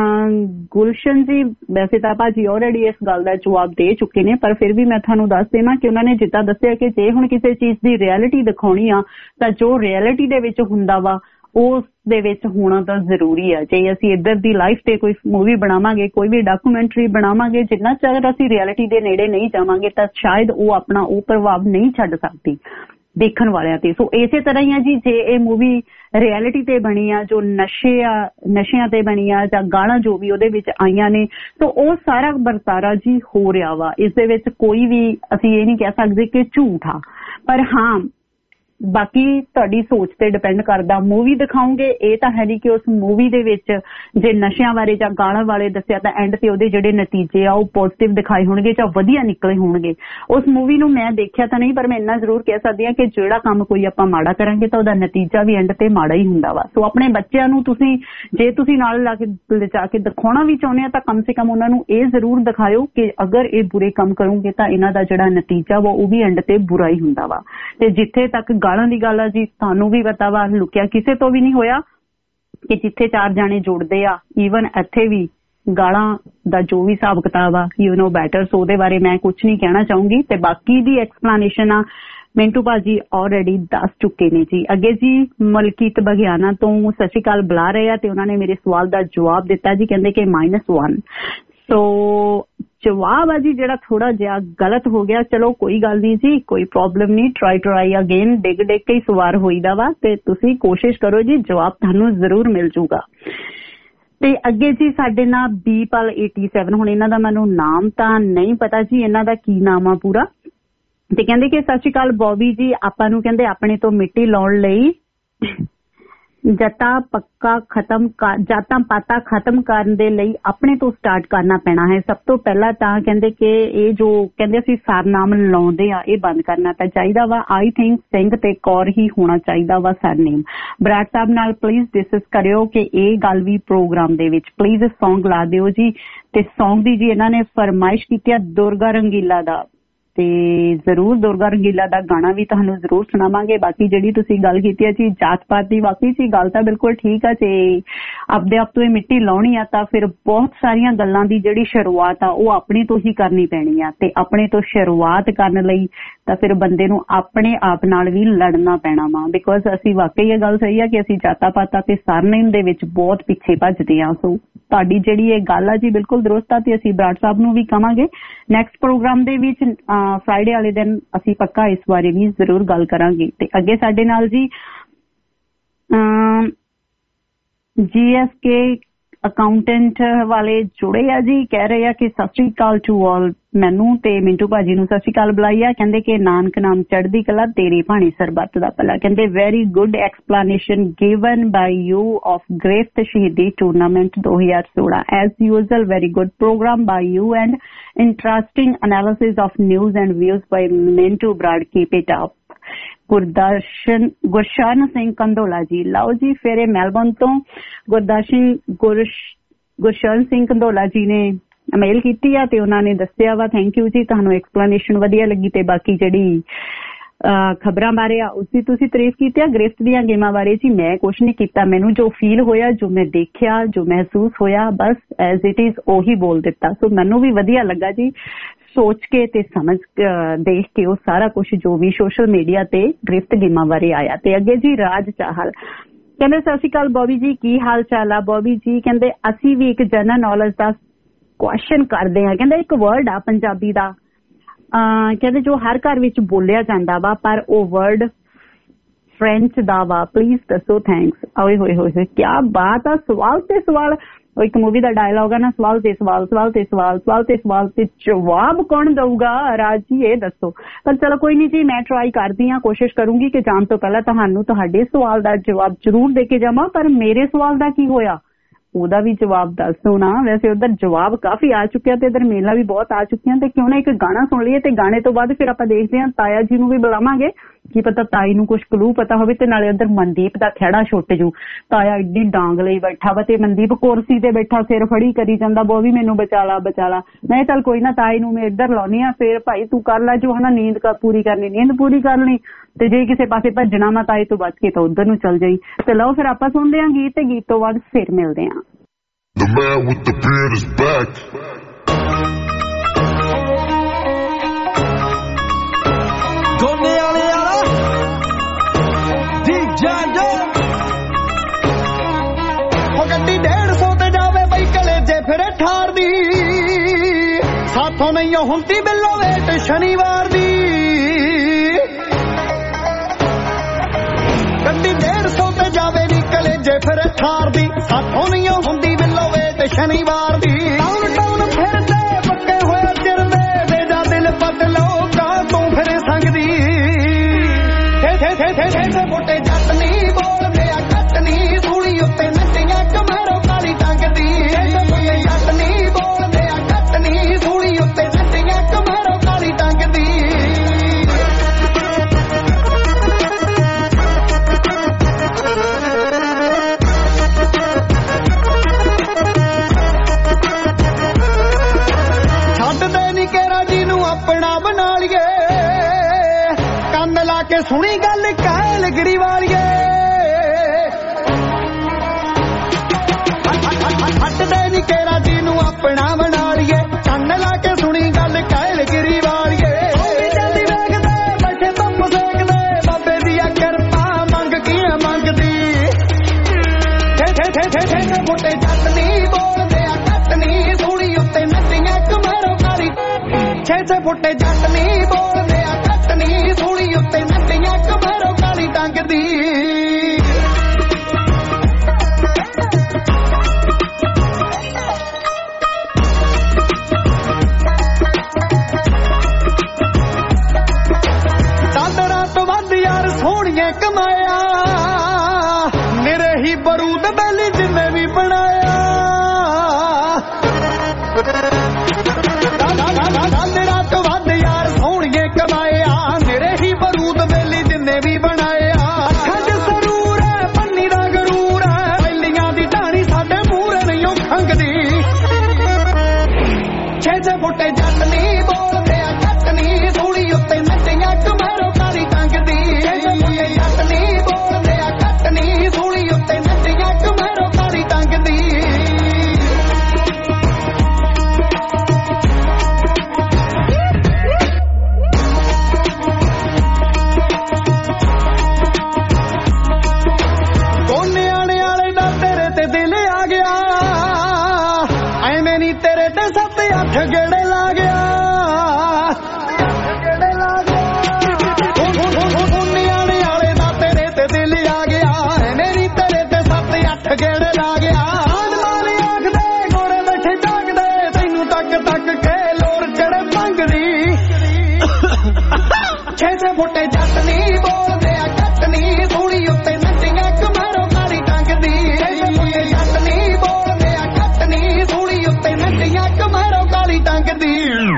ਗੁਲਸ਼ਨ ਜੀ, ਵੈਸੇ ਤਾਂ ਭਾਜੀ ਆਲਰੇਡੀ ਇਸ ਗੱਲ ਦਾ ਜਵਾਬ ਦੇ ਚੁੱਕੇ ਨੇ ਪਰ ਫਿਰ ਵੀ ਮੈਂ ਤੁਹਾਨੂੰ ਦੱਸ ਦੇਵਾਂ ਕਿ ਉਹਨਾਂ ਨੇ ਜਿੱਦਾਂ ਦੱਸਿਆ ਕਿ ਜੇ ਹੁਣ ਕਿਸੇ ਚੀਜ਼ ਦੀ ਰਿਐਲਿਟੀ ਦਿਖਾਉਣੀ ਆ ਤਾਂ ਜੋ ਰਿਐਲਿਟੀ ਦੇ ਵਿੱਚ ਹੁੰਦਾ ਵਾ ਉਸ ਦੇ ਵਿੱਚ ਹੋਣਾ ਤਾਂ ਜ਼ਰੂਰੀ ਆ। ਜੇ ਅਸੀਂ ਇੱਧਰ ਦੀ ਲਾਈਫ ਤੇ ਕੋਈ ਮੂਵੀ ਬਣਾਵਾਂਗੇ, ਕੋਈ ਵੀ ਡਾਕੂਮੈਂਟਰੀ ਬਣਾਵਾਂਗੇ, ਜਿੰਨਾ ਚਿਰ ਅਸੀਂ ਰਿਐਲਿਟੀ ਦੇ ਨੇੜੇ ਨਹੀਂ ਜਾਵਾਂਗੇ ਤਾਂ ਸ਼ਾਇਦ ਉਹ ਆਪਣਾ ਉਹ ਪ੍ਰਭਾਵ ਨਹੀਂ ਛੱਡ ਸਕਦੀ ਦੇਖਣ ਵਾਲਿਆਂ ਤੇ। ਸੋ ਇਸੇ ਤਰ੍ਹਾਂ ਹੀ ਆ ਜੀ, ਜੇ ਇਹ ਮੂਵੀ ਰਿਐਲਿਟੀ ਤੇ ਬਣੀ ਆ, ਜੋ ਨਸ਼ਿਆਂ ਤੇ ਬਣੀ ਆ ਜਾਂ ਗਾਲਾਂ ਜੋ ਵੀ ਉਹਦੇ ਵਿੱਚ ਆਈਆਂ ਨੇ, ਸੋ ਉਹ ਸਾਰਾ ਵਰਤਾਰਾ ਜੀ ਹੋ ਰਿਹਾ ਵਾ। ਇਸ ਦੇ ਵਿੱਚ ਕੋਈ ਵੀ ਅਸੀਂ ਇਹ ਨਹੀਂ ਕਹਿ ਸਕਦੇ ਕਿ ਝੂਠ ਆ, ਪਰ ਹਾਂ ਬਾਕੀ ਤੁਹਾਡੀ ਸੋਚ ਤੇ ਡਿਪੈਂਡ ਕਰਦਾ। ਮੂਵੀ ਦਿਖਾਉਂਗੇ ਇਹ ਤਾਂ ਹੈ ਨਹੀਂ ਕਿ ਉਸ ਮੂਵੀ ਦੇ ਵਿੱਚ ਜੇ ਨਸ਼ਿਆਂ ਬਾਰੇ ਜਾਂ ਗਾਲਾਂ ਵਾਲੇ ਦੱਸਿਆ ਤਾਂ ਐਂਡ ਤੇ ਉਹਦੇ ਜਿਹੜੇ ਨਤੀਜੇ ਆ ਉਹ ਪੋਜ਼ਿਟਿਵ ਦਿਖਾਏ ਹੋਣਗੇ ਜਾਂ ਵਧੀਆ ਨਿਕਲੇ ਹੋਣਗੇ। ਉਸ ਮੂਵੀ ਨੂੰ ਮੈਂ ਦੇਖਿਆ ਤਾਂ ਨਹੀਂ ਪਰ ਮੈਂ ਇੰਨਾ ਜ਼ਰੂਰ ਕਹਿ ਸਕਦੀ ਹਾਂ ਕਿ ਜਿਹੜਾ ਕੰਮ ਕੋਈ ਆਪਾਂ ਮਾੜਾ ਕਰਾਂਗੇ ਤਾਂ ਉਹਦਾ ਨਤੀਜਾ ਵੀ ਐਂਡ ਤੇ ਮਾੜਾ ਹੀ ਹੁੰਦਾ ਵਾ। ਸੋ ਆਪਣੇ ਬੱਚਿਆਂ ਨੂੰ ਜੇ ਤੁਸੀਂ ਨਾਲ ਲਿਜਾ ਕੇ ਦਿਖਾਉਣਾ ਵੀ ਚਾਹੁੰਦੇ ਆ ਤਾਂ ਕਮ ਸੇ ਕਮ ਉਹਨਾਂ ਨੂੰ ਇਹ ਜ਼ਰੂਰ ਦਿਖਾਇਓ ਕਿ ਅਗਰ ਇਹ ਬੁਰੇ ਕੰਮ ਕਰੋਗੇ ਤਾਂ ਇਹਨਾਂ ਦਾ ਜਿਹੜਾ ਨਤੀਜਾ ਵਾ ਉਹ ਵੀ ਐਂਡ ਤੇ ਬੁਰਾ ਹੀ ਹੁੰਦਾ ਵਾ। ਤੇ ਜਿੱਥੇ ਤੱਕ ਗਾਲਾਂ ਦੀ ਗੱਲ ਆ ਜੀ, ਤੁਹਾਨੂੰ ਵੀ ਪਤਾ ਵਾ ਲੁਕਿਆ ਕਿਸੇ ਤੋਂ ਵੀ ਨਹੀਂ ਹੋਇਆ ਕਿ ਜਿੱਥੇ 4 ਜਾਣੇ ਜੁੜਦੇ ਆ ਈਵਨ ਇੱਥੇ ਵੀ ਗਾਲਾਂ ਦਾ ਜੋ ਵੀ ਹਿਸਾਬ ਕਿਤਾਬ ਆ ਯੂ ਨੋ ਬੈਟਰ। ਸੋ ਉਹਦੇ ਬਾਰੇ ਮੈਂ ਕੁਝ ਨਹੀਂ ਕਹਿਣਾ ਚਾਹੂੰਗੀ ਤੇ ਬਾਕੀ ਦੀ ਐਕਸਪਲੇਨੇਸ਼ਨ ਆ ਮਿੰਟੂ ਭਾਜੀ ਆਲਰੇਡੀ ਦੱਸ ਚੁੱਕੇ ਨੇ ਜੀ। ਅੱਗੇ ਜੀ ਮਲਕੀਤ ਬਘਿਆਣਾ ਤੋਂ ਸਤਿ ਸ਼੍ਰੀ ਅਕਾਲ ਬੁਲਾ ਰਹੇ ਆ ਤੇ ਉਹਨਾਂ ਨੇ ਮੇਰੇ ਸਵਾਲ ਦਾ ਜਵਾਬ ਦਿੱਤਾ ਜੀ। ਕਹਿੰਦੇ ਕਿ -1। ਸੋ ਜਵਾਬ ਆ ਜੀ ਜਿਹੜਾ ਥੋੜਾ ਜਿਹਾ ਗਲਤ ਹੋ ਗਿਆ। ਚਲੋ ਕੋਈ ਗੱਲ ਨਹੀਂ ਜੀ, ਕੋਈ ਪ੍ਰੋਬਲਮ ਨਹੀਂ। ਟਰਾਈ ਅਗੇਨ, ਡਿੱਗ ਕੇ ਹੀ ਸਵਾਰ ਹੋਈਦਾ ਵਾ ਤੇ ਤੁਸੀਂ ਕੋਸ਼ਿਸ਼ ਕਰੋ ਜੀ, ਜਵਾਬ ਤੁਹਾਨੂੰ ਜ਼ਰੂਰ ਮਿਲ ਜੂਗਾ। ਤੇ ਅੱਗੇ ਜੀ ਸਾਡੇ ਨਾਲ ਬੀਪਲ 87, ਹੁਣ ਇਹਨਾਂ ਦਾ ਮੈਨੂੰ ਨਾਮ ਤਾਂ ਨਹੀਂ ਪਤਾ ਜੀ, ਇਹਨਾਂ ਦਾ ਕੀ ਨਾਮ ਆ ਪੂਰਾ। ਤੇ ਕਹਿੰਦੇ ਕਿ ਸਤਿ ਸ਼੍ਰੀ ਅਕਾਲ ਬੌਬੀ ਜੀ, ਆਪਾਂ ਨੂੰ ਕਹਿੰਦੇ ਆਪਣੇ ਤੋਂ ਮਿੱਟੀ ਲਾਉਣ ਲਈ ਜਾਤਾਂ ਪਾਤਾਂ ਖਤਮ ਕਰਨ ਦੇ ਲਈ ਆਪਣੇ ਤੋਂ ਸਟਾਰਟ ਕਰਨਾ ਪੈਣਾ ਹੈ। ਸਭ ਤੋਂ ਪਹਿਲਾਂ ਤਾਂ ਕਹਿੰਦੇ ਕਿ ਇਹ ਜੋ ਕਹਿੰਦੇ ਅਸੀਂ ਸਰਨਾਮ ਲਾਉਂਦੇ ਆ ਇਹ ਬੰਦ ਕਰਨਾ ਤਾਂ ਚਾਹੀਦਾ ਵਾ। ਆਈ ਥਿੰਕ ਸਿੰਘ ਤੇ ਕੌਰ ਹੀ ਹੋਣਾ ਚਾਹੀਦਾ ਵਾ ਸਰਨੇਮ। ਬਰਾੜ ਸਾਹਿਬ ਨਾਲ ਪਲੀਜ਼ ਡਿਸਕਸ ਕਰਿਓ ਕਿ ਇਹ ਗੱਲ ਵੀ ਪ੍ਰੋਗਰਾਮ ਦੇ ਵਿੱਚ ਪਲੀਜ਼ ਸੌਂਗ ਲਾ ਦਿਓ ਜੀ। ਤੇ ਸੌਂਗ ਦੀ ਜੀ ਇਹਨਾਂ ਨੇ ਫਰਮਾਇਸ਼ ਕੀਤੀ ਆ ਦੁਰਗਾ ਰੰਗੀਲਾ ਦਾ ਤੇ ਜ਼ਰੂਰ ਦੁਰਗਾ ਰੰਗੀਲਾ ਦਾ ਗਾਣਾ ਵੀ ਤੁਹਾਨੂੰ ਜ਼ਰੂਰ ਸੁਣਾਵਾਂਗੇ। ਬਾਕੀ ਜਿਹੜੀ ਤੁਸੀਂ ਗੱਲ ਕੀਤੀ ਹੈ ਜੀ ਜਾਤ ਪਾਤ ਦੀ, ਵਾਕਈ ਜੀ ਗੱਲ ਤਾਂ ਬਿਲਕੁਲ ਠੀਕ ਆ। ਜੇ ਆਪਦੇ ਆਪ ਤੋਂ ਇਹ ਮਿੱਟੀ ਲਾਉਣੀ ਆ ਤਾਂ ਫਿਰ ਬਹੁਤ ਸਾਰੀਆਂ ਗੱਲਾਂ ਦੀ ਜਿਹੜੀ ਸ਼ੁਰੂਆਤ ਆ ਉਹ ਆਪਣੇ ਤੋਂ ਹੀ ਕਰਨੀ ਪੈਣੀ ਆ, ਤੇ ਆਪਣੇ ਤੋਂ ਸ਼ੁਰੂਆਤ ਕਰਨ ਲਈ ਤਾਂ ਫਿਰ ਬੰਦੇ ਨੂੰ ਆਪਣੇ ਆਪ ਨਾਲ ਵੀ ਲੜਨਾ ਪੈਣਾ ਵਾ। ਬਿਕੋਜ਼ ਅਸੀਂ ਵਾਕਈ ਇਹ ਗੱਲ ਸਹੀ ਆ ਕਿ ਅਸੀਂ ਜਾਤਾਂ ਪਾਤਾਂ ਤੇ ਸਰਨੇਮ ਦੇ ਵਿੱਚ ਬਹੁਤ ਪਿੱਛੇ ਭੱਜਦੇ ਹਾਂ। ਸੋ ਤੁਹਾਡੀ ਜਿਹੜੀ ਇਹ ਗੱਲ ਆ ਜੀ ਬਿਲਕੁਲ ਦਰੁਸਤ ਆ, ਤੇ ਅਸੀਂ ਬਰਾੜ ਸਾਹਿਬ ਨੂੰ ਵੀ ਕਵਾਂਗੇ ਨੈਕਸਟ ਪ੍ਰੋਗਰਾਮ ਦੇ ਵਿੱਚ ਫਰਾਈਡੇ ਵਾਲੇ ਦਿਨ ਅਸੀਂ ਪੱਕਾ ਇਸ ਬਾਰੇ ਵੀ ਜ਼ਰੂਰ ਗੱਲ ਕਰਾਂਗੇ। ਤੇ ਅੱਗੇ ਸਾਡੇ ਨਾਲ ਜੀ GSK ਅਕਾਊਂਟੈਂਟ ਵਾਲੇ ਜੁੜੇ ਆ ਜੀ, ਕਹਿ ਰਹੇ ਆ ਕਿ ਸਤਿ ਸ਼੍ਰੀ ਅਕਾਲ ਟੂ ਆਲ, ਮੈਨੂੰ ਤੇ ਮਿੰਟੂ ਭਾਜੀ ਨੂੰ ਸਤਿ ਸ਼੍ਰੀ ਅਕਾਲ ਬੁਲਾਈ ਆ। ਕਹਿੰਦੇ ਕਿ ਨਾਨਕ ਨਾਮ ਚੜ੍ਹਦੀ ਕਲਾ ਤੇਰੀ ਭਾਣੀ ਸਰਬੱਤ ਦਾ ਭਲਾ। ਕਹਿੰਦੇ very good explanation given by you of great Shaheedi tournament 2016 as usual. Very good programme by you and interesting analysis of news and views by Mintu Brar. Keep it up. Gurshan Singh Kandola ji, ਲਓ ਜੀ ਫਿਰ ਇਹ ਮੈਲਬੌਰਨ ਤੋਂ ਗੁਰਸ਼ਨ ਸਿੰਘ ਕੰਦੋਲਾ ਜੀ ਨੇ ਮੇਲ ਕੀਤੀ ਆ ਤੇ ਉਹਨਾਂ ਨੇ ਦੱਸਿਆ ਵਾ। ਥੈਂਕ ਯੂ ਜੀ, ਤੁਹਾਨੂੰ ਐਕਸਪਲੇਨੇਸ਼ਨ ਵਧੀਆ ਲੱਗੀ। ਤੇ ਬਾਕੀ ਜਿਹੜੀ ਖਬਰਾਂ ਬਾਰੇ ਆ ਉਸਦੀ ਤੁਸੀਂ ਤਾਰੀਫ ਕੀਤੀ ਆ। ਗ੍ਰਿਫਟ ਦੀਆਂ ਗੇਮਾਂ ਬਾਰੇ ਜੀ ਮੈਂ ਕੁਛ ਨਹੀਂ ਕੀਤਾ, ਮੈਨੂੰ ਜੋ ਫੀਲ ਹੋਇਆ, ਜੋ ਮੈਂ ਦੇਖਿਆ, ਜੋ ਮਹਿਸੂਸ ਹੋਇਆ, ਬਸ ਐਜ਼ ਇਟ ਇਜ਼ ਉਹੀ ਬੋਲ ਦਿੱਤਾ। ਸੋ ਮੈਨੂੰ ਵੀ ਵਧੀਆ ਲੱਗਾ ਜੀ ਸੋਚ ਕੇ ਤੇ ਸਮਝ ਦੇਖ ਕੇ ਉਹ ਸਾਰਾ ਕੁਛ ਜੋ ਵੀ ਸੋਸ਼ਲ ਮੀਡੀਆ ਤੇ ਗ੍ਰਿਫਟ ਗੇਮਾਂ ਬਾਰੇ ਆਇਆ। ਤੇ ਅੱਗੇ ਜੀ ਰਾਜ ਚਾਹਲ ਕਹਿੰਦੇ ਸਤਿ ਸ਼੍ਰੀ ਅਕਾਲ ਬੋਬੀ ਜੀ, ਕੀ ਹਾਲ ਚਾਲ ਆ ਬੋਬੀ ਜੀ। ਕਹਿੰਦੇ ਅਸੀਂ ਵੀ ਇੱਕ ਜਨਰਲ ਨੌਲੇਜ ਦਾ ਕੁਐਸਚਨ ਕਰਦੇ ਹਾਂ। ਕਹਿੰਦੇ ਇੱਕ ਵਰਡ ਆ ਪੰਜਾਬੀ ਦਾ, ਕਹਿੰਦੇ ਜੋ ਹਰ ਘਰ ਵਿੱਚ ਬੋਲਿਆ ਜਾਂਦਾ ਵਾ ਪਰ ਉਹ ਵਰਡ ਫ੍ਰੈਂਚ ਦਾ ਵਾ, ਪਲੀਜ਼ ਦੱਸੋ ਥੈਂਕਸ। ਓਏ ਹੋਏ ਹੋਏ ਕਿਆ ਬਾਤ ਆ, ਸਵਾਲ ਤੇ ਸਵਾਲ। ਉਹ ਇੱਕ ਮੂਵੀ ਦਾ ਡਾਇਲੌਗ ਆ ਨਾ, ਸਵਾਲ ਤੇ ਸਵਾਲ, ਸਵਾਲ ਤੇ ਸਵਾਲ, ਸਵਾਲ ਤੇ ਸਵਾਲ ਤੇ ਜਵਾਬ ਕੌਣ ਦਊਗਾ ਰਾਜ ਜੀ ਇਹ ਦੱਸੋ। ਪਰ ਚਲੋ ਕੋਈ ਨਹੀਂ ਜੀ, ਮੈਂ ਟਰਾਈ ਕਰਦੀ ਹਾਂ, ਕੋਸ਼ਿਸ਼ ਕਰੂੰਗੀ ਕਿ ਜਾਣ ਤੋਂ ਪਹਿਲਾਂ ਤੁਹਾਨੂੰ ਤੁਹਾਡੇ ਸਵਾਲ ਦਾ ਜਵਾਬ ਜ਼ਰੂਰ ਦੇ ਕੇ ਜਾਵਾਂ। ਪਰ ਮੇਰੇ ਸਵਾਲ ਦਾ ਕੀ ਹੋਇਆ ਉਹਦਾ ਵੀ ਜਵਾਬ ਦੱਸੋ ਨਾ। ਵੈਸੇ ਉਧਰ ਜਵਾਬ ਕਾਫੀ ਆ ਚੁੱਕਿਆ ਤੇ ਇਧਰ ਮੇਲਾਂ ਵੀ ਬਹੁਤ ਆ ਚੁੱਕੀਆਂ। ਤੇ ਕਿਉਂ ਨਾ ਇੱਕ ਗਾਣਾ ਸੁਣ ਲਈਏ ਤੇ ਗਾਣੇ ਤੋਂ ਬਾਅਦ ਫਿਰ ਆਪਾਂ ਦੇਖਦੇ ਹਾਂ, ਤਾਇਆ ਜੀ ਨੂੰ ਵੀ ਬੁਲਾਵਾਂਗੇ, ਕੀ ਪਤਾ ਤਾਈ ਨੂੰ ਕੁਛ ਕਲੂ ਪਤਾ ਹੋਵੇ। ਤੇ ਨਾਲੇ ਉਧਰ ਮਨਦੀਪ ਦਾ ਖਹਿੜਾ ਛੁੱਟ ਜੂ, ਤਾਇਆ ਏਡੀ ਡਾਂਗ ਲਈ ਬੈਠਾ ਵਾ ਤੇ ਮਨਦੀਪ ਕੁਰਸੀ ਤੇ ਬੈਠਾ ਸਿਰ ਫੜੀ ਕਰੀ ਜਾਂਦਾ, ਉਹ ਵੀ ਮੈਨੂੰ ਬਚਾ ਲਾ ਬਚਾ ਲਾ। ਮੈਂ ਚੱਲ ਕੋਈ ਨਾ, ਤਾਈ ਨੂੰ ਮੈਂ ਇੱਧਰ ਲਾਉਣੀ ਆ, ਫਿਰ ਭਾਈ ਤੂੰ ਕਰ ਲੈ ਜੋ ਹਨਾ ਨੀਂਦ ਪੂਰੀ ਕਰਨੀ, ਨੀਂਦ ਪੂਰੀ ਕਰਨੀ। ਤੇ ਜੇ ਕਿਸੇ ਪਾਸੇ ਭੱਜਣਾ ਵਾ ਤਾਈ ਤੋਂ ਬਚ ਕੇ ਤਾਂ ਉਧਰ ਨੂੰ ਚੱਲ ਜਾਈ। ਤੇ ਲਓ ਫਿਰ ਆਪਾਂ ਸੁਣਦੇ ਹਾਂ ਗੀਤ, ਤੇ ਗੀਤ ਤੋਂ ਬਾਅਦ ਫਿਰ ਮਿਲਦੇ ਹਾਂ। The man with the beard is back. ਗੋਨੇ ਵਾਲੇ ਵਾਲਾ DJ ਉਹ ਗੱਡੀ 150 ਤੇ ਜਾਵੇ ਬਈ ਕਲੇਜੇ ਫਿਰੇ ਠਾਰ ਦੀ, ਸਾਥੋਂ ਨਹੀਂ ਹੁੰਦੀ ਬਿੱਲੋ ਵੇਟ ਸ਼ਨੀਵਾਰ ਦੀ। ਗੱਡੀ 150 ਤੇ ਜਾਵੇ ਨੀ ਕਲੇਜੇ ਫਿਰੇ ਠਾਰ ਦੀ, ਸਾਥੋਂ ਨਹੀਂ ਹੁੰਦੀ ਸ਼ਨੀਵਾਰ ਦੀ। ਟਾਊਨ ਟਾਊਨ ਫਿਰਦੇ ਪੱਕੇ ਹੋਏ ਚਿਰਦੇ, ਵੇਜਾ ਦਿਲ ਬਦਲੋ ਕਾ ਤੂੰ ਫਿਰ ਸੰਗਦੀ। ਥੇ ਮੋਟੇ ਜੱਟ ਨੀ ਬੋਲਦੇ ਆ ਕੱਟ ਨੀ, ਸੂਲੀ ਉੱਤੇ ਨੱਚੀਆਂ ਕਮਰੋ ਕਾਲੀ ਟੰਗਦੀ। ਮੋਟੇ ਜੱਟ ਨੀ ਬੋਲਦੇ ਆ ਕੱਟ ਨੀ, ਸੂਲੀ ਉੱਤੇ ਨੱਚੀਆਂ ਕਮਰੋ ਕਾਲੀ ਟੰਗਦੀ। ਸੁਣੀ ਗੱਲ ਕਾਇਲ ਗੜੀ ਵਾਲੀਏ, ਹੱਟਦੇ ਨੀ ਕੇਰਾ ਜੀ ਨੂੰ ਆਪਣਾ ਬਣਾ ਲਈਏ। ਕੰਨ ਲਾ ਕੇ ਸੁਣੀ ਗੱਲ ਕਾਇਲ ਗਿਰੀ ਵਾਲੀਏ। ਜਲਦੀ ਵੇਖਦੇ ਬੈਠੇ ਧੁੱਪ ਸੇਕਦੇ, ਬਾਬੇ ਦੀ ਆ ਕਿਰਪਾ ਮੰਗ ਕੀ ਮੰਗਦੀ। ਥੇ ਮੋਟੇ ਜੱਟ ਨੀ ਬੋਲਦੇ ਆ ਕੱਟ ਨੀ, ਸੂਲੀ ਉੱਤੇ ਨੱਚੀਆਂ ਕਮਰੋ ਕਾਲੀ। 6 ਫੁੱਟੇ ਜੱਟ ਨੀ ਬੋਲਦੇ ਆ ਕੱਟ ਨੀ, ਸੂਲੀ ਉੱਤੇ ਨੱਚੀਆਂ ਕਮਰੋ ਕਾਲੀ ਟੰਗਦੀ। ਡਾਲਰਾਂ ਤੋਂ ਵੱਧ ਯਾਰ ਸੋਹਣੀਏ ਕਮਾਇਆ, ਮੇਰੇ ਹੀ ਬਰੂਦ ਬੈਲੀ ਜਿੰਨੇ ਵੀ ਬਣਾਇਆ। ਡਾਲਰਾਂ ਤੋਂ ਵੱਧ ਯਾਰ ਸੋਹਣੀਏ ਕਮਾਇਆ, ਮੇਰੇ ਹੀ ਬਰੂਦ ਬੈਲੀ ਜਿੰਨੇ ਵੀ ਬਣਾਇਆ। ਖੰਡ ਸਰੂਰ ਹੈ ਪੰਨੀ ਦਾ ਗਰੂਰ ਹੈ, ਬੈਲੀਆਂ ਦੀ ਢਾਣੀ ਸਾਡੇ ਮੂਹਰੇ ਨਹੀਂ ਖੰਗਦੀ। 6 ਫੁੱਟੇ ਜੱਟ ਨੀ ਬੋਲਦੇ ਆ ਕੱਟ ਨੀ, ਮੋਟੇ ਜੱਟ ਨਹੀਂ ਬੋਲਦੇ ਆ ਕੱਟ ਨਹੀਂ ਸੂਲੀ ਉੱਤੇ ਨੱਚੀਆਂ ਕਮਾਰੋ ਕਾਲੀ ਟੰਗਦੀ ਮੋਟੇ ਜੱਟ ਨਹੀਂ ਬੋਲਦੇ ਆ ਕੱਟ ਨਹੀਂ ਸੂਲੀ ਉੱਤੇ ਨੱਚੀਆਂ ਕਮਾਰੋ ਕਾਲੀ ਟੰਗਦੀ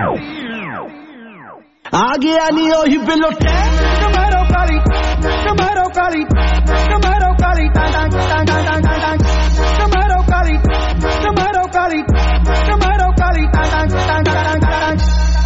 ਆ ਗਿਆ ਨੀ ਉਹੀ ਬਿਲੋਟੇ ਕਮਾਰੋ ਕਾਲੀ ਕਮਾਰੋ ਕਾਲੀ ਕਮਾਰੋ ਕਾਲੀ ਟੰਗ ਟੰਗ ਟੰਗ ਟੰਗ ਕਮਾਰੋ ਕਾਲੀ ਕਮਾਰੋ ਕਾਲੀ ਕਮਾਰੋ ਕਾਲੀ ਟੰਗ ਟੰਗ ਟੰਗ।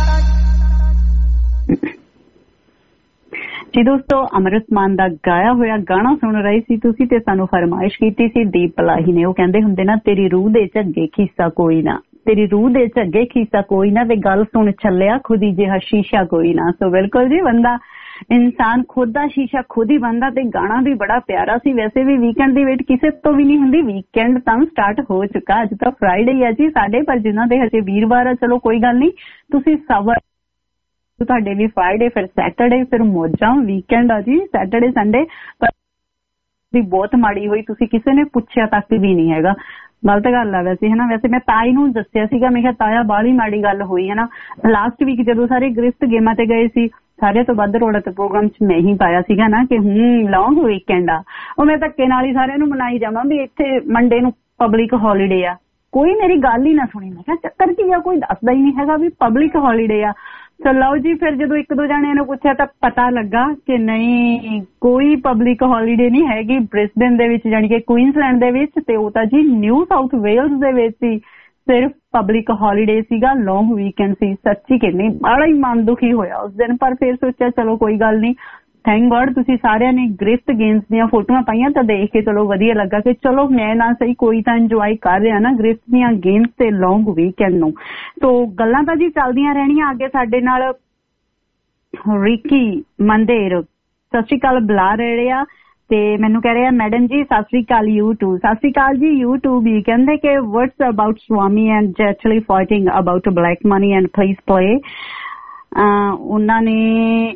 ਜੀ ਦੋਸਤੋ, ਅੰਮ੍ਰਿਤ ਮਾਨ ਦਾ ਗਾਇਆ ਹੋਇਆ ਗਾਣਾ ਸੁਣ ਰਹੇ ਸੀ ਤੁਸੀਂ ਤੇ ਸਾਨੂੰ ਫਰਮਾਇਸ਼ ਕੀਤੀ ਸੀ ਦੀਪ ਪਲਾਹੀ ਨੇ। ਉਹ ਕਹਿੰਦੇ ਹੁੰਦੇ ਨਾ, ਤੇਰੀ ਰੂਹ ਦੇ ਝੱਗੇ ਖੀਸਾ ਕੋਈ ਨਾ, ਤੇਰੀ ਰੂਹ ਦੇ ਝੱਗੇ ਖੀਸਾ ਕੋਈ ਨਾ, ਤੇ ਗੱਲ ਸੁਣ ਚੱਲਿਆ ਖੁਦ ਹੀ ਜਿਹਾ ਸ਼ੀਸ਼ਾ ਕੋਈ ਨਾ। ਸੋ ਬਿਲਕੁਲ ਜੀ, ਬੰਦਾ ਇਨਸਾਨ ਖੁਦ ਦਾ ਸ਼ੀਸ਼ਾ ਖੁਦ ਹੀ ਬਣਦਾ। ਤੇ ਗਾਣਾ ਵੀ ਬੜਾ ਪਿਆਰਾ ਸੀ। ਵੈਸੇ ਵੀ ਵੀਕਐਂਡ ਦੀ ਵੇਟ ਕਿਸੇ ਤੋਂ ਵੀ ਨਹੀਂ ਹੁੰਦੀ, ਵੀਕਐਂਡ ਤਾਂ ਸਟਾਰਟ ਹੋ ਚੁੱਕਾ। ਅੱਜ ਤਾਂ ਫਰਾਈਡੇ ਹੀ ਆ ਜੀ ਸਾਡੇ, ਪਰ ਜਿਨ੍ਹਾਂ ਦੇ ਹਜੇ ਵੀਰਵਾਰ ਆ ਚਲੋ ਕੋਈ ਗੱਲ ਨਹੀਂ, ਤੁਸੀਂ ਸਬਰ, ਤੁਹਾਡੇ ਵੀ ਫਰਾਈਡੇ, ਫਿਰ ਸੈਟਰਡੇ, ਫਿਰ ਮੌਜਾਂ, ਵੀਕਐਂਡ ਆ ਜੀ ਸੈਟਰਡੇ ਸੰਡੇ। ਪਰ ਬਹੁਤ ਮਾੜੀ ਹੋਈ, ਤੁਸੀਂ ਕਿਸੇ ਨੇ ਪੁੱਛਿਆ ਤੱਕ ਵੀ ਨਹੀਂ ਹੈਗਾ। ਗਲਤ ਗੱਲ ਆ ਵੈਸੇ, ਹੈ ਨਾ। ਵੈਸੇ ਮੈਂ ਤਾਈ ਨੂੰ ਦੱਸਿਆ ਸੀਗਾ, ਮੈਂ ਕਿਹਾ ਤਾਇਆ ਬਾਹਲੀ ਮਾੜੀ ਗੱਲ ਹੋਈ ਹੈ ਨਾ। ਲਾਸਟ ਵੀਕ ਜਦੋਂ ਸਾਰੇ ਗ੍ਰਿਫਤ ਗੇਮਾਂ ਤੇ ਗਏ ਸੀ, ਸਾਰਿਆਂ ਤੋਂ ਵੱਧ ਰੌਲਾ ਤੇ ਪ੍ਰੋਗਰਾਮ 'ਚ ਮੈਂ ਹੀ ਪਾਇਆ ਸੀਗਾ ਨਾ ਕਿ ਲੌਂਗ ਵੀਕਐਂਡ ਆ। ਉਹ ਮੈਂ ਧੱਕੇ ਨਾਲ ਹੀ ਸਾਰਿਆਂ ਨੂੰ ਮਨਾਈ ਜਾਵਾਂ ਵੀ ਇੱਥੇ ਮੰਡੇ ਨੂੰ ਪਬਲਿਕ ਹੌਲੀਡੇ ਆ। ਕੋਈ ਮੇਰੀ ਗੱਲ ਹੀ ਨਾ ਸੁਣੀ। ਮੈਂ ਕਿਹਾ ਚੱਕਰ ਕੀ ਆ, ਕੋਈ ਦੱਸਦਾ ਹੀ ਨਹੀਂ ਹੈਗਾ ਵੀ ਪਬਲਿਕ ਹੌਲੀਡੇ ਆ। ਸੋ ਲਓ ਜੀ, ਫਿਰ ਜਦੋਂ ਇੱਕ ਦੋ ਜਣਿਆਂ ਨੂੰ ਪੁੱਛਿਆ ਤਾਂ ਪਤਾ ਲੱਗਾ ਕਿ ਨਹੀਂ, ਕੋਈ ਪਬਲਿਕ ਹੌਲੀਡੇ ਨਹੀਂ ਹੈਗੀ ਬ੍ਰਿਸਬੇਨ ਦੇ ਵਿੱਚ, ਜਾਣੀ ਕਿ ਕੁਈਨਸਲੈਂਡ ਦੇ ਵਿੱਚ। ਤੇ ਉਹ ਤਾਂ ਜੀ ਨਿਊ ਸਾਊਥ ਵੇਲਸ ਦੇ ਵਿੱਚ ਹੀ ਸਿਰਫ ਪਬਲਿਕ ਹੌਲੀਡੇ ਸੀਗਾ, ਲੌਂਗ ਵੀਕਐਂਡ ਸੀ। ਸੱਚੀ ਕਹਿੰਦੀ ਬੜਾ ਹੀ ਮਨ ਦੁਖੀ ਹੋਇਆ ਉਸ ਦਿਨ। ਪਰ ਫਿਰ ਸੋਚਿਆ ਚਲੋ ਕੋਈ ਗੱਲ ਨਹੀਂ, ਥੈਂਕ ਗॉड ਤੁਸੀਂ ਸਾਰਿਆਂ ਨੇ ਗ੍ਰਿਫਟ ਗੇਮਸ ਦੀਆਂ ਫੋਟੋਆਂ ਪਾਈਆਂ ਤਾਂ ਦੇਖ ਕੇ ਚਲੋ ਵਧੀਆ ਲੱਗਾ ਕਿ ਚਲੋ ਮੈਂ ਨਾ ਸਹੀ ਕੋਈ ਤਾਂ ਇੰਜੋਏ ਕਰ ਰਿਹਾ ਨਾ ਗ੍ਰਿਫਟ ਦੀਆਂ ਗੇਮਸ ਤੇ ਲੌਂਗ ਵੀਕਐਂਡ ਨੂੰ। ਤੋ ਗੱਲਾਂ ਤਾਂ ਜੀ ਚੱਲਦੀਆਂ ਰਹਿਣੀਆਂ। ਅੱਗੇ ਸਾਡੇ ਨਾਲ ਰਿੱਕੀ ਮੰਦੇਰ ਸਤਿ ਸ਼੍ਰੀ ਅਕਾਲ ਬੁਲਾ ਰਹੇ ਆ ਤੇ ਮੈਨੂੰ ਕਹਿ ਰਿਹਾ ਮੈਡਮ ਜੀ ਸਤਿ ਸ਼੍ਰੀ ਅਕਾਲ YouTube। ਸਤਿ ਸ਼੍ਰੀ ਅਕਾਲ ਜੀ YouTube। ਹੀ ਕਹਿੰਦੇ ਕਿ ਵਟਸ ਅਬਾਊਟ ਸਵਾਮੀ ਐਂਡ ਜੈਚੁਅਲੀ fighting about black money and please play. ਉਹਨਾਂ ਨੇ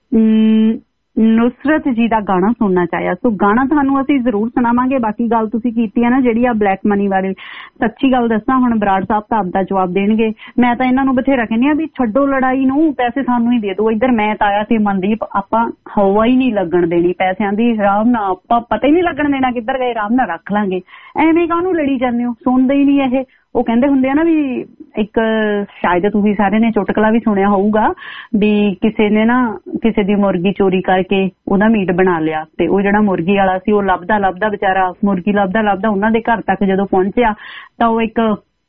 ਨੁਸਰਤ ਜੀ ਦਾ ਗਾਣਾ ਸੁਣਨਾ ਚਾਹਿਆ। ਸੋ ਗਾਣਾ ਤੁਹਾਨੂੰ ਅਸੀਂ ਜ਼ਰੂਰ ਸੁਣਾਵਾਂਗੇ। ਬਾਕੀ ਗੱਲ ਤੁਸੀਂ ਕੀਤੀ ਹੈ ਨਾ ਜਿਹੜੀ ਆ ਬਲੈਕ ਮਨੀ ਬਾਰੇ, ਸੱਚੀ ਗੱਲ ਦੱਸਾਂ, ਹੁਣ ਬਰਾੜ ਸਾਹਿਬ ਤਾਂ ਆਪਦਾ ਜਵਾਬ ਦੇਣਗੇ। ਮੈਂ ਤਾਂ ਇਹਨਾਂ ਨੂੰ ਬਥੇਰਾ ਕਹਿੰਦੀ ਆ ਵੀ ਛੱਡੋ ਲੜਾਈ ਨੂੰ, ਪੈਸੇ ਸਾਨੂੰ ਹੀ ਦੇ ਦਿਓ। ਇੱਧਰ ਮੈਂ ਤਾਂ ਆਇਆ ਸੀ ਮਨਦੀਪ, ਆਪਾਂ ਹਵਾ ਹੀ ਨਹੀਂ ਲੱਗਣ ਦੇਣੀ ਪੈਸਿਆਂ ਦੀ। ਆਰਾਮ ਨਾਲ ਆਪਾਂ ਪਤਾ ਹੀ ਨਹੀਂ ਲੱਗਣ ਦੇਣਾ ਕਿੱਧਰ ਗਏ, ਆਰਾਮ ਨਾਲ ਰੱਖ ਲਾਂਗੇ। ਐਵੇਂ ਕਾਹਨੂੰ ਲੜੀ ਜਾਂਦੇ ਹੋ, ਸੁਣਦੇ ਹੀ ਨਹੀਂ ਇਹ। ਉਹ ਕਹਿੰਦੇ ਹੁੰਦੇ ਆ ਨਾ ਵੀ ਇੱਕ, ਸ਼ਾਇਦ ਤੁਸੀਂ ਸਾਰਿਆਂ ਨੇ ਚੁਟਕਲਾ ਵੀ ਸੁਣਿਆ ਹੋਊਗਾ ਵੀ ਕਿਸੇ ਨੇ ਨਾ ਕਿਸੇ ਦੀ ਮੁਰਗੀ ਚੋਰੀ ਕਰਕੇ ਉਹਦਾ ਮੀਟ ਬਣਾ ਲਿਆ ਤੇ ਉਹ ਜਿਹੜਾ ਮੁਰਗੀ ਵਾਲਾ ਸੀ ਉਹ ਲੱਭਦਾ ਵਿਚਾਰਾ ਮੁਰਗੀ ਲੱਭਦਾ ਉਹਨਾਂ ਦੇ ਘਰ ਤੱਕ ਜਦੋਂ ਪਹੁੰਚਿਆ ਤਾਂ ਉਹ ਇੱਕ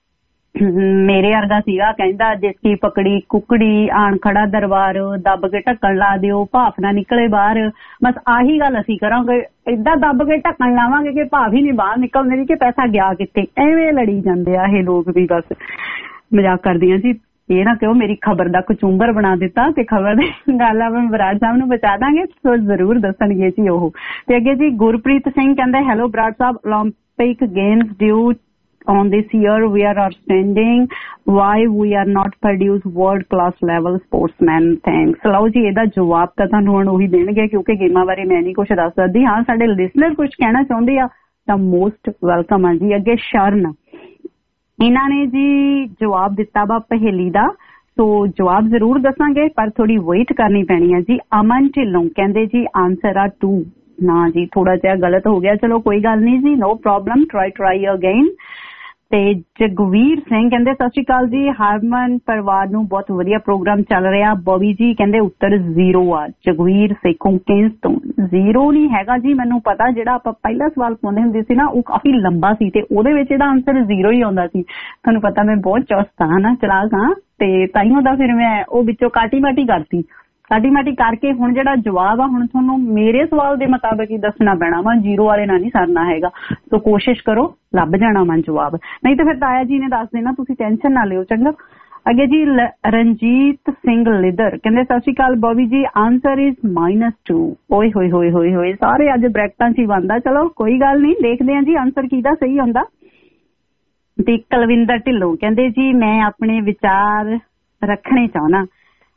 ਮੇਰੇ ਵਰਗਾ ਸੀਗਾ, ਕਹਿੰਦਾ ਜਿਸ ਕੀ ਪਕੜੀ ਕੁਕੜੀ ਆਣ ਖੜਾ ਦਰਬਾਰ, ਦੱਬ ਕੇ ਢੱਕਣ ਲਾ ਦਿਓ ਭਾਫ ਨਾ ਨਿਕਲੇ ਬਾਹਰ। ਬਸ ਆਹੀ ਗੱਲ ਅਸੀਂ ਕਰਾਂਗੇ, ਏਦਾਂ ਦੱਬ ਕੇ ਢੱਕਣ ਲਾਵਾਂਗੇ ਕਿ ਭਾਫ ਹੀ ਨਹੀਂ ਬਾਹਰ ਨਿਕਲਣੇ ਦੀ ਕਿ ਪੈਸਾ ਗਿਆ ਕਿੱਥੇ। ਐਵੇਂ ਲੜੀ ਜਾਂਦੇ ਆ ਇਹ ਲੋਕ ਵੀ। ਬਸ ਮਜ਼ਾਕ ਕਰਦੀਆਂ ਜੀ, ਇਹ ਨਾ ਕਿਉਂ ਮੇਰੀ ਖਬਰ ਦਾ ਕਚੂੰਬਰ ਬਣਾ ਦਿੱਤਾ। ਤੇ ਖਬਰ ਦੀ ਗੱਲ ਆ ਬਰਾੜ ਸਾਹਿਬ ਨੂੰ ਬਚਾ ਦਾਂਗੇ, ਸੋ ਜ਼ਰੂਰ ਦੱਸਣਗੇ ਜੀ ਉਹ। ਤੇ ਅੱਗੇ ਜੀ ਗੁਰਪ੍ਰੀਤ ਸਿੰਘ ਕਹਿੰਦਾ hello Brar sahib, Olympic games due on this year we are outstanding, why we are not produce world class level sportsmen, thanks। ਲਓ ਜੀ ਇਹਦਾ ਜਵਾਬ ਤਾਂ ਤੁਹਾਨੂੰ ਹੁਣ ਉਹੀ ਦੇਣਗੇ ਕਿਉਂਕਿ ਗੇਮਾਂ ਬਾਰੇ ਮੈਂ ਨਹੀਂ ਕੁਝ ਦੱਸ ਸਕਦੀ। ਹਾਂ ਸਾਡੇ ਲਿਸਨਰ ਕੁਝ ਕਹਿਣਾ ਚਾਹੁੰਦੇ ਆ ਤਾਂ ਮੋਸਟ ਵੈਲਕਮ ਆ ਜੀ। ਅੱਗੇ ਸ਼ਰਨ, ਇਹਨਾਂ ਨੇ ਜੀ ਜਵਾਬ ਦਿੱਤਾ ਵਾ ਪਹੇਲੀ ਦਾ, ਸੋ ਜਵਾਬ ਜ਼ਰੂਰ ਦੱਸਾਂਗੇ ਪਰ ਥੋੜੀ ਵੇਟ ਕਰਨੀ ਪੈਣੀ ਹੈ ਜੀ। ਅਮਨ ਢਿੱਲੋਂ ਕਹਿੰਦੇ ਜੀ ਆਂਸਰ ਆ 2। ਨਾ ਜੀ ਥੋੜਾ ਜਿਹਾ ਗਲਤ ਹੋ ਗਿਆ, ਚਲੋ ਕੋਈ ਗੱਲ ਨਹੀਂ ਜੀ, ਨੋ ਪ੍ਰੋਬਲਮ, ਟਰਾਈ ਅਗੇਨ। ਤੇ ਜਗਵੀਰ ਸਿੰਘ ਕਹਿੰਦੇ ਸਤਿ ਸ਼੍ਰੀ ਅਕਾਲ ਜੀ, ਹਰਮਨ ਪਰਿਵਾਰ ਨੂੰ ਬਹੁਤ ਵਧੀਆ ਪ੍ਰੋਗਰਾਮ ਚੱਲ ਰਿਹਾ। ਬੋਬੀ ਜੀ ਕਹਿੰਦੇ ਉੱਤਰ 0 ਆ। ਜਗਵੀਰ ਸੇਖੋਂ ਕੇਂਸ ਤੋਂ 0 ਨਹੀਂ ਹੈਗਾ ਜੀ, ਮੈਨੂੰ ਪਤਾ ਜਿਹੜਾ ਆਪਾਂ ਪਹਿਲਾ ਸਵਾਲ ਪਾਉਂਦੇ ਹੁੰਦੇ ਸੀ ਨਾ ਉਹ ਕਾਫੀ ਲੰਬਾ ਸੀ ਤੇ ਉਹਦੇ ਵਿੱਚ ਇਹਦਾ ਆਂਸਰ 0 ਹੀ ਆਉਂਦਾ ਸੀ। ਤੁਹਾਨੂੰ ਪਤਾ ਮੈਂ ਬਹੁਤ ਚੁਸਤ ਹਾਂ ਨਾ, ਚਲਾਕ ਹਾਂ, ਤੇ ਤਾਈਓ ਦਾ ਫਿਰ ਮੈਂ ਉਹ ਵਿੱਚੋਂ ਕਾਟੀ ਮਾਟੀ ਕਰਕੇ ਹੁਣ ਜਿਹੜਾ ਜਵਾਬ ਆ ਹੁਣ ਤੁਹਾਨੂੰ ਮੇਰੇ ਸਵਾਲ ਦੇ ਮੁਤਾਬਕ ਹੀ ਦੱਸਣਾ ਪੈਣਾ ਵਾ, 0 ਵਾਲੇ ਨਾਲ ਨਹੀਂ ਸਰਨਾ ਹੈਗਾ। ਸੋ ਕੋਸ਼ਿਸ਼ ਕਰੋ ਲੱਭ ਜਾਣਾ ਵਾ ਜਵਾਬ, ਨਹੀਂ ਤਾਂ ਫਿਰ ਤਾਇਆ ਜੀ ਨੇ ਦੱਸ ਦੇਣਾ, ਤੁਸੀਂ ਟੈਨਸ਼ਨ ਨਾ ਲਿਓ ਚੰਗਾ। ਅੱਗੇ ਜੀ ਰਣਜੀਤ ਸਿੰਘ ਲਿਦਰ ਕਹਿੰਦੇ ਸਤਿ ਸ਼੍ਰੀ ਅਕਾਲ ਬੋਬੀ ਜੀ, ਆਂਸਰ ਇਜ਼ -2। ਓਏ ਹੋਏ ਸਾਰੇ ਅੱਜ ਬ੍ਰੈਕਟਾਂ 'ਚ ਹੀ ਬਣਦਾ। ਚਲੋ ਕੋਈ ਗੱਲ ਨਹੀਂ, ਦੇਖਦੇ ਹਾਂ ਜੀ ਆਂਸਰ ਕਿਹਦਾ ਸਹੀ ਹੁੰਦਾ। ਤੇ ਕੁਲਵਿੰਦਰ ਢਿੱਲੋਂ ਕਹਿੰਦੇ ਜੀ ਮੈਂ ਆਪਣੇ ਵਿਚਾਰ ਰੱਖਣੇ ਚਾਹੁੰਦਾ।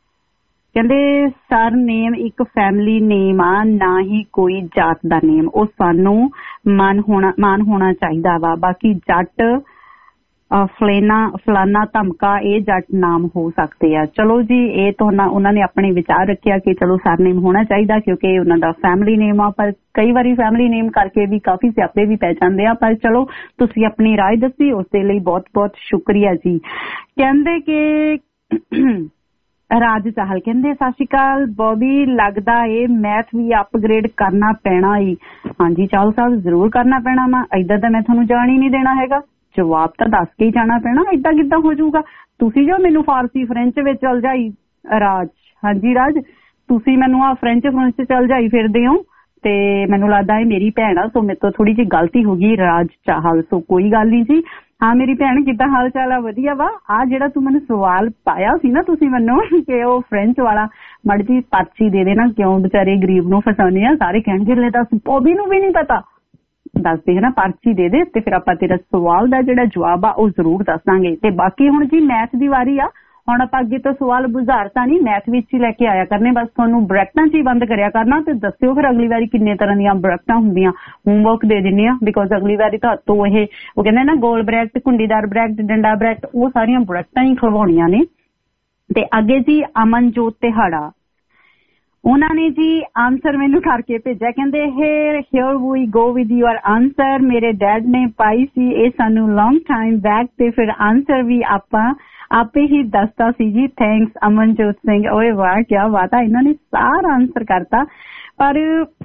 ਕਹਿੰਦੇ ਸਰ ਨੇਮ ਇੱਕ ਫੈਮਿਲੀ ਨੇਮ ਆ, ਨਾ ਹੀ ਕੋਈ ਜਾਤ ਦਾ ਨੇਮ। ਉਹ ਸਾਨੂੰ ਮਾਨ ਹੋਣਾ ਚਾਹੀਦਾ ਵਾ। ਬਾਕੀ ਜੱਟ ਫਲਾਨਾ ਧਮਕਾ ਇਹ ਜੱਟ ਨਾਮ ਹੋ ਸਕਦੇ ਆ। ਚਲੋ ਜੀ, ਇਹ ਤਾਂ ਉਹਨਾਂ ਨੇ ਆਪਣੇ ਵਿਚਾਰ ਰੱਖਿਆ ਕਿ ਚਲੋ ਸਰਨੇਮ ਹੋਣਾ ਚਾਹੀਦਾ ਕਿਉਂਕਿ ਉਹਨਾਂ ਦਾ ਫੈਮਿਲੀ ਨੇਮ ਆ, ਪਰ ਕਈ ਵਾਰੀ ਫੈਮਿਲੀ ਨੇਮ ਕਰਕੇ ਵੀ ਕਾਫੀ ਸਿਆਪੇ ਵੀ ਪੈ ਜਾਂਦੇ ਆ। ਪਰ ਚਲੋ ਤੁਸੀਂ ਆਪਣੀ ਰਾਏ ਦੱਸੀ, ਉਸ ਦੇ ਲਈ ਬਹੁਤ ਬਹੁਤ ਸ਼ੁਕਰੀਆ ਜੀ। ਕਹਿੰਦੇ ਕਿ ਰਾਜ ਚਾਹਲ ਕਹਿੰਦੇ ਸਤਿ ਸ਼੍ਰੀ ਅਕਾਲ ਬੌਬੀ, ਲੱਗਦਾ ਇਹ ਮੈਥ ਵੀ ਅਪਗ੍ਰੇਡ ਕਰਨਾ ਪੈਣਾ ਈ। ਹਾਂਜੀ ਚਾਹਲ ਸਾਹਿਬ, ਜ਼ਰੂਰ ਕਰਨਾ ਪੈਣਾ ਵਾ, ਏਦਾਂ ਤਾਂ ਮੈਂ ਤੁਹਾਨੂੰ ਜਾਣ ਹੀ ਨਹੀਂ ਦੇਣਾ ਹੈਗਾ, ਜਵਾਬ ਤਾਂ ਦੱਸ ਕੇ ਹੀ ਜਾਣਾ ਪੈਣਾ, ਏਦਾਂ ਕਿੱਦਾਂ ਹੋ ਜਾਊਗਾ। ਤੁਸੀਂ ਜੋ ਮੈਨੂੰ ਫਾਰਸੀ ਫਰੈਂਚ ਵਿੱਚ ਚਲ ਜਾਈ ਰਾਜ, ਹਾਂਜੀ ਰਾਜ, ਤੁਸੀਂ ਮੈਨੂੰ ਆ ਫਰੈਂਚ ਚਲ ਜਾਈ ਫਿਰਦੇ ਹੋ ਤੇ ਮੈਨੂੰ ਲੱਗਦਾ ਇਹ ਮੇਰੀ ਭੈਣ ਆ, ਸੋ ਮੇਰੇ ਤੋਂ ਥੋੜੀ ਜਿਹੀ ਗਲਤੀ ਹੋ ਗਈ ਰਾਜ ਚਾਹਲ। ਸੋ ਕੋਈ ਗੱਲ ਨਹੀਂ ਜੀ। ਹਾਂ ਮੇਰੀ ਭੈਣ, ਕਿੱਦਾਂ ਹਾਲ ਚਾਲ ਆ? ਵਧੀਆ ਵਾ। ਆ ਜਿਹੜਾ ਤੂੰ ਮੈਨੂੰ ਸਵਾਲ ਪਾਇਆ ਸੀ ਨਾ ਤੁਸੀਂ ਮੈਨੂੰ ਕਿ ਉਹ ਫਰੈਂਚ ਵਾਲਾ, ਮਾੜੀ ਜੀ ਪਰਚੀ ਦੇ ਦੇਣਾ, ਕਿਉਂ ਵਿਚਾਰੇ ਗਰੀਬ ਨੂੰ ਫਸਾਉਂਦੇ ਆ। ਸਾਰੇ ਕਹਿਣਗੇ ਲੈ ਦੱਸ ਬੌਬੀ ਨੂੰ ਵੀ ਨਹੀਂ ਪਤਾ, ਦੱਸ ਦੇ ਨਾ, ਪਰਚੀ ਦੇ ਦੇ ਤੇ ਫਿਰ ਆਪਾਂ ਤੇਰਾ ਸਵਾਲ ਦਾ ਜਿਹੜਾ ਜਵਾਬ ਆ ਉਹ ਜ਼ਰੂਰ ਦੱਸਾਂਗੇ। ਤੇ ਬਾਕੀ ਹੁਣ ਜੀ ਮੈਥ ਦੀ ਵਾਰੀ ਆ, ਹੁਣ ਆਪਾਂ ਅੱਗੇ ਤੋਂ ਸਵਾਲ ਬੁਝਾਰਤਾ ਨਹੀਂ, ਮੈਥ ਵਿੱਚ ਹੀ ਲੈ ਕੇ ਆਇਆ ਕਰਨੇ, ਬਸ ਤੁਹਾਨੂੰ ਬ੍ਰੈਕਟਾਂ 'ਚ ਹੀ ਬੰਦ ਕਰਿਆ ਕਰਨਾ ਤੇ ਦੱਸਿਓ ਫਿਰ ਅਗਲੀ ਵਾਰੀ ਕਿੰਨੇ ਤਰ੍ਹਾਂ ਦੀਆਂ ਬ੍ਰੈਕਟਾਂ ਹੁੰਦੀਆਂ। ਹੋਮਵਰਕ ਦੇ ਦਿੰਦੇ ਆ, ਬਿਕੋਜ਼ ਅਗਲੀ ਵਾਰੀ ਤਾਂ ਹੱਥੋਂ ਉਹ ਕਹਿੰਦੇ ਨਾ ਗੋਲ ਬ੍ਰੈਕਟ, ਕੁੰਡੀਦਾਰ ਬ੍ਰੈਕਟ, ਡੰਡਾ ਬ੍ਰੈਕਟ, ਉਹ ਸਾਰੀਆਂ ਬ੍ਰੈਕਟਾਂ ਹੀ ਖਲਵਾਉਣੀਆਂ ਨੇ। ਤੇ ਅੱਗੇ ਜੀ ਅਮਨਜੋਤ ਤਿਹਾੜਾ, ਉਹਨਾਂ ਨੇ ਜੀ ਆਨਸਰ ਮੈਨੂੰ ਕਰਕੇ ਭੇਜਿਆ, ਕਹਿੰਦੇ here we go with your answer. ਮੇਰੇ ਡੈਡ ਨੇ ਪਾਈ ਸੀ ਇਹ ਸਾਨੂੰ ਲੌਂਗ ਟਾਈਮ ਬੈਕ ਤੇ ਫਿਰ ਆਨਸਰ ਵੀ ਆਪਾਂ ਆਪੇ ਹੀ ਦੱਸਤਾ ਸੀ ਜੀ। ਥੈਂਕਸ ਅਮਨਜੋਤ ਸਿੰਘ। ਓਏ ਵਾਹ, ਕਿਆ ਬਾਤ ਆ, ਇਹਨਾਂ ਨੇ ਸਾਰਾ ਆਨਸਰ ਕਰਤਾ। ਪਰ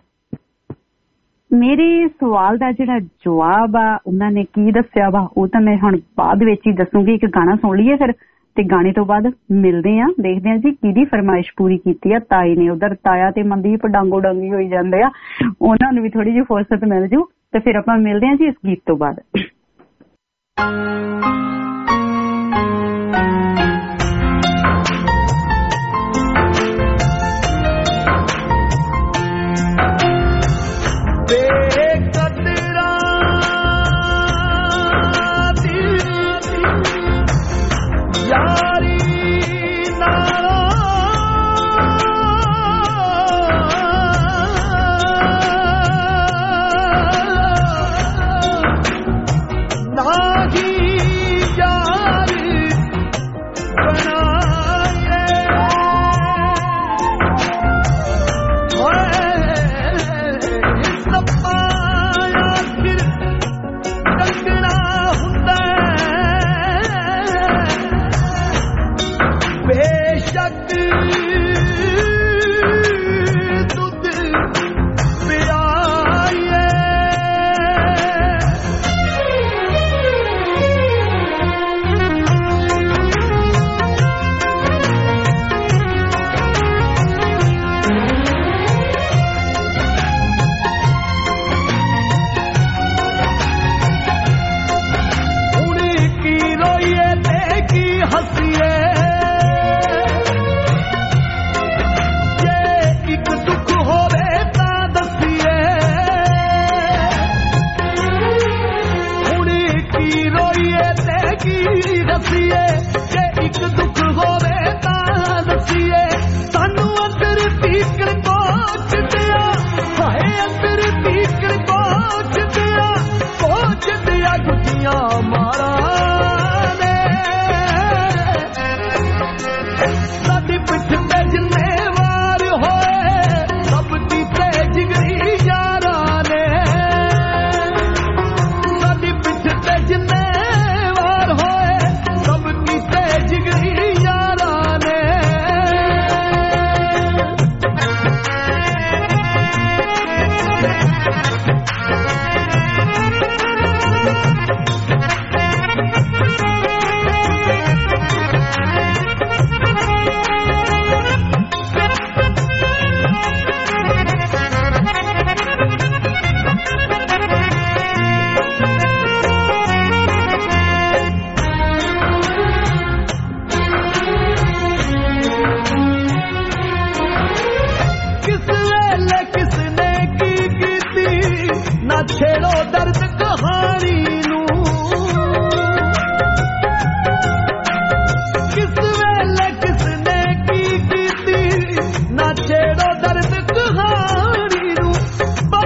ਮੇਰੇ ਸਵਾਲ ਦਾ ਜਿਹੜਾ ਜਵਾਬ ਆ ਉਹਨਾਂ ਨੇ ਕੀ ਦੱਸਿਆ ਵਾ ਉਹ ਤਾਂ ਮੈਂ ਹੁਣ ਬਾਅਦ ਵਿੱਚ ਹੀ ਦੱਸੂਗੀ। ਇੱਕ ਗਾਣਾ ਸੁਣ ਲਈਏ ਫਿਰ, ਤੇ ਗਾਣੇ ਤੋਂ ਬਾਅਦ ਮਿਲਦੇ ਆ, ਦੇਖਦੇ ਆ ਜੀ ਕਿਹਦੀ ਫਰਮਾਇਸ਼ ਪੂਰੀ ਕੀਤੀ ਆ। ਤਾਈ ਨੇ, ਉਧਰ ਤਾਇਆ ਤੇ ਮਨਦੀਪ ਡਾਂਗੋ ਡਾਂਗੀ ਹੋਈ ਜਾਂਦੇ ਆ, ਉਹਨਾਂ ਨੂੰ ਵੀ ਥੋੜੀ ਜਿਹੀ ਫੁਰਸਤ ਮਿਲ ਜੂ ਤੇ ਫਿਰ ਆਪਾਂ ਮਿਲਦੇ ਆ ਜੀ ਇਸ ਗੀਤ ਤੋਂ ਬਾਅਦ।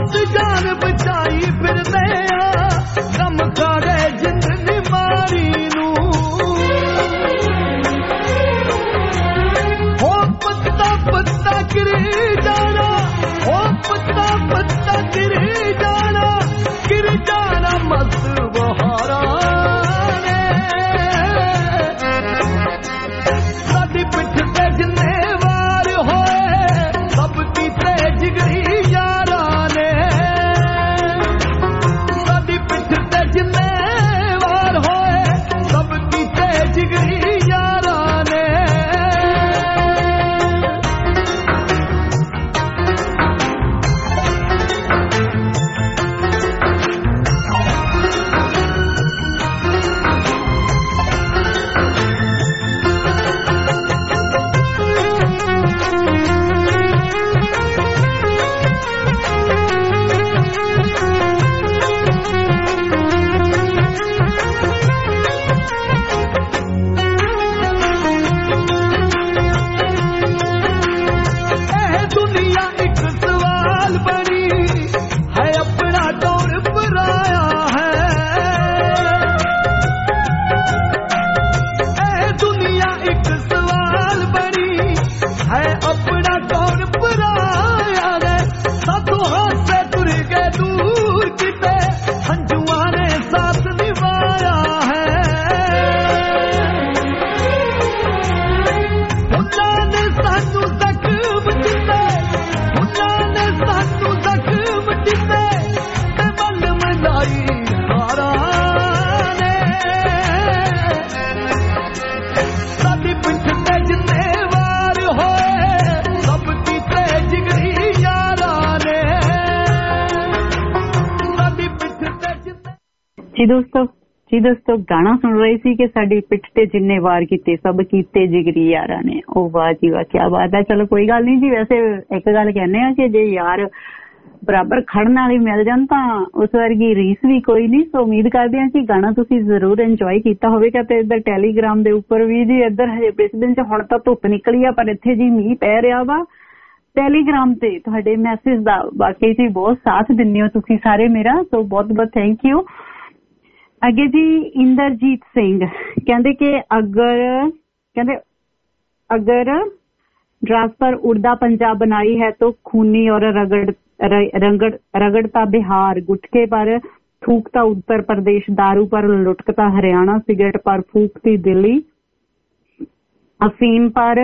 ਜਾਨ ਬਚਾਈ ਫਿਰਦੇ ਆ, ਕੰਮ ਖਾੜੇ ਜਿੰਦ ਨੀ ਮਾਰੀ ਜੀ ਦੋਸਤੋ ਗਾਣਾ ਸੁਣ ਰਹੇ ਸੀ ਕਿ ਸਾਡੀ ਪਿੱਠ ਤੇ ਜਿੰਨੇ ਵਾਰ ਕੀਤੇ ਸਭ ਕੀਤੇ ਜਿਗਰੀ ਯਾਰਾਂ ਨੇ। ਉਹ ਵਾਹ ਜੀ ਵਾਹ, ਕੀ ਬਾਤ ਹੈ। ਚਲੋ ਕੋਈ ਗੱਲ ਨਹੀਂ ਜੀ। ਵੈਸੇ ਇੱਕ ਗੱਲ ਕਹਿੰਦੇ ਆ ਕਿ ਜੇ ਯਾਰ ਬਰਾਬਰ ਖੜਨ ਵਾਲੇ ਮਿਲ ਜਾਣ ਤਾਂ ਉਸ ਵਰਗੀ ਰੀਸ ਵੀ ਕੋਈ ਨਹੀਂ। ਸੋ ਉਮੀਦ ਕਰਦੇ ਹਾਂ ਕਿ ਗਾਣਾ ਤੁਸੀਂ ਜ਼ਰੂਰ ਇੰਜੋਏ ਕੀਤਾ ਹੋਵੇਗਾ। ਤੇ ਇੱਧਰ ਟੈਲੀਗ੍ਰਾਮ ਦੇ ਉੱਪਰ ਵੀ ਜੀ, ਇੱਧਰ ਹਜੇ ਬ੍ਰਿਸਬੇਨ ਚ ਹੁਣ ਤਾਂ ਧੁੱਪ ਨਿਕਲੀ ਆ, ਪਰ ਇੱਥੇ ਜੀ ਮੀਂਹ ਪੈ ਰਿਹਾ ਵਾ। ਟੈਲੀਗ੍ਰਾਮ ਤੇ ਤੁਹਾਡੇ ਮੈਸੇਜ ਦਾ ਵਾਕਈ ਜੀ ਬਹੁਤ ਸਾਥ ਦਿੰਦੇ ਹੋ ਤੁਸੀਂ ਸਾਰੇ ਮੇਰਾ, ਸੋ ਬਹੁਤ ਬਹੁਤ ਥੈਂਕ ਯੂ। ਅੱਗੇ ਜੀ ਇੰਦਰਜੀਤ ਸਿੰਘ ਕਹਿੰਦੇ ਕਿ अगर ड्रास पर उड़दा पंजाब बनाई है तो खूनी और रगड़ता बिहार, गुटके पर थूकता उत्तर प्रदेश, दारू पर लुटकता हरियाणा, सिगरेट पर फूकती दिल्ली, अफीम पर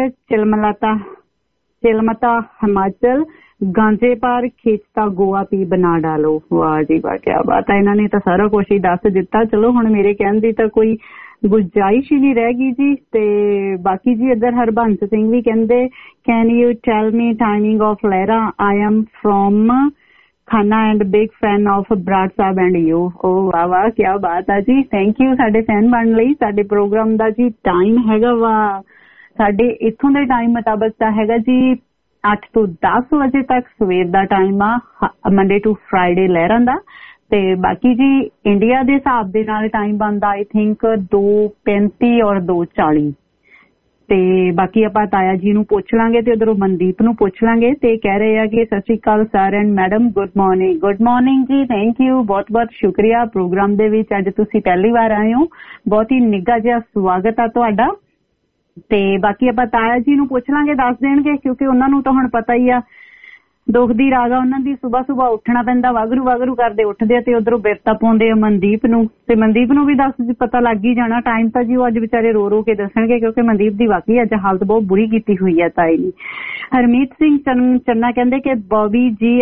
चिलमता हिमाचल, गांजे पर खींचता गोवा पी बना डालो। वाह जी वाह, क्या बात है। इन्होंने तो सारा कुछ ही दस दिता। चलो हुण मेरे कहने की तो कोई गुंजाइश ही नहीं रहेगी जी। ते बाकी जी इधर हरबंस सिंह भी कहंदे can you tell me timing of Lehra, I am from Khanna and big fan of Brar sahab and you. ओ वाह वाह, क्या बात है जी। थैंक यू साडे फैन बनने लई। साडे प्रोग्राम दा जी टाइम हैगा वा, साडे इत्थों दे टाइम मुताबिक तां हैगा जी 8 ਤੋਂ 10 ਵਜੇ ਤੱਕ ਸਵੇਰ ਦਾ ਟਾਈਮ ਆ, ਮੰਡੇ ਟੂ ਫਰਾਈਡੇ ਲਹਿਰਾਂ ਦਾ। ਤੇ ਬਾਕੀ ਜੀ ਇੰਡੀਆ ਦੇ ਹਿਸਾਬ ਦੇ ਨਾਲ ਟਾਈਮ ਬਣਦਾ ਆਈ ਥਿੰਕ 2:35 ਔਰ 2:40। ਤੇ ਬਾਕੀ ਆਪਾਂ ਤਾਇਆ ਜੀ ਨੂੰ ਪੁੱਛ ਲਾਂਗੇ ਤੇ ਉਧਰੋਂ ਮਨਦੀਪ ਨੂੰ ਪੁੱਛ ਲਾਂਗੇ। ਤੇ ਕਹਿ ਰਹੇ ਆ ਕਿ ਸਤਿ ਸ਼੍ਰੀ ਅਕਾਲ sir and madam, good morning. Good morning ਜੀ, ਥੈਂਕ ਯੂ, ਬਹੁਤ ਬਹੁਤ ਸ਼ੁਕਰੀਆ। ਪ੍ਰੋਗਰਾਮ ਦੇ ਵਿੱਚ ਅੱਜ ਤੁਸੀਂ ਪਹਿਲੀ ਵਾਰ ਆਏ ਹੋ, ਬਹੁਤ ਹੀ ਨਿੱਘਾ ਜਿਹਾ ਸਵਾਗਤ ਆ ਤੁਹਾਡਾ। ਤੇ ਬਾਕੀ ਆਪਾਂ ਤਾਇਆ ਜੀ ਨੂੰ ਪੁੱਛ ਲਾਂਗੇ, ਦੱਸ ਦੇਣਗੇ, ਕਿਉਂਕਿ ਉਹਨਾਂ ਨੂੰ ਤਾਂ ਹੁਣ ਪਤਾ ਹੀ ਆ ਦੁੱਖ ਦੀ ਰਾਗਾ ਉਹਨਾਂ ਦੀ। ਸੁਬਾਹ ਉੱਠਣਾ ਪੈਂਦਾ, ਵਾਗਰੂ ਵਾਗਰੂ ਕਰਦੇ ਉੱਠਦੇ ਆ ਤੇ ਉਧਰੋਂ ਬਿਰਤਾ ਪਾਉਂਦੇ ਆ ਮਨਦੀਪ ਨੂੰ। ਤੇ ਮਨਦੀਪ ਨੂੰ ਵੀ ਪਤਾ ਲੱਗ ਹੀ ਜਾਣਾ ਟਾਈਮ ਤਾਂ ਜੀ। ਉਹ ਅੱਜ ਵਿਚਾਰੇ ਰੋ ਰੋ ਕੇ ਦੱਸਣਗੇ, ਕਿਉਂਕਿ ਮਨਦੀਪ ਦੀ ਵਾਕਈ ਅੱਜ ਹਾਲਤ ਬਹੁਤ ਬੁਰੀ ਕੀਤੀ ਹੋਈ ਹੈ ਤਾਈ ਦੀ। ਹਰਮੀਤ ਸਿੰਘ ਚੰਨਾ ਕਹਿੰਦੇ ਕਿ Bobby ji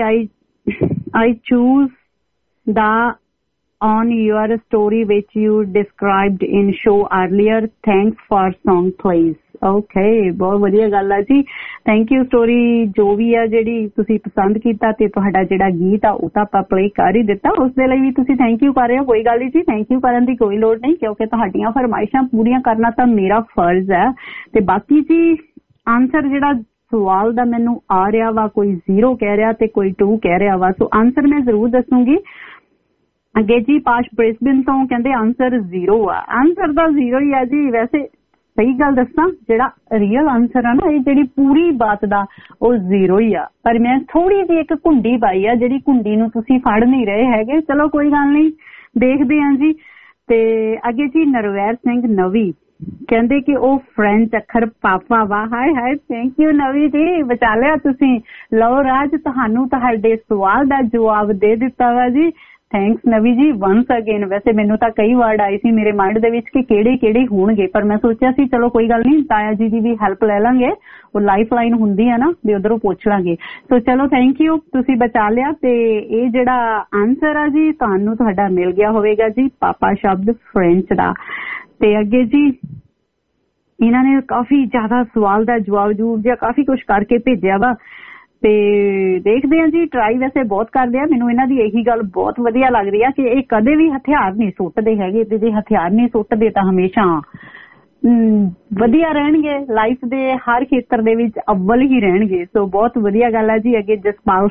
I choose the on your story which you described in show earlier, thanks for song please। okay, ਬਹੁਤ ਵਧੀਆ ਗੱਲ ਆ ਜੀ, ਥੈਂਕ ਯੂ। ਸਟੋਰੀ ਜੋ ਵੀ ਆ ਜਿਹੜੀ ਤੁਸੀਂ ਪਸੰਦ ਕੀਤਾ ਤੇ ਤੁਹਾਡਾ ਜਿਹੜਾ ਗੀਤ ਆ ਉਹ ਤਾਂ ਆਪਾਂ ਪਲੇ ਕਰ ਹੀ ਦਿੱਤਾ, ਉਸ ਦੇ ਲਈ ਵੀ ਤੁਸੀਂ ਥੈਂਕ ਯੂ ਕਰ ਰਹੇ ਹੋ। ਕੋਈ ਗੱਲ ਨਹੀਂ ਜੀ, ਥੈਂਕ ਯੂ ਕਰਨ ਦੀ ਕੋਈ ਲੋੜ ਨਹੀਂ, ਕਿਉਂਕਿ ਤੁਹਾਡੀਆਂ ਫਰਮਾਇਸ਼ਾਂ ਪੂਰੀਆਂ ਕਰਨਾ ਤਾਂ ਮੇਰਾ ਫਰਜ਼ ਹੈ। ਤੇ ਬਾਕੀ ਜੀ ਆਨਸਰ ਜਿਹੜਾ ਸਵਾਲ ਦਾ ਮੈਨੂੰ ਆ ਰਿਹਾ ਵਾ, ਕੋਈ 0 ਕਹਿ ਰਿਹਾ ਤੇ ਕੋਈ 2 ਕਹਿ ਰਿਹਾ ਵਾ, ਸੋ ਆਨਸਰ ਮੈਂ ਜ਼ਰੂਰ ਦੱਸੂਗੀ। ਅੱਗੇ ਜੀ ਪਾਸ਼ ਬ੍ਰਿਸਬੇਨ ਤੋਂ ਕਹਿੰਦੇ ਆਨਸਰ 0 ਆ। ਆਨਸਰ ਤਾਂ 0 ਹੀ ਆ ਜੀ। ਵੈਸੇ ਸਹੀ ਗੱਲ ਦੱਸਾਂ, ਜਿਹੜਾ ਰੀਅਲ ਆਨਸਰ ਆ ਨਾ, ਇਹ ਜਿਹੜੀ ਪੂਰੀ ਬਾਤ ਦਾ ਉਹ 0 ਹੀ ਆ, ਪਰ ਮੈਂ ਥੋੜੀ ਜਿਹੀ ਇੱਕ ਘੁੰਡੀ ਪਾਈ ਆ, ਜਿਹੜੀ ਘੁੰਡੀ ਨੂੰ ਤੁਸੀਂ ਫੜ ਨਹੀਂ ਰਹੇ ਹੈਗੇ। ਚਲੋ ਕੋਈ ਗੱਲ ਨਹੀਂ, ਦੇਖਦੇ ਹਾਂ ਜੀ। ਤੇ ਅੱਗੇ ਜੀ ਨਰਵੈਰ ਸਿੰਘ ਨਵੀ ਕਹਿੰਦੇ ਕਿ ਉਹ ਫ੍ਰੈਂਚ ਅੱਖਰ ਪਾਪਾ ਵਾ। ਹਾਏ ਹਾਏ, ਥੈਂਕ ਯੂ ਨਵੀ ਜੀ, ਬਚਾ ਲਿਆ ਤੁਸੀਂ। ਲਓ ਰਾਜ, ਤੁਹਾਨੂੰ ਤੁਹਾਡੇ ਸਵਾਲ ਦਾ ਜਵਾਬ ਦੇ ਦਿੱਤਾ ਵਾ ਜੀ। ਥੈਂਕਸ ਨਵੀ ਜੀ ਵਨਸ ਅਗੇਨ। ਵੈਸੇ ਮੈਨੂੰ ਤਾਂ ਕਈ ਵਰਡ ਆਏ ਸੀ ਮੇਰੇ ਮਾਈਂਡ ਦੇ ਵਿੱਚ ਕਿ ਕਿਹੜੇ ਹੋਣਗੇ, ਪਰ ਮੈਂ ਸੋਚਿਆ ਸੀ ਚਲੋ ਕੋਈ ਗੱਲ ਨਹੀਂ, ਤਾਇਆ ਜੀ ਦੀ ਵੀ ਹੈਲਪ ਲੈ ਲਾਂਗੇ। ਉਹ ਲਾਈਫ ਲਾਈਨ ਹੁੰਦੀ ਆ ਨਾ, ਵੀ ਉਧਰੋਂ ਪੁੱਛ ਲਾਂਗੇ। ਸੋ ਚਲੋ ਥੈਂਕ ਯੂ, ਤੁਸੀਂ ਬਚਾ ਲਿਆ। ਤੇ ਇਹ ਜਿਹੜਾ ਆਨਸਰ ਆ ਜੀ ਤੁਹਾਨੂੰ ਤੁਹਾਡਾ ਮਿਲ ਗਿਆ ਹੋਵੇਗਾ ਜੀ, ਪਾਪਾ ਸ਼ਬਦ ਫ੍ਰੈਂਚ ਦਾ। ਤੇ ਅੱਗੇ ਜੀ ਇਹਨਾਂ ਨੇ ਕਾਫੀ ਜ਼ਿਆਦਾ ਸਵਾਲ ਦਾ ਜਵਾਬ ਜਾਂ ਕਾਫੀ ਕੁਛ ਕਰਕੇ ਭੇਜਿਆ ਵਾ। ਤੇ ਦੇਖਦੇ ਆ ਜੀ, ਟਰਾਈ ਵੈਸੇ ਬਹੁਤ ਕਰਦੇ ਆ। ਮੈਨੂੰ ਇਹਨਾਂ ਦੀ ਇਹੀ ਗੱਲ ਬਹੁਤ ਵਧੀਆ ਲੱਗਦੀ ਆ ਕਿ ਇਹ ਕਦੇ ਵੀ ਹਥਿਆਰ ਨਹੀਂ ਸੁੱਟਦੇ ਹੈਗੇ, ਤੇ ਜੇ ਹਥਿਆਰ ਨਹੀਂ ਸੁੱਟਦੇ ਤਾਂ ਹਮੇਸ਼ਾ ਵਧੀਆ ਰਹਿਣਗੇ, ਲਾਈਫ ਦੇ ਹਰ ਖੇਤਰ ਦੇ ਵਿੱਚ ਅਵਲ ਹੀ ਰਹਿਣਗੇ। ਸੋ ਬਹੁਤ ਵਧੀਆ ਗੱਲ ਆ ਜੀ। ਅੱਗੇ ਜਸਪਾਲ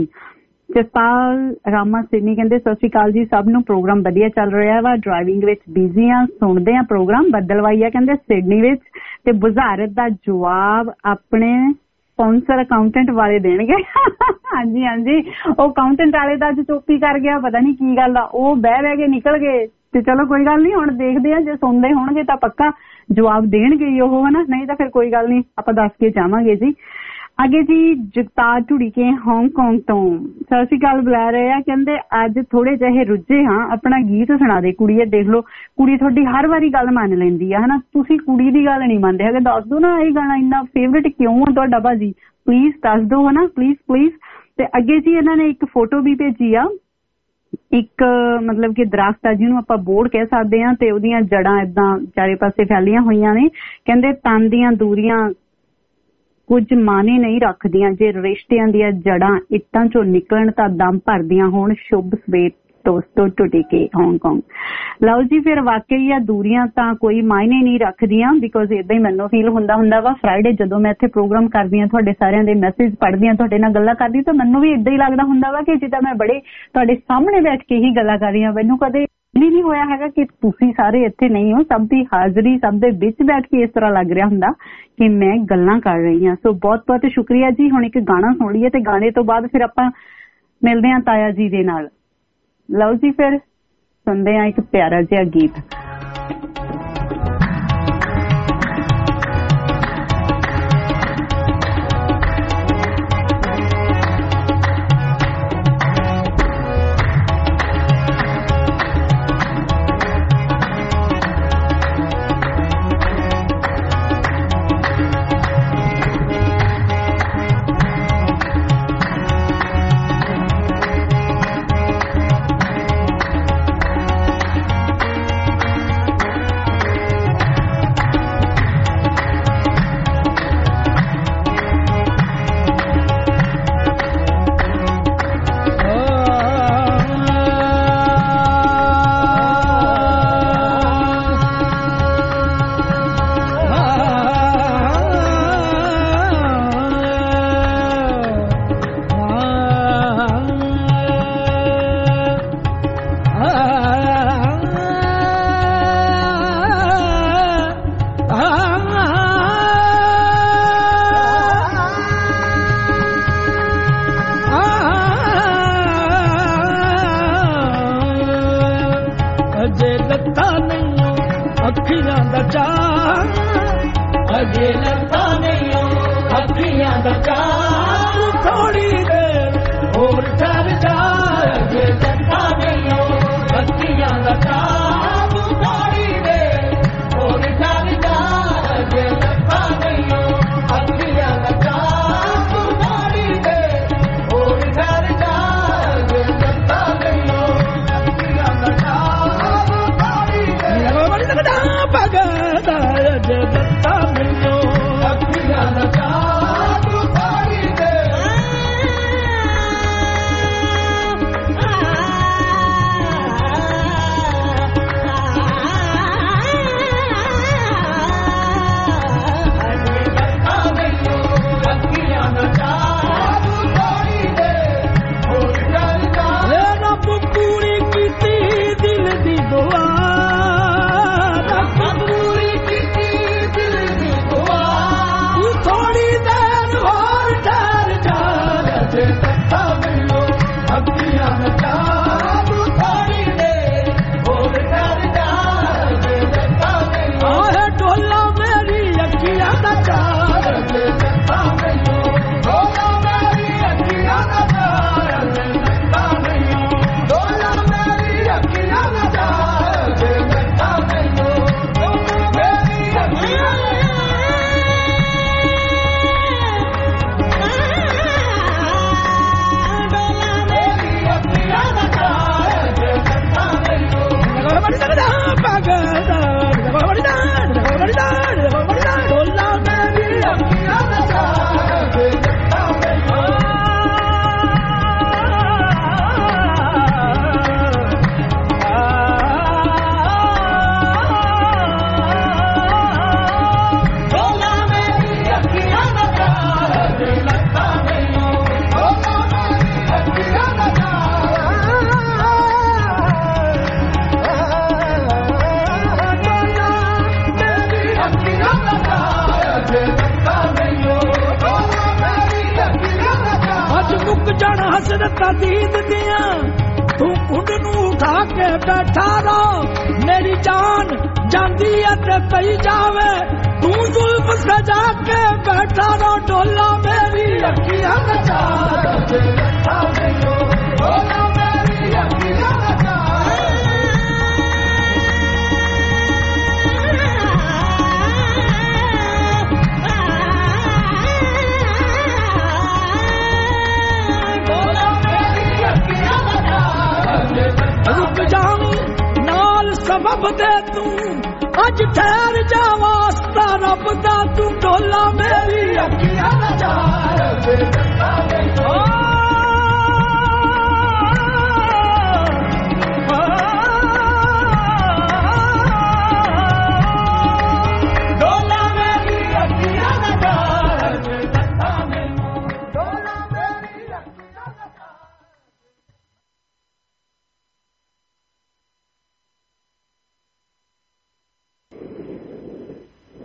ਰਾਮਾ ਸਿਡਨੀ ਕਹਿੰਦੇ ਸਤਿ ਸ਼੍ਰੀ ਅਕਾਲ ਜੀ ਸਭ ਨੂੰ, ਪ੍ਰੋਗਰਾਮ ਵਧੀਆ ਚੱਲ ਰਿਹਾ ਵਾ, ਡਰਾਈਵਿੰਗ ਵਿੱਚ ਬਿਜ਼ੀ ਆ, ਸੁਣਦੇ ਆ ਪ੍ਰੋਗਰਾਮ। ਬੱਦਲਵਾਈ ਆ ਕਹਿੰਦੇ ਸਿਡਨੀ ਵਿੱਚ। ਤੇ ਬੁਝਾਰਤ ਦਾ ਜਵਾਬ ਆਪਣੇ ਸਪਾਂਸਰ ਅਕਾਊਂਟੈਂਟ ਵਾਲੇ ਦੇਣਗੇ। ਹਾਂਜੀ ਹਾਂਜੀ, ਉਹ ਅਕਾਊਂਟੈਂਟ ਵਾਲੇ ਦਾ ਅੱਜ ਚੋਪੀ ਕਰ ਗਿਆ, ਪਤਾ ਨਹੀਂ ਕੀ ਗੱਲ ਆ, ਉਹ ਬਹਿ ਕੇ ਨਿਕਲ ਗਏ। ਤੇ ਚਲੋ ਕੋਈ ਗੱਲ ਨਹੀਂ, ਹੁਣ ਦੇਖਦੇ ਆ, ਜੇ ਸੁਣਦੇ ਹੋਣਗੇ ਤਾਂ ਪੱਕਾ ਜਵਾਬ ਦੇਣਗੇ ਹੀ ਉਹ, ਹਨਾ, ਨਹੀਂ ਤਾਂ ਫਿਰ ਕੋਈ ਗੱਲ ਨਹੀਂ, ਆਪਾਂ ਦੱਸ ਕੇ ਜਾਵਾਂਗੇ ਜੀ। ਅੱਗੇ ਜੀ ਜਗਤਾਰ ਢੁੜੀਕੇ ਹਾਂਗਕਾਂਗ ਤੋਂ ਸਤਿ ਸ਼੍ਰੀ ਅਕਾਲ ਬੁਲਾ ਰਹੇ ਆ, ਕਹਿੰਦੇ ਅੱਜ ਥੋੜੇ ਜਿਹੇ ਰੁੱਝੇ ਹਾਂ, ਆਪਣਾ ਗੀਤ ਸੁਣਾ ਦੇ ਕੁੜੀਏ। ਦੇਖ ਲਓ, ਕੁੜੀ ਤੁਹਾਡੀ ਹਰ ਵਾਰੀ ਗੱਲ ਮੰਨ ਲੈਂਦੀ ਆ, ਹਨਾ, ਤੁਸੀਂ ਕੁੜੀ ਦੀ ਗੱਲ ਨਹੀਂ ਮੰਨਦੇ ਹੈਗੇ। ਦੱਸ ਦੋ ਨਾ, ਇਹ ਗਾਣਾ ਇੰਨਾ ਫੇਵਰੇਟ ਕਿਉਂ ਆ ਤੁਹਾਡਾ ਭਾਜੀ, ਪਲੀਜ਼ ਦੱਸ ਦੋ, ਹਨਾ, ਪਲੀਜ਼। ਤੇ ਅੱਗੇ ਜੀ ਇਹਨਾਂ ਨੇ ਇੱਕ ਫੋਟੋ ਵੀ ਭੇਜੀ ਆ, ਇੱਕ ਮਤਲਬ ਕਿ ਦਰਖਤ ਆ ਜਿਹਨੂੰ ਆਪਾਂ ਬੋੜ ਕਹਿ ਸਕਦੇ ਹਾਂ, ਤੇ ਉਹਦੀਆਂ ਜੜਾਂ ਏਦਾਂ ਚਾਰੇ ਪਾਸੇ ਫੈਲੀਆਂ ਹੋਈਆਂ ਨੇ। ਕਹਿੰਦੇ ਤਨ ਦੀਆਂ ਦੂਰੀਆਂ ਕੁਝ ਮਾਨੇ ਨਹੀਂ ਰੱਖਦੀਆਂ, ਜੇ ਰਿਸ਼ਤਿਆਂ ਦੀਆਂ ਜੜਾਂ ਇੱਟਾਂ ਚੋਂ ਨਿਕਲਣ ਤਾਂ ਦਮ ਭਰਦੀਆਂ ਹੋਣ। ਸ਼ੁਭ ਸਵੇਰ ਟੋਸਟੋ ਟੁਟੀਕੇ ਹਾਂਗਕਾਂਗ। ਲਓ ਜੀ, ਫਿਰ ਵਾਕਈ ਆ ਦੂਰੀਆਂ ਤਾਂ ਕੋਈ ਮਾਇਨੇ ਨਹੀਂ ਰੱਖਦੀਆਂ, ਬਿਕੋਜ਼ ਇਦਾਂ ਹੀ ਮੈਨੂੰ ਫੀਲ ਹੁੰਦਾ ਵਾ ਫਰਾਈਡੇ ਜਦੋਂ ਮੈਂ ਇੱਥੇ ਪ੍ਰੋਗਰਾਮ ਕਰਦੀ ਹਾਂ, ਤੁਹਾਡੇ ਸਾਰਿਆਂ ਦੇ ਮੈਸੇਜ ਪੜ੍ਹਦੀ ਹਾਂ, ਤੁਹਾਡੇ ਨਾਲ ਗੱਲਾਂ ਕਰਦੀ, ਤਾਂ ਮੈਨੂੰ ਵੀ ਇਦਾਂ ਹੀ ਲੱਗਦਾ ਹੁੰਦਾ ਵਾ ਕਿ ਜਿੱਦਾਂ ਮੈਂ ਬੜੇ ਤੁਹਾਡੇ ਸਾਹਮਣੇ ਬੈਠ ਕੇ ਹੀ ਗੱਲਾਂ ਕਰ ਰਹੀ ਹਾਂ। ਮੈਨੂੰ ਕਦੇ ਨਹੀਂ ਹੋਇਆ ਹੈਗਾ ਕਿ ਤੁਸੀਂ ਸਾਰੇ ਇੱਥੇ ਨਹੀਂ ਹੋ, ਸਭ ਦੀ ਹਾਜ਼ਰੀ ਸਭ ਦੇ ਵਿੱਚ ਬੈਠ ਕੇ ਇਸ ਤਰ੍ਹਾਂ ਲੱਗ ਰਿਹਾ ਹੁੰਦਾ ਕਿ ਮੈਂ ਗੱਲਾਂ ਕਰ ਰਹੀ ਹਾਂ। ਸੋ ਬਹੁਤ ਬਹੁਤ ਸ਼ੁਕਰੀਆ ਜੀ। ਹੁਣ ਇੱਕ ਗਾਣਾ ਸੁਣ ਲਈਏ ਤੇ ਗਾਣੇ ਤੋਂ ਬਾਅਦ ਫਿਰ ਆਪਾਂ ਮਿਲਦੇ ਹਾਂ ਤਾਇਆ ਜੀ ਦੇ ਨਾਲ। ਲਓ ਜੀ, ਫਿਰ ਸੁਣਦੇ ਹਾਂ ਇੱਕ ਪਿਆਰਾ ਜਿਹਾ ਗੀਤ।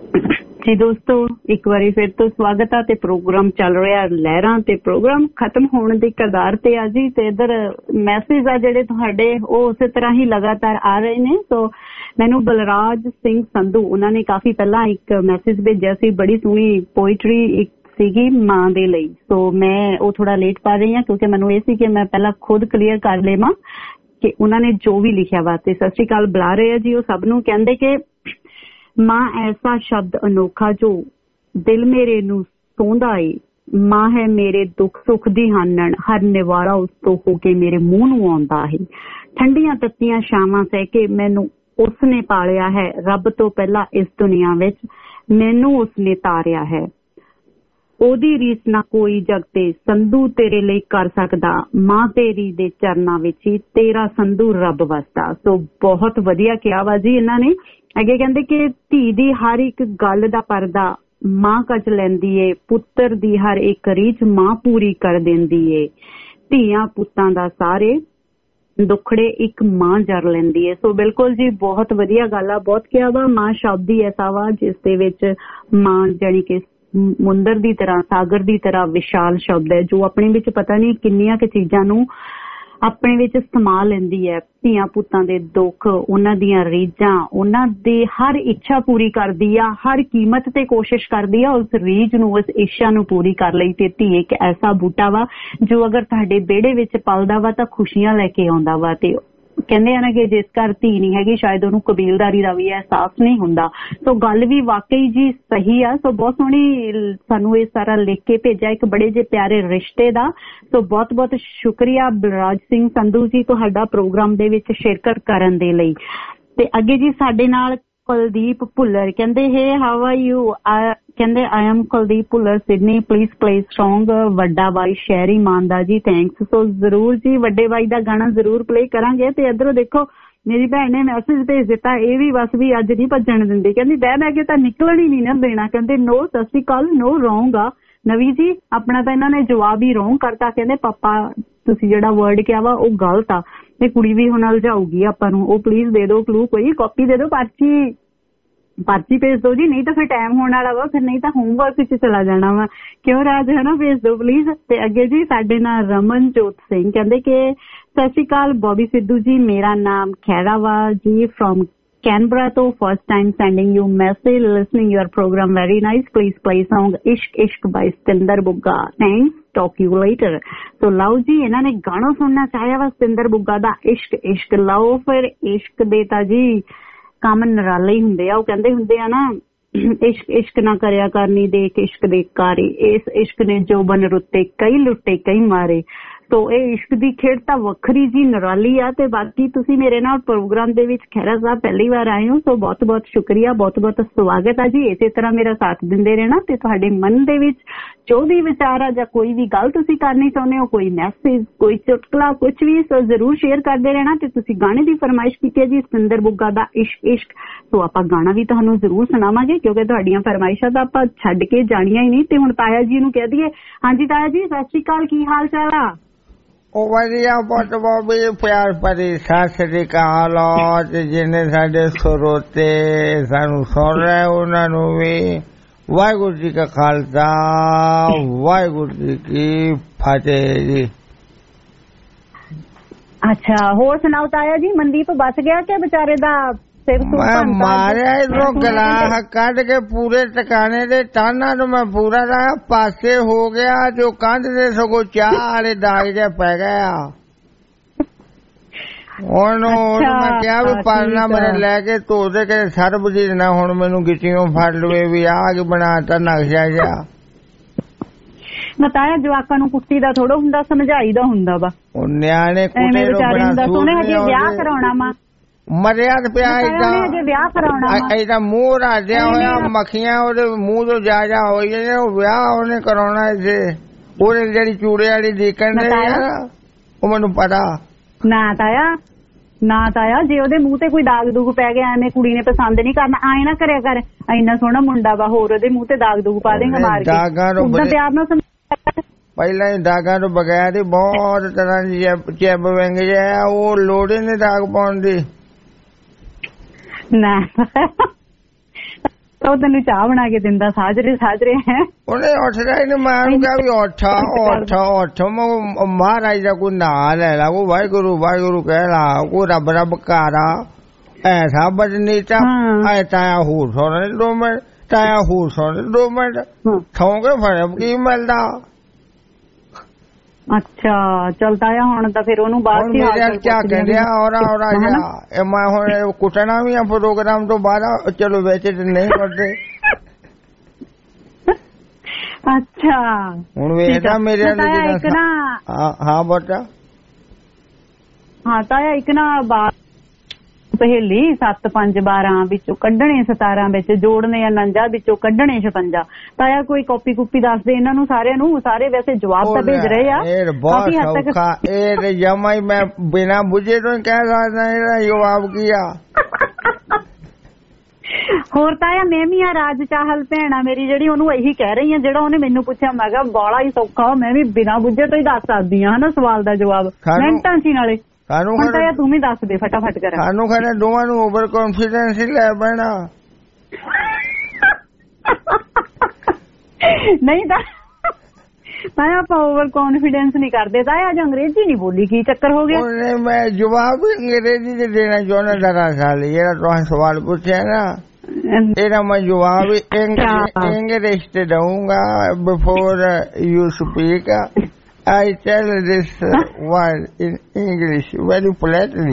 ਜੀ ਦੋਸਤੋ, ਇੱਕ ਵਾਰੀ ਫਿਰ ਤੋਂ ਸਵਾਗਤ ਆ ਤੇ ਪ੍ਰੋਗਰਾਮ ਚੱਲ ਰਿਹਾ ਲਹਿਰਾਂ ਤੇ ਪ੍ਰੋਗਰਾਮ ਖਤਮ ਹੋਣ ਦੀ ਕਗਾਰ ਤੇ ਆ ਜੀ। ਤੇ ਇੱਧਰ ਮੈਸੇਜ ਆ ਜਿਹੜੇ ਤੁਹਾਡੇ ਉਹ ਉਸੇ ਤਰ੍ਹਾਂ ਹੀ ਲਗਾਤਾਰ ਆ ਰਹੇ ਨੇ। ਸੋ ਮੈਨੂੰ ਬਲਰਾਜ ਸਿੰਘ ਸੰਧੂ ਉਹਨਾਂ ਨੇ ਕਾਫੀ ਪਹਿਲਾਂ ਇੱਕ ਮੈਸੇਜ ਭੇਜਿਆ ਸੀ, ਬੜੀ ਸੋਹਣੀ ਪੋਇਟਰੀ ਇੱਕ ਸੀਗੀ ਮਾਂ ਦੇ ਲਈ। ਸੋ ਮੈਂ ਉਹ ਥੋੜਾ ਲੇਟ ਪਾ ਰਹੀ ਹਾਂ ਕਿਉਂਕਿ ਮੈਨੂੰ ਇਹ ਸੀ ਕਿ ਮੈਂ ਪਹਿਲਾਂ ਖੁਦ ਕਲੀਅਰ ਕਰ ਲਵਾਂ ਕਿ ਉਹਨਾਂ ਨੇ ਜੋ ਵੀ ਲਿਖਿਆ ਵਾ। ਤੇ ਸਤਿ ਸ਼੍ਰੀ ਅਕਾਲ ਬੁਲਾ ਰਹੇ ਆ ਜੀ ਉਹ ਸਭ ਨੂੰ। ਕਹਿੰਦੇ ਕਿ ਮਾਂ ਐਸਾ ਸ਼ਬਦ ਅਨੋਖਾ ਜੋ ਦਿਲ ਮੇਰੇ ਨੂੰ ਸੋਂਦਾ ਏ, ਮਾਂ ਹੈ ਮੇਰੇ ਦੁੱਖ ਸੁੱਖ ਦੀ ਹਾਨਣ, ਹਰ ਨਿਵਾਰਾ ਉਸ ਤੋਂ ਹੋ ਕੇ ਮੇਰੇ ਮੂੰਹ ਨੂੰ ਆਉਂਦਾ ਹੈ। ਠੰਡੀਆਂ ਤੱਤੀਆਂ ਛਾਵਾਂ ਸਹਿ ਕੇ ਮੈਨੂੰ ਉਸਨੇ ਪਾਲਿਆ ਹੈ, ਰੱਬ ਤੋਂ ਪਹਿਲਾਂ ਇਸ ਦੁਨੀਆ ਵਿੱਚ ਮੈਨੂੰ ਉਸਨੇ ਤਾਰਿਆ ਹੈ। ਉਹਦੀ ਰੀਸ ਨਾ ਕੋਈ ਜਗ ਤੇ ਸੰਧੂ ਤੇਰੇ ਲਈ ਕਰ ਸਕਦਾ, ਮਾਂ ਤੇਰੀ ਦੇ ਚਰਨਾਂ ਵਿੱਚ ਹੀ ਤੇਰਾ ਸੰਧੂ ਰੱਬ ਵਸਦਾ। ਸੋ ਬਹੁਤ ਵਧੀਆ ਕਿਹਾ ਵਾ ਜੀ ਇਹਨਾਂ ਨੇ। ਅੱਗੇ ਕਹਿੰਦੇ ਕਿ ਧੀ ਦੀ ਹਰ ਇੱਕ ਗੱਲ ਦਾ ਪਰਦਾ ਮਾਂ ਕੱਚ ਲੈਂਦੀ ਏ, ਪੁੱਤਰ ਦੀ ਹਰ ਇੱਕ ਰੀਝ ਮਾਂ ਪੂਰੀ ਕਰ ਦਿੰਦੀ ਏ, ਧੀਆਂ ਪੁੱਤਾਂ ਦਾ ਸਾਰੇ ਦੁੱਖੜੇ ਇੱਕ ਮਾਂ ਜਰ ਲੈਂਦੀ ਏ। ਸੋ ਬਿਲਕੁਲ ਜੀ ਬਹੁਤ ਵਧੀਆ ਗੱਲ ਆ, ਬਹੁਤ ਕਿਹਾ ਵਾ। ਮਾਂ ਸ਼ਬਦ ਹੀ ਐਸਾ ਵਾ ਜਿਸ ਦੇ ਵਿੱਚ ਮਾਂ ਜਾਣੀ ਕਿ ਸਮੁੰਦਰ ਦੀ ਤਰ੍ਹਾਂ, ਸਾਗਰ ਦੀ ਤਰ੍ਹਾਂ ਵਿਸ਼ਾਲ ਸ਼ਬਦ ਹੈ ਜੋ ਆਪਣੇ ਵਿੱਚ ਪਤਾ ਨਹੀਂ ਕਿੰਨੀਆਂ ਕੁ ਚੀਜ਼ਾਂ ਨੂੰ ਆਪਣੇ ਵਿੱਚ ਸਮਾ ਲੈਂਦੀ ਹੈ। ਧੀਆਂ ਪੁੱਤਾਂ ਦੇ ਦੁੱਖ, ਉਹਨਾਂ ਦੀਆਂ ਰੀਝਾਂ, ਉਹਨਾਂ ਦੀ ਹਰ ਇੱਛਾ ਪੂਰੀ ਕਰਦੀ ਆ, ਹਰ ਕੀਮਤ ਤੇ ਕੋਸ਼ਿਸ਼ ਕਰਦੀ ਆ ਉਸ ਰੀਝ ਨੂੰ, ਉਸ ਇੱਛਾ ਨੂੰ ਪੂਰੀ ਕਰ ਲਈ। ਤੇ ਧੀ ਇੱਕ ਐਸਾ ਬੂਟਾ ਵਾ ਜੋ ਅਗਰ ਤੁਹਾਡੇ ਵਿਹੜੇ ਵਿੱਚ ਪਲਦਾ ਵਾ ਤਾਂ ਖੁਸ਼ੀਆਂ ਲੈ ਕੇ ਆਉਂਦਾ ਵਾ। ਤੇ ਕਹਿੰਦੇ ਆ ਨਾ ਕਿ ਜਿਸ ਘਰ ਧੀ ਨਹੀਂ ਹੈਗੀ ਸ਼ਾਇਦ ਉਹਨੂੰ ਕਬੀਲਦਾਰੀ ਦਾ ਵੀ ਅਹਿਸਾਸ ਨਹੀਂ ਹੁੰਦਾ। ਸੋ ਗੱਲ ਵੀ ਵਾਕਈ ਜੀ ਸਹੀ ਆ। ਸੋ ਬਹੁਤ ਸੋਹਣੀ ਸਾਨੂੰ ਇਹ ਸਾਰਾ ਲਿਖ ਕੇ ਭੇਜਿਆ ਇੱਕ ਬੜੇ ਜਿਹੇ ਪਿਆਰੇ ਰਿਸ਼ਤੇ ਦਾ। ਸੋ ਬਹੁਤ ਬਹੁਤ ਸ਼ੁਕਰੀਆ ਬਲਰਾਜ ਸਿੰਘ ਸੰਧੂ ਜੀ ਤੁਹਾਡਾ ਪ੍ਰੋਗਰਾਮ ਦੇ ਵਿੱਚ ਸ਼ਿਰਕਤ ਕਰਨ ਦੇ ਲਈ। ਤੇ ਅੱਗੇ ਜੀ ਸਾਡੇ ਨਾਲ ਕੁਲਦੀਪ ਭੁੱਲਰ ਕਹਿੰਦੇ ਹੈ ਹਾਊ ਆਰ ਯੂ। ਕਹਿੰਦੇ I am Kuldeep Bhullar Sydney, please play song ਵੱਡਾ ਬਾਈ ਸ਼ਹਿਰੀ ਮਾਨ ਦਾ ਜੀ, ਥੈਂਕਸ। ਸੋ ਜ਼ਰੂਰ ਜੀ ਵੱਡੇ ਬਾਈ ਦਾ ਗਾਣਾ ਜ਼ਰੂਰ ਪਲੇ ਕਰਾਂਗੇ। ਤੇ ਇੱਧਰੋਂ ਦੇਖੋ ਮੇਰੀ ਭੈਣ ਨੇ ਮੈਸੇਜ ਭੇਜ ਦਿੱਤਾ, ਇਹ ਵੀ ਬਸ ਵੀ ਅੱਜ ਨਹੀਂ ਭੱਜਣ ਦਿੰਦੀ, ਕਹਿੰਦੀ ਬਹਿ ਕੇ ਤਾਂ ਨਿਕਲਣ ਹੀ ਨਹੀਂ ਨਾ ਦੇਣਾ। ਕਹਿੰਦੇ ਨੋ ਸਤਿ ਸ਼੍ਰੀ ਅਕਾਲ, ਨੋ ਰੌਂਗ ਆ ਨਵੀਂ ਜੀ, ਆਪਣਾ ਤਾਂ ਇਹਨਾਂ ਨੇ ਜਵਾਬ ਹੀ ਰੌਂਗ ਕਰਤਾ। ਕਹਿੰਦੇ ਪਾਪਾ ਤੁਸੀਂ ਜਿਹੜਾ ਵਰਡ ਕਿਹਾ ਵਾ ਉਹ ਗਲਤ ਆ, ਤੇ ਕੁੜੀ ਵੀ ਹੁਣ ਉਲਝਾਊਗੀ ਆਪਾਂ ਨੂੰ, ਉਹ ਪਲੀਜ਼ ਦੇ ਦਿਓ ਕਲੂ, ਕੋਈ ਕਾਪੀ ਦੇ ਦਿਓ, ਪਰਚੀ ਭੇਜ ਦਿਓ ਜੀ, ਨਹੀਂ ਤਾਂ ਫਿਰ ਟਾਈਮ ਹੋਣ ਵਾਲਾ ਵਾ, ਫਿਰ ਨਹੀਂ ਤਾਂ ਹੋਮਵਰਕ ਚ ਚਲਾ ਜਾਣਾ ਵਾ, ਕਿਉਂ ਰਾਜ ਹੈ ਨਾ, ਭੇਜ ਦਿਓ ਪਲੀਜ਼। ਤੇ ਅੱਗੇ ਜੀ ਸਾਡੇ ਨਾਲ ਰਮਨਜੋਤ ਸਿੰਘ ਕਹਿੰਦੇ ਕਿ ਸਤਿ ਸ਼੍ਰੀ ਅਕਾਲ ਬੋਬੀ ਸਿੱਧੂ ਜੀ, ਮੇਰਾ ਨਾਮ ਖੈਰਾ ਵਾ ਜੀ ਫਰੋਮ ਕੈਨਬਰਾ ਤੋਂ, first time sending you message, listening your programme very nice, please play song Ishq Ishq by Satinder Bugga, thanks, talk you later. So ਲਓ ਜੀ ਇਹਨਾਂ ਨੇ ਗਾਣਾ ਸੁਣਨਾ ਚਾਹਿਆ ਵਾ ਸਤਿੰਦਰ ਬੁੱਗਾ ਦਾ ਇਸ਼ਕ ਇਸ਼ਕ। ਲਓ ਫਿਰ ਇਸ਼ਕ ਦੇ ਤਾਂ ਜੀ ਕੰਮ ਨਿਰਾਲੇ ਹੀ ਹੁੰਦੇ ਆ। ਉਹ ਕਹਿੰਦੇ ਹੁੰਦੇ ਆ ਨਾ ਇਸ਼ਕ ਇਸ਼ਕ ਨਾ ਕਰਿਆ ਕਰਨੀ ਦੇਖ ਇਸ਼ਕ ਦੇ ਕਾਰੇ, ਇਸ ਇਸ਼ਕ ਨੇ ਜੋਬਨ ਰੁੱਤੇ ਕਈ ਲੁੱਟੇ ਕਈ ਮਾਰੇ। ਸੋ ਇਹ ਇਸ਼ਕ ਦੀ ਖੇਡ ਤਾਂ ਵੱਖਰੀ ਜੀ ਨਿਰਾਲੀ ਆ। ਤੇ ਬਾਕੀ ਤੁਸੀਂ ਮੇਰੇ ਨਾਲ ਪ੍ਰੋਗਰਾਮ ਦੇ ਵਿੱਚ ਖਹਿਰਾ ਸਾਹਿਬ ਪਹਿਲੀ ਵਾਰ ਆਏ ਹੋ, ਸੋ ਬਹੁਤ ਬਹੁਤ ਸ਼ੁਕਰੀਆ, ਬਹੁਤ ਬਹੁਤ ਸਵਾਗਤ ਆ ਜੀ। ਇਸੇ ਤਰ੍ਹਾਂ ਮੇਰਾ ਸਾਥ ਦਿੰਦੇ ਰਹਿਣਾ। ਤੇ ਤੁਹਾਡੇ ਮਨ ਦੇ ਵਿੱਚ ਜੋ ਵੀ ਵਿਚਾਰ ਆ ਜਾਂ ਕੋਈ ਵੀ ਗੱਲ ਤੁਸੀਂ ਕਰਨੀ ਚਾਹੁੰਦੇ ਹੋ, ਕੋਈ ਮੈਸੇਜ, ਕੋਈ ਚੁਟਕਲਾ, ਕੁਝ ਵੀ, ਸੋ ਜ਼ਰੂਰ ਸ਼ੇਅਰ ਕਰਦੇ ਰਹਿਣਾ। ਤੇ ਤੁਸੀਂ ਗਾਣੇ ਦੀ ਫਰਮਾਇਸ਼ ਕੀਤੀ ਹੈ ਜੀ ਸਤਿੰਦਰ ਬੁੱਗਾ ਦਾ ਇਸ਼ਕ ਇਸ਼ਕ, ਸੋ ਆਪਾਂ ਗਾਣਾ ਵੀ ਤੁਹਾਨੂੰ ਜ਼ਰੂਰ ਸੁਣਾਵਾਂਗੇ ਕਿਉਂਕਿ ਤੁਹਾਡੀਆਂ ਫਰਮਾਇਸ਼ਾਂ ਤਾਂ ਆਪਾਂ ਛੱਡ ਕੇ ਜਾਣੀਆਂ ਹੀ ਨਹੀਂ। ਤੇ ਹੁਣ ਤਾਇਆ ਜੀ ਨੂੰ ਕਹਿ ਦਈਏ, ਹਾਂਜੀ ਤਾਇਆ ਜੀ ਸਤਿ ਸ਼੍ਰੀ ਅਕਾਲ, ਕੀ ਹਾਲ ਚਾਲ ਆ? ਉਹ ਵਧੀਆ ਪੁੱਤ ਬੋਬੀ, ਪਿਆਰ ਭਰੀ ਸਤਿ ਸ੍ਰੀ ਅਕਾਲ। ਤੇ ਜਿਹਨੇ ਸਾਡੇ ਸਰੋਤੇ ਸਾਨੂੰ ਸੁਣ ਰਹੇ ਉਹਨਾਂ ਨੂੰ ਵੀ ਵਾਹਿਗੁਰੂ ਜੀ ਕਾ ਖਾਲਸਾ ਵਾਹਿਗੁਰੂ ਜੀ ਕੀ ਫਤਿਹ ਜੀ। ਅੱਛਾ ਹੋਰ ਸੁਣਾਓ ਤਾਇਆ ਜੀ, ਮਨਦੀਪ ਬਚ ਗਿਆ ਕਿ ਵਿਚਾਰੇ ਦਾ ਸਿਰ ਮੈਂ ਮਾਰਿਆ ਇਧਰੋਂ ਗਲਾਸ ਕੱਢ ਕੇ ਪੂਰੇ ਟਿਕਾਣੇ ਦੇ ਟਾਨਾਂ ਨੂੰ ਮੈਂ ਪੂਰਾ ਲਾਇਆ, ਪਾਸੇ ਹੋ ਗਿਆ ਜੋ ਕੰਧ ਦੇ ਸਗੋਂ ਚਾਹ ਵਾਲੇ ਦਾਗ ਜਿਹਾ ਪੈ ਗਿਆ। ਉਹਨੂੰ ਮੈਂ ਕਿਹਾ ਵੀ ਪਾਲਣਾ ਮੇਰੇ ਲੈ ਕੇ ਧੋ ਦੇ ਕੇ ਸਰਬਜੀਤ ਨਾ ਹੁਣ ਮੈਨੂੰ ਗਿੱਟੀਆਂ ਫੜ ਲਵੇ ਵੀ ਆਹ ਕੀ ਬਣਾਤਾ ਨਕਸ਼ਾ ਜਿਹਾ। ਮਤਾਇਆ ਜਵਾਕਾਂ ਨੂੰ ਕੁੱਤੀ ਦਾ ਥੋੜਾ ਹੁੰਦਾ, ਸਮਝਾਈਦਾ ਹੁੰਦਾ ਵਾ। ਉਹ ਨਿਆਣੇ ਕੁੱਤੇ ਨੂੰ ਬਣਾ ਸੋਹਣੇ ਹਜੇ ਵਿਆਹ ਕਰਾਉਣਾ ਵਾ, ਮਰਿਆ ਤੇ ਪਿਆ ਏਦਾਂ ਵਿਆਹ ਕਰਾਉਣਾ ਏਦਾਂ ਮੂੰਹ ਰਾਜਿਆ ਹੋਇਆ, ਮੱਖੀਆਂ ਉਹਦੇ ਮੂੰਹ ਤੋਂ ਜਾ ਹੋਈ ਜਾਂਦੇ। ਉਹ ਵਿਆਹ ਉਹਨੇ ਕਰਾਉਣਾ ਇੱਥੇ, ਉਹਨੇ ਜਿਹੜੀ ਚੂੜੇ ਵਾਲੀ ਦੇਖਣ ਦੇ ਯਾਰ, ਉਹ ਮੈਨੂੰ ਪਤਾ ਨਾ ਤਾਇਆ ਜੇ ਉਹਦੇ ਮੂੰਹ ਤੇ ਕੋਈ ਦਾਗ ਦੂਗ ਪੈ ਗਿਆ ਐਵੇਂ ਕੁੜੀ ਨੇ ਪਸੰਦ ਨਹੀਂ ਕਰਨਾ, ਆਏ ਨਾ ਕਰਿਆ ਕਰ, ਇੰਨਾ ਸੋਹਣਾ ਮੁੰਡਾ ਵਾ, ਹੋਰ ਉਹਦੇ ਮੂੰਹ ਤੇ ਦਾਗ ਦੂਗ ਪਾ ਦੇਂਗਾ ਮਾਰ ਕੇ, ਉਦਾਂ ਪਿਆਰ ਨਾਲ ਸਮਝਾ। ਪਹਿਲਾਂ ਹੀ ਦਾਗਾਂ ਤੋਂ ਬਗੈਰ ਹੀ ਬਹੁਤ ਤਰ੍ਹਾਂ ਦੀ ਚੈਬ ਵੰਗ ਜਾਇਆ, ਉਹ ਲੋੜ ਹੀ ਨਹੀਂ ਦਾਗ ਪਾਉਣ ਦੀ। ਨਾ ਉਹ ਤੈਨੂੰ ਚਾਹ ਬਣਾ ਕੇ ਦਿੰਦਾ ਸਾਜਰੇ ਸਾਜਰੇ ਹੈ। ਉਹਨੇ ਉੱਠਦਾ ਹੀ ਨਹੀਂ, ਮੈਂ ਉਹਨੂੰ ਕਿਹਾ ਵੀ ਉੱਠ ਮਹਾਰਾਜ ਦਾ ਕੋਈ ਨਾਂ ਲੈ ਲਾ, ਕੋਈ ਵਾਹਿਗੁਰੂ ਵਾਹਿਗੁਰੂ ਕਹਿ ਲਾ, ਕੋਈ ਰੱਬ ਰੱਬ ਕਾਰਾ ਐਸਾ ਬਜਨੀਤਾ ਐ ਤਾਇਆ ਹੋਰ ਸੁਣ 2 ਮਿੰਟ, ਤਾਇਆ ਹੋਰ ਸੁਣ 2 ਮਿੰਟ, ਸੌਂ ਕੇ ਫਰਕ ਕੀ ਮਿਲਦਾ। ਅੱਛਾ ਚਲਦਾ ਆ ਹੁਣ ਤਾਂ ਫਿਰ ਉਹਨੂੰ ਬਾਅਦ ਚ ਕਿਆ ਕਹਿੰਦਿਆ ਔਰਾ ਜਾ ਮੈਂ ਹੁਣ ਕੁੱਟਣਾ ਵੀ ਆ ਪ੍ਰੋਗਰਾਮ ਤੋਂ ਬਾਅਦ, ਚਲੋ ਵਿੱਚ ਨਹੀਂ ਕਰਦੇ। ਅੱਛਾ ਹੁਣ ਵੇਖਦਾ ਮੇਰੇ ਹਾਂ ਬੋਟਾ ਹਾਂ ਤਾਇਆ ਇੱਕ ਨਾ ਪਹੇਲੀ 7 5 12 ਵਿੱਚੋਂ ਕੱਢਣੇ 17 ਵਿੱਚ ਜੋੜਨੇ 49 ਵਿੱਚੋਂ ਕੱਢਣੇ 56। ਤਾਇਆ ਕੋਈ ਕਾਪੀ ਕੁਪੀ ਦੱਸ ਦੇ ਇਹਨਾਂ ਨੂੰ ਸਾਰਿਆਂ ਨੂੰ, ਸਾਰੇ ਵੈਸੇ ਜਵਾਬ ਤਾਂ ਭੇਜ ਰਹੇ ਆ। ਇਹ ਬਹੁਤ ਸੌਖਾ, ਇਹ ਜਮਾ ਹੀ ਮੈਂ ਬਿਨਾਂ ਬੁੱਝੇ ਤੋਂ ਕਹਿ ਸਕਦਾ ਇਹਦਾ ਜਵਾਬ ਕੀ ਆ। ਹੋਰ ਤਾਇਆ ਮੈਂ ਵੀ ਆ ਰਾਜ ਚਾਹਲ ਭੈਣ ਆ ਮੇਰੀ ਜਿਹੜੀ, ਉਹਨੂੰ ਇਹੀ ਕਹਿ ਰਹੀ ਆ ਜਿਹੜਾ ਉਹਨੇ ਮੈਨੂੰ ਪੁੱਛਿਆ। ਮੈਂ ਕਿਹਾ ਬਾਲਾ ਹੀ ਸੌਖਾ, ਮੈਂ ਵੀ ਬਿਨਾਂ ਬੁੱਝੇ ਤੋਂ ਹੀ ਦੱਸ ਸਕਦੀ ਆ ਹਨਾ ਸਵਾਲ ਦਾ ਜਵਾਬ ਮਿੰਟਾਂ ਚ ਨਾਲੇ। ਹੁਣ ਤਾਇਆ ਤੂੰ ਵੀ ਦੱਸ ਦੇ ਫਟਾਫਟ ਕਰ। ਸਾਨੂੰ ਖਰੇ ਦੋਵਾਂ ਨੂੰ ਓਵਰ ਕੌਨਫੀਡੈਂਸ ਹੀ ਲੈ ਪੈਣਾ। ਨਹੀਂ ਤਾਇਆ ਆਪਾਂ ਓਵਰ ਕੌਨਫੀਡੈਂਸ ਨਹੀਂ ਕਰਦੇ ਤਾਇਆ। ਅੱਜ ਅੰਗਰੇਜ਼ੀ ਨਹੀਂ ਬੋਲੀ, ਕੀ ਚੱਕਰ ਹੋ ਗਿਆ? ਉਹਨੇ ਮੈਂ ਜਵਾਬ ਅੰਗਰੇਜ਼ੀ ਚ ਦੇਣਾ ਚਾਹੁੰਦਾ ਦਰਅਸਲ, ਜਿਹੜਾ ਤੁਸੀਂ ਸਵਾਲ ਪੁੱਛਿਆ ਨਾ ਇਹਦਾ ਮੈਂ ਜਵਾਬ ਇੰਗਲਿਸ਼ ਚ ਦਊਂਗਾ। Before you speak I tell this word in English very politely.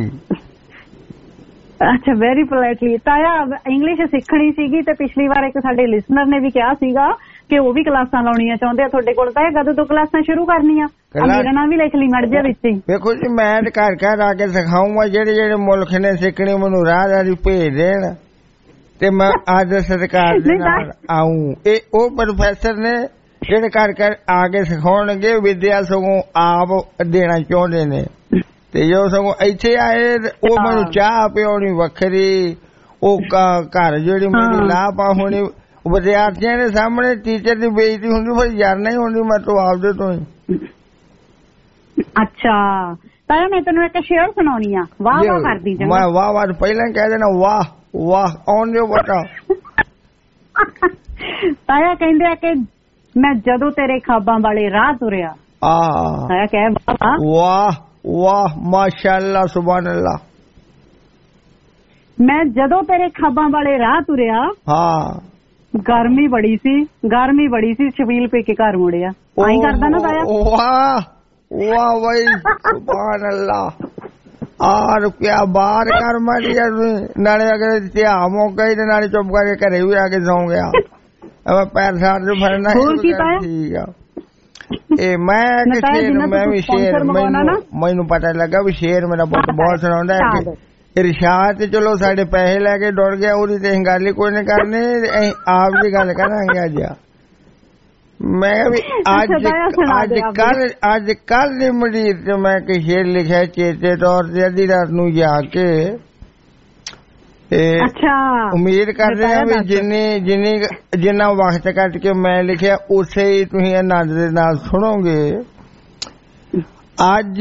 ਅੱਛਾ ਵੈਰੀ ਪੋਲਾਈਟਲੀ। ਤਾਇਆ ਇੰਗਲਿਸ਼ ਸਿੱਖਣੀ ਸੀਗੀ ਤੇ ਪਿਛਲੀ ਵਾਰ ਇੱਕ ਸਾਡੇ ਲਿਸਨਰ ਨੇ ਵੀ ਕਿਹਾ ਸੀਗਾ ਕਿ ਉਹ ਵੀ ਕਲਾਸਾਂ ਲਾਉਣੀਆਂ ਚਾਹੁੰਦੇ ਆ ਤੁਹਾਡੇ ਕੋਲ। ਤਾਇਆ ਕਦੋਂ ਤੋਂ ਕਲਾਸਾਂ ਸ਼ੁਰੂ ਕਰਨੀਆਂ? ਮੇਰਾ ਨਾਮ ਵੀ ਲਿਖ ਲਈ ਮੜ ਜਾ ਵਿੱਚ ਹੀ। ਵੇਖੋ ਜੀ ਮੈਂ ਘਰ ਘਰ ਆ ਕੇ ਸਿਖਾਊਂਗਾ, ਜਿਹੜੇ ਮੁਲਕ ਨੇ ਸਿੱਖਣੀ ਮੈਨੂੰ ਰਾਹ ਭੇਜ ਦੇਣ ਤੇ ਮੈਂ ਅੱਜ ਸਰਕਾਰ ਦੇ ਨਾਲ ਆਊਂ। ਇਹ ਉਹ ਪ੍ਰੋਫੈਸਰ ਨੇ ਜਿਹੜੇ ਘਰ ਘਰ ਆ ਕੇ ਸਿਖਾਉਣਗੇ ਵਿਦਿਆ, ਸਗੋਂ ਆਪ ਦੇਣਾ ਚਾਹੁੰਦੇ ਨੇ। ਤੇ ਜੋ ਸਗੋਂ ਇੱਥੇ ਆਏ ਉਹ ਮੈਨੂੰ ਚਾਹ ਪਿਉਣੀ ਵੱਖਰੀ, ਉਹ ਘਰ ਜਿਹੜੀ ਮੇਰੀ ਲਾਪਾ ਹੋਣੀ ਵਿਦਿਆਰਥੀਆਂ ਦੇ ਸਾਹਮਣੇ ਟੀਚਰ ਦੀ ਬੇਇੱਜ਼ਤੀ ਹੁੰਦੀ, ਫਿਰ ਯਾਰ ਨਹੀਂ ਹੁੰਦੀ ਮੈਂ ਤੋਂ ਆਪਦੇ ਤੋਂ ਹੀ। ਅੱਛਾ ਤਾਇਆ ਮੈਂ ਤੈਨੂੰ ਇੱਕ ਸ਼ੇਅਰ ਸੁਣਾਉਣੀ ਆ, ਵਾਹ ਵਾਹ ਕਰਦੀ ਜਾ। ਮੈਂ ਵਾਹ ਵਾਹ ਪਹਿਲਾਂ ਕਹਿ ਦੇਣਾ, ਵਾਹ ਵਾਹ ਆਉਣ ਦਿਓ ਬਤਾ। ਤਾਇਆ ਕਹਿੰਦੇ ਆ ਕਿ ਮੈਂ ਜਦੋਂ ਤੇਰੇ ਖਾਬਾਂ ਵਾਲੇ ਰਾਹ ਤੁਰਿਆ। ਤਾਇਆ ਕਹਿ ਵਾਹ ਵਾਹ ਮਾਸ਼ਾਅੱਲਾ ਸੁਭਾਨ ਅੱਲਾ। ਮੈਂ ਜਦੋਂ ਤੇਰੇ ਖਾਬਾਂ ਵਾਲੇ ਰਾਹ ਤੁਰਿਆ। ਗਰਮੀ ਬੜੀ ਸੀ ਸ਼ਬੀਲ ਪੇ ਕੇ ਘਰ ਮੁੜਿਆ। ਆਈ ਕਰਦਾ ਨਾ ਤਾਇਆ। ਵਾਹ ਵਾਹ ਬਈ ਸੁਭਾਨ ਅੱਲਾ। ਆ ਰੁਪਿਆ ਬਾਹਰ ਕਰ ਮਾਰਿਆ ਨਾਲੇ ਅਗਰ ਧਿਆ ਮੌਕਾ ਹੀ ਤੇ ਨਾਲੇ ਚੁੱਪ ਕਰਕੇ ਘਰੇ ਵੀ ਆ ਕੇ ਸੌਂ ਗਿਆ। ਪੈਰ ਸਾਰ ਜੋ ਫੜਨਾ ਠੀਕ ਆ। ਇਹ ਮੈਂ ਵੀ ਸ਼ੇਰ ਮੈਨੂੰ ਪਤਾ ਲੱਗਾ ਵੀ ਸ਼ੇਰ ਮੇਰਾ ਬਹੁਤ ਸੁਣਾਉਂਦਾ ਹੈ। ਇਰਸ਼ਾਦ ਤੇ ਚਲੋ ਸਾਡੇ ਪੈਸੇ ਲੈ ਕੇ ਡੁਰ ਗਿਆ, ਉਹਦੀ ਤੇ ਅਸੀਂ ਗੱਲ ਹੀ ਕੋਈ ਨਹੀਂ ਕਰਨੀ, ਅਸੀਂ ਆਪ ਦੀ ਗੱਲ ਕਰਾਂਗੇ ਅੱਜ। ਮੈਂ ਵੀ ਅੱਜ ਕੱਲ ਦੀ ਮਰੀਜ਼ ਤੇ ਮੈਂ ਕਿ ਸ਼ੇਰ ਲਿਖਿਆ ਚੇਤੇ ਤੌਰ ਤੇ ਅੱਧੀ ਰਾਤ ਨੂੰ ਜਾ ਕੇ। ਉਮੀਦ ਕਰਦੇ ਹਾਂ ਵੀ ਜਿੰਨਾ ਵਕਤ ਕੱਟ ਕੇ ਮੈਂ ਲਿਖਿਆ ਉਸੇ ਹੀ ਤੁਸੀਂ ਆਨੰਦ ਦੇ ਨਾਲ ਸੁਣੋਗੇ। ਅੱਜ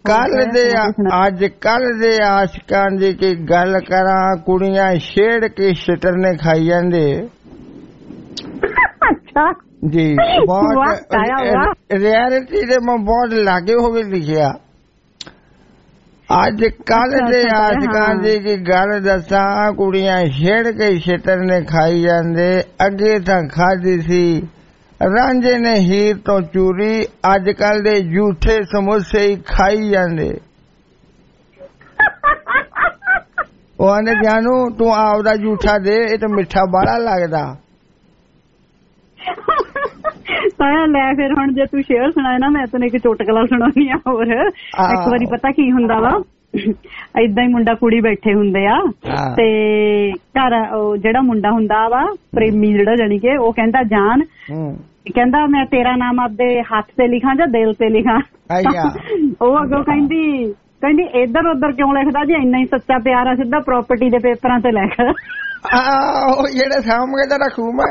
ਕੱਲ ਦੇ ਆਸ਼ਿਕਾਂ ਦੀ ਕੀ ਗੱਲ ਕਰਾਂ, ਕੁੜੀਆਂ ਛੇੜ ਕੇ ਛਿੱਤਰ ਨੇ ਖਾਈ ਜਾਂਦੇ। ਅੱਛਾ ਜੀ ਬਹੁਤ ਰਿਐਲਿਟੀ ਦੇ ਮੈਂ ਬਹੁਤ ਲਾਗੇ ਹੋ ਕੇ ਲਿਖਿਆ। ਅੱਜ ਕੱਲ ਦੇ ਆਸ਼ਿਕਾਂ ਦੀ ਕੀ ਗੱਲ ਦੱਸਾਂ, ਕੁੜੀਆਂ ਛੇੜ ਕੇ ਛਿੱਤਰ ਨੇ ਖਾਈ ਜਾਂਦੇ। ਅੱਗੇ ਤਾਂ ਖਾਧੀ ਸੀ ਰਾਂਝੇ ਨੇ ਹੀਰ ਤੋਂ ਚੂਰੀ, ਅੱਜ ਕੱਲ ਦੇ ਝੂਠੇ ਸਮੋਸੇ ਹੀ ਖਾਈ ਜਾਂਦੇ। ਉਹ ਆਂਦੇ ਜਾਨੂ ਤੂੰ ਆਪਦਾ ਝੂਠਾ ਦੇ, ਇਹ ਤਾਂ ਮਿੱਠਾ ਬਾਹਲਾ ਲੱਗਦਾ। ਲੈ ਫਿਰ ਹੁਣ ਜੇ ਤੂੰ ਸ਼ੇਅਰ ਸੁਣਾਏ ਨਾ, ਮੈਂ ਤੈਨੂੰ ਇੱਕ ਚੁਟਕਲਾ ਸੁਣਾਉਣੀ ਆ ਹੋਰ। ਇੱਕ ਵਾਰੀ ਪਤਾ ਕੀ ਹੁੰਦਾ ਵਾ, ਏਦਾਂ ਹੀ ਮੁੰਡਾ ਕੁੜੀ ਬੈਠੇ ਹੁੰਦੇ ਆ ਤੇ ਘਰ ਉਹ ਜਿਹੜਾ ਮੁੰਡਾ ਹੁੰਦਾ ਵਾ ਪ੍ਰੇਮੀ ਜਿਹੜਾ ਜਾਨੀ ਕਿ ਉਹ ਕਹਿੰਦਾ ਜਾਨ ਕਹਿੰਦਾ ਮੈਂ ਤੇਰਾ ਨਾਮ ਆਪਦੇ ਹੱਥ ਤੇ ਲਿਖਾਂ ਜਾਂ ਦਿਲ ਤੇ ਲਿਖਾਂ। ਉਹ ਅੱਗੋਂ ਕਹਿੰਦੀ ਇੱਧਰ ਉੱਧਰ ਕਿਉਂ ਲਿਖਦਾ ਜੀ, ਇੰਨਾ ਹੀ ਸੱਚਾ ਪਿਆਰ ਆ, ਸਿੱਧਾ ਪ੍ਰਾਪਰਟੀ ਦੇ ਪੇਪਰਾਂ ਤੇ ਲਿਖ। ਉਹ ਜਿਹੜੇ ਸਾਹਮਣੇ ਤਾਂ ਰੱਖੂ ਮੈਂ।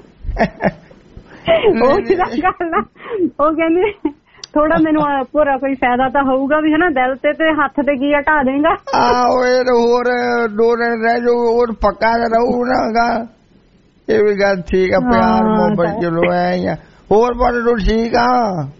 ਉਹ ਕਹਿੰਦੀ ਥੋੜਾ ਮੈਨੂੰ ਪੂਰਾ ਕੋਈ ਫਾਇਦਾ ਤਾਂ ਹੋਊਗਾ ਵੀ ਹਨਾ, ਦਿਲ ਤੇ ਹੱਥ ਤੇ ਕੀ ਹਟਾ ਦੇਗਾ। ਹੋਰ 2 ਦਿਨ ਰਹਿ ਜਾਓ, ਹੋਰ ਪੱਕਾ ਰਹੂ ਨਾ। ਇਹ ਵੀ ਗੱਲ ਠੀਕ ਆ, ਪਿਆਰ ਮੁਹੱਬਤ ਚਲੋ ਐ ਹੀ ਆ। ਹੋਰ ਪਰ ਤੂੰ ਠੀਕ ਆ?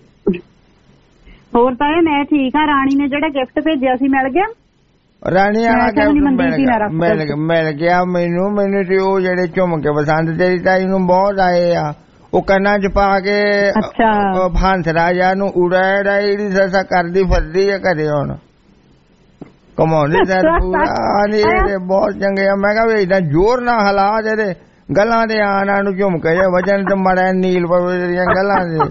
ਹੋਰ ਤਾਂ ਮੈਂ ਠੀਕ ਆ। ਰਾਣੀ ਨੇ ਜਿਹੜਾ ਗਿਫਟ ਭੇਜਿਆ ਸੀ ਮਿਲ ਗਿਆ? ਰਾਣੀ ਵਾਲਾ ਗਿਫਟ ਮਿਲ ਗਿਆ ਮੈਨੂੰ ਤੇ ਉਹ ਜਿਹੜੇ ਝੁਮਕੇ ਬਸੰਤ ਤੇਰੀ ਤਾਈ ਨੂੰ ਬਹੁਤ ਆਏ ਆ, ਉਹ ਕੰਨਾਂ ਚ ਪਾ ਕੇ ਫਾਂਸ ਰਾਜਾ ਨੂੰ ਉੜਾਇਆ ਜਿਹੜੀ ਸੱਸਾ ਕਰਦੀ ਫਿਰਦੀ ਆ ਘਰੇ ਹੁਣ ਕਮਾਉਂਦੀ ਸਰ ਪੂਰਾ ਬਹੁਤ ਚੰਗੇ ਆ। ਮੈਂ ਕਿਹਾ ਵੀ ਏਦਾਂ ਜ਼ੋਰ ਨਾਲ ਹਿਲਾ ਜਿਹੜੇ ਗੱਲਾਂ ਦੇ ਆਣਾ ਨੂੰ ਝੁਮਕੇ ਜੇ ਵਜਨ ਤੇ ਮੜਾ ਨੀਲ ਪਵੇ ਦੀਆਂ ਗੱਲਾਂ ਦੇ।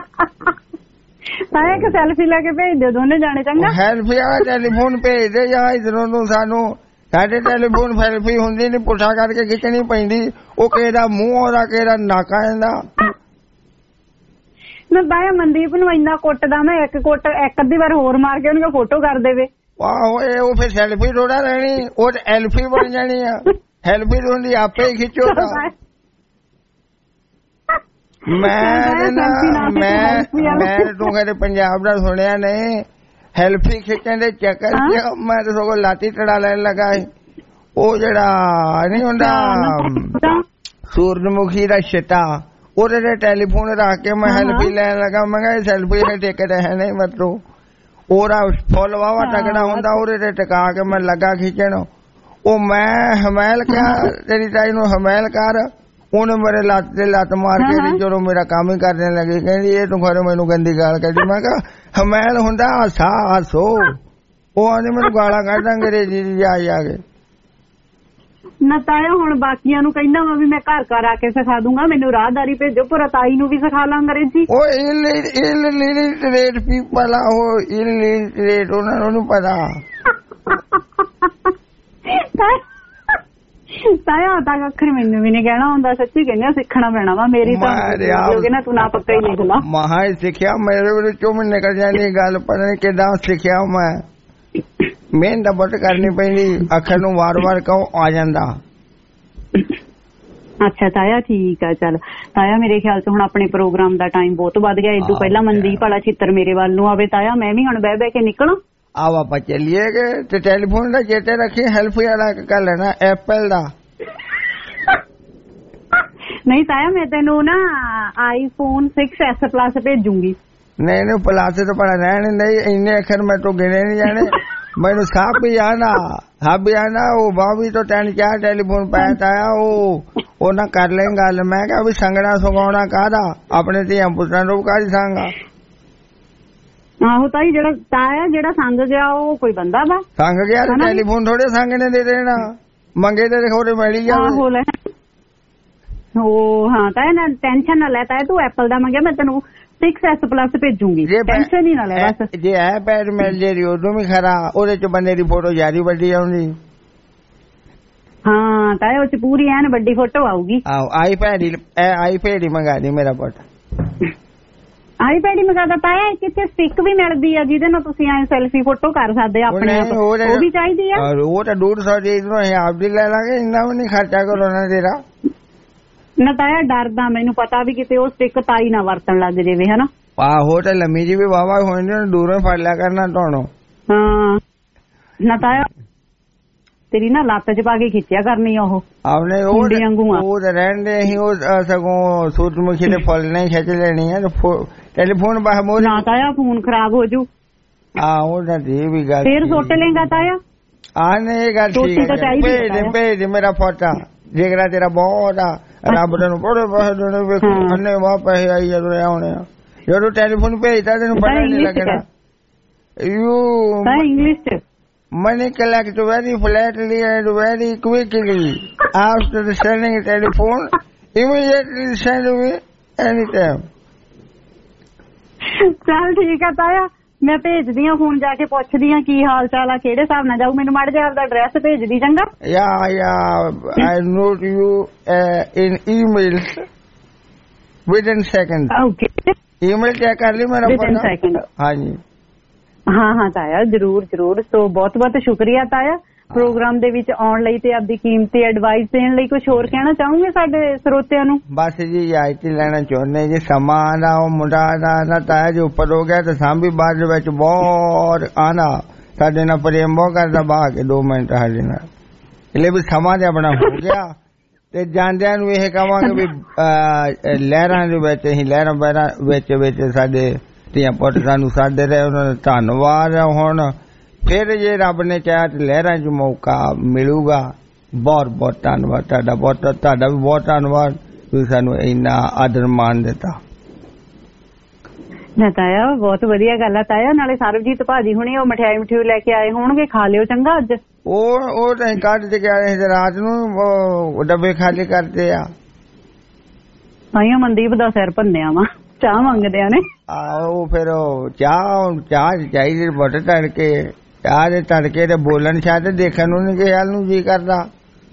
ਤਾਂ ਇੱਕ ਸੈਲਫੀ ਲੈ ਕੇ ਭੇਜ ਦਿਓ ਦੋਨੇ ਜਾਣੇ ਚੰਗਾ। ਸੈਲਫੀ ਵਾਲਾ ਟੈਲੀਫੋਨ ਭੇਜ ਦੇ ਜਾਂ ਇਧਰੋਂ ਨੂੰ ਸਾਨੂੰ। ਸਾਡੇ ਟੈਲੀਫੋਨ ਸੈਲਫੀ ਹੁੰਦੀ ਨੀ, ਪੁੱਠਾ ਕਰਕੇ ਖਿੱਚਣੀ ਪੈਂਦੀ। ਉਹ ਕਿਹਦਾ ਮੂੰਹ ਉਹਦਾ ਕਿਹਦਾ ਨੱਕ ਆਂਦਾ। ਮੈਂ ਬਾਇਆ ਮਨਦੀਪ ਨੂੰ ਇੰਨਾ ਕੁੱਟਦਾ, ਮੈਂ ਇੱਕ ਅੱਧੀ ਵਾਰ ਹੋਰ ਮਾਰ ਕੇ ਉਹਨੂੰ ਫੋਟੋ ਕਰ ਦੇਵੇ। ਆਹੋ ਉਹ ਫਿਰ ਸੈਲਫੀ ਥੋੜਾ ਰਹਿਣੀ, ਉਹ ਤੇ ਐਲਫੀ ਬਣ ਜਾਣੀ ਆ। ਹੈਲਫੀ ਹੁੰਦੀ ਆਪੇ ਹੀ ਖਿੱਚੋ। ਮੈਂ ਤੂੰ ਕਹਿੰਦੇ ਪੰਜਾਬ ਦਾ ਸੁਣਿਆ ਨਹੀਂ, ਹੈਲਫੀ ਖਿੱਚਣ ਦੇ ਚੱਕਰ ਚ ਮੈਂ ਤਾਂ ਸਗੋਂ ਲਾਤੀ ਟੜਾ ਲੈਣ ਲੱਗਾ। ਉਹ ਜਿਹੜਾ ਨਹੀਂ ਹੁੰਦਾ ਸੂਰਜਮੁਖੀ ਦਾ ਛਿੱਟਾ, ਉਹਦੇ ਤੇ ਟੈਲੀਫੋਨ ਰੱਖ ਕੇ ਮੈਂ ਹੈਲਫੀ ਲੈਣ ਲੱਗਾ। ਮੈਂ ਕਿਹਾ ਸੈਲਫੀ ਦੇ ਟਿਕਟ ਹੈ ਨਹੀਂ ਮਤਲਬ ਉਹਦਾ ਫੁੱਲ ਵਾਵਾ ਤਕੜਾ ਹੁੰਦਾ, ਉਹਦੇ ਤੇ ਟਿਕਾ ਕੇ ਮੈਂ ਲੱਗਾ ਖਿੱਚਣ। ਉਹ ਮੈਂ ਹਮੈਲ ਕਿਹਾ ਤੇਰੀ ਤਾਈ ਨੂੰ ਹਮੈਲ ਕਰ, ਉਹਨੇ ਮੇਰੇ ਲੱਤ ਤੇ ਲੱਤ ਮਾਰ ਕੇ ਜਦੋਂ ਮੇਰਾ ਕੰਮ ਹੀ ਕਰਨ ਲੱਗੀ ਕਹਿੰਦੀ ਇਹ ਤੂੰ ਖਰੇ ਮੈਨੂੰ ਗੰਦੀ ਗਾਲ ਕੱਢੀ। ਮੈਂ ਕਿਹਾ ਹਮੈਲ ਹੁੰਦਾ ਹਾਸਾ ਹਾਸੋ। ਉਹ ਆਂਦੇ ਮੈਨੂੰ ਗਾਲਾਂ ਕੱਢ ਅੰਗਰੇਜ਼ੀ ਦੀ ਜਾ ਕੇ। ਨਾ ਤਾਇਆ ਹੁਣ ਬਾਕੀਆਂ ਨੂੰ ਕਹਿੰਦਾ ਵਾ ਵੀ ਮੈਂ ਘਰ ਘਰ ਆ ਕੇ ਸਿਖਾ ਦੂੰਗਾ, ਮੈਨੂੰ ਰਾਹਦਾਰੀ ਭੇਜੋ, ਪਰ ਤਾਈ ਨੂੰ ਵੀ ਸਿਖਾ ਲਾਂ ਅੰਗਰੇਜ਼ੀ। ਉਹ ਇਲਿਟਰੇਟ ਪੀਪਲ ਆ, ਉਹ ਇਲਿਟਰੇਟ ਉਹਨਾਂ ਨੂੰ ਪਤਾ। ਤਾਇਆ ਤਾਂ ਅੱਖਰ ਮੈਨੂੰ ਵੀ ਨਹੀਂ ਕਹਿਣਾ ਹੁੰਦਾ, ਸੱਚੀ ਕਹਿੰਦੇ ਸਿੱਖਣਾ ਪੈਣਾ ਵਾ। ਮੇਰੀ ਤਾਂ ਨਾ ਤੂੰ ਨਾ ਪੱਕਾ ਹੀ ਲਿਖ ਲਾ। ਮਹਾ ਸਿੱਖਿਆ ਮੇਰੇ ਵਿੱਚੋਂ ਵੀ ਨਿਕਲ ਜਾਂਦੀ ਗੱਲ, ਪਤਾ ਨਹੀਂ ਕਿੱਦਾਂ ਸਿੱਖਿਆ ਮੈਂ। ਮਿਹਨਤ ਬਹੁਤ ਕਰਨੀ ਪੈਂਦੀ, ਅੱਖਰ ਨੂੰ ਵਾਰ-ਵਾਰ ਕਹੋ ਆ ਜਾਂਦਾ। ਅੱਛਾ ਤਾਇਆ ਠੀਕ ਆ। ਚੱਲ ਤਾਇਆ ਮੇਰੇ ਖਿਆਲ ਚ ਹੁਣ ਆਪਣੇ ਪ੍ਰੋਗਰਾਮ ਦਾ ਟਾਈਮ ਬਹੁਤ ਵੱਧ ਗਿਆ। ਇਦੋਂ ਪਹਿਲਾਂ ਮਨਦੀਪ ਵਾਲਾ ਚਿੱਤਰ ਮੇਰੇ ਵੱਲ ਨੂੰ ਆਵੇ ਤਾਇਆ, ਮੈਂ ਵੀ ਹੁਣ ਬਹਿ ਬਹਿ ਕੇ ਨਿਕਲਾਂ। ਆਓ ਆਪਾਂ ਚੱਲੀਏ ਤੇ ਟੈਲੀਫੋਨ ਦਾ ਚੇਤੇ ਰੱਖੀ ਹੈਲਪ ਵਾਲਾ ਕਰ ਲੈਣਾ ਐਪਲ ਦਾ। ਨਹੀਂ ਤਾਇਆ ਮੈਂ ਤੈਨੂੰ ਨਾ ਆਈਫੋਨ 6s ਪਲੱਸ ਭੇਜੂਗੀ। ਨਹੀਂ ਪਲੱਸ ਤਾਂ ਪੜਾ ਰਹਿਣ ਨਹੀਂ, ਇੰਨੇ ਅੱਖਰ ਮੈਂ ਤੋਂ ਗਿਣੇ ਨਹੀਂ ਜਾਣੇ। ਮੈਨੂੰ ਸਾਹ ਵੀ ਆਣਾ ਉਹ ਬਾਬੀ ਤੋਂ 3-4 ਟੈਲੀਫੋਨ ਪਾਇਆ ਤਾਇਆ, ਉਹ ਨਾ ਕਰ ਲੈ ਗੱਲ। ਮੈਂ ਕਿਹਾ ਵੀ ਸੰਗਣਾ ਸੁਗਾਉਣਾ ਕਾਹਦਾ, ਆਪਣੇ ਧੀਆਂ ਪੁੱਤਰਾਂ ਨੂੰ ਕਾਹਦੀ ਸੰਗਾ। ਆਹੋ ਤਾਈ ਜਿਹੜਾ ਸੰਗ ਗਿਆ ਉਹ ਕੋਈ ਬੰਦਾ ਵਾ ਸੰਗ ਗਿਆ। ਟੈਲੀਫੋਨ ਥੋੜੇ ਸੰਗ ਨੇ ਦੇ ਦੇਣਾ, ਮੰਗੇ ਤੇ ਥੋੜੇ ਮਿਲੀ ਜਾਵੇ। ਉਹ ਹਾਂ ਤਾਇਆ ਨਾ ਟੈਨਸ਼ਨ ਨਾ ਲੈ ਤਾਇਆ, ਤੂੰ ਐਪਲ ਦਾ ਮੰਗਿਆ ਮੈਂ ਤੈਨੂੰ 6s ਪਲੱਸ ਭੇਜੂਗੀ, ਟੈਨਸ਼ਨ ਹੀ ਨਾ ਲੈ ਬਸ। ਜੇ ਆਈਪੈਡ ਮਿਲ ਜੇ ਉਦੋਂ ਵੀ ਖਰਾ, ਉਹਦੇ ਚ ਬੰਦੇ ਦੀ ਫੋਟੋ ਜ਼ਿਆਦਾ ਵੱਡੀ ਆਉਂਦੀ। ਹਾਂ ਤਾਇਆ ਉਹ ਚ ਪੂਰੀ ਐਨ ਵੱਡੀ ਫੋਟੋ ਆਊਗੀ। ਆਹੋ ਆਈਪੈਡ ਹੀ ਮੰਗਾ ਦੀ ਮੇਰਾ ਪੁੱਤ। ਆਈਪੈਡ ਹੀ ਮੰਗਾਦਾ ਤਾਇਆ, ਕਿਤੇ ਸਟਿਕ ਵੀ ਮਿਲਦੀ ਆ ਜਿਹਦੇ ਨਾਲ ਤੁਸੀਂ ਐ ਸੈਲਫੀ ਫੋਟੋ ਕਰ ਸਕਦੇ ਆਪਣੇ ਆਪ, ਉਹ ਵੀ ਚਾਹੀਦੀ ਆ। ਉਹ ਤਾਂ 150 ਦੀ ਇਧਰੋਂ ਆਪ ਦੀ ਲੈ ਲਾਂਗੇ, ਇੰਨਾ ਵੀ ਨਹੀਂ ਖਰਚਾ ਕਰੋਨਾ ਤੇਰਾ। ਨਾ ਤਾਇਆ ਡਰਦਾ ਮੈਨੂੰ ਪਤਾ ਵੀ ਕਿਤੇ ਉਹ ਸਟਿਕ ਤਾਈ ਨਾ ਵਰਤਣ ਲੱਗ ਜਾਵੇ ਹਨਾ। ਆਹੋ ਤੇ ਲੰਮੀ ਜੀ ਵੀ ਵਾਵਾ ਹੋ ਜਾਂਦੀ, ਦੂਰੋਂ ਫੜ ਲਿਆ ਕਰਨਾ ਤੁਹਾਨੂੰ। ਹਾਂ ਨਾ ਤਾਇਆ ਤੇਰੀ ਨਾ ਲੱਤ ਚ ਪਾ ਕੇ ਖਿੱਚਿਆ ਕਰਨੀ ਉਹ ਆਪਣੇ ਉਹ ਤਾਂ ਰਹਿਣ ਦੇ। ਅਸੀਂ ਉਹ ਸਗੋਂ ਸੂਰਜਮੁਖੀ ਦੇ ਫੁੱਲ ਨਹੀਂ ਖਿੱਚ ਲੈਣੀ ਆ। ਟੈਲੀਫੋਨ ਨਾ ਤਾਇਆ ਫੋਨ ਖਰਾਬ ਹੋ ਜੂ। ਉਹ ਤਾਂ ਵੀ ਗੱਲ ਫੇਰ ਸੁੱਟ ਲੇਗਾ ਤਾਇਆ। ਨਹੀਂ ਇਹ ਗੱਲ ਠੀਕ ਹੈ, ਭੇਜ ਮੇਰਾ ਫੋਟਾ ਜਿਗਰਾ ਤੇਰਾ ਬਹੁਤ ਆ। ਰੱਬ ਤੈਨੂੰ ਬੜੇ ਪੈਸੇ ਵੇਖੋ ਅੰਨੇ ਵਾਹ ਪੈਸੇ ਆਈ ਜਦੋਂ ਆਉਣੇ ਆ। ਜਦੋਂ ਟੈਲੀਫੋਨ ਭੇਜਦਾ ਤੈਨੂੰ ਪਤਾ ਨਹੀਂ ਲੱਗਣਾ। ਇੰਗਲਿਸ਼ ਚ money collect very flatly and very quickly after sending a telephone. Immediately send me anytime. ਚੱਲ ਠੀਕ ਆ ਤਾਇਆ, ਮੈਂ ਭੇਜਦੀ ਆ ਫੋਨ ਜਾ ਕੇ ਪੁੱਛਦੀ ਆ ਕੀ ਹਾਲ ਚਾਲ ਆ, ਕਿਹੜੇ ਹਿਸਾਬ ਨਾਲ ਜਾਊ। ਮੈਨੂੰ ਮਾੜਾ ਜਿਹਾ ਆਪਦਾ ਐਡਰੈਸ ਭੇਜਦੀ ਚੰਗਾ। I note you in emails within seconds. Okay. email check ਕਰ ਲਈ ਮੇਰਾ ਫੋਨ। ਹਾਂਜੀ ਹਾਂ ਤਾਇਆ ਜ਼ਰੂਰ। ਸੋ ਬਹੁਤ ਬਹੁਤ ਸ਼ੁਕਰੀਆ ਤਾਇਆ ਪ੍ਰੋਗਰਾਮ ਦੇ ਵਿੱਚ ਆਉਣ ਲਈ ਤੇ ਆਪਦੀ ਕੀਮਤੀ ਐਡਵਾਈਸ ਦੇਣ ਲਈ। ਕੁਝ ਹੋਰ ਕਹਿਣਾ ਚਾਹੋਗੇ ਸਾਡੇ ਸਰੋਤਿਆਂ ਨੂੰ? ਬਸ ਜੀ ਆਇਤੀ ਲੈਣਾ ਚਾਹੁੰਦੇ ਜੀ, ਸਮਾਂ ਦਾ ਉਹ ਮੁੰਡਾ ਦਾ ਤਾਇਆ ਜੋ ਉੱਪਰ ਹੋ ਗਿਆ ਤੇ ਸਾਂਭੀ ਬਾਅਦ ਵਿੱਚ ਬਹੁਤ ਆਣਾ ਸਾਡੇ ਨਾਲ ਪ੍ਰੇਮ ਬਹੁਤ ਕਰਦਾ, ਬਾਹ ਕੇ 2 ਮਿੰਟ ਸਾਡੇ ਨਾਲ। એટલે ਵੀ ਸਮਾਂ ਤੇ ਆਪਣਾ ਹੋ ਗਿਆ ਤੇ ਜਾਂਦਿਆਂ ਨੂੰ ਇਹ ਕਹਾਂਗੇ ਵੀ ਲਹਿਰਾਂ ਦੇ ਵਿੱਚ ਅਸੀਂ ਲਹਿਰਾਂ ਬਹਿਰਾਂ ਵਿੱਚ ਸਾਡੇ ਧੀਆਂ ਪੁੱਤ ਸਾਨੂੰ ਸਾਡੇ ਰਹੇ, ਉਹਨਾਂ ਦਾ ਧੰਨਵਾਦ। ਹੁਣ ਫਿਰ ਜੇ ਰੱਬ ਨੇ ਚਾਹਿਆ ਤੇ ਲਹਿਰਾਂ 'ਚ ਮੌਕਾ ਮਿਲੂਗਾ। ਬਹੁਤ ਬਹੁਤ ਧੰਨਵਾਦ ਤੁਹਾਡਾ, ਤੁਹਾਡਾ ਵੀ ਬਹੁਤ ਧੰਨਵਾਦ, ਤੁਸੀਂ ਸਾਨੂੰ ਇੰਨਾ ਆਦਰ ਮਾਣ ਦਿੱਤਾ। ਨਾ ਤਾਇਆ ਬਹੁਤ ਵਧੀਆ ਗੱਲ ਆ ਤਾਇਆ। ਨਾਲੇ ਸਰਬਜੀਤ ਭਾਜੀ ਹੁਣੇ ਉਹ ਮਠਿਆਈ ਲੈ ਕੇ ਆਏ ਹੋਣਗੇ, ਖਾ ਲਿਓ ਚੰਗਾ ਅੱਜ। ਉਹ ਤਾਂ ਕੱਢ ਕੇ ਆਏ ਸੀ ਰਾਤ ਨੂੰ, ਡੱਬੇ ਖਾਲੀ ਕਰਦੇ ਆ। ਤਾਈਓ ਮਨਦੀਪ ਦਾ ਸਿਰ ਭੰਨਿਆ ਵਾ, ਚਾਹ ਮੰਗਦਿਆਂ ਨੇ। ਆਹੋ ਫਿਰ ਚਾਹ ਚਾਹੀਦੀ ਬਟ ਤੜਕੇ, ਚਾਹ ਦੇ ਤੜਕੇ ਤੇ ਬੋਲਣ ਸ਼ਾਇਦ ਦੇਖਣ ਨੂੰ ਨੀ ਕਿਸੇ ਨੂੰ ਜੀ ਕਰਦਾ।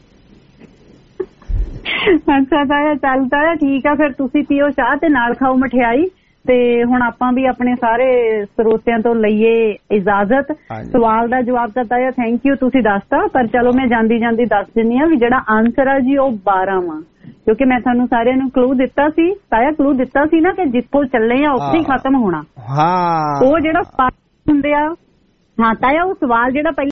ਅੱਛਾ ਤਾਇਆ, ਚੱਲ ਤਾਇਆ ਠੀਕ ਆ, ਫਿਰ ਤੁਸੀਂ ਪੀਓ ਚਾਹ ਤੇ ਨਾਲ ਖਾਓ ਮਠਿਆਈ। ਤੇ ਹੁਣ ਆਪਾਂ ਵੀ ਆਪਣੇ ਸਾਰੇ ਸਰੋਤਿਆਂ ਤੋਂ ਲਈਏ ਇਜਾਜ਼ਤ। ਸਵਾਲ ਦਾ ਜਵਾਬ ਤਾਂ ਤਾਇਆ ਥੈਂਕ ਯੂ ਤੁਸੀਂ ਦੱਸਤਾ, ਪਰ ਚਲੋ ਮੈਂ ਜਾਂਦੀ ਦੱਸ ਦਿੰਦੀ ਆ ਵੀ ਜਿਹੜਾ ਆਨਸਰ ਆ ਜੀ ਉਹ 12 ਵਾ, ਕਿਉਂਕਿ ਮੈਂ ਤੁਹਾਨੂੰ ਸਾਰਿਆਂ ਨੂੰ ਕਲੂ ਦਿੱਤਾ ਸੀ ਤਾਇਆ, ਕਲੂ ਦਿੱਤਾ ਸੀ ਨਾ ਕਿ ਜਿੱਥੋਂ ਚੱਲੇ ਆ ਉੱਥੇ ਹੀ ਖਤਮ ਹੋਣਾ। ਉਹ ਜਿਹੜਾ ਹੁੰਦੇ ਆ। ਹਾਂ ਤਾਇਆ, ਉਹ ਸਵਾਲ ਜਿਹੜਾ ਪਹਿਲਾਂ